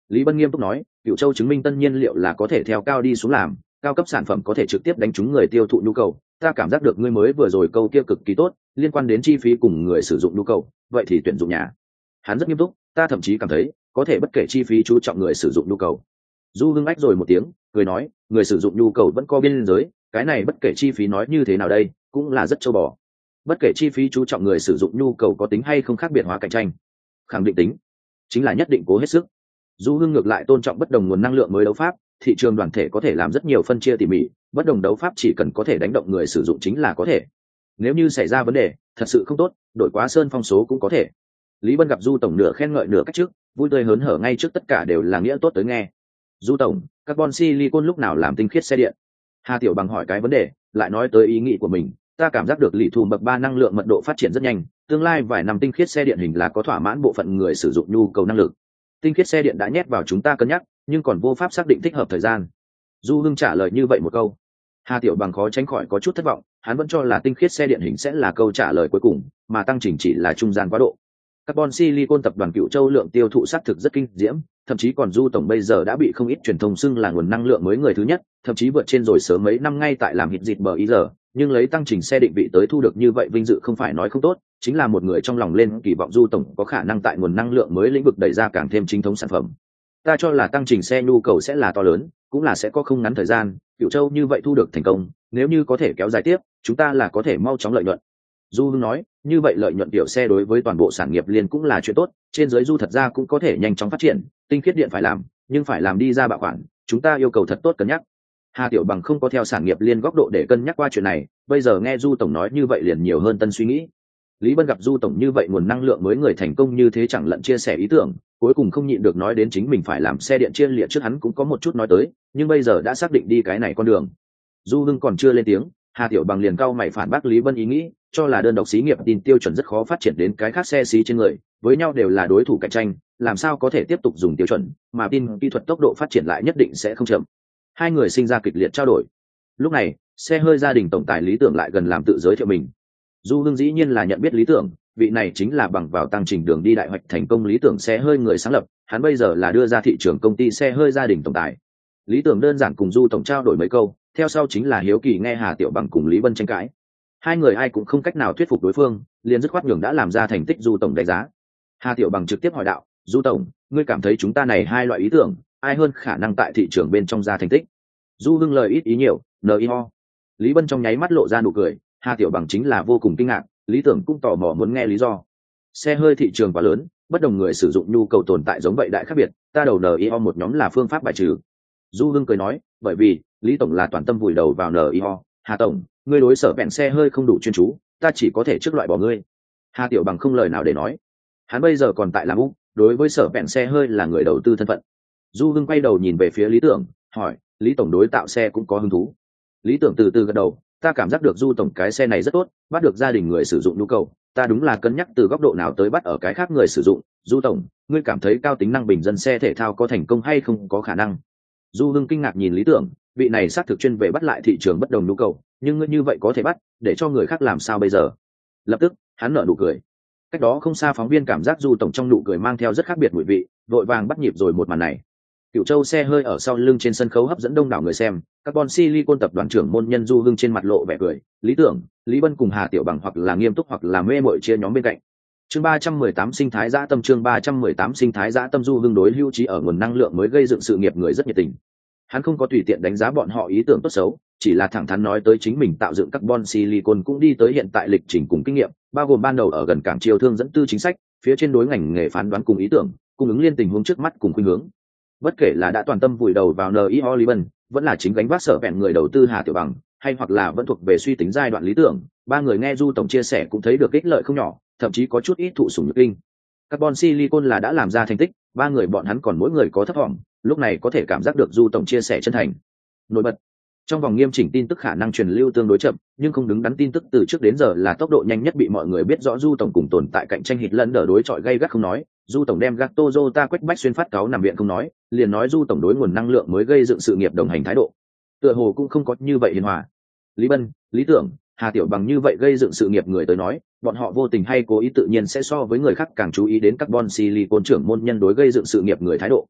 Lý Bân nghiêm túc nói, Cửu Châu chứng minh tân nhiên liệu là có thể theo cao đi xuống làm, cao cấp sản phẩm có thể trực tiếp đánh trúng người tiêu thụ nhu cầu. Ta cảm giác được ngươi mới vừa rồi câu kia cực kỳ tốt, liên quan đến chi phí cùng người sử dụng nhu cầu, vậy thì tuyển dụng nhà. Hắn rất nghiêm túc, ta thậm chí cảm thấy có thể bất kể chi phí chú trọng người sử dụng nhu cầu. Du Hưng ách rồi một tiếng, cười nói, người sử dụng nhu cầu vẫn có biên giới, cái này bất kể chi phí nói như thế nào đây, cũng là rất châu bò. Bất kể chi phí chú trọng người sử dụng nhu cầu có tính hay không khác biệt hóa cạnh tranh, khẳng định tính, chính là nhất định cố hết sức. Du Hưng ngược lại tôn trọng bất đồng nguồn năng lượng mới đấu pháp, thị trường đoàn thể có thể làm rất nhiều phân chia tỉ mỉ, bất đồng đấu pháp chỉ cần có thể đánh động người sử dụng chính là có thể. Nếu như xảy ra vấn đề thật sự không tốt, đổi quá sơn phong số cũng có thể. Lý Bân gặp Du tổng nửa khen ngợi nửa cách trước, vui tươi hớn hở ngay trước tất cả đều là nghĩa tốt tới nghe. Du tổng, carbon silicon lúc nào làm tinh khiết xe điện? Hà Tiểu Bằng hỏi cái vấn đề, lại nói tới ý nghĩ của mình. Ta cảm giác được lì thù bậc ba năng lượng mật độ phát triển rất nhanh, tương lai vài năm tinh khiết xe điện hình là có thỏa mãn bộ phận người sử dụng nhu cầu năng lực. Tinh khiết xe điện đã nhét vào chúng ta cân nhắc, nhưng còn vô pháp xác định thích hợp thời gian. Du Hưng trả lời như vậy một câu. Hà Tiểu Bằng khó tránh khỏi có chút thất vọng, hắn vẫn cho là tinh khiết xe điện hình sẽ là câu trả lời cuối cùng, mà tăng chỉnh chỉ là trung gian quá độ. Carbon Silicon tập đoàn Cửu Châu lượng tiêu thụ xác thực rất kinh diễm, thậm chí còn Du tổng bây giờ đã bị không ít truyền thông xưng là nguồn năng lượng mới người thứ nhất, thậm chí vượt trên rồi sớm mấy năm ngay tại làm hit dịt bờ ý giờ, nhưng lấy tăng trình xe định vị tới thu được như vậy vinh dự không phải nói không tốt, chính là một người trong lòng lên kỳ vọng Du tổng có khả năng tại nguồn năng lượng mới lĩnh vực đẩy ra càng thêm chính thống sản phẩm. Ta cho là tăng trình xe nhu cầu sẽ là to lớn, cũng là sẽ có không ngắn thời gian, Cửu Châu như vậy thu được thành công, nếu như có thể kéo dài tiếp, chúng ta là có thể mau chóng lợi nhuận. Du Hưng nói, như vậy lợi nhuận tiểu xe đối với toàn bộ sản nghiệp liên cũng là chuyện tốt, trên dưới Du thật ra cũng có thể nhanh chóng phát triển, tinh khiết điện phải làm, nhưng phải làm đi ra bạo khoản, chúng ta yêu cầu thật tốt cân nhắc. Hà Tiểu Bằng không có theo sản nghiệp liên góc độ để cân nhắc qua chuyện này, bây giờ nghe Du tổng nói như vậy liền nhiều hơn tân suy nghĩ. Lý Bân gặp Du tổng như vậy nguồn năng lượng mới người thành công như thế chẳng lẫn chia sẻ ý tưởng, cuối cùng không nhịn được nói đến chính mình phải làm xe điện chia liệt trước hắn cũng có một chút nói tới, nhưng bây giờ đã xác định đi cái này con đường. Du Hưng còn chưa lên tiếng, Hà Tiểu Bằng liền cau mày phản bác Lý Bân ý nghĩ, cho là đơn độc xí nghiệp tin tiêu chuẩn rất khó phát triển đến cái khác xe xí trên người, với nhau đều là đối thủ cạnh tranh, làm sao có thể tiếp tục dùng tiêu chuẩn, mà tin kỹ thuật tốc độ phát triển lại nhất định sẽ không chậm. Hai người sinh ra kịch liệt trao đổi. Lúc này, xe hơi gia đình tổng tài Lý Tưởng lại gần làm tự giới thiệu mình. Du Hưng dĩ nhiên là nhận biết Lý Tưởng, vị này chính là bằng vào tăng trình đường đi đại hoạch thành công Lý Tưởng xe hơi người sáng lập, hắn bây giờ là đưa ra thị trường công ty xe hơi gia đình tổng tài. Lý Tưởng đơn giản cùng Du tổng trao đổi mấy câu, theo sau chính là hiếu kỳ nghe Hà Tiểu Bằng cùng Lý Bân tranh cãi. Hai người ai cũng không cách nào thuyết phục đối phương, liền dứt khoát nhường đã làm ra thành tích Du tổng đánh giá. Hà Tiểu Bằng trực tiếp hỏi đạo, Du tổng, ngươi cảm thấy chúng ta này hai loại ý tưởng, ai hơn khả năng tại thị trường bên trong ra thành tích? Du Hưng lời ít ý nhiều, nờ ho. Lý Bân trong nháy mắt lộ ra nụ cười, Hà Tiểu Bằng chính là vô cùng kinh ngạc, Lý Tưởng cũng tò mò muốn nghe lý do. Xe hơi thị trường quá lớn, bất đồng người sử dụng nhu cầu tồn tại giống vậy đại khác biệt, ta đầu nờ ho một nhóm là phương pháp bài trừ. Du Hưng cười nói, bởi vì Lý tổng là toàn tâm vùi đầu vào nờ ho, Hà tổng, ngươi đối sở bẹn xe hơi không đủ chuyên chú, ta chỉ có thể trước loại bỏ ngươi. Hà Tiểu Bằng không lời nào để nói, hắn bây giờ còn tại làm úc, đối với sở bẹn xe hơi là người đầu tư thân phận. Du Hưng quay đầu nhìn về phía Lý Tưởng, hỏi, Lý tổng đối tạo xe cũng có hứng thú? Lý Tưởng từ từ gật đầu, ta cảm giác được Du tổng cái xe này rất tốt, bắt được gia đình người sử dụng nhu cầu, ta đúng là cân nhắc từ góc độ nào tới bắt ở cái khác người sử dụng. Du tổng, ngươi cảm thấy cao tính năng bình dân xe thể thao có thành công hay không có khả năng? Du Hưng kinh ngạc nhìn Lý Tưởng, vị này xác thực chuyên về bắt lại thị trường bất đồng nhu cầu, nhưng ngươi như vậy có thể bắt, để cho người khác làm sao bây giờ? Lập tức, hắn nở nụ cười. Cách đó không xa phóng viên cảm giác Du tổng trong nụ cười mang theo rất khác biệt mùi vị, vội vàng bắt nhịp rồi một màn này. Cửu Châu xe hơi ở sau lưng trên sân khấu hấp dẫn đông đảo người xem, Carbon Silicon tập đoàn trưởng môn nhân Du Hưng trên mặt lộ vẻ cười, Lý Tưởng, Lý Bân cùng Hà Tiểu Bằng hoặc là nghiêm túc hoặc là mê mội chia nhóm bên cạnh. Chương ba trăm mười tám sinh thái dã tâm chương ba trăm mười tám sinh thái dã tâm Du Hưng đối hưu trí ở nguồn năng lượng mới gây dựng sự nghiệp người rất nhiệt tình. Hắn không có tùy tiện đánh giá bọn họ ý tưởng tốt xấu, chỉ là thẳng thắn nói tới chính mình tạo dựng carbon silicon cũng đi tới hiện tại lịch trình cùng kinh nghiệm, bao gồm ban đầu ở gần cảng chiêu thương dẫn tư chính sách, phía trên đối ngành nghề phán đoán cùng ý tưởng, cung ứng liên tình huống trước mắt cùng khuynh hướng. Bất kể là đã toàn tâm vùi đầu vào nờ i o Lý Bân, vẫn là chính gánh vác sở vẹn người đầu tư Hà Tiểu Bằng, hay hoặc là vẫn thuộc về suy tính giai đoạn lý tưởng, ba người nghe Du tổng chia sẻ cũng thấy được ích lợi không nhỏ, thậm chí có chút ít thụ sủng nhược kinh. Carbon silicon là đã làm ra thành tích, ba người bọn hắn còn mỗi người có thấp vọng, lúc này có thể cảm giác được Du tổng chia sẻ chân thành. Nổi bật trong vòng nghiêm chỉnh tin tức khả năng truyền lưu tương đối chậm, nhưng không đứng đắn tin tức từ trước đến giờ là tốc độ nhanh nhất bị mọi người biết rõ. Du tổng cùng tồn tại cạnh tranh hít lẫn đỡ đối chọi gay gắt không nói, Du tổng đem gác Toyota quách bách xuyên phát cáo nằm viện không nói, liền nói Du tổng đối nguồn năng lượng mới gây dựng sự nghiệp đồng hành thái độ, tựa hồ cũng không có như vậy hiền hòa. Lý Bân, Lý Tưởng, Hà Tiểu Bằng như vậy gây dựng sự nghiệp người tới nói, bọn họ vô tình hay cố ý tự nhiên sẽ so với người khác càng chú ý đến carbon silicon trưởng môn nhân đối gây dựng sự nghiệp người thái độ.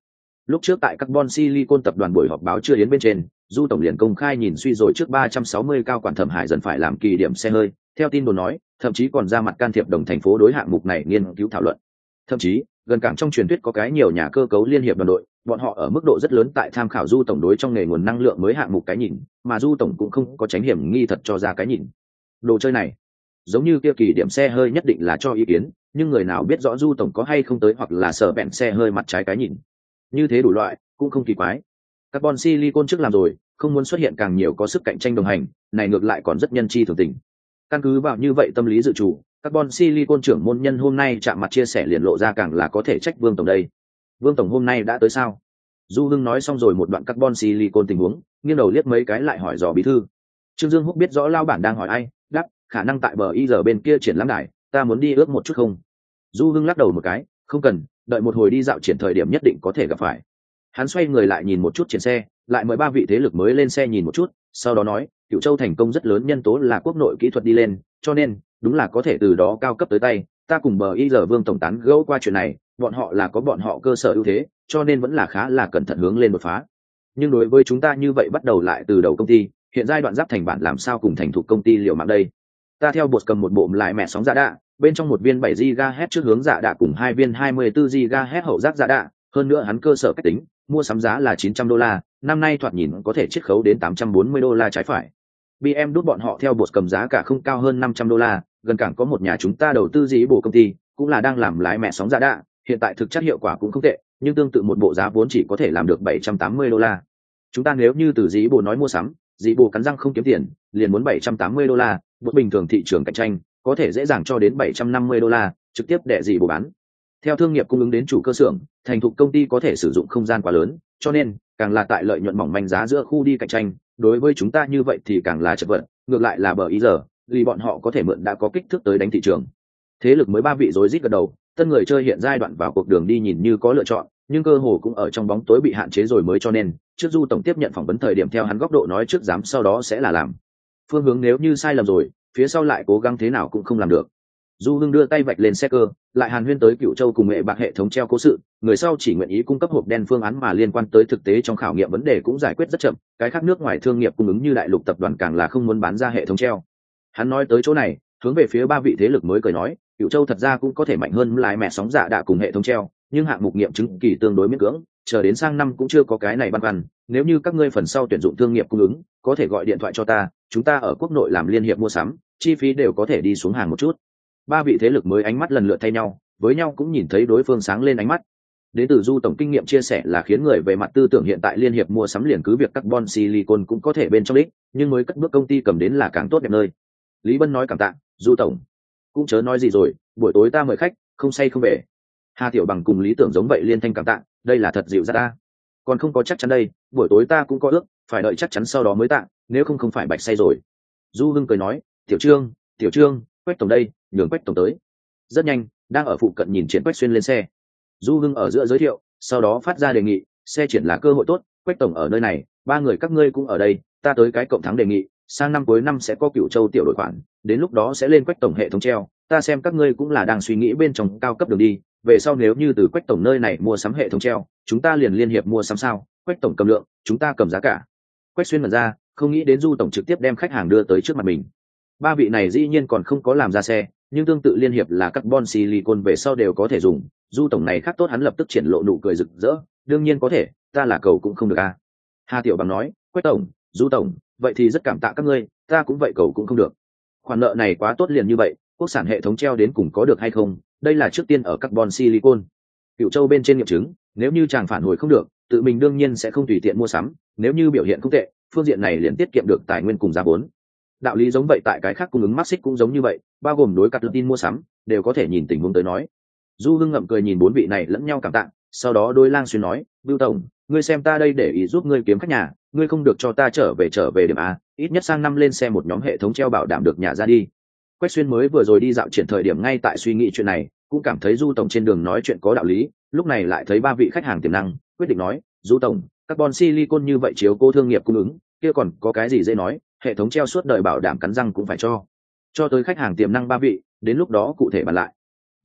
Lúc trước tại Carbon Silicon tập đoàn buổi họp báo chưa yến bên trên, Du tổng liền công khai nhìn suy rồi trước ba trăm sáu mươi cao quản Thẩm Hải dần phải làm kỳ điểm xe hơi, theo tin đồn nói, thậm chí còn ra mặt can thiệp đồng thành phố đối hạng mục này nghiên cứu thảo luận. Thậm chí, gần cảng trong truyền thuyết có cái nhiều nhà cơ cấu liên hiệp đoàn đội, bọn họ ở mức độ rất lớn tại tham khảo Du tổng đối trong nghề nguồn năng lượng mới hạng mục cái nhìn, mà Du tổng cũng không có tránh hiểm nghi thật cho ra cái nhìn. Đồ chơi này, giống như kia kỳ điểm xe hơi nhất định là cho ý kiến, nhưng người nào biết rõ Du tổng có hay không tới hoặc là sở bẹn xe hơi mặt trái cái nhìn. Như thế đủ loại, cũng không kỳ quái. Carbon Silicon trước làm rồi, không muốn xuất hiện càng nhiều có sức cạnh tranh đồng hành, này ngược lại còn rất nhân chi thường tình. Căn cứ vào như vậy tâm lý dự chủ, Carbon Silicon trưởng môn nhân hôm nay chạm mặt chia sẻ liền lộ ra càng là có thể trách Vương tổng đây. Vương tổng hôm nay đã tới sao? Du Hưng nói xong rồi một đoạn Carbon Silicon tình huống, nghiêng đầu liếc mấy cái lại hỏi dò bí thư. Trương Dương Húc biết rõ lao bản đang hỏi ai, đáp, khả năng tại bờ y giờ bên kia triển lãm đài, ta muốn đi ước một chút không? Du Hưng lắc đầu một cái, không cần, đợi một hồi đi dạo triển thời điểm nhất định có thể gặp phải. Hắn xoay người lại nhìn một chút trên xe, lại mời ba vị thế lực mới lên xe nhìn một chút, sau đó nói, Cửu Châu thành công rất lớn nhân tố là quốc nội kỹ thuật đi lên, cho nên đúng là có thể từ đó cao cấp tới tay. Ta cùng bờ y giờ Vương tổng tán gẫu qua chuyện này, bọn họ là có bọn họ cơ sở ưu thế, cho nên vẫn là khá là cẩn thận hướng lên đột phá. Nhưng đối với chúng ta như vậy bắt đầu lại từ đầu công ty, hiện giai đoạn giáp thành bản làm sao cùng thành thục công ty liệu mạng đây? Ta theo bột cầm một bộ lại mẹ sóng dạ đạ, bên trong một viên bảy gi ga héc trước hướng dạ đạ cùng hai viên hai mươi tư gi ga héc hậu giác dạ đạ, hơn nữa hắn cơ sở cách tính, mua sắm giá là chín trăm đô la, năm nay thoạt nhìn có thể chiết khấu đến tám trăm bốn mươi đô la trái phải. bê em đút bọn họ theo bột cầm giá cả không cao hơn năm trăm đô la, gần cảng có một nhà chúng ta đầu tư dĩ bộ công ty, cũng là đang làm lái mẹ sóng dạ đạ, hiện tại thực chất hiệu quả cũng không tệ, nhưng tương tự một bộ giá vốn chỉ có thể làm được bảy trăm tám mươi đô la. Chúng ta nếu như từ dĩ bộ nói mua sắm, dĩ bộ cắn răng không kiếm tiền, liền muốn bảy trăm tám mươi đô la, một bình thường thị trường cạnh tranh, có thể dễ dàng cho đến bảy trăm năm mươi đô la, trực tiếp để dĩ bộ bán. Theo thương nghiệp cung ứng đến chủ cơ xưởng, thành thục công ty có thể sử dụng không gian quá lớn, cho nên càng là tại lợi nhuận mỏng manh giá giữa khu đi cạnh tranh, đối với chúng ta như vậy thì càng là chật vật, ngược lại là bờ ý giờ, vì bọn họ có thể mượn đã có kích thước tới đánh thị trường. Thế lực mới ba vị rối rít gật đầu, tân người chơi hiện giai đoạn vào cuộc đường đi nhìn như có lựa chọn, nhưng cơ hồ cũng ở trong bóng tối bị hạn chế rồi mới cho nên, trước Du tổng tiếp nhận phỏng vấn thời điểm theo hắn góc độ nói trước dám sau đó sẽ là làm. Phương hướng nếu như sai lầm rồi, phía sau lại cố gắng thế nào cũng không làm được. Du Hưng đưa tay vạch lên xe cơ, lại hàn huyên tới Cửu Châu cùng nghệ bạc hệ thống treo cố sự, người sau chỉ nguyện ý cung cấp hộp đen phương án mà liên quan tới thực tế trong khảo nghiệm vấn đề cũng giải quyết rất chậm, cái khác nước ngoài thương nghiệp cung ứng như đại lục tập đoàn càng là không muốn bán ra hệ thống treo. Hắn nói tới chỗ này, hướng về phía ba vị thế lực mới cười nói, Cửu Châu thật ra cũng có thể mạnh hơn lái mẹ sóng dạ đạ cùng hệ thống treo, nhưng hạng mục nghiệm chứng kỳ tương đối miễn cưỡng, chờ đến sang năm cũng chưa có cái này băn khoăn, nếu như các ngươi phần sau tuyển dụng thương nghiệp cung ứng, có thể gọi điện thoại cho ta, chúng ta ở quốc nội làm liên hiệp mua sắm, chi phí đều có thể đi xuống hàng một chút. Ba vị thế lực mới ánh mắt lần lượt thay nhau, với nhau cũng nhìn thấy đối phương sáng lên ánh mắt. Đến từ Du tổng kinh nghiệm chia sẻ là khiến người về mặt tư tưởng hiện tại liên hiệp mua sắm liền cứ việc Carbon Silicon cũng có thể bên trong đích, nhưng mới cất bước công ty cầm đến là càng tốt đẹp nơi. Lý Bân nói cảm tạ, Du tổng cũng chớ nói gì rồi, buổi tối ta mời khách, không say không về. Hà Tiểu Bằng cùng Lý Tưởng giống vậy liên thanh cảm tạ, đây là thật dịu dàng ta. Còn không có chắc chắn đây, buổi tối ta cũng có ước, phải đợi chắc chắn sau đó mới tạ, nếu không không phải bạch say rồi. Du Hưng cười nói, Tiểu Trương, Tiểu Trương, Quách tổng đây, nhường Quách tổng tới. Rất nhanh, đang ở phụ cận nhìn triển Quách xuyên lên xe. Du Hưng ở giữa giới thiệu, sau đó phát ra đề nghị, xe triển là cơ hội tốt, Quách tổng ở nơi này, ba người các ngươi cũng ở đây, ta tới cái cộng thắng đề nghị, sang năm cuối năm sẽ có Cửu Châu tiểu đội khoản, đến lúc đó sẽ lên Quách tổng hệ thống treo, ta xem các ngươi cũng là đang suy nghĩ bên trong cao cấp đường đi, về sau nếu như từ Quách tổng nơi này mua sắm hệ thống treo, chúng ta liền liên hiệp mua sắm sao, Quách tổng cầm lượng, chúng ta cầm giá cả. Quách xuyên mở ra, không nghĩ đến Du tổng trực tiếp đem khách hàng đưa tới trước mặt mình. Ba vị này dĩ nhiên còn không có làm ra xe, nhưng tương tự liên hiệp là Carbon Silicon về sau đều có thể dùng. Du tổng này khác tốt, hắn lập tức triển lộ nụ cười rực rỡ, đương nhiên có thể, ta là cầu cũng không được à. Hà Tiểu Bằng nói, Quách tổng, Du tổng, vậy thì rất cảm tạ các ngươi, ta cũng vậy cầu cũng không được. Khoản nợ này quá tốt liền như vậy, quốc sản hệ thống treo đến cùng có được hay không, đây là trước tiên ở Carbon Silicon. Cửu Châu bên trên nghiệm chứng, nếu như chàng phản hồi không được, tự mình đương nhiên sẽ không tùy tiện mua sắm, nếu như biểu hiện không tệ, phương diện này liền tiết kiệm được tài nguyên cùng giá vốn. Đạo lý giống vậy tại cái khác cung ứng mắt xích cũng giống như vậy, bao gồm đối cắt tin mua sắm, đều có thể nhìn tình huống tới nói. Du Hưng ngậm cười nhìn bốn vị này lẫn nhau cảm tạ, sau đó đôi Lang Xuyên nói, Bưu tổng, ngươi xem ta đây để ý giúp ngươi kiếm khách nhà, ngươi không được cho ta trở về trở về điểm a, ít nhất sang năm lên xe một nhóm hệ thống treo bảo đảm được nhà ra đi. Quách Xuyên mới vừa rồi đi dạo triển thời điểm ngay tại suy nghĩ chuyện này, cũng cảm thấy Du tổng trên đường nói chuyện có đạo lý, lúc này lại thấy ba vị khách hàng tiềm năng, quyết định nói, Du tổng, Carbon Silicon như vậy chiếu cố thương nghiệp cung ứng, kia còn có cái gì dễ nói, hệ thống treo suốt đời bảo đảm cắn răng cũng phải cho cho tới khách hàng tiềm năng ba vị, đến lúc đó cụ thể bàn lại.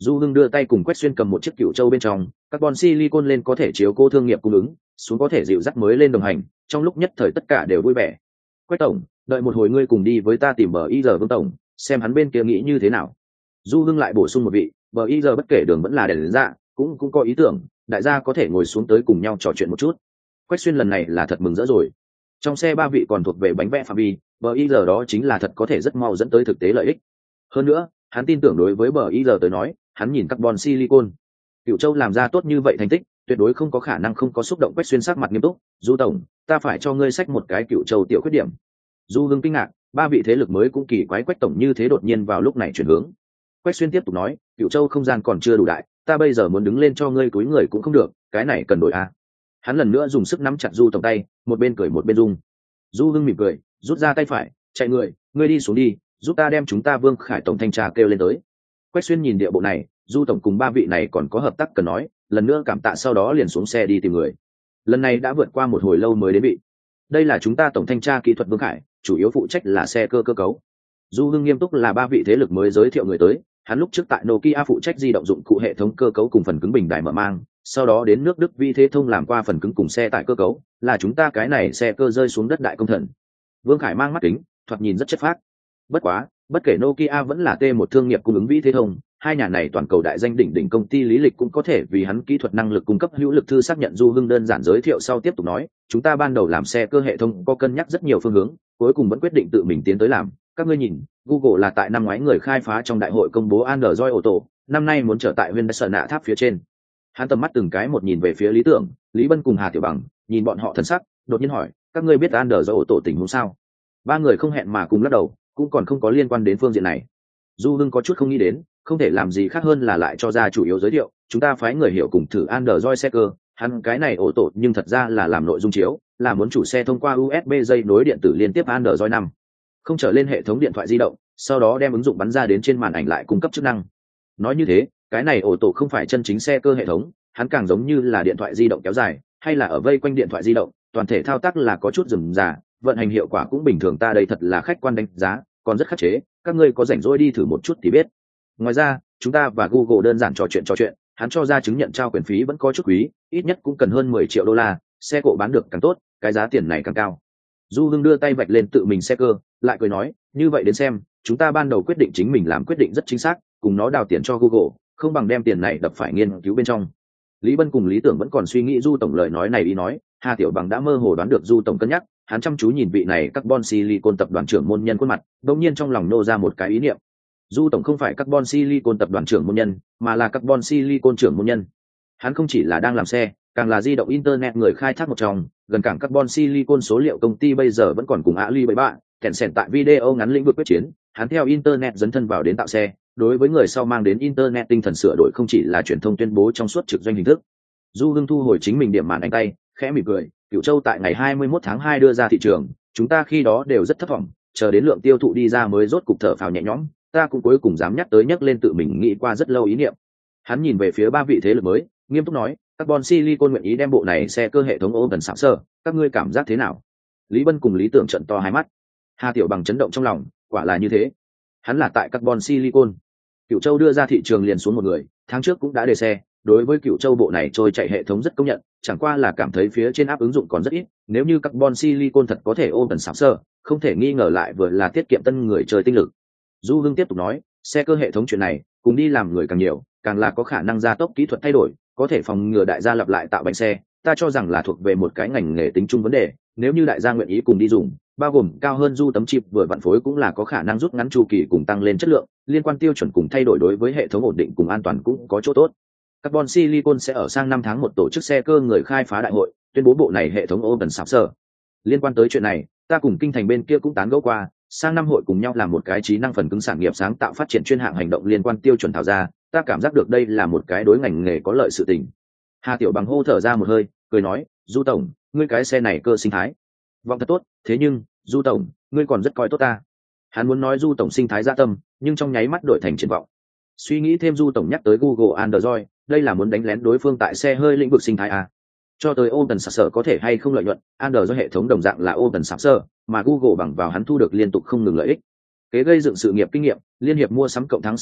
Du Hưng đưa tay cùng Quách Xuyên cầm một chiếc cựu châu bên trong carbon silicon lên, có thể chiếu cô thương nghiệp cung ứng, xuống có thể dịu dắt mới lên đồng hành, trong lúc nhất thời tất cả đều vui vẻ. Quách tổng, đợi một hồi ngươi cùng đi với ta tìm bờ y giờ Vương tổng, xem hắn bên kia nghĩ như thế nào. Du Hưng lại bổ sung một vị, bờ y giờ bất kể đường vẫn là đèn ra, cũng cũng có ý tưởng, đại gia có thể ngồi xuống tới cùng nhau trò chuyện một chút. Quách Xuyên lần này là thật mừng rỡ rồi. Trong xe ba vị còn thuộc về bánh vẽ phạm vi, bờ y giờ đó chính là thật có thể rất mau dẫn tới thực tế lợi ích. Hơn nữa, hắn tin tưởng đối với bờ y giờ tới nói, hắn nhìn carbon silicon, Cửu Châu làm ra tốt như vậy thành tích, tuyệt đối không có khả năng không có xúc động. Quách Xuyên sắc mặt nghiêm túc, Du tổng, ta phải cho ngươi sách một cái Cửu Châu tiểu khuyết điểm. Du Hưng kinh ngạc, ba vị thế lực mới cũng kỳ quái Quách tổng như thế đột nhiên vào lúc này chuyển hướng. Quách Xuyên tiếp tục nói, Cửu Châu không gian còn chưa đủ đại, ta bây giờ muốn đứng lên cho ngươi túi người cũng không được, cái này cần đổi a. Hắn lần nữa dùng sức nắm chặt Du tổng tay, một bên cười một bên rung. Du Hưng mỉm cười, rút ra tay phải, chạy người, ngươi đi xuống đi, giúp ta đem chúng ta Vương Khải tổng thanh tra kêu lên tới. Quách Xuyên nhìn địa bộ này, Du tổng cùng ba vị này còn có hợp tác cần nói, lần nữa cảm tạ, sau đó liền xuống xe đi tìm người. Lần này đã vượt qua một hồi lâu mới đến vị. Đây là chúng ta tổng thanh tra kỹ thuật Vương Khải, chủ yếu phụ trách là xe cơ cơ cấu. Du Hưng nghiêm túc là ba vị thế lực mới giới thiệu người tới, hắn lúc trước tại Nokia phụ trách di động dụng cụ hệ thống cơ cấu cùng phần cứng bình đài mở mang, sau đó đến nước Đức Vi Thế Thông làm qua phần cứng cùng xe tải cơ cấu, là chúng ta cái này xe cơ rơi xuống đất đại công thần. Vương Khải mang mắt kính, thoạt nhìn rất chất phác. Bất quá, bất kể Nokia vẫn là T một thương nghiệp cung ứng Vi Thế Thông, hai nhà này toàn cầu đại danh đỉnh đỉnh công ty lý lịch cũng có thể vì hắn kỹ thuật năng lực cung cấp hữu lực thư xác nhận. Du Hưng đơn giản giới thiệu sau tiếp tục nói, chúng ta ban đầu làm xe cơ hệ thống có cân nhắc rất nhiều phương hướng, cuối cùng vẫn quyết định tự mình tiến tới làm. Các ngươi nhìn, Google là tại năm ngoái người khai phá trong đại hội công bố Android Auto, năm nay muốn trở tại Hyundai nạ tháp phía trên. Hắn tầm mắt từng cái một nhìn về phía Lý Tưởng, Lý Bân cùng Hà Tiểu Bằng, nhìn bọn họ thần sắc, đột nhiên hỏi, các ngươi biết Android Auto tình huống sao? Ba người không hẹn mà cùng lắc đầu, cũng còn không có liên quan đến phương diện này. Du Hưng có chút không nghĩ đến, không thể làm gì khác hơn là lại cho ra chủ yếu giới thiệu, chúng ta phái người hiểu cùng thử Android xe cơ, hắn cái này ổ tổ nhưng thật ra là làm nội dung chiếu, là muốn chủ xe thông qua u ét bê dây nối điện tử liên tiếp Android năm, không trở lên hệ thống điện thoại di động, sau đó đem ứng dụng bắn ra đến trên màn ảnh lại cung cấp chức năng. Nói như thế, cái này ổ tổ không phải chân chính xe cơ hệ thống, hắn càng giống như là điện thoại di động kéo dài, hay là ở vây quanh điện thoại di động, toàn thể thao tác là có chút rườm rà, vận hành hiệu quả cũng bình thường. Ta đây thật là khách quan đánh giá, còn rất khắc chế, các ngươi có rảnh rỗi đi thử một chút thì biết. Ngoài ra, chúng ta và Google đơn giản trò chuyện trò chuyện, hắn cho ra chứng nhận trao quyền phí vẫn có chút quý, ít nhất cũng cần hơn mười triệu đô la, xe cộ bán được càng tốt, cái giá tiền này càng cao. Du Hưng đưa tay vạch lên tự mình xe cơ, lại cười nói, như vậy đến xem, chúng ta ban đầu quyết định chính mình làm quyết định rất chính xác, cùng nó đào tiền cho Google, không bằng đem tiền này đập phải nghiên cứu bên trong. Lý Bân cùng Lý Tưởng vẫn còn suy nghĩ Du tổng lời nói này ý nói, Hà Tiểu Bằng đã mơ hồ đoán được Du tổng cân nhắc, hắn chăm chú nhìn vị này carbon silicon tập đoàn trưởng môn nhân khuôn mặt, đột nhiên trong lòng nô ra một cái ý niệm. Du tổng không phải carbon silicon tập đoàn trưởng môn nhân, mà là carbon silicon trưởng môn nhân. Hắn không chỉ là đang làm xe, càng là di động internet người khai thác một trong, gần cảng carbon silicon số liệu công ty bây giờ vẫn còn cùng Alibaba, Tencent tại video ngắn lĩnh vực quyết chiến, hắn theo internet dấn thân vào đến tạo xe, đối với người sau mang đến internet tinh thần sửa đổi không chỉ là truyền thông tuyên bố trong suốt trực doanh hình thức. Du Hưng thu hồi chính mình điểm màn ảnh tay, khẽ mỉm cười, Cửu Châu tại ngày hai mươi mốt tháng hai đưa ra thị trường, chúng ta khi đó đều rất thất vọng, chờ đến lượng tiêu thụ đi ra mới rốt cục thở phào nhẹ nhõm, ta cũng cuối cùng dám nhắc tới nhắc lên tự mình nghĩ qua rất lâu ý niệm. Hắn nhìn về phía ba vị thế lực mới, nghiêm túc nói, carbon silicon nguyện ý đem bộ này xe cơ hệ thống ô gần sạm sơ, các ngươi cảm giác thế nào? Lý Bân cùng Lý Tưởng trợn to hai mắt. Hà Tiểu Bằng chấn động trong lòng, quả là như thế. Hắn là tại carbon silicon. Cửu Châu đưa ra thị trường liền xuống một người, tháng trước cũng đã đề xe, đối với Cửu Châu bộ này trôi chạy hệ thống rất công nhận, chẳng qua là cảm thấy phía trên áp ứng dụng còn rất ít, nếu như carbon silicon thật có thể ôm tần sạm sơ, không thể nghi ngờ lại vừa là tiết kiệm tân người chơi tinh lực. Du Hưng tiếp tục nói, xe cơ hệ thống chuyện này, cùng đi làm người càng nhiều, càng là có khả năng gia tốc kỹ thuật thay đổi, có thể phòng ngừa đại gia lặp lại tạo bánh xe, ta cho rằng là thuộc về một cái ngành nghề tính chung vấn đề, nếu như đại gia nguyện ý cùng đi dùng, bao gồm cao hơn du tấm chip vừa vặn phối cũng là có khả năng rút ngắn chu kỳ cùng tăng lên chất lượng, liên quan tiêu chuẩn cùng thay đổi đối với hệ thống ổn định cùng an toàn cũng có chỗ tốt. Carbon Silicon sẽ ở sang năm tháng một tổ chức xe cơ người khai phá đại hội, tuyên bố bộ này hệ thống Open Source. Liên quan tới chuyện này, ta cùng kinh thành bên kia cũng tán gẫu qua, sang năm hội cùng nhau làm một cái trí năng phần cứng sản nghiệp sáng tạo phát triển chuyên hạng hành động liên quan tiêu chuẩn thảo ra, ta cảm giác được đây là một cái đối ngành nghề có lợi sự tình. Hà Tiểu Bằng hô thở ra một hơi, cười nói, Du tổng, ngươi cái xe này cơ sinh thái vọng thật tốt, thế nhưng Du tổng, ngươi còn rất coi tốt ta. Hắn muốn nói Du tổng sinh thái dạ tâm, nhưng trong nháy mắt đổi thành triển vọng. Suy nghĩ thêm, Du tổng nhắc tới Google Android, đây là muốn đánh lén đối phương tại xe hơi lĩnh vực sinh thái à? Cho tới Open Source có thể hay không lợi nhuận, Android hệ thống đồng dạng là Open Source, mà Google bằng vào hắn thu được liên tục không ngừng lợi ích. Kế gây dựng sự nghiệp kinh nghiệm, liên hiệp mua sắm cộng thắng sau đó,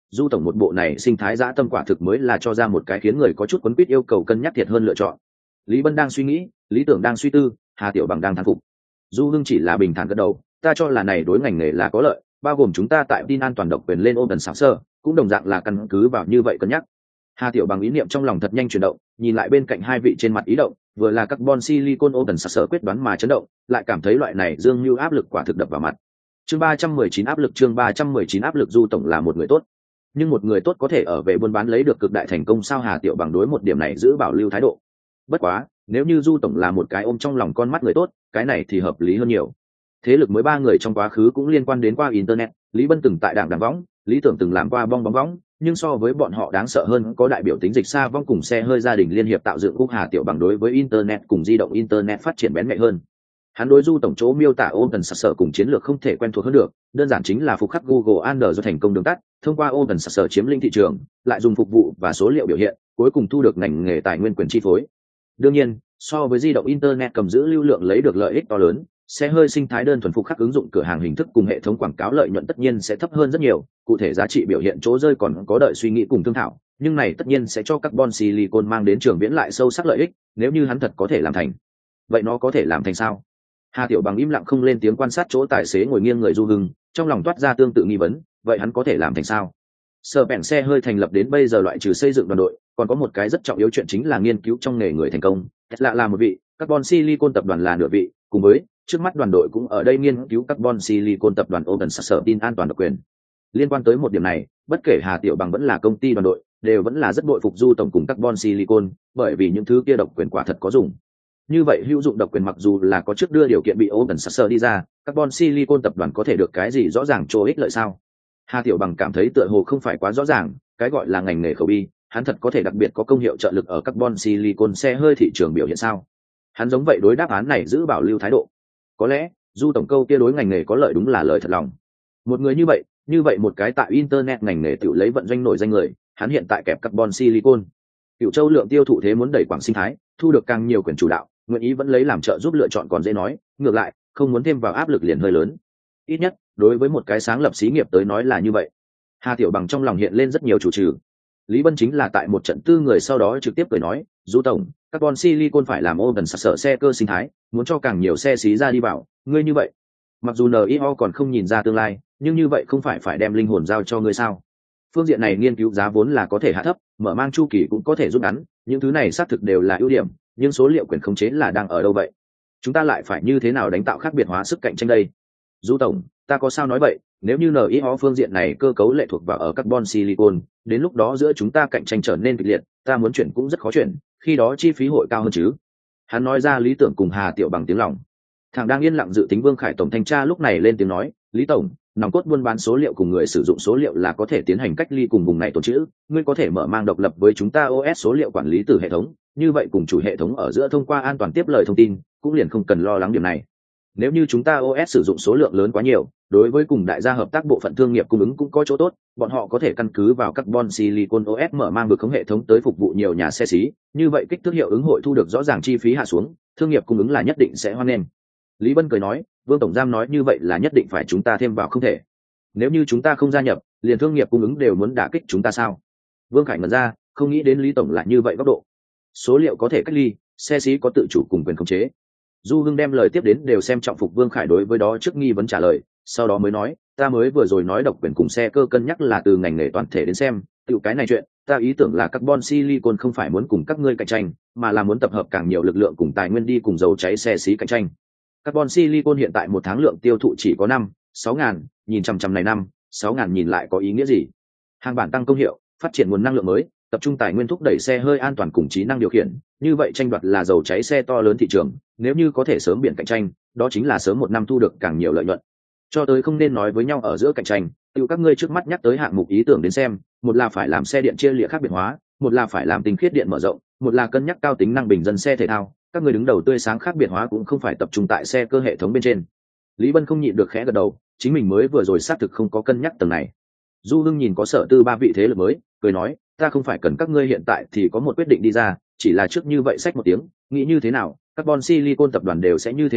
du tổng một bộ này sinh thái dã tâm quả thực mới là cho ra một cái khiến người có chút quấn quýt yêu cầu cân nhắc thiệt hơn lựa chọn. Lý Bân đang suy nghĩ, Lý Tưởng đang suy tư, Hà Tiểu Bằng đang thán phục. Du Hưng chỉ là bình thản gật đầu, ta cho là này đối ngành nghề là có lợi, bao gồm chúng ta tại tin an toàn độc quyền lên ôm tần xảo sơ, cũng đồng dạng là căn cứ vào như vậy cân nhắc. Hà Tiểu Bằng ý niệm trong lòng thật nhanh chuyển động, nhìn lại bên cạnh hai vị trên mặt ý động, vừa là carbon silicon open sở quyết đoán mà chấn động, lại cảm thấy loại này dương như áp lực quả thực đập vào mặt. Chương ba trăm mười chín áp lực chương ba trăm mười chín áp lực Du tổng là một người tốt, nhưng một người tốt có thể ở về buôn bán lấy được cực đại thành công sao? Hà Tiểu Bằng đối một điểm này giữ bảo lưu thái độ. Bất quá, nếu như Du tổng là một cái ôm trong lòng con mắt người tốt, cái này thì hợp lý hơn nhiều. Thế lực mới ba người trong quá khứ cũng liên quan đến qua internet, Lý Bân từng tại đảng đảng võng, Lý Tưởng từng làm qua bong bóng võng, nhưng so với bọn họ đáng sợ hơn có đại biểu tính dịch xa vong cùng xe hơi gia đình liên hiệp tạo dựng Úc. Hà Tiểu Bằng đối với internet cùng di động internet phát triển bén mẹ hơn. Hắn đối Du tổng chỗ miêu tả Open Source cùng chiến lược không thể quen thuộc hơn được, đơn giản chính là phục khắc Google Android do thành công đường tắt, thông qua Open Source chiếm lĩnh thị trường, lại dùng phục vụ và số liệu biểu hiện, cuối cùng thu được ngành nghề tài nguyên quyền chi phối. Đương nhiên, so với di động internet cầm giữ lưu lượng lấy được lợi ích to lớn, xe hơi sinh thái đơn thuần phục khắc ứng dụng cửa hàng hình thức cùng hệ thống quảng cáo lợi nhuận tất nhiên sẽ thấp hơn rất nhiều, cụ thể giá trị biểu hiện chỗ rơi còn có đợi suy nghĩ cùng thương thảo, nhưng này tất nhiên sẽ cho carbon silicon mang đến trường viễn lại sâu sắc lợi ích, nếu như hắn thật có thể làm thành. Vậy nó có thể làm thành sao? Hà Tiểu Bằng im lặng không lên tiếng quan sát chỗ tài xế ngồi nghiêng người Du Hưng, trong lòng toát ra tương tự nghi vấn, vậy hắn có thể làm thành sao? Sở bèn xe hơi thành lập đến bây giờ loại trừ xây dựng đoàn đội, còn có một cái rất trọng yếu chuyện chính là nghiên cứu trong nghề người thành công. Tesla là một vị, Carbon Silicon tập đoàn là nửa vị, cùng với trước mắt đoàn đội cũng ở đây nghiên cứu Carbon Silicon tập đoàn Open Source tin an toàn độc quyền. Liên quan tới một điểm này, bất kể Hà Tiểu Bằng vẫn là công ty đoàn đội, đều vẫn là rất bội phục Du tổng cùng Carbon Silicon, bởi vì những thứ kia độc quyền quả thật có dùng. Như vậy hữu dụng độc quyền mặc dù là có trước đưa điều kiện bị Open Source đi ra, Carbon Silicon tập đoàn có thể được cái gì rõ ràng cho ích lợi sao? Hà Tiểu Bằng cảm thấy tựa hồ không phải quá rõ ràng, cái gọi là ngành nghề khẩu bi, hắn thật có thể đặc biệt có công hiệu trợ lực ở Carbon Silicon xe hơi thị trường biểu hiện sao? Hắn giống vậy đối đáp án này giữ bảo lưu thái độ. Có lẽ, Du tổng câu kia đối ngành nghề có lợi đúng là lời thật lòng. Một người như vậy, như vậy một cái tại internet ngành nghề tự lấy vận doanh nổi danh người, hắn hiện tại kẹp Carbon Silicon. Cửu Châu lượng tiêu thụ thế muốn đẩy quảng sinh thái, thu được càng nhiều quyền chủ đạo, nguyện ý vẫn lấy làm trợ giúp lựa chọn còn dễ nói, ngược lại, không muốn thêm vào áp lực liền hơi lớn. Ít nhất, đối với một cái sáng lập xí nghiệp tới nói là như vậy. Hà Tiểu Bằng trong lòng hiện lên rất nhiều chủ trừ. Lý Bân chính là tại một trận tư người sau đó trực tiếp cười nói, Du tổng, Carbon Silicon phải làm Open Source xe cơ sinh thái, muốn cho càng nhiều xe xí ra đi vào, ngươi như vậy. Mặc dù en i o còn không nhìn ra tương lai, nhưng như vậy không phải phải đem linh hồn giao cho ngươi sao? Phương diện này nghiên cứu giá vốn là có thể hạ thấp, mở mang chu kỳ cũng có thể rút ngắn, những thứ này xác thực đều là ưu điểm, nhưng số liệu quyền khống chế là đang ở đâu vậy? Chúng ta lại phải như thế nào đánh tạo khác biệt hóa sức cạnh tranh đây? Du tổng, ta có sao nói vậy, nếu như en i o phương diện này cơ cấu lệ thuộc vào ở Carbon Silicon, đến lúc đó giữa chúng ta cạnh tranh trở nên kịch liệt, ta muốn chuyển cũng rất khó chuyển, khi đó chi phí hội cao hơn chứ. Hắn nói ra lý tưởng cùng Hà Tiểu Bằng tiếng lòng. Thằng đang yên lặng dự tính Vương Khải tổng thanh tra lúc này lên tiếng nói, Lý tổng, nòng cốt buôn bán số liệu cùng người sử dụng số liệu là có thể tiến hành cách ly cùng vùng này tồn trữ, ngươi có thể mở mang độc lập với chúng ta o ét số liệu quản lý từ hệ thống, như vậy cùng chủ hệ thống ở giữa thông qua an toàn tiếp lời thông tin, cũng liền không cần lo lắng điểm này. Nếu như chúng ta o ét sử dụng số lượng lớn quá nhiều, đối với cùng đại gia hợp tác bộ phận thương nghiệp cung ứng cũng có chỗ tốt, bọn họ có thể căn cứ vào Carbon Silicon o ét mở mang vực khống hệ thống tới phục vụ nhiều nhà xe xí, như vậy kích thước hiệu ứng hội thu được rõ ràng chi phí hạ xuống, thương nghiệp cung ứng là nhất định sẽ hoan nghênh. Lý Bân cười nói, Vương tổng giám nói như vậy là nhất định phải chúng ta thêm vào không thể. Nếu như chúng ta không gia nhập, liền thương nghiệp cung ứng đều muốn đả kích chúng ta sao? Vương Khải ngẩn ra, không nghĩ đến Lý tổng là như vậy góc độ. Số liệu có thể cách ly, xe xí có tự chủ cùng quyền khống chế. Du Hưng đem lời tiếp đến đều xem trọng phục Vương Khải đối với đó trước nghi vấn trả lời, sau đó mới nói, ta mới vừa rồi nói độc quyền cùng xe cơ cân nhắc là từ ngành nghề toàn thể đến xem, tự cái này chuyện, ta ý tưởng là Carbon Silicon không phải muốn cùng các ngươi cạnh tranh, mà là muốn tập hợp càng nhiều lực lượng cùng tài nguyên đi cùng dầu cháy xe xí cạnh tranh. Carbon Silicon hiện tại một tháng lượng tiêu thụ chỉ có năm, sáu ngàn, nhìn chằm chằm này năm, sáu ngàn nhìn lại có ý nghĩa gì? Hàng bản tăng công hiệu, phát triển nguồn năng lượng mới, tập trung tài nguyên thúc đẩy xe hơi an toàn cùng trí năng điều khiển, như vậy tranh đoạt là dầu cháy xe to lớn thị trường, nếu như có thể sớm biển cạnh tranh, đó chính là sớm một năm thu được càng nhiều lợi nhuận. Cho tới không nên nói với nhau ở giữa cạnh tranh, tự các ngươi trước mắt nhắc tới hạng mục ý tưởng đến xem, một là phải làm xe điện chia lịa khác biệt hóa, một là phải làm tinh khiết điện mở rộng, một là cân nhắc cao tính năng bình dân xe thể thao, các người đứng đầu tươi sáng khác biệt hóa cũng không phải tập trung tại xe cơ hệ thống bên trên. Lý Bân không nhịn được khẽ gật đầu, chính mình mới vừa rồi xác thực không có cân nhắc tầng này. Du Hưng nhìn có sở tư ba vị thế lực mới, cười nói, ta không phải cần các ngươi hiện tại thì có một quyết định đi ra, chỉ là trước như vậy sách một tiếng, nghĩ như thế nào, Carbon Silicon tập đoàn đều sẽ như thế làm,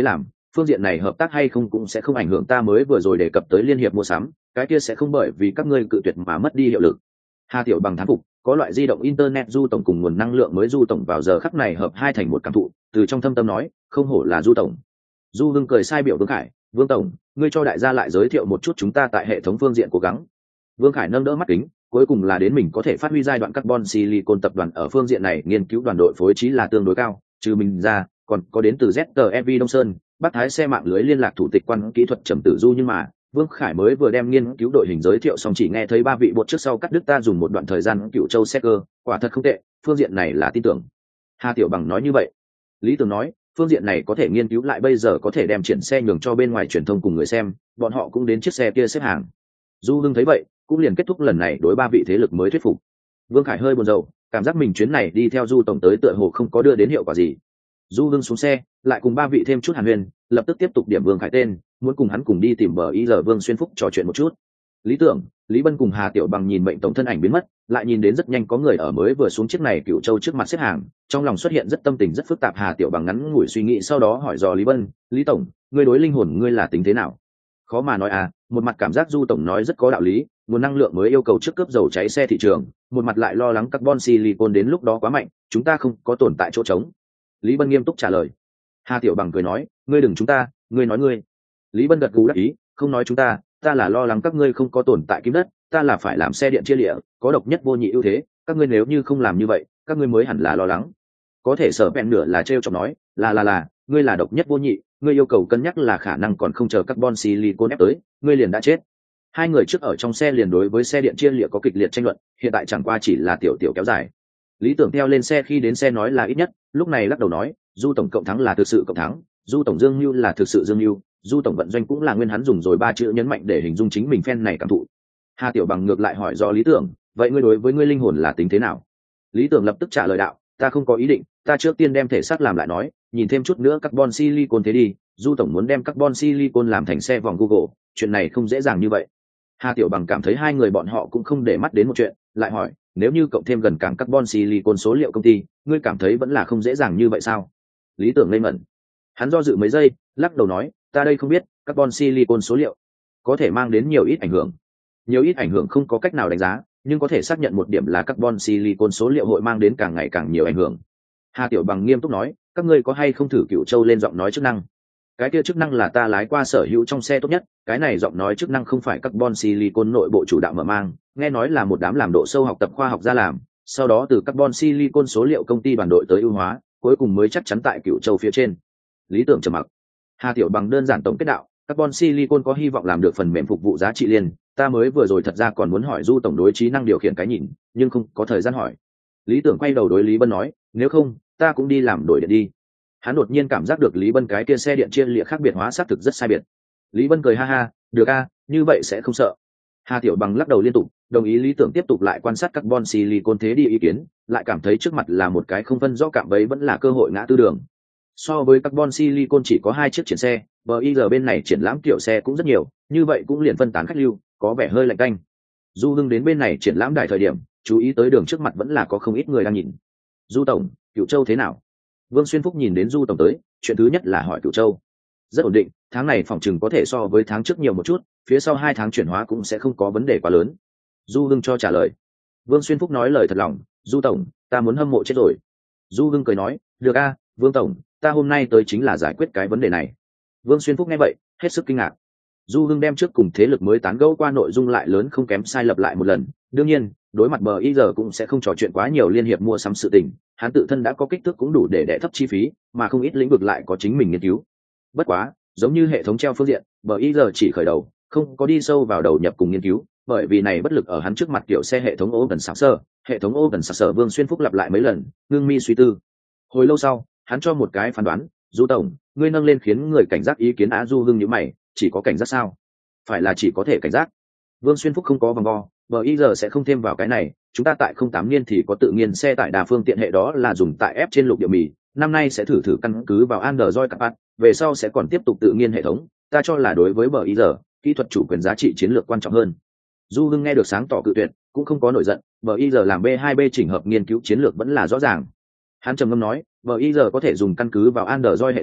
phương diện này hợp tác hay không cũng sẽ không ảnh hưởng ta mới vừa rồi đề cập tới liên hiệp mua sắm, cái kia sẽ không bởi vì các ngươi cự tuyệt mà mất đi hiệu lực. Hà Tiểu Bằng thán phục, có loại di động internet du tổng cùng nguồn năng lượng mới du tổng vào giờ khắc này hợp hai thành một cảm thụ, từ trong thâm tâm nói, không hổ là du tổng. Du Hưng cười sai biểu Vương Khải, Vương tổng, ngươi cho đại gia lại giới thiệu một chút chúng ta tại hệ thống phương diện cố gắng. Vương Khải nâng đỡ mắt kính, cuối cùng là đến mình có thể phát huy giai đoạn carbon silicon tập đoàn ở phương diện này nghiên cứu đoàn đội phối trí là tương đối cao, trừ mình ra, còn có đến từ zét tê e vê Đông Sơn, Bắc Thái xe mạng lưới liên lạc thủ tịch quan kỹ thuật Trầm Tử Du, nhưng mà Vương Khải mới vừa đem nghiên cứu đội hình giới thiệu xong chỉ nghe thấy ba vị bột trước sau cắt đứt ta dùng một đoạn thời gian Cựu Châu xe cơ, quả thật không tệ, phương diện này là tin tưởng. Hà Tiểu Bằng nói như vậy. Lý Tường nói, phương diện này có thể nghiên cứu lại bây giờ có thể đem triển xe nhường cho bên ngoài truyền thông cùng người xem, bọn họ cũng đến chiếc xe kia xếp hàng. Du Hưng thấy vậy, cũng liền kết thúc lần này đối ba vị thế lực mới thuyết phục. Vương Khải hơi buồn rầu, cảm giác mình chuyến này đi theo Du tổng tới tựa hồ không có đưa đến hiệu quả gì. Du Hưng xuống xe, lại cùng ba vị thêm chút hàn huyền, lập tức tiếp tục điểm Vương Khải tên, muốn cùng hắn cùng đi tìm bờ ý giờ Vương Xuyên Phúc trò chuyện một chút. Lý Tưởng, Lý Bân cùng Hà Tiểu Bằng nhìn mệnh tổng thân ảnh biến mất, lại nhìn đến rất nhanh có người ở mới vừa xuống chiếc này Cựu Châu trước mặt xếp hàng, trong lòng xuất hiện rất tâm tình rất phức tạp. Hà Tiểu Bằng ngắn ngủi suy nghĩ sau đó hỏi dò Lý Bân, Lý tổng, ngươi đối linh hồn ngươi là tính thế nào? Khó mà nói à, một mặt cảm giác Du tổng nói rất có đạo lý, nguồn năng lượng mới yêu cầu trước cướp dầu cháy xe thị trường, một mặt lại lo lắng carbon silicon đến lúc đó quá mạnh, chúng ta không có tồn tại chỗ trống. Lý Bân nghiêm túc trả lời. Hà Tiểu Bằng cười nói, ngươi đừng chúng ta, ngươi nói ngươi. Lý Bân gật gù đáp ý, không nói chúng ta, ta là lo lắng các ngươi không có tồn tại kim đất, ta là phải làm xe điện chia lịa, có độc nhất vô nhị ưu thế, các ngươi nếu như không làm như vậy, các ngươi mới hẳn là lo lắng. Có thể Sở Bèn nửa là trêu chọc nói, là là là, ngươi là độc nhất vô nhị, ngươi yêu cầu cân nhắc là khả năng còn không chờ carbon silicon ép tới, ngươi liền đã chết. Hai người trước ở trong xe liền đối với xe điện chia lịa có kịch liệt tranh luận, hiện tại chẳng qua chỉ là tiểu tiểu kéo dài. Lý Tưởng theo lên xe khi đến xe nói là ít nhất, lúc này lắc đầu nói, Du tổng cộng thắng là thực sự cộng thắng, Du tổng dương mưu là thực sự dương mưu, Du tổng vận doanh cũng là nguyên hắn dùng rồi ba chữ nhấn mạnh để hình dung chính mình phen này cảm thụ. Hà Tiểu Bằng ngược lại hỏi do Lý Tưởng, vậy ngươi đối với ngươi linh hồn là tính thế nào? Lý Tưởng lập tức trả lời đạo, ta không có ý định, ta trước tiên đem thể xác làm lại nói, nhìn thêm chút nữa carbon silicon thế đi, Du tổng muốn đem carbon silicon làm thành xe vòng Google, chuyện này không dễ dàng như vậy. Hà Tiểu Bằng cảm thấy hai người bọn họ cũng không để mắt đến một chuyện, lại hỏi, nếu như cộng thêm gần cảng carbon silicon số liệu công ty, ngươi cảm thấy vẫn là không dễ dàng như vậy sao? Lý Tưởng ngây ngẩn. Hắn do dự mấy giây, lắc đầu nói, ta đây không biết, carbon silicon số liệu có thể mang đến nhiều ít ảnh hưởng. Nhiều ít ảnh hưởng không có cách nào đánh giá, nhưng có thể xác nhận một điểm là carbon silicon số liệu hội mang đến càng ngày càng nhiều ảnh hưởng. Hà Tiểu Bằng nghiêm túc nói, các ngươi có hay không thử Cựu Châu lên giọng nói chức năng? Cái kia chức năng là ta lái qua sở hữu trong xe tốt nhất, cái này giọng nói chức năng không phải carbon silicon nội bộ chủ đạo mở mang, nghe nói là một đám làm độ sâu học tập khoa học ra làm, sau đó từ carbon silicon số liệu công ty đoàn đội tới ưu hóa, cuối cùng mới chắc chắn tại Cựu Châu phía trên. Lý Tưởng trầm mặc. Hà Tiểu Bằng đơn giản tổng kết đạo, carbon silicon có hy vọng làm được phần mềm phục vụ giá trị liên, ta mới vừa rồi thật ra còn muốn hỏi Du tổng đối trí năng điều khiển cái nhìn, nhưng không có thời gian hỏi. Lý Tưởng quay đầu đối Lý Bân nói, nếu không, ta cũng đi làm đổi điện đi. Hắn đột nhiên cảm giác được Lý Bân cái kia xe điện chia lịa khác biệt hóa xác thực rất sai biệt. Lý Bân cười ha ha, được a, như vậy sẽ không sợ. Hà Tiểu Bằng lắc đầu liên tục, đồng ý Lý Tưởng tiếp tục lại quan sát carbon silicon thế đi ý kiến, lại cảm thấy trước mặt là một cái không phân rõ cạm bẫy vẫn là cơ hội ngã tư đường. So với carbon silicon chỉ có hai chiếc triển xe, bờ i giờ bên này triển lãm kiểu xe cũng rất nhiều, như vậy cũng liền phân tán khách lưu, có vẻ hơi lạnh tanh. Du Hưng đến bên này triển lãm đài thời điểm, chú ý tới đường trước mặt vẫn là có không ít người đang nhìn. Du tổng, Cựu Châu thế nào? Vương Xuyên Phúc nhìn đến Du tổng tới, chuyện thứ nhất là hỏi Cựu Châu. Rất ổn định, tháng này phòng chừng có thể so với tháng trước nhiều một chút, phía sau hai tháng chuyển hóa cũng sẽ không có vấn đề quá lớn. Du Hưng cho trả lời. Vương Xuyên Phúc nói lời thật lòng, Du tổng, ta muốn hâm mộ chết rồi. Du Hưng cười nói, được a, Vương tổng, ta hôm nay tới chính là giải quyết cái vấn đề này. Vương Xuyên Phúc nghe vậy, hết sức kinh ngạc. Du Hưng đem trước cùng thế lực mới tán gẫu qua nội dung lại lớn không kém sai lập lại một lần, đương nhiên, đối mặt bờ i giờ cũng sẽ không trò chuyện quá nhiều liên hiệp mua sắm sự tình, hắn tự thân đã có kích thước cũng đủ để đẻ thấp chi phí, mà không ít lĩnh vực lại có chính mình nghiên cứu. Bất quá, giống như hệ thống treo phương diện, bờ i giờ chỉ khởi đầu, không có đi sâu vào đầu nhập cùng nghiên cứu, bởi vì này bất lực ở hắn trước mặt kiểu xe hệ thống ô gần sạc sơ, hệ thống ô gần sạc sơ Vương Xuyên Phúc lặp lại mấy lần, ngưng mi suy tư. Hồi lâu sau, hắn cho một cái phán đoán, Du tổng, ngươi nâng lên khiến người cảnh giác ý kiến á. Du Hưng như mày, chỉ có cảnh giác sao? Phải là chỉ có thể cảnh giác. Vương Xuyên Phúc không có vòng vo, bờ i giờ sẽ không thêm vào cái này, chúng ta tại không tám niên thì có tự nhiên xe tải đa phương tiện hệ đó là dùng tại ép trên lục địa mì, năm nay sẽ thử thử căn cứ vào Android các bạn, về sau sẽ còn tiếp tục tự nhiên hệ thống, ta cho là đối với bờ i giờ, kỹ thuật chủ quyền giá trị chiến lược quan trọng hơn. Du Hưng nghe được sáng tỏ cự tuyệt, cũng không có nổi giận, bờ i giờ làm B hai B chỉnh hợp nghiên cứu chiến lược vẫn là rõ ràng. Hắn trầm ngâm nói, bờ i giờ có thể dùng căn cứ vào Android hệ thống,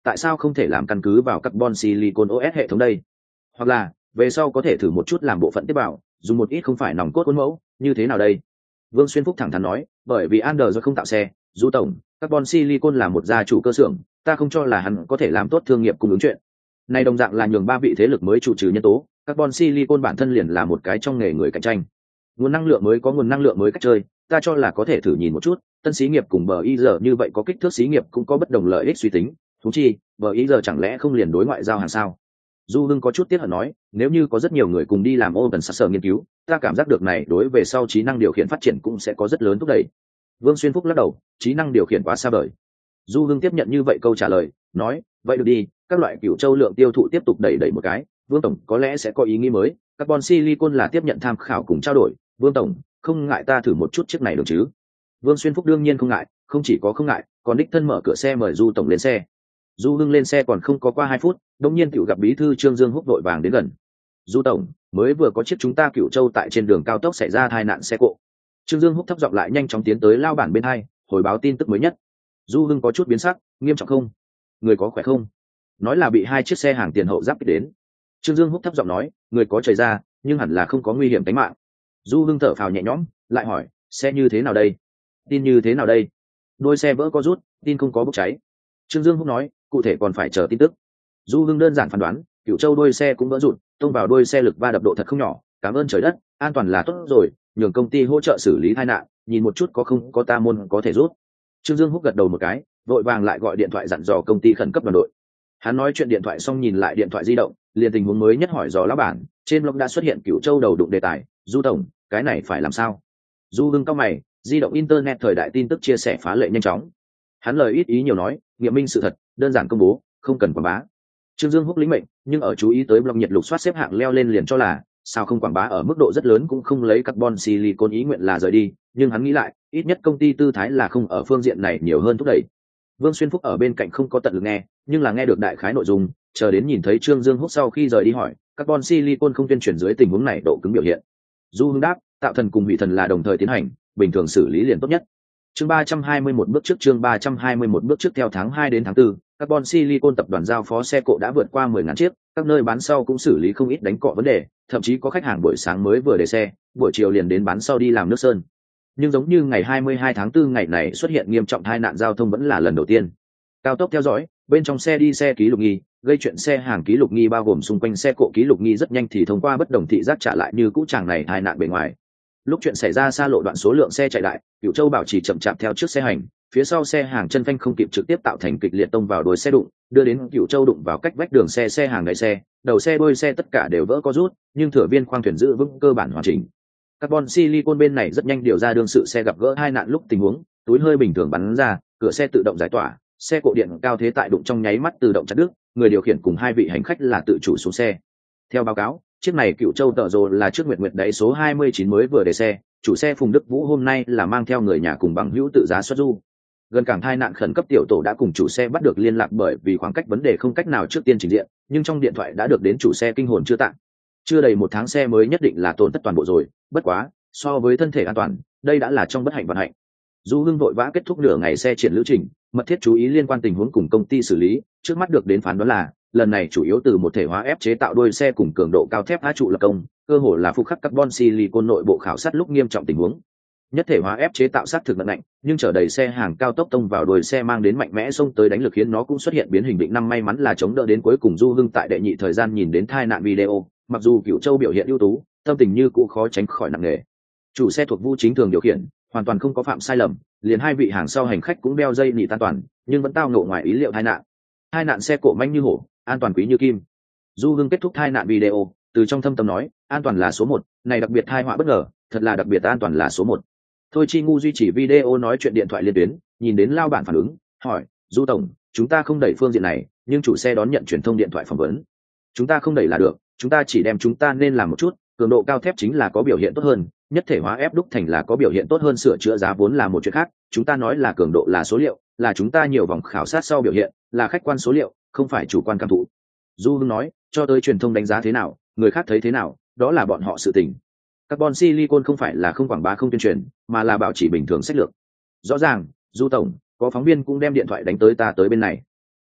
tại sao không thể làm căn cứ vào carbon silicon ô ét hệ thống đây? Hoặc là về sau có thể thử một chút làm bộ phận tiếp bảo, dùng một ít không phải nòng cốt cuốn mẫu, như thế nào đây? Vương Xuyên Phúc thẳng thắn nói, bởi vì Android không tạo xe, Du tổng, carbon silicon là một gia chủ cơ xưởng, ta không cho là hắn có thể làm tốt thương nghiệp cung ứng chuyện. Này đồng dạng là nhường ba vị thế lực mới chủ trừ nhân tố, carbon silicon bản thân liền là một cái trong nghề người cạnh tranh. Nguồn năng lượng mới có nguồn năng lượng mới cách chơi, ta cho là có thể thử nhìn một chút, tân xí nghiệp cùng bờ y giờ như vậy có kích thước xí nghiệp cũng có bất đồng lợi ích suy tính, thú chi, bờ y giờ chẳng lẽ không liền đối ngoại giao hàng sao? Du Hưng có chút tiếc hận nói, nếu như có rất nhiều người cùng đi làm open source nghiên cứu, ta cảm giác được này đối về sau trí năng điều khiển phát triển cũng sẽ có rất lớn thúc đẩy. Vương Xuyên Phúc lắc đầu, trí năng điều khiển quá xa vời. Du Hưng tiếp nhận như vậy câu trả lời, nói, vậy được đi, các loại cửu châu lượng tiêu thụ tiếp tục đẩy đẩy một cái, Vương tổng có lẽ sẽ có ý nghĩ mới, carbon silicon là tiếp nhận tham khảo cùng trao đổi, Vương tổng, không ngại ta thử một chút chiếc này được chứ? Vương Xuyên Phúc đương nhiên không ngại, không chỉ có không ngại, còn đích thân mở cửa xe mời Du tổng lên xe. Du Hưng lên xe còn không có qua hai phút, đột nhiên tiểu gặp bí thư Trương Dương Húc vội vàng đến gần. Du tổng, mới vừa có chiếc chúng ta Cửu Châu tại trên đường cao tốc xảy ra tai nạn xe cộ. Trương Dương Húc thấp giọng lại nhanh chóng tiến tới lao bản bên hai, hồi báo tin tức mới nhất. Du Hưng có chút biến sắc, nghiêm trọng không? Người có khỏe không? Nói là bị hai chiếc xe hàng tiền hậu giáp kích đến. Trương Dương Húc thấp giọng nói, người có chảy ra, nhưng hẳn là không có nguy hiểm tính mạng. Du Hưng thở phào nhẹ nhõm, lại hỏi, xe như thế nào đây? Tin như thế nào đây? Đôi xe vỡ có rút, tin không có bốc cháy. Trương Dương Húc nói, cụ thể còn phải chờ tin tức. Du Hưng đơn giản phán đoán, Cửu Châu đôi xe cũng vỡ rụt, tông vào đôi xe lực va đập độ thật không nhỏ, cảm ơn trời đất, an toàn là tốt rồi, nhường công ty hỗ trợ xử lý tai nạn, nhìn một chút có không có ta môn có thể rút. Trương Dương Húc gật đầu một cái, vội vàng lại gọi điện thoại dặn dò công ty khẩn cấp đoàn đội. Hắn nói chuyện điện thoại xong nhìn lại điện thoại di động, liền tình huống mới nhất hỏi dò lão bản, trên blog đã xuất hiện Cửu Châu đầu đụng đề tài, Du tổng, cái này phải làm sao? Du Hưng cao mày, di động internet thời đại tin tức chia sẻ phá lệ nhanh chóng. Hắn lời ít ý nhiều nói, nghiệm minh sự thật, đơn giản công bố, không cần quảng bá. Trương Dương Húc lĩnh mệnh, nhưng ở chú ý tới blog nhiệt lục soát xếp hạng leo lên liền cho là sao không quảng bá ở mức độ rất lớn cũng không lấy carbon silicon ý nguyện là rời đi, nhưng hắn nghĩ lại, ít nhất công ty tư thái là không ở phương diện này nhiều hơn thúc đẩy. Vương Xuyên Phúc ở bên cạnh không có tận lực nghe, nhưng là nghe được đại khái nội dung, chờ đến nhìn thấy Trương Dương Húc sau khi rời đi hỏi, carbon silicon không tuyên truyền dưới tình huống này độ cứng biểu hiện. Du Hưng đáp, tạo thần cùng hủy thần là đồng thời tiến hành, bình thường xử lý liền tốt nhất. Chương ba trăm hai mươi mốt bước trước chương ba trăm hai mươi mốt bước trước theo tháng hai đến tháng tư, carbon silicon tập đoàn giao phó xe cộ đã vượt qua mười ngàn chiếc, các nơi bán sau cũng xử lý không ít đánh cọ vấn đề, thậm chí có khách hàng buổi sáng mới vừa để xe, buổi chiều liền đến bán sau đi làm nước sơn. Nhưng giống như ngày hai mươi hai tháng tư ngày này xuất hiện nghiêm trọng tai nạn giao thông vẫn là lần đầu tiên. Cao tốc theo dõi, bên trong xe đi xe ký lục nghi, gây chuyện xe hàng ký lục nghi bao gồm xung quanh xe cộ ký lục nghi rất nhanh thì thông qua bất đồng thị giác trả lại như cũ chàng này tai nạn bề ngoài. Lúc chuyện xảy ra xa lộ đoạn số lượng xe chạy đại, Cửu Châu bảo trì chậm chạp theo trước xe hành, phía sau xe hàng chân phanh không kịp trực tiếp tạo thành kịch liệt tông vào đuôi xe đụng, đưa đến Cửu Châu đụng vào cách vách đường xe xe hàng đẩy xe, đầu xe đuôi xe tất cả đều vỡ có rút, nhưng thừa viên khoang thuyền giữ vững cơ bản hoàn chỉnh. Carbon silicon bên này rất nhanh điều ra đương sự xe gặp gỡ hai nạn lúc tình huống, túi hơi bình thường bắn ra, cửa xe tự động giải tỏa, xe cộ điện cao thế tại đụng trong nháy mắt tự động chặt đứt, người điều khiển cùng hai vị hành khách là tự chủ xuống xe. Theo báo cáo, chiếc này Cửu Châu tờ rồ là trước Nguyệt Nguyệt đáy số hai mươi chín mới vừa để xe, chủ xe Phùng Đức Vũ hôm nay là mang theo người nhà cùng bằng hữu tự giá xuất du. Gần cảng tai nạn khẩn cấp tiểu tổ đã cùng chủ xe bắt được liên lạc bởi vì khoảng cách vấn đề không cách nào trước tiên trình diện, nhưng trong điện thoại đã được đến chủ xe kinh hồn chưa tạng. Chưa đầy một tháng xe mới nhất định là tổn thất toàn bộ rồi, bất quá, so với thân thể an toàn, đây đã là trong bất hạnh vận hạnh. Du Hưng vội vã kết thúc nửa ngày xe triển lữ trình, mật thiết chú ý liên quan tình huống cùng công ty xử lý, trước mắt được đến phán đoán là lần này chủ yếu từ một thể hóa ép chế tạo đuôi xe cùng cường độ cao thép á trụ lập công, cơ hồ là phục khắc carbon silicon nội bộ khảo sát lúc nghiêm trọng tình huống. Nhất thể hóa ép chế tạo sát thực nặng nặng, nhưng chở đầy xe hàng cao tốc tông vào đuôi xe mang đến mạnh mẽ xông tới đánh lực khiến nó cũng xuất hiện biến hình định năm may mắn là chống đỡ đến cuối cùng. Du Hưng tại đệ nhị thời gian nhìn đến tai nạn video, mặc dù Cửu Châu biểu hiện ưu tú, tâm tình như cũ khó tránh khỏi nặng nề. Chủ xe thuộc Vu Chính Thường điều khiển, hoàn toàn không có phạm sai lầm, liền hai vị hàng sau hành khách cũng đeo dây nị an toàn, nhưng vẫn tao ngộ ngoài ý liệu tai nạn. Tai nạn xe cộ manh như hổ, an toàn quý như kim. Du Hưng kết thúc tai nạn video, từ trong thâm tâm nói, an toàn là số một, này đặc biệt tai họa bất ngờ, thật là đặc biệt an toàn là số một. Thôi Chi Ngu duy trì video nói chuyện điện thoại liên tuyến, nhìn đến lao bản phản ứng, hỏi, Du tổng, chúng ta không đẩy phương diện này, nhưng chủ xe đón nhận truyền thông điện thoại phỏng vấn. Chúng ta không đẩy là được, chúng ta chỉ đem chúng ta nên làm một chút, cường độ cao thép chính là có biểu hiện tốt hơn, nhất thể hóa ép đúc thành là có biểu hiện tốt hơn, sửa chữa giá vốn là một chuyện khác, chúng ta nói là cường độ là số liệu, là chúng ta nhiều vòng khảo sát sau biểu hiện, là khách quan số liệu, không phải chủ quan cảm thụ. Du Hưng nói, cho tới truyền thông đánh giá thế nào, người khác thấy thế nào, đó là bọn họ sự tình. Carbon silicon không phải là không quảng bá không tuyên truyền, mà là bảo trì bình thường sách lược. Rõ ràng, Du tổng, có phóng viên cũng đem điện thoại đánh tới ta tới bên này.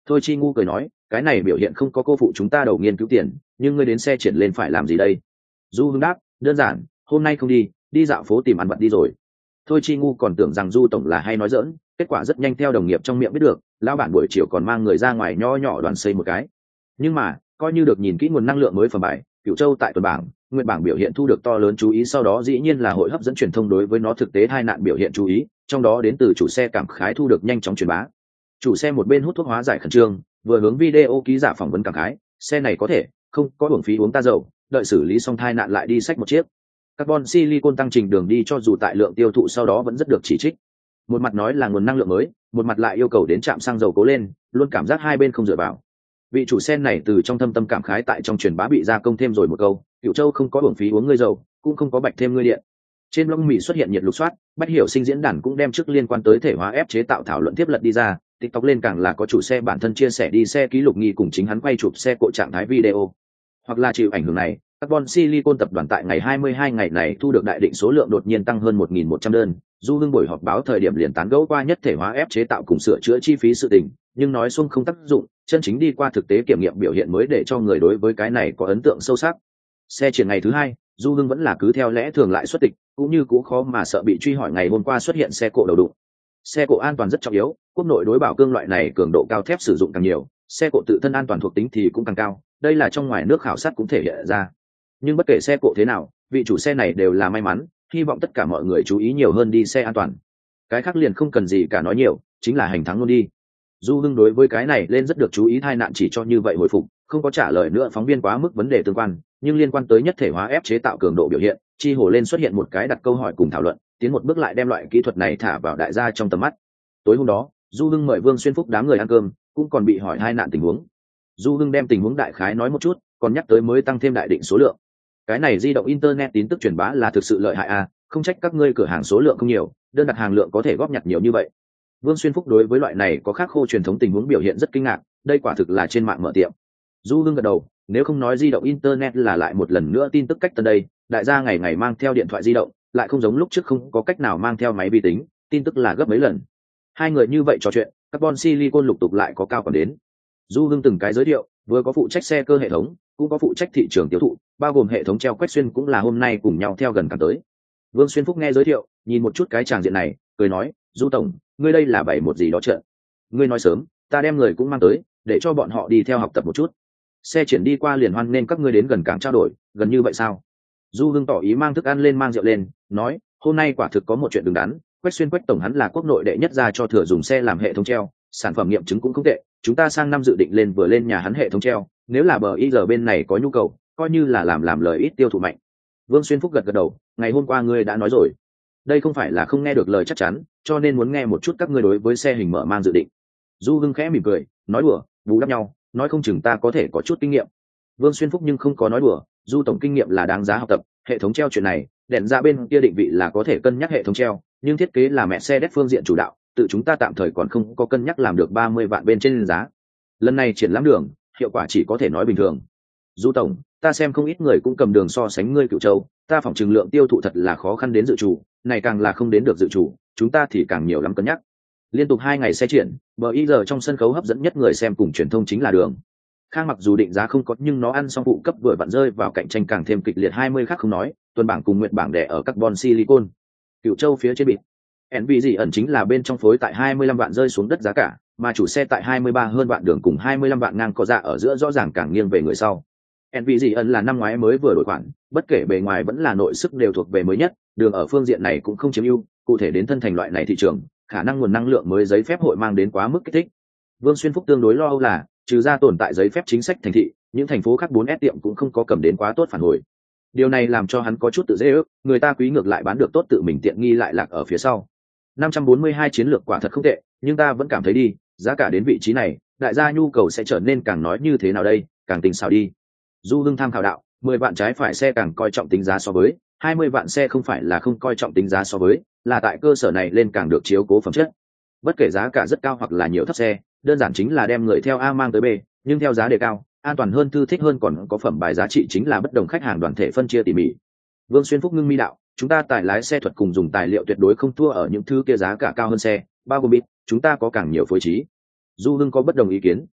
Thôi Chi Ngu cười nói, cái này biểu hiện không có cô phụ chúng ta đầu nghiên cứu tiền, nhưng ngươi đến xe triển lên phải làm gì đây? Du Hưng đáp, đơn giản, hôm nay không đi, đi dạo phố tìm ăn vặt đi rồi. Thôi Chi Ngu còn tưởng rằng Du tổng là hay nói giỡn, kết quả rất nhanh theo đồng nghiệp trong miệng biết được, lão bản buổi chiều còn mang người ra ngoài nho nhỏ đoàn xây một cái. Nhưng mà, coi như được nhìn kỹ nguồn năng lượng mới phẩm bài, Cửu Châu tại tuần bảng, nguyện bảng biểu hiện thu được to lớn chú ý, sau đó dĩ nhiên là hội hấp dẫn truyền thông đối với nó thực tế tai nạn biểu hiện chú ý, trong đó đến từ chủ xe cảm khái thu được nhanh chóng truyền bá. Chủ xe một bên hút thuốc hóa giải khẩn trương, vừa hướng video ký giả phỏng vấn cảm khái, xe này có thể không có uổng phí uống ta dầu, đợi xử lý xong tai nạn lại đi xách một chiếc. Carbon silicon tăng trình đường đi cho dù tại lượng tiêu thụ sau đó vẫn rất được chỉ trích. Một mặt nói là nguồn năng lượng mới, một mặt lại yêu cầu đến trạm xăng dầu cố lên, luôn cảm giác hai bên không dựa vào. Vị chủ xe này từ trong thâm tâm cảm khái tại trong truyền bá bị gia công thêm rồi một câu, Cửu Châu không có uổng phí uống ngươi dầu, cũng không có bạch thêm ngươi điện. Trên blog Mỹ xuất hiện nhiệt lục soát, Bách Hiểu Sinh diễn đàn cũng đem trước liên quan tới thể hóa ép chế tạo thảo luận tiếp lật đi ra, TikTok lên càng là có chủ xe bản thân chia sẻ đi xe ký lục nghi cùng chính hắn quay chụp xe cộ trạng thái video. Hoặc là chịu ảnh hưởng này, Carbon Silicon tập đoàn tại ngày hai mươi hai ngày này thu được đại định số lượng đột nhiên tăng hơn một nghìn một trăm đơn. Du Hưng buổi họp báo thời điểm liền tán gẫu qua nhất thể hóa ép chế tạo cùng sửa chữa chi phí sự tình, nhưng nói xuông không tác dụng, chân chính đi qua thực tế kiểm nghiệm biểu hiện mới để cho người đối với cái này có ấn tượng sâu sắc. Xe triển ngày thứ hai, Du Hưng vẫn là cứ theo lẽ thường lại xuất tịch, cũng như cũ khó mà sợ bị truy hỏi ngày hôm qua xuất hiện xe cộ đầu đụng. Xe cộ an toàn rất trọng yếu, quốc nội đối bảo cương loại này cường độ cao thép sử dụng càng nhiều, xe cộ tự thân an toàn thuộc tính thì cũng càng cao, đây là trong ngoài nước khảo sát cũng thể hiện ra. Nhưng bất kể xe cộ thế nào, vị chủ xe này đều là may mắn, hy vọng tất cả mọi người chú ý nhiều hơn đi xe an toàn. Cái khác liền không cần gì cả nói nhiều, chính là hành thắng luôn đi. Du Hưng đối với cái này lên rất được chú ý, tai nạn chỉ cho như vậy hồi phục, không có trả lời nữa phóng viên quá mức vấn đề tương quan, nhưng liên quan tới nhất thể hóa ép chế tạo cường độ biểu hiện, chi hồ lên xuất hiện một cái đặt câu hỏi cùng thảo luận, tiến một bước lại đem loại kỹ thuật này thả vào đại gia trong tầm mắt. Tối hôm đó, Du Hưng mời Vương Xuyên Phúc đám người ăn cơm, cũng còn bị hỏi hai nạn tình huống. Du Hưng đem tình huống đại khái nói một chút, còn nhắc tới mới tăng thêm đại định số lượng. Cái này di động internet tin tức truyền bá là thực sự lợi hại à, không trách các ngươi cửa hàng số lượng không nhiều, đơn đặt hàng lượng có thể góp nhặt nhiều như vậy. Vương Xuyên Phúc đối với loại này có khác khô truyền thống tình huống biểu hiện rất kinh ngạc, đây quả thực là trên mạng mở tiệm. Du Hưng gật đầu, nếu không nói di động internet là lại một lần nữa tin tức cách tân đây, đại gia ngày ngày mang theo điện thoại di động, lại không giống lúc trước không có cách nào mang theo máy vi tính, tin tức là gấp mấy lần. Hai người như vậy trò chuyện, Carbon Silicon lục tục lại có cao còn đến. Du Hưng từng cái giới thiệu, vừa có phụ trách xe cơ hệ thống, cũng có phụ trách thị trường tiêu thụ, bao gồm hệ thống treo Quách Xuyên cũng là hôm nay cùng nhau theo gần cả tới. Vương Xuyên Phúc nghe giới thiệu, nhìn một chút cái tràng diện này, cười nói, Du tổng, ngươi đây là bày một gì đó trận. Ngươi nói sớm, ta đem người cũng mang tới, để cho bọn họ đi theo học tập một chút. Xe triển đi qua liền hoan nên các ngươi đến gần cảng trao đổi, gần như vậy sao? Du Hưng tỏ ý mang thức ăn lên mang rượu lên, nói, hôm nay quả thực có một chuyện đứng đắn, Quách Xuyên Quách tổng hắn là quốc nội đệ nhất gia cho thừa dùng xe làm hệ thống treo, sản phẩm nghiệm chứng cũng không tệ, chúng ta sang năm dự định lên vừa lên nhà hắn hệ thống treo, nếu là bờ i giờ bên này có nhu cầu, coi như là làm làm lời ít tiêu thụ mạnh. Vương Xuyên Phúc gật gật đầu, ngày hôm qua ngươi đã nói rồi, đây không phải là không nghe được lời chắc chắn, cho nên muốn nghe một chút các ngươi đối với xe hình mở mang dự định. Du Hưng khẽ mỉm cười, nói đùa, bù đắp nhau, nói không chừng ta có thể có chút kinh nghiệm. Vương Xuyên Phúc nhưng không có nói đùa, Du tổng kinh nghiệm là đáng giá học tập, hệ thống treo chuyện này, đèn ra bên kia định vị là có thể cân nhắc hệ thống treo, nhưng thiết kế là mẹ xe đét phương diện chủ đạo, tự chúng ta tạm thời còn không có cân nhắc làm được ba mươi vạn bên trên giá. Lần này triển lãm đường, hiệu quả chỉ có thể nói bình thường. Du tổng, ta xem không ít người cũng cầm đường so sánh ngươi Cửu Châu, ta phỏng chừng lượng tiêu thụ thật là khó khăn đến dự chủ, này càng là không đến được dự chủ, chúng ta thì càng nhiều lắm cân nhắc. Liên tục hai ngày xe triển, bờ i giờ trong sân khấu hấp dẫn nhất người xem cùng truyền thông chính là đường. Khang mặc dù định giá không có nhưng nó ăn xong phụ cấp vừa vặn rơi vào cạnh tranh càng thêm kịch liệt, hai mươi khác không nói, tuần bảng cùng nguyện bảng đẻ ở Carbon Silicon. Cửu Châu phía trên bịt. en vê gì ẩn chính là bên trong phối tại hai mươi lăm vạn rơi xuống đất giá cả, mà chủ xe tại hai mươi ba hơn vạn đường cùng hai mươi lăm vạn ngang có giá ở giữa rõ ràng càng nghiêng về người sau. en vê gì ẩn là năm ngoái mới vừa đổi khoản, bất kể bề ngoài vẫn là nội sức đều thuộc về mới nhất, đường ở phương diện này cũng không chiếm ưu, cụ thể đến thân thành loại này thị trường, khả năng nguồn năng lượng mới giấy phép hội mang đến quá mức kích thích. Vương Xuyên Phúc tương đối lo âu là, trừ ra tồn tại giấy phép chính sách thành thị, những thành phố khác bốn S tiệm cũng không có cầm đến quá tốt phản hồi. Điều này làm cho hắn có chút tự dễ ước, người ta quý ngược lại bán được tốt tự mình tiện nghi lại lạc ở phía sau. năm trăm bốn mươi hai chiến lược quả thật không tệ, nhưng ta vẫn cảm thấy đi, giá cả đến vị trí này, đại gia nhu cầu sẽ trở nên càng nói như thế nào đây, càng tình xảo đi. Du Hưng tham khảo đạo, mười vạn trái phải xe càng coi trọng tính giá so với, hai mươi vạn xe không phải là không coi trọng tính giá so với, là tại cơ sở này lên càng được chiếu cố phẩm chất. Bất kể giá cả rất cao hoặc là nhiều thấp xe, đơn giản chính là đem người theo A mang tới B, nhưng theo giá đề cao, an toàn hơn, thư thích hơn, còn có phẩm bài giá trị chính là bất đồng khách hàng đoàn thể phân chia tỉ mỉ. Vương Xuyên Phúc ngưng mi đạo, chúng ta tải lái xe thuật cùng dùng tài liệu tuyệt đối không thua ở những thứ kia giá cả cao hơn xe, bao gồm bit, chúng ta có càng nhiều phối trí. Du Hưng có bất đồng ý kiến,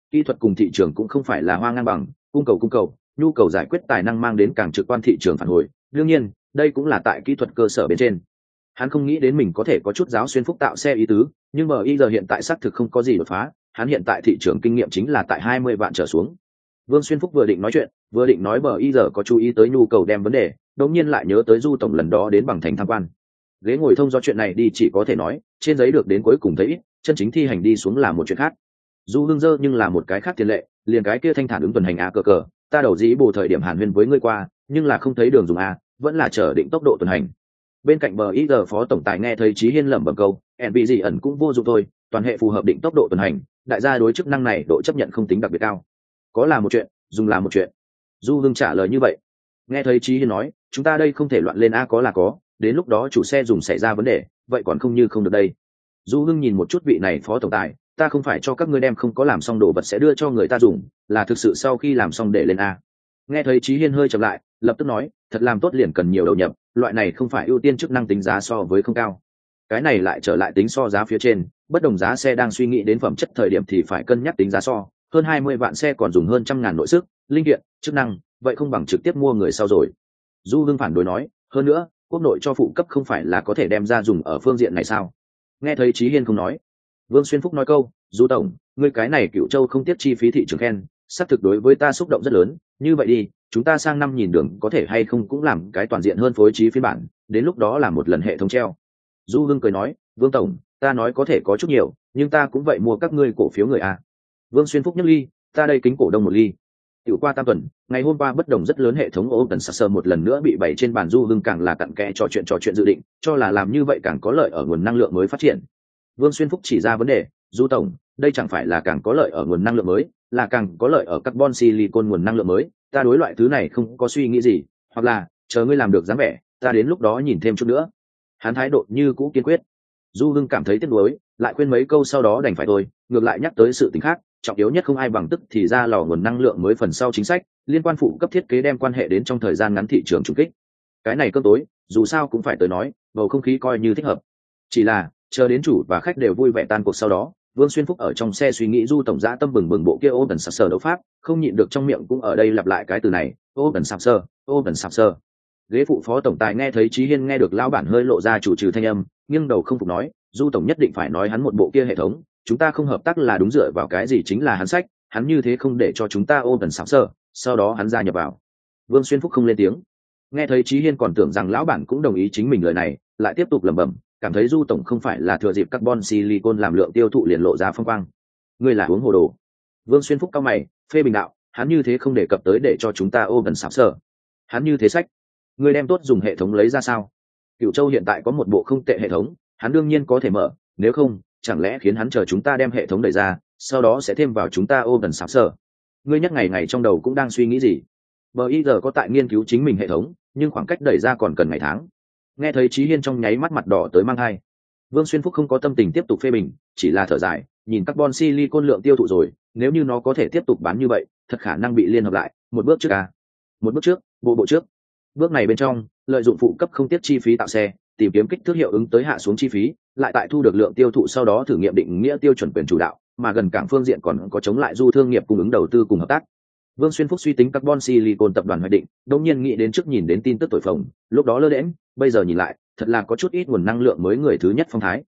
kỹ thuật cùng thị trường cũng không phải là hoa ngang bằng, cung cầu cung cầu, nhu cầu giải quyết tài năng mang đến càng trực quan thị trường phản hồi, đương nhiên đây cũng là tại kỹ thuật cơ sở bên trên. Hắn không nghĩ đến mình có thể có chút giáo xuyên phúc tạo xe ý tứ, nhưng bờ y giờ hiện tại xác thực không có gì đột phá, hắn hiện tại thị trường kinh nghiệm chính là tại hai mươi vạn trở xuống. Vương Xuyên Phúc vừa định nói chuyện, vừa định nói bờ y giờ có chú ý tới nhu cầu đem vấn đề, đột nhiên lại nhớ tới Du tổng lần đó đến bằng thành tham quan. Ghế ngồi thông do chuyện này đi chỉ có thể nói, trên giấy được đến cuối cùng thấy ít, chân chính thi hành đi xuống là một chuyện khác. Du Hưng dơ nhưng là một cái khác tiền lệ, liền cái kia thanh thản ứng tuần hành a cờ cờ, ta đầu dĩ bù thời điểm hàn huyên với ngươi qua, nhưng là không thấy đường dùng a, vẫn là chờ định tốc độ tuần hành. Bên cạnh bờ ý giờ phó tổng tài nghe thấy Chí Hiên lẩm bẩm câu, en bị gì ẩn cũng vô dụng thôi, toàn hệ phù hợp định tốc độ tuần hành, đại gia đối chức năng này độ chấp nhận không tính đặc biệt cao. Có là một chuyện, dùng là một chuyện. Du Hưng trả lời như vậy. Nghe thấy Chí Hiên nói, chúng ta đây không thể loạn lên a, có là có, đến lúc đó chủ xe dùng xảy ra vấn đề, vậy còn không như không được đây. Du Hưng nhìn một chút vị này phó tổng tài, ta không phải cho các ngươi đem không có làm xong đồ vật sẽ đưa cho người ta dùng, là thực sự sau khi làm xong để lên a. Nghe thấy Chí Hiên hơi chậm lại, lập tức nói, thật làm tốt liền cần nhiều đầu nhập, loại này không phải ưu tiên chức năng tính giá so với không cao. Cái này lại trở lại tính so giá phía trên, bất đồng giá xe đang suy nghĩ đến phẩm chất thời điểm thì phải cân nhắc tính giá so, hơn hai mươi vạn xe còn dùng hơn trăm ngàn nội sức, linh kiện, chức năng, vậy không bằng trực tiếp mua người sau rồi. Du Hưng phản đối nói, hơn nữa, quốc nội cho phụ cấp không phải là có thể đem ra dùng ở phương diện này sao? Nghe thấy Chí Hiên không nói, Vương Xuyên Phúc nói câu, Du tổng, ngươi cái này Cựu Châu không tiếp chi phí thị trường khen, xác thực đối với ta xúc động rất lớn, như vậy đi, chúng ta sang năm nhìn đường có thể hay không cũng làm cái toàn diện hơn phối trí phiên bản, đến lúc đó làm một lần hệ thống treo. Du Hưng cười nói, Vương tổng, ta nói có thể có chút nhiều, nhưng ta cũng vậy mua các ngươi cổ phiếu người a. Vương Xuyên Phúc nhấc ly, ta đây kính cổ đông một ly. Tiểu qua tam tuần, ngày hôm qua bất đồng rất lớn hệ thống Open Sasser một lần nữa bị bày trên bàn. Du Hưng càng là cặn kẽ trò chuyện trò chuyện dự định, cho là làm như vậy càng có lợi ở nguồn năng lượng mới phát triển. Vương Xuyên Phúc chỉ ra vấn đề, Du tổng, đây chẳng phải là càng có lợi ở nguồn năng lượng mới, là càng có lợi ở carbon silicon nguồn năng lượng mới, ta đối loại thứ này không có suy nghĩ gì, hoặc là chờ ngươi làm được dáng vẻ, ta đến lúc đó nhìn thêm chút nữa. Hắn thái độ như cũ kiên quyết. Du Hưng cảm thấy tiếc nuối, lại khuyên mấy câu sau đó đành phải thôi, ngược lại nhắc tới sự tình khác, trọng yếu nhất không ai bằng tức thì ra lò nguồn năng lượng mới phần sau chính sách, liên quan phụ cấp thiết kế đem quan hệ đến trong thời gian ngắn thị trường trùng kích. Cái này cơm tối, dù sao cũng phải tới nói, bầu không khí coi như thích hợp. Chỉ là, chờ đến chủ và khách đều vui vẻ tan cuộc sau đó, Vương Xuyên Phúc ở trong xe suy nghĩ Du tổng dã tâm bừng bừng bộ kia Open Sasser đấu pháp, không nhịn được trong miệng cũng ở đây lặp lại cái từ này, Open Sasser, Open Sasser. Ghế phụ phó tổng tài nghe thấy Chí Hiên nghe được lão bản hơi lộ ra chủ trừ thanh âm, nghiêng đầu không phục nói, Du tổng nhất định phải nói hắn một bộ kia hệ thống, chúng ta không hợp tác là đúng dựa vào cái gì chính là hắn sách, hắn như thế không để cho chúng ta Open Sasser, sau đó hắn gia nhập vào. Vương Xuyên Phúc không lên tiếng. Nghe thấy Chí Hiên còn tưởng rằng lão bản cũng đồng ý chính mình lời này, lại tiếp tục lẩm bẩm, cảm thấy Du tổng không phải là thừa dịp carbon silicon làm lượng tiêu thụ liền lộ ra phong quang. Ngươi là uống hồ đồ. Vương Xuyên Phúc cao mày, phê bình đạo, hắn như thế không đề cập tới để cho chúng ta Open Sasser. Hắn như thế sách, ngươi đem tốt dùng hệ thống lấy ra sao? Cựu Châu hiện tại có một bộ không tệ hệ thống, hắn đương nhiên có thể mở, nếu không, chẳng lẽ khiến hắn chờ chúng ta đem hệ thống đẩy ra, sau đó sẽ thêm vào chúng ta Open Sasser. Ngươi nhắc ngày ngày trong đầu cũng đang suy nghĩ gì? Bờ y giờ có tại nghiên cứu chính mình hệ thống, nhưng khoảng cách đẩy ra còn cần ngày tháng. Nghe thấy Chí Hiên trong nháy mắt mặt đỏ tới mang hai. Vương Xuyên Phúc không có tâm tình tiếp tục phê bình, chỉ là thở dài, nhìn carbon silicon lượng tiêu thụ rồi, nếu như nó có thể tiếp tục bán như vậy, thật khả năng bị liên hợp lại, một bước trước à? Một bước trước, bộ bộ trước. Bước này bên trong, lợi dụng phụ cấp không tiết chi phí tạo xe, tìm kiếm kích thước hiệu ứng tới hạ xuống chi phí, lại tại thu được lượng tiêu thụ sau đó thử nghiệm định nghĩa tiêu chuẩn quyền chủ đạo, mà gần cảng phương diện còn có chống lại du thương nghiệp cung ứng đầu tư cùng hợp tác. Vương Xuyên Phúc suy tính carbon silicon tập đoàn hoạch định, đột nhiên nghĩ đến trước nhìn đến tin tức thổi phồng, lúc đó lơ đễnh, bây giờ nhìn lại, thật là có chút ít nguồn năng lượng mới người thứ nhất phong thái.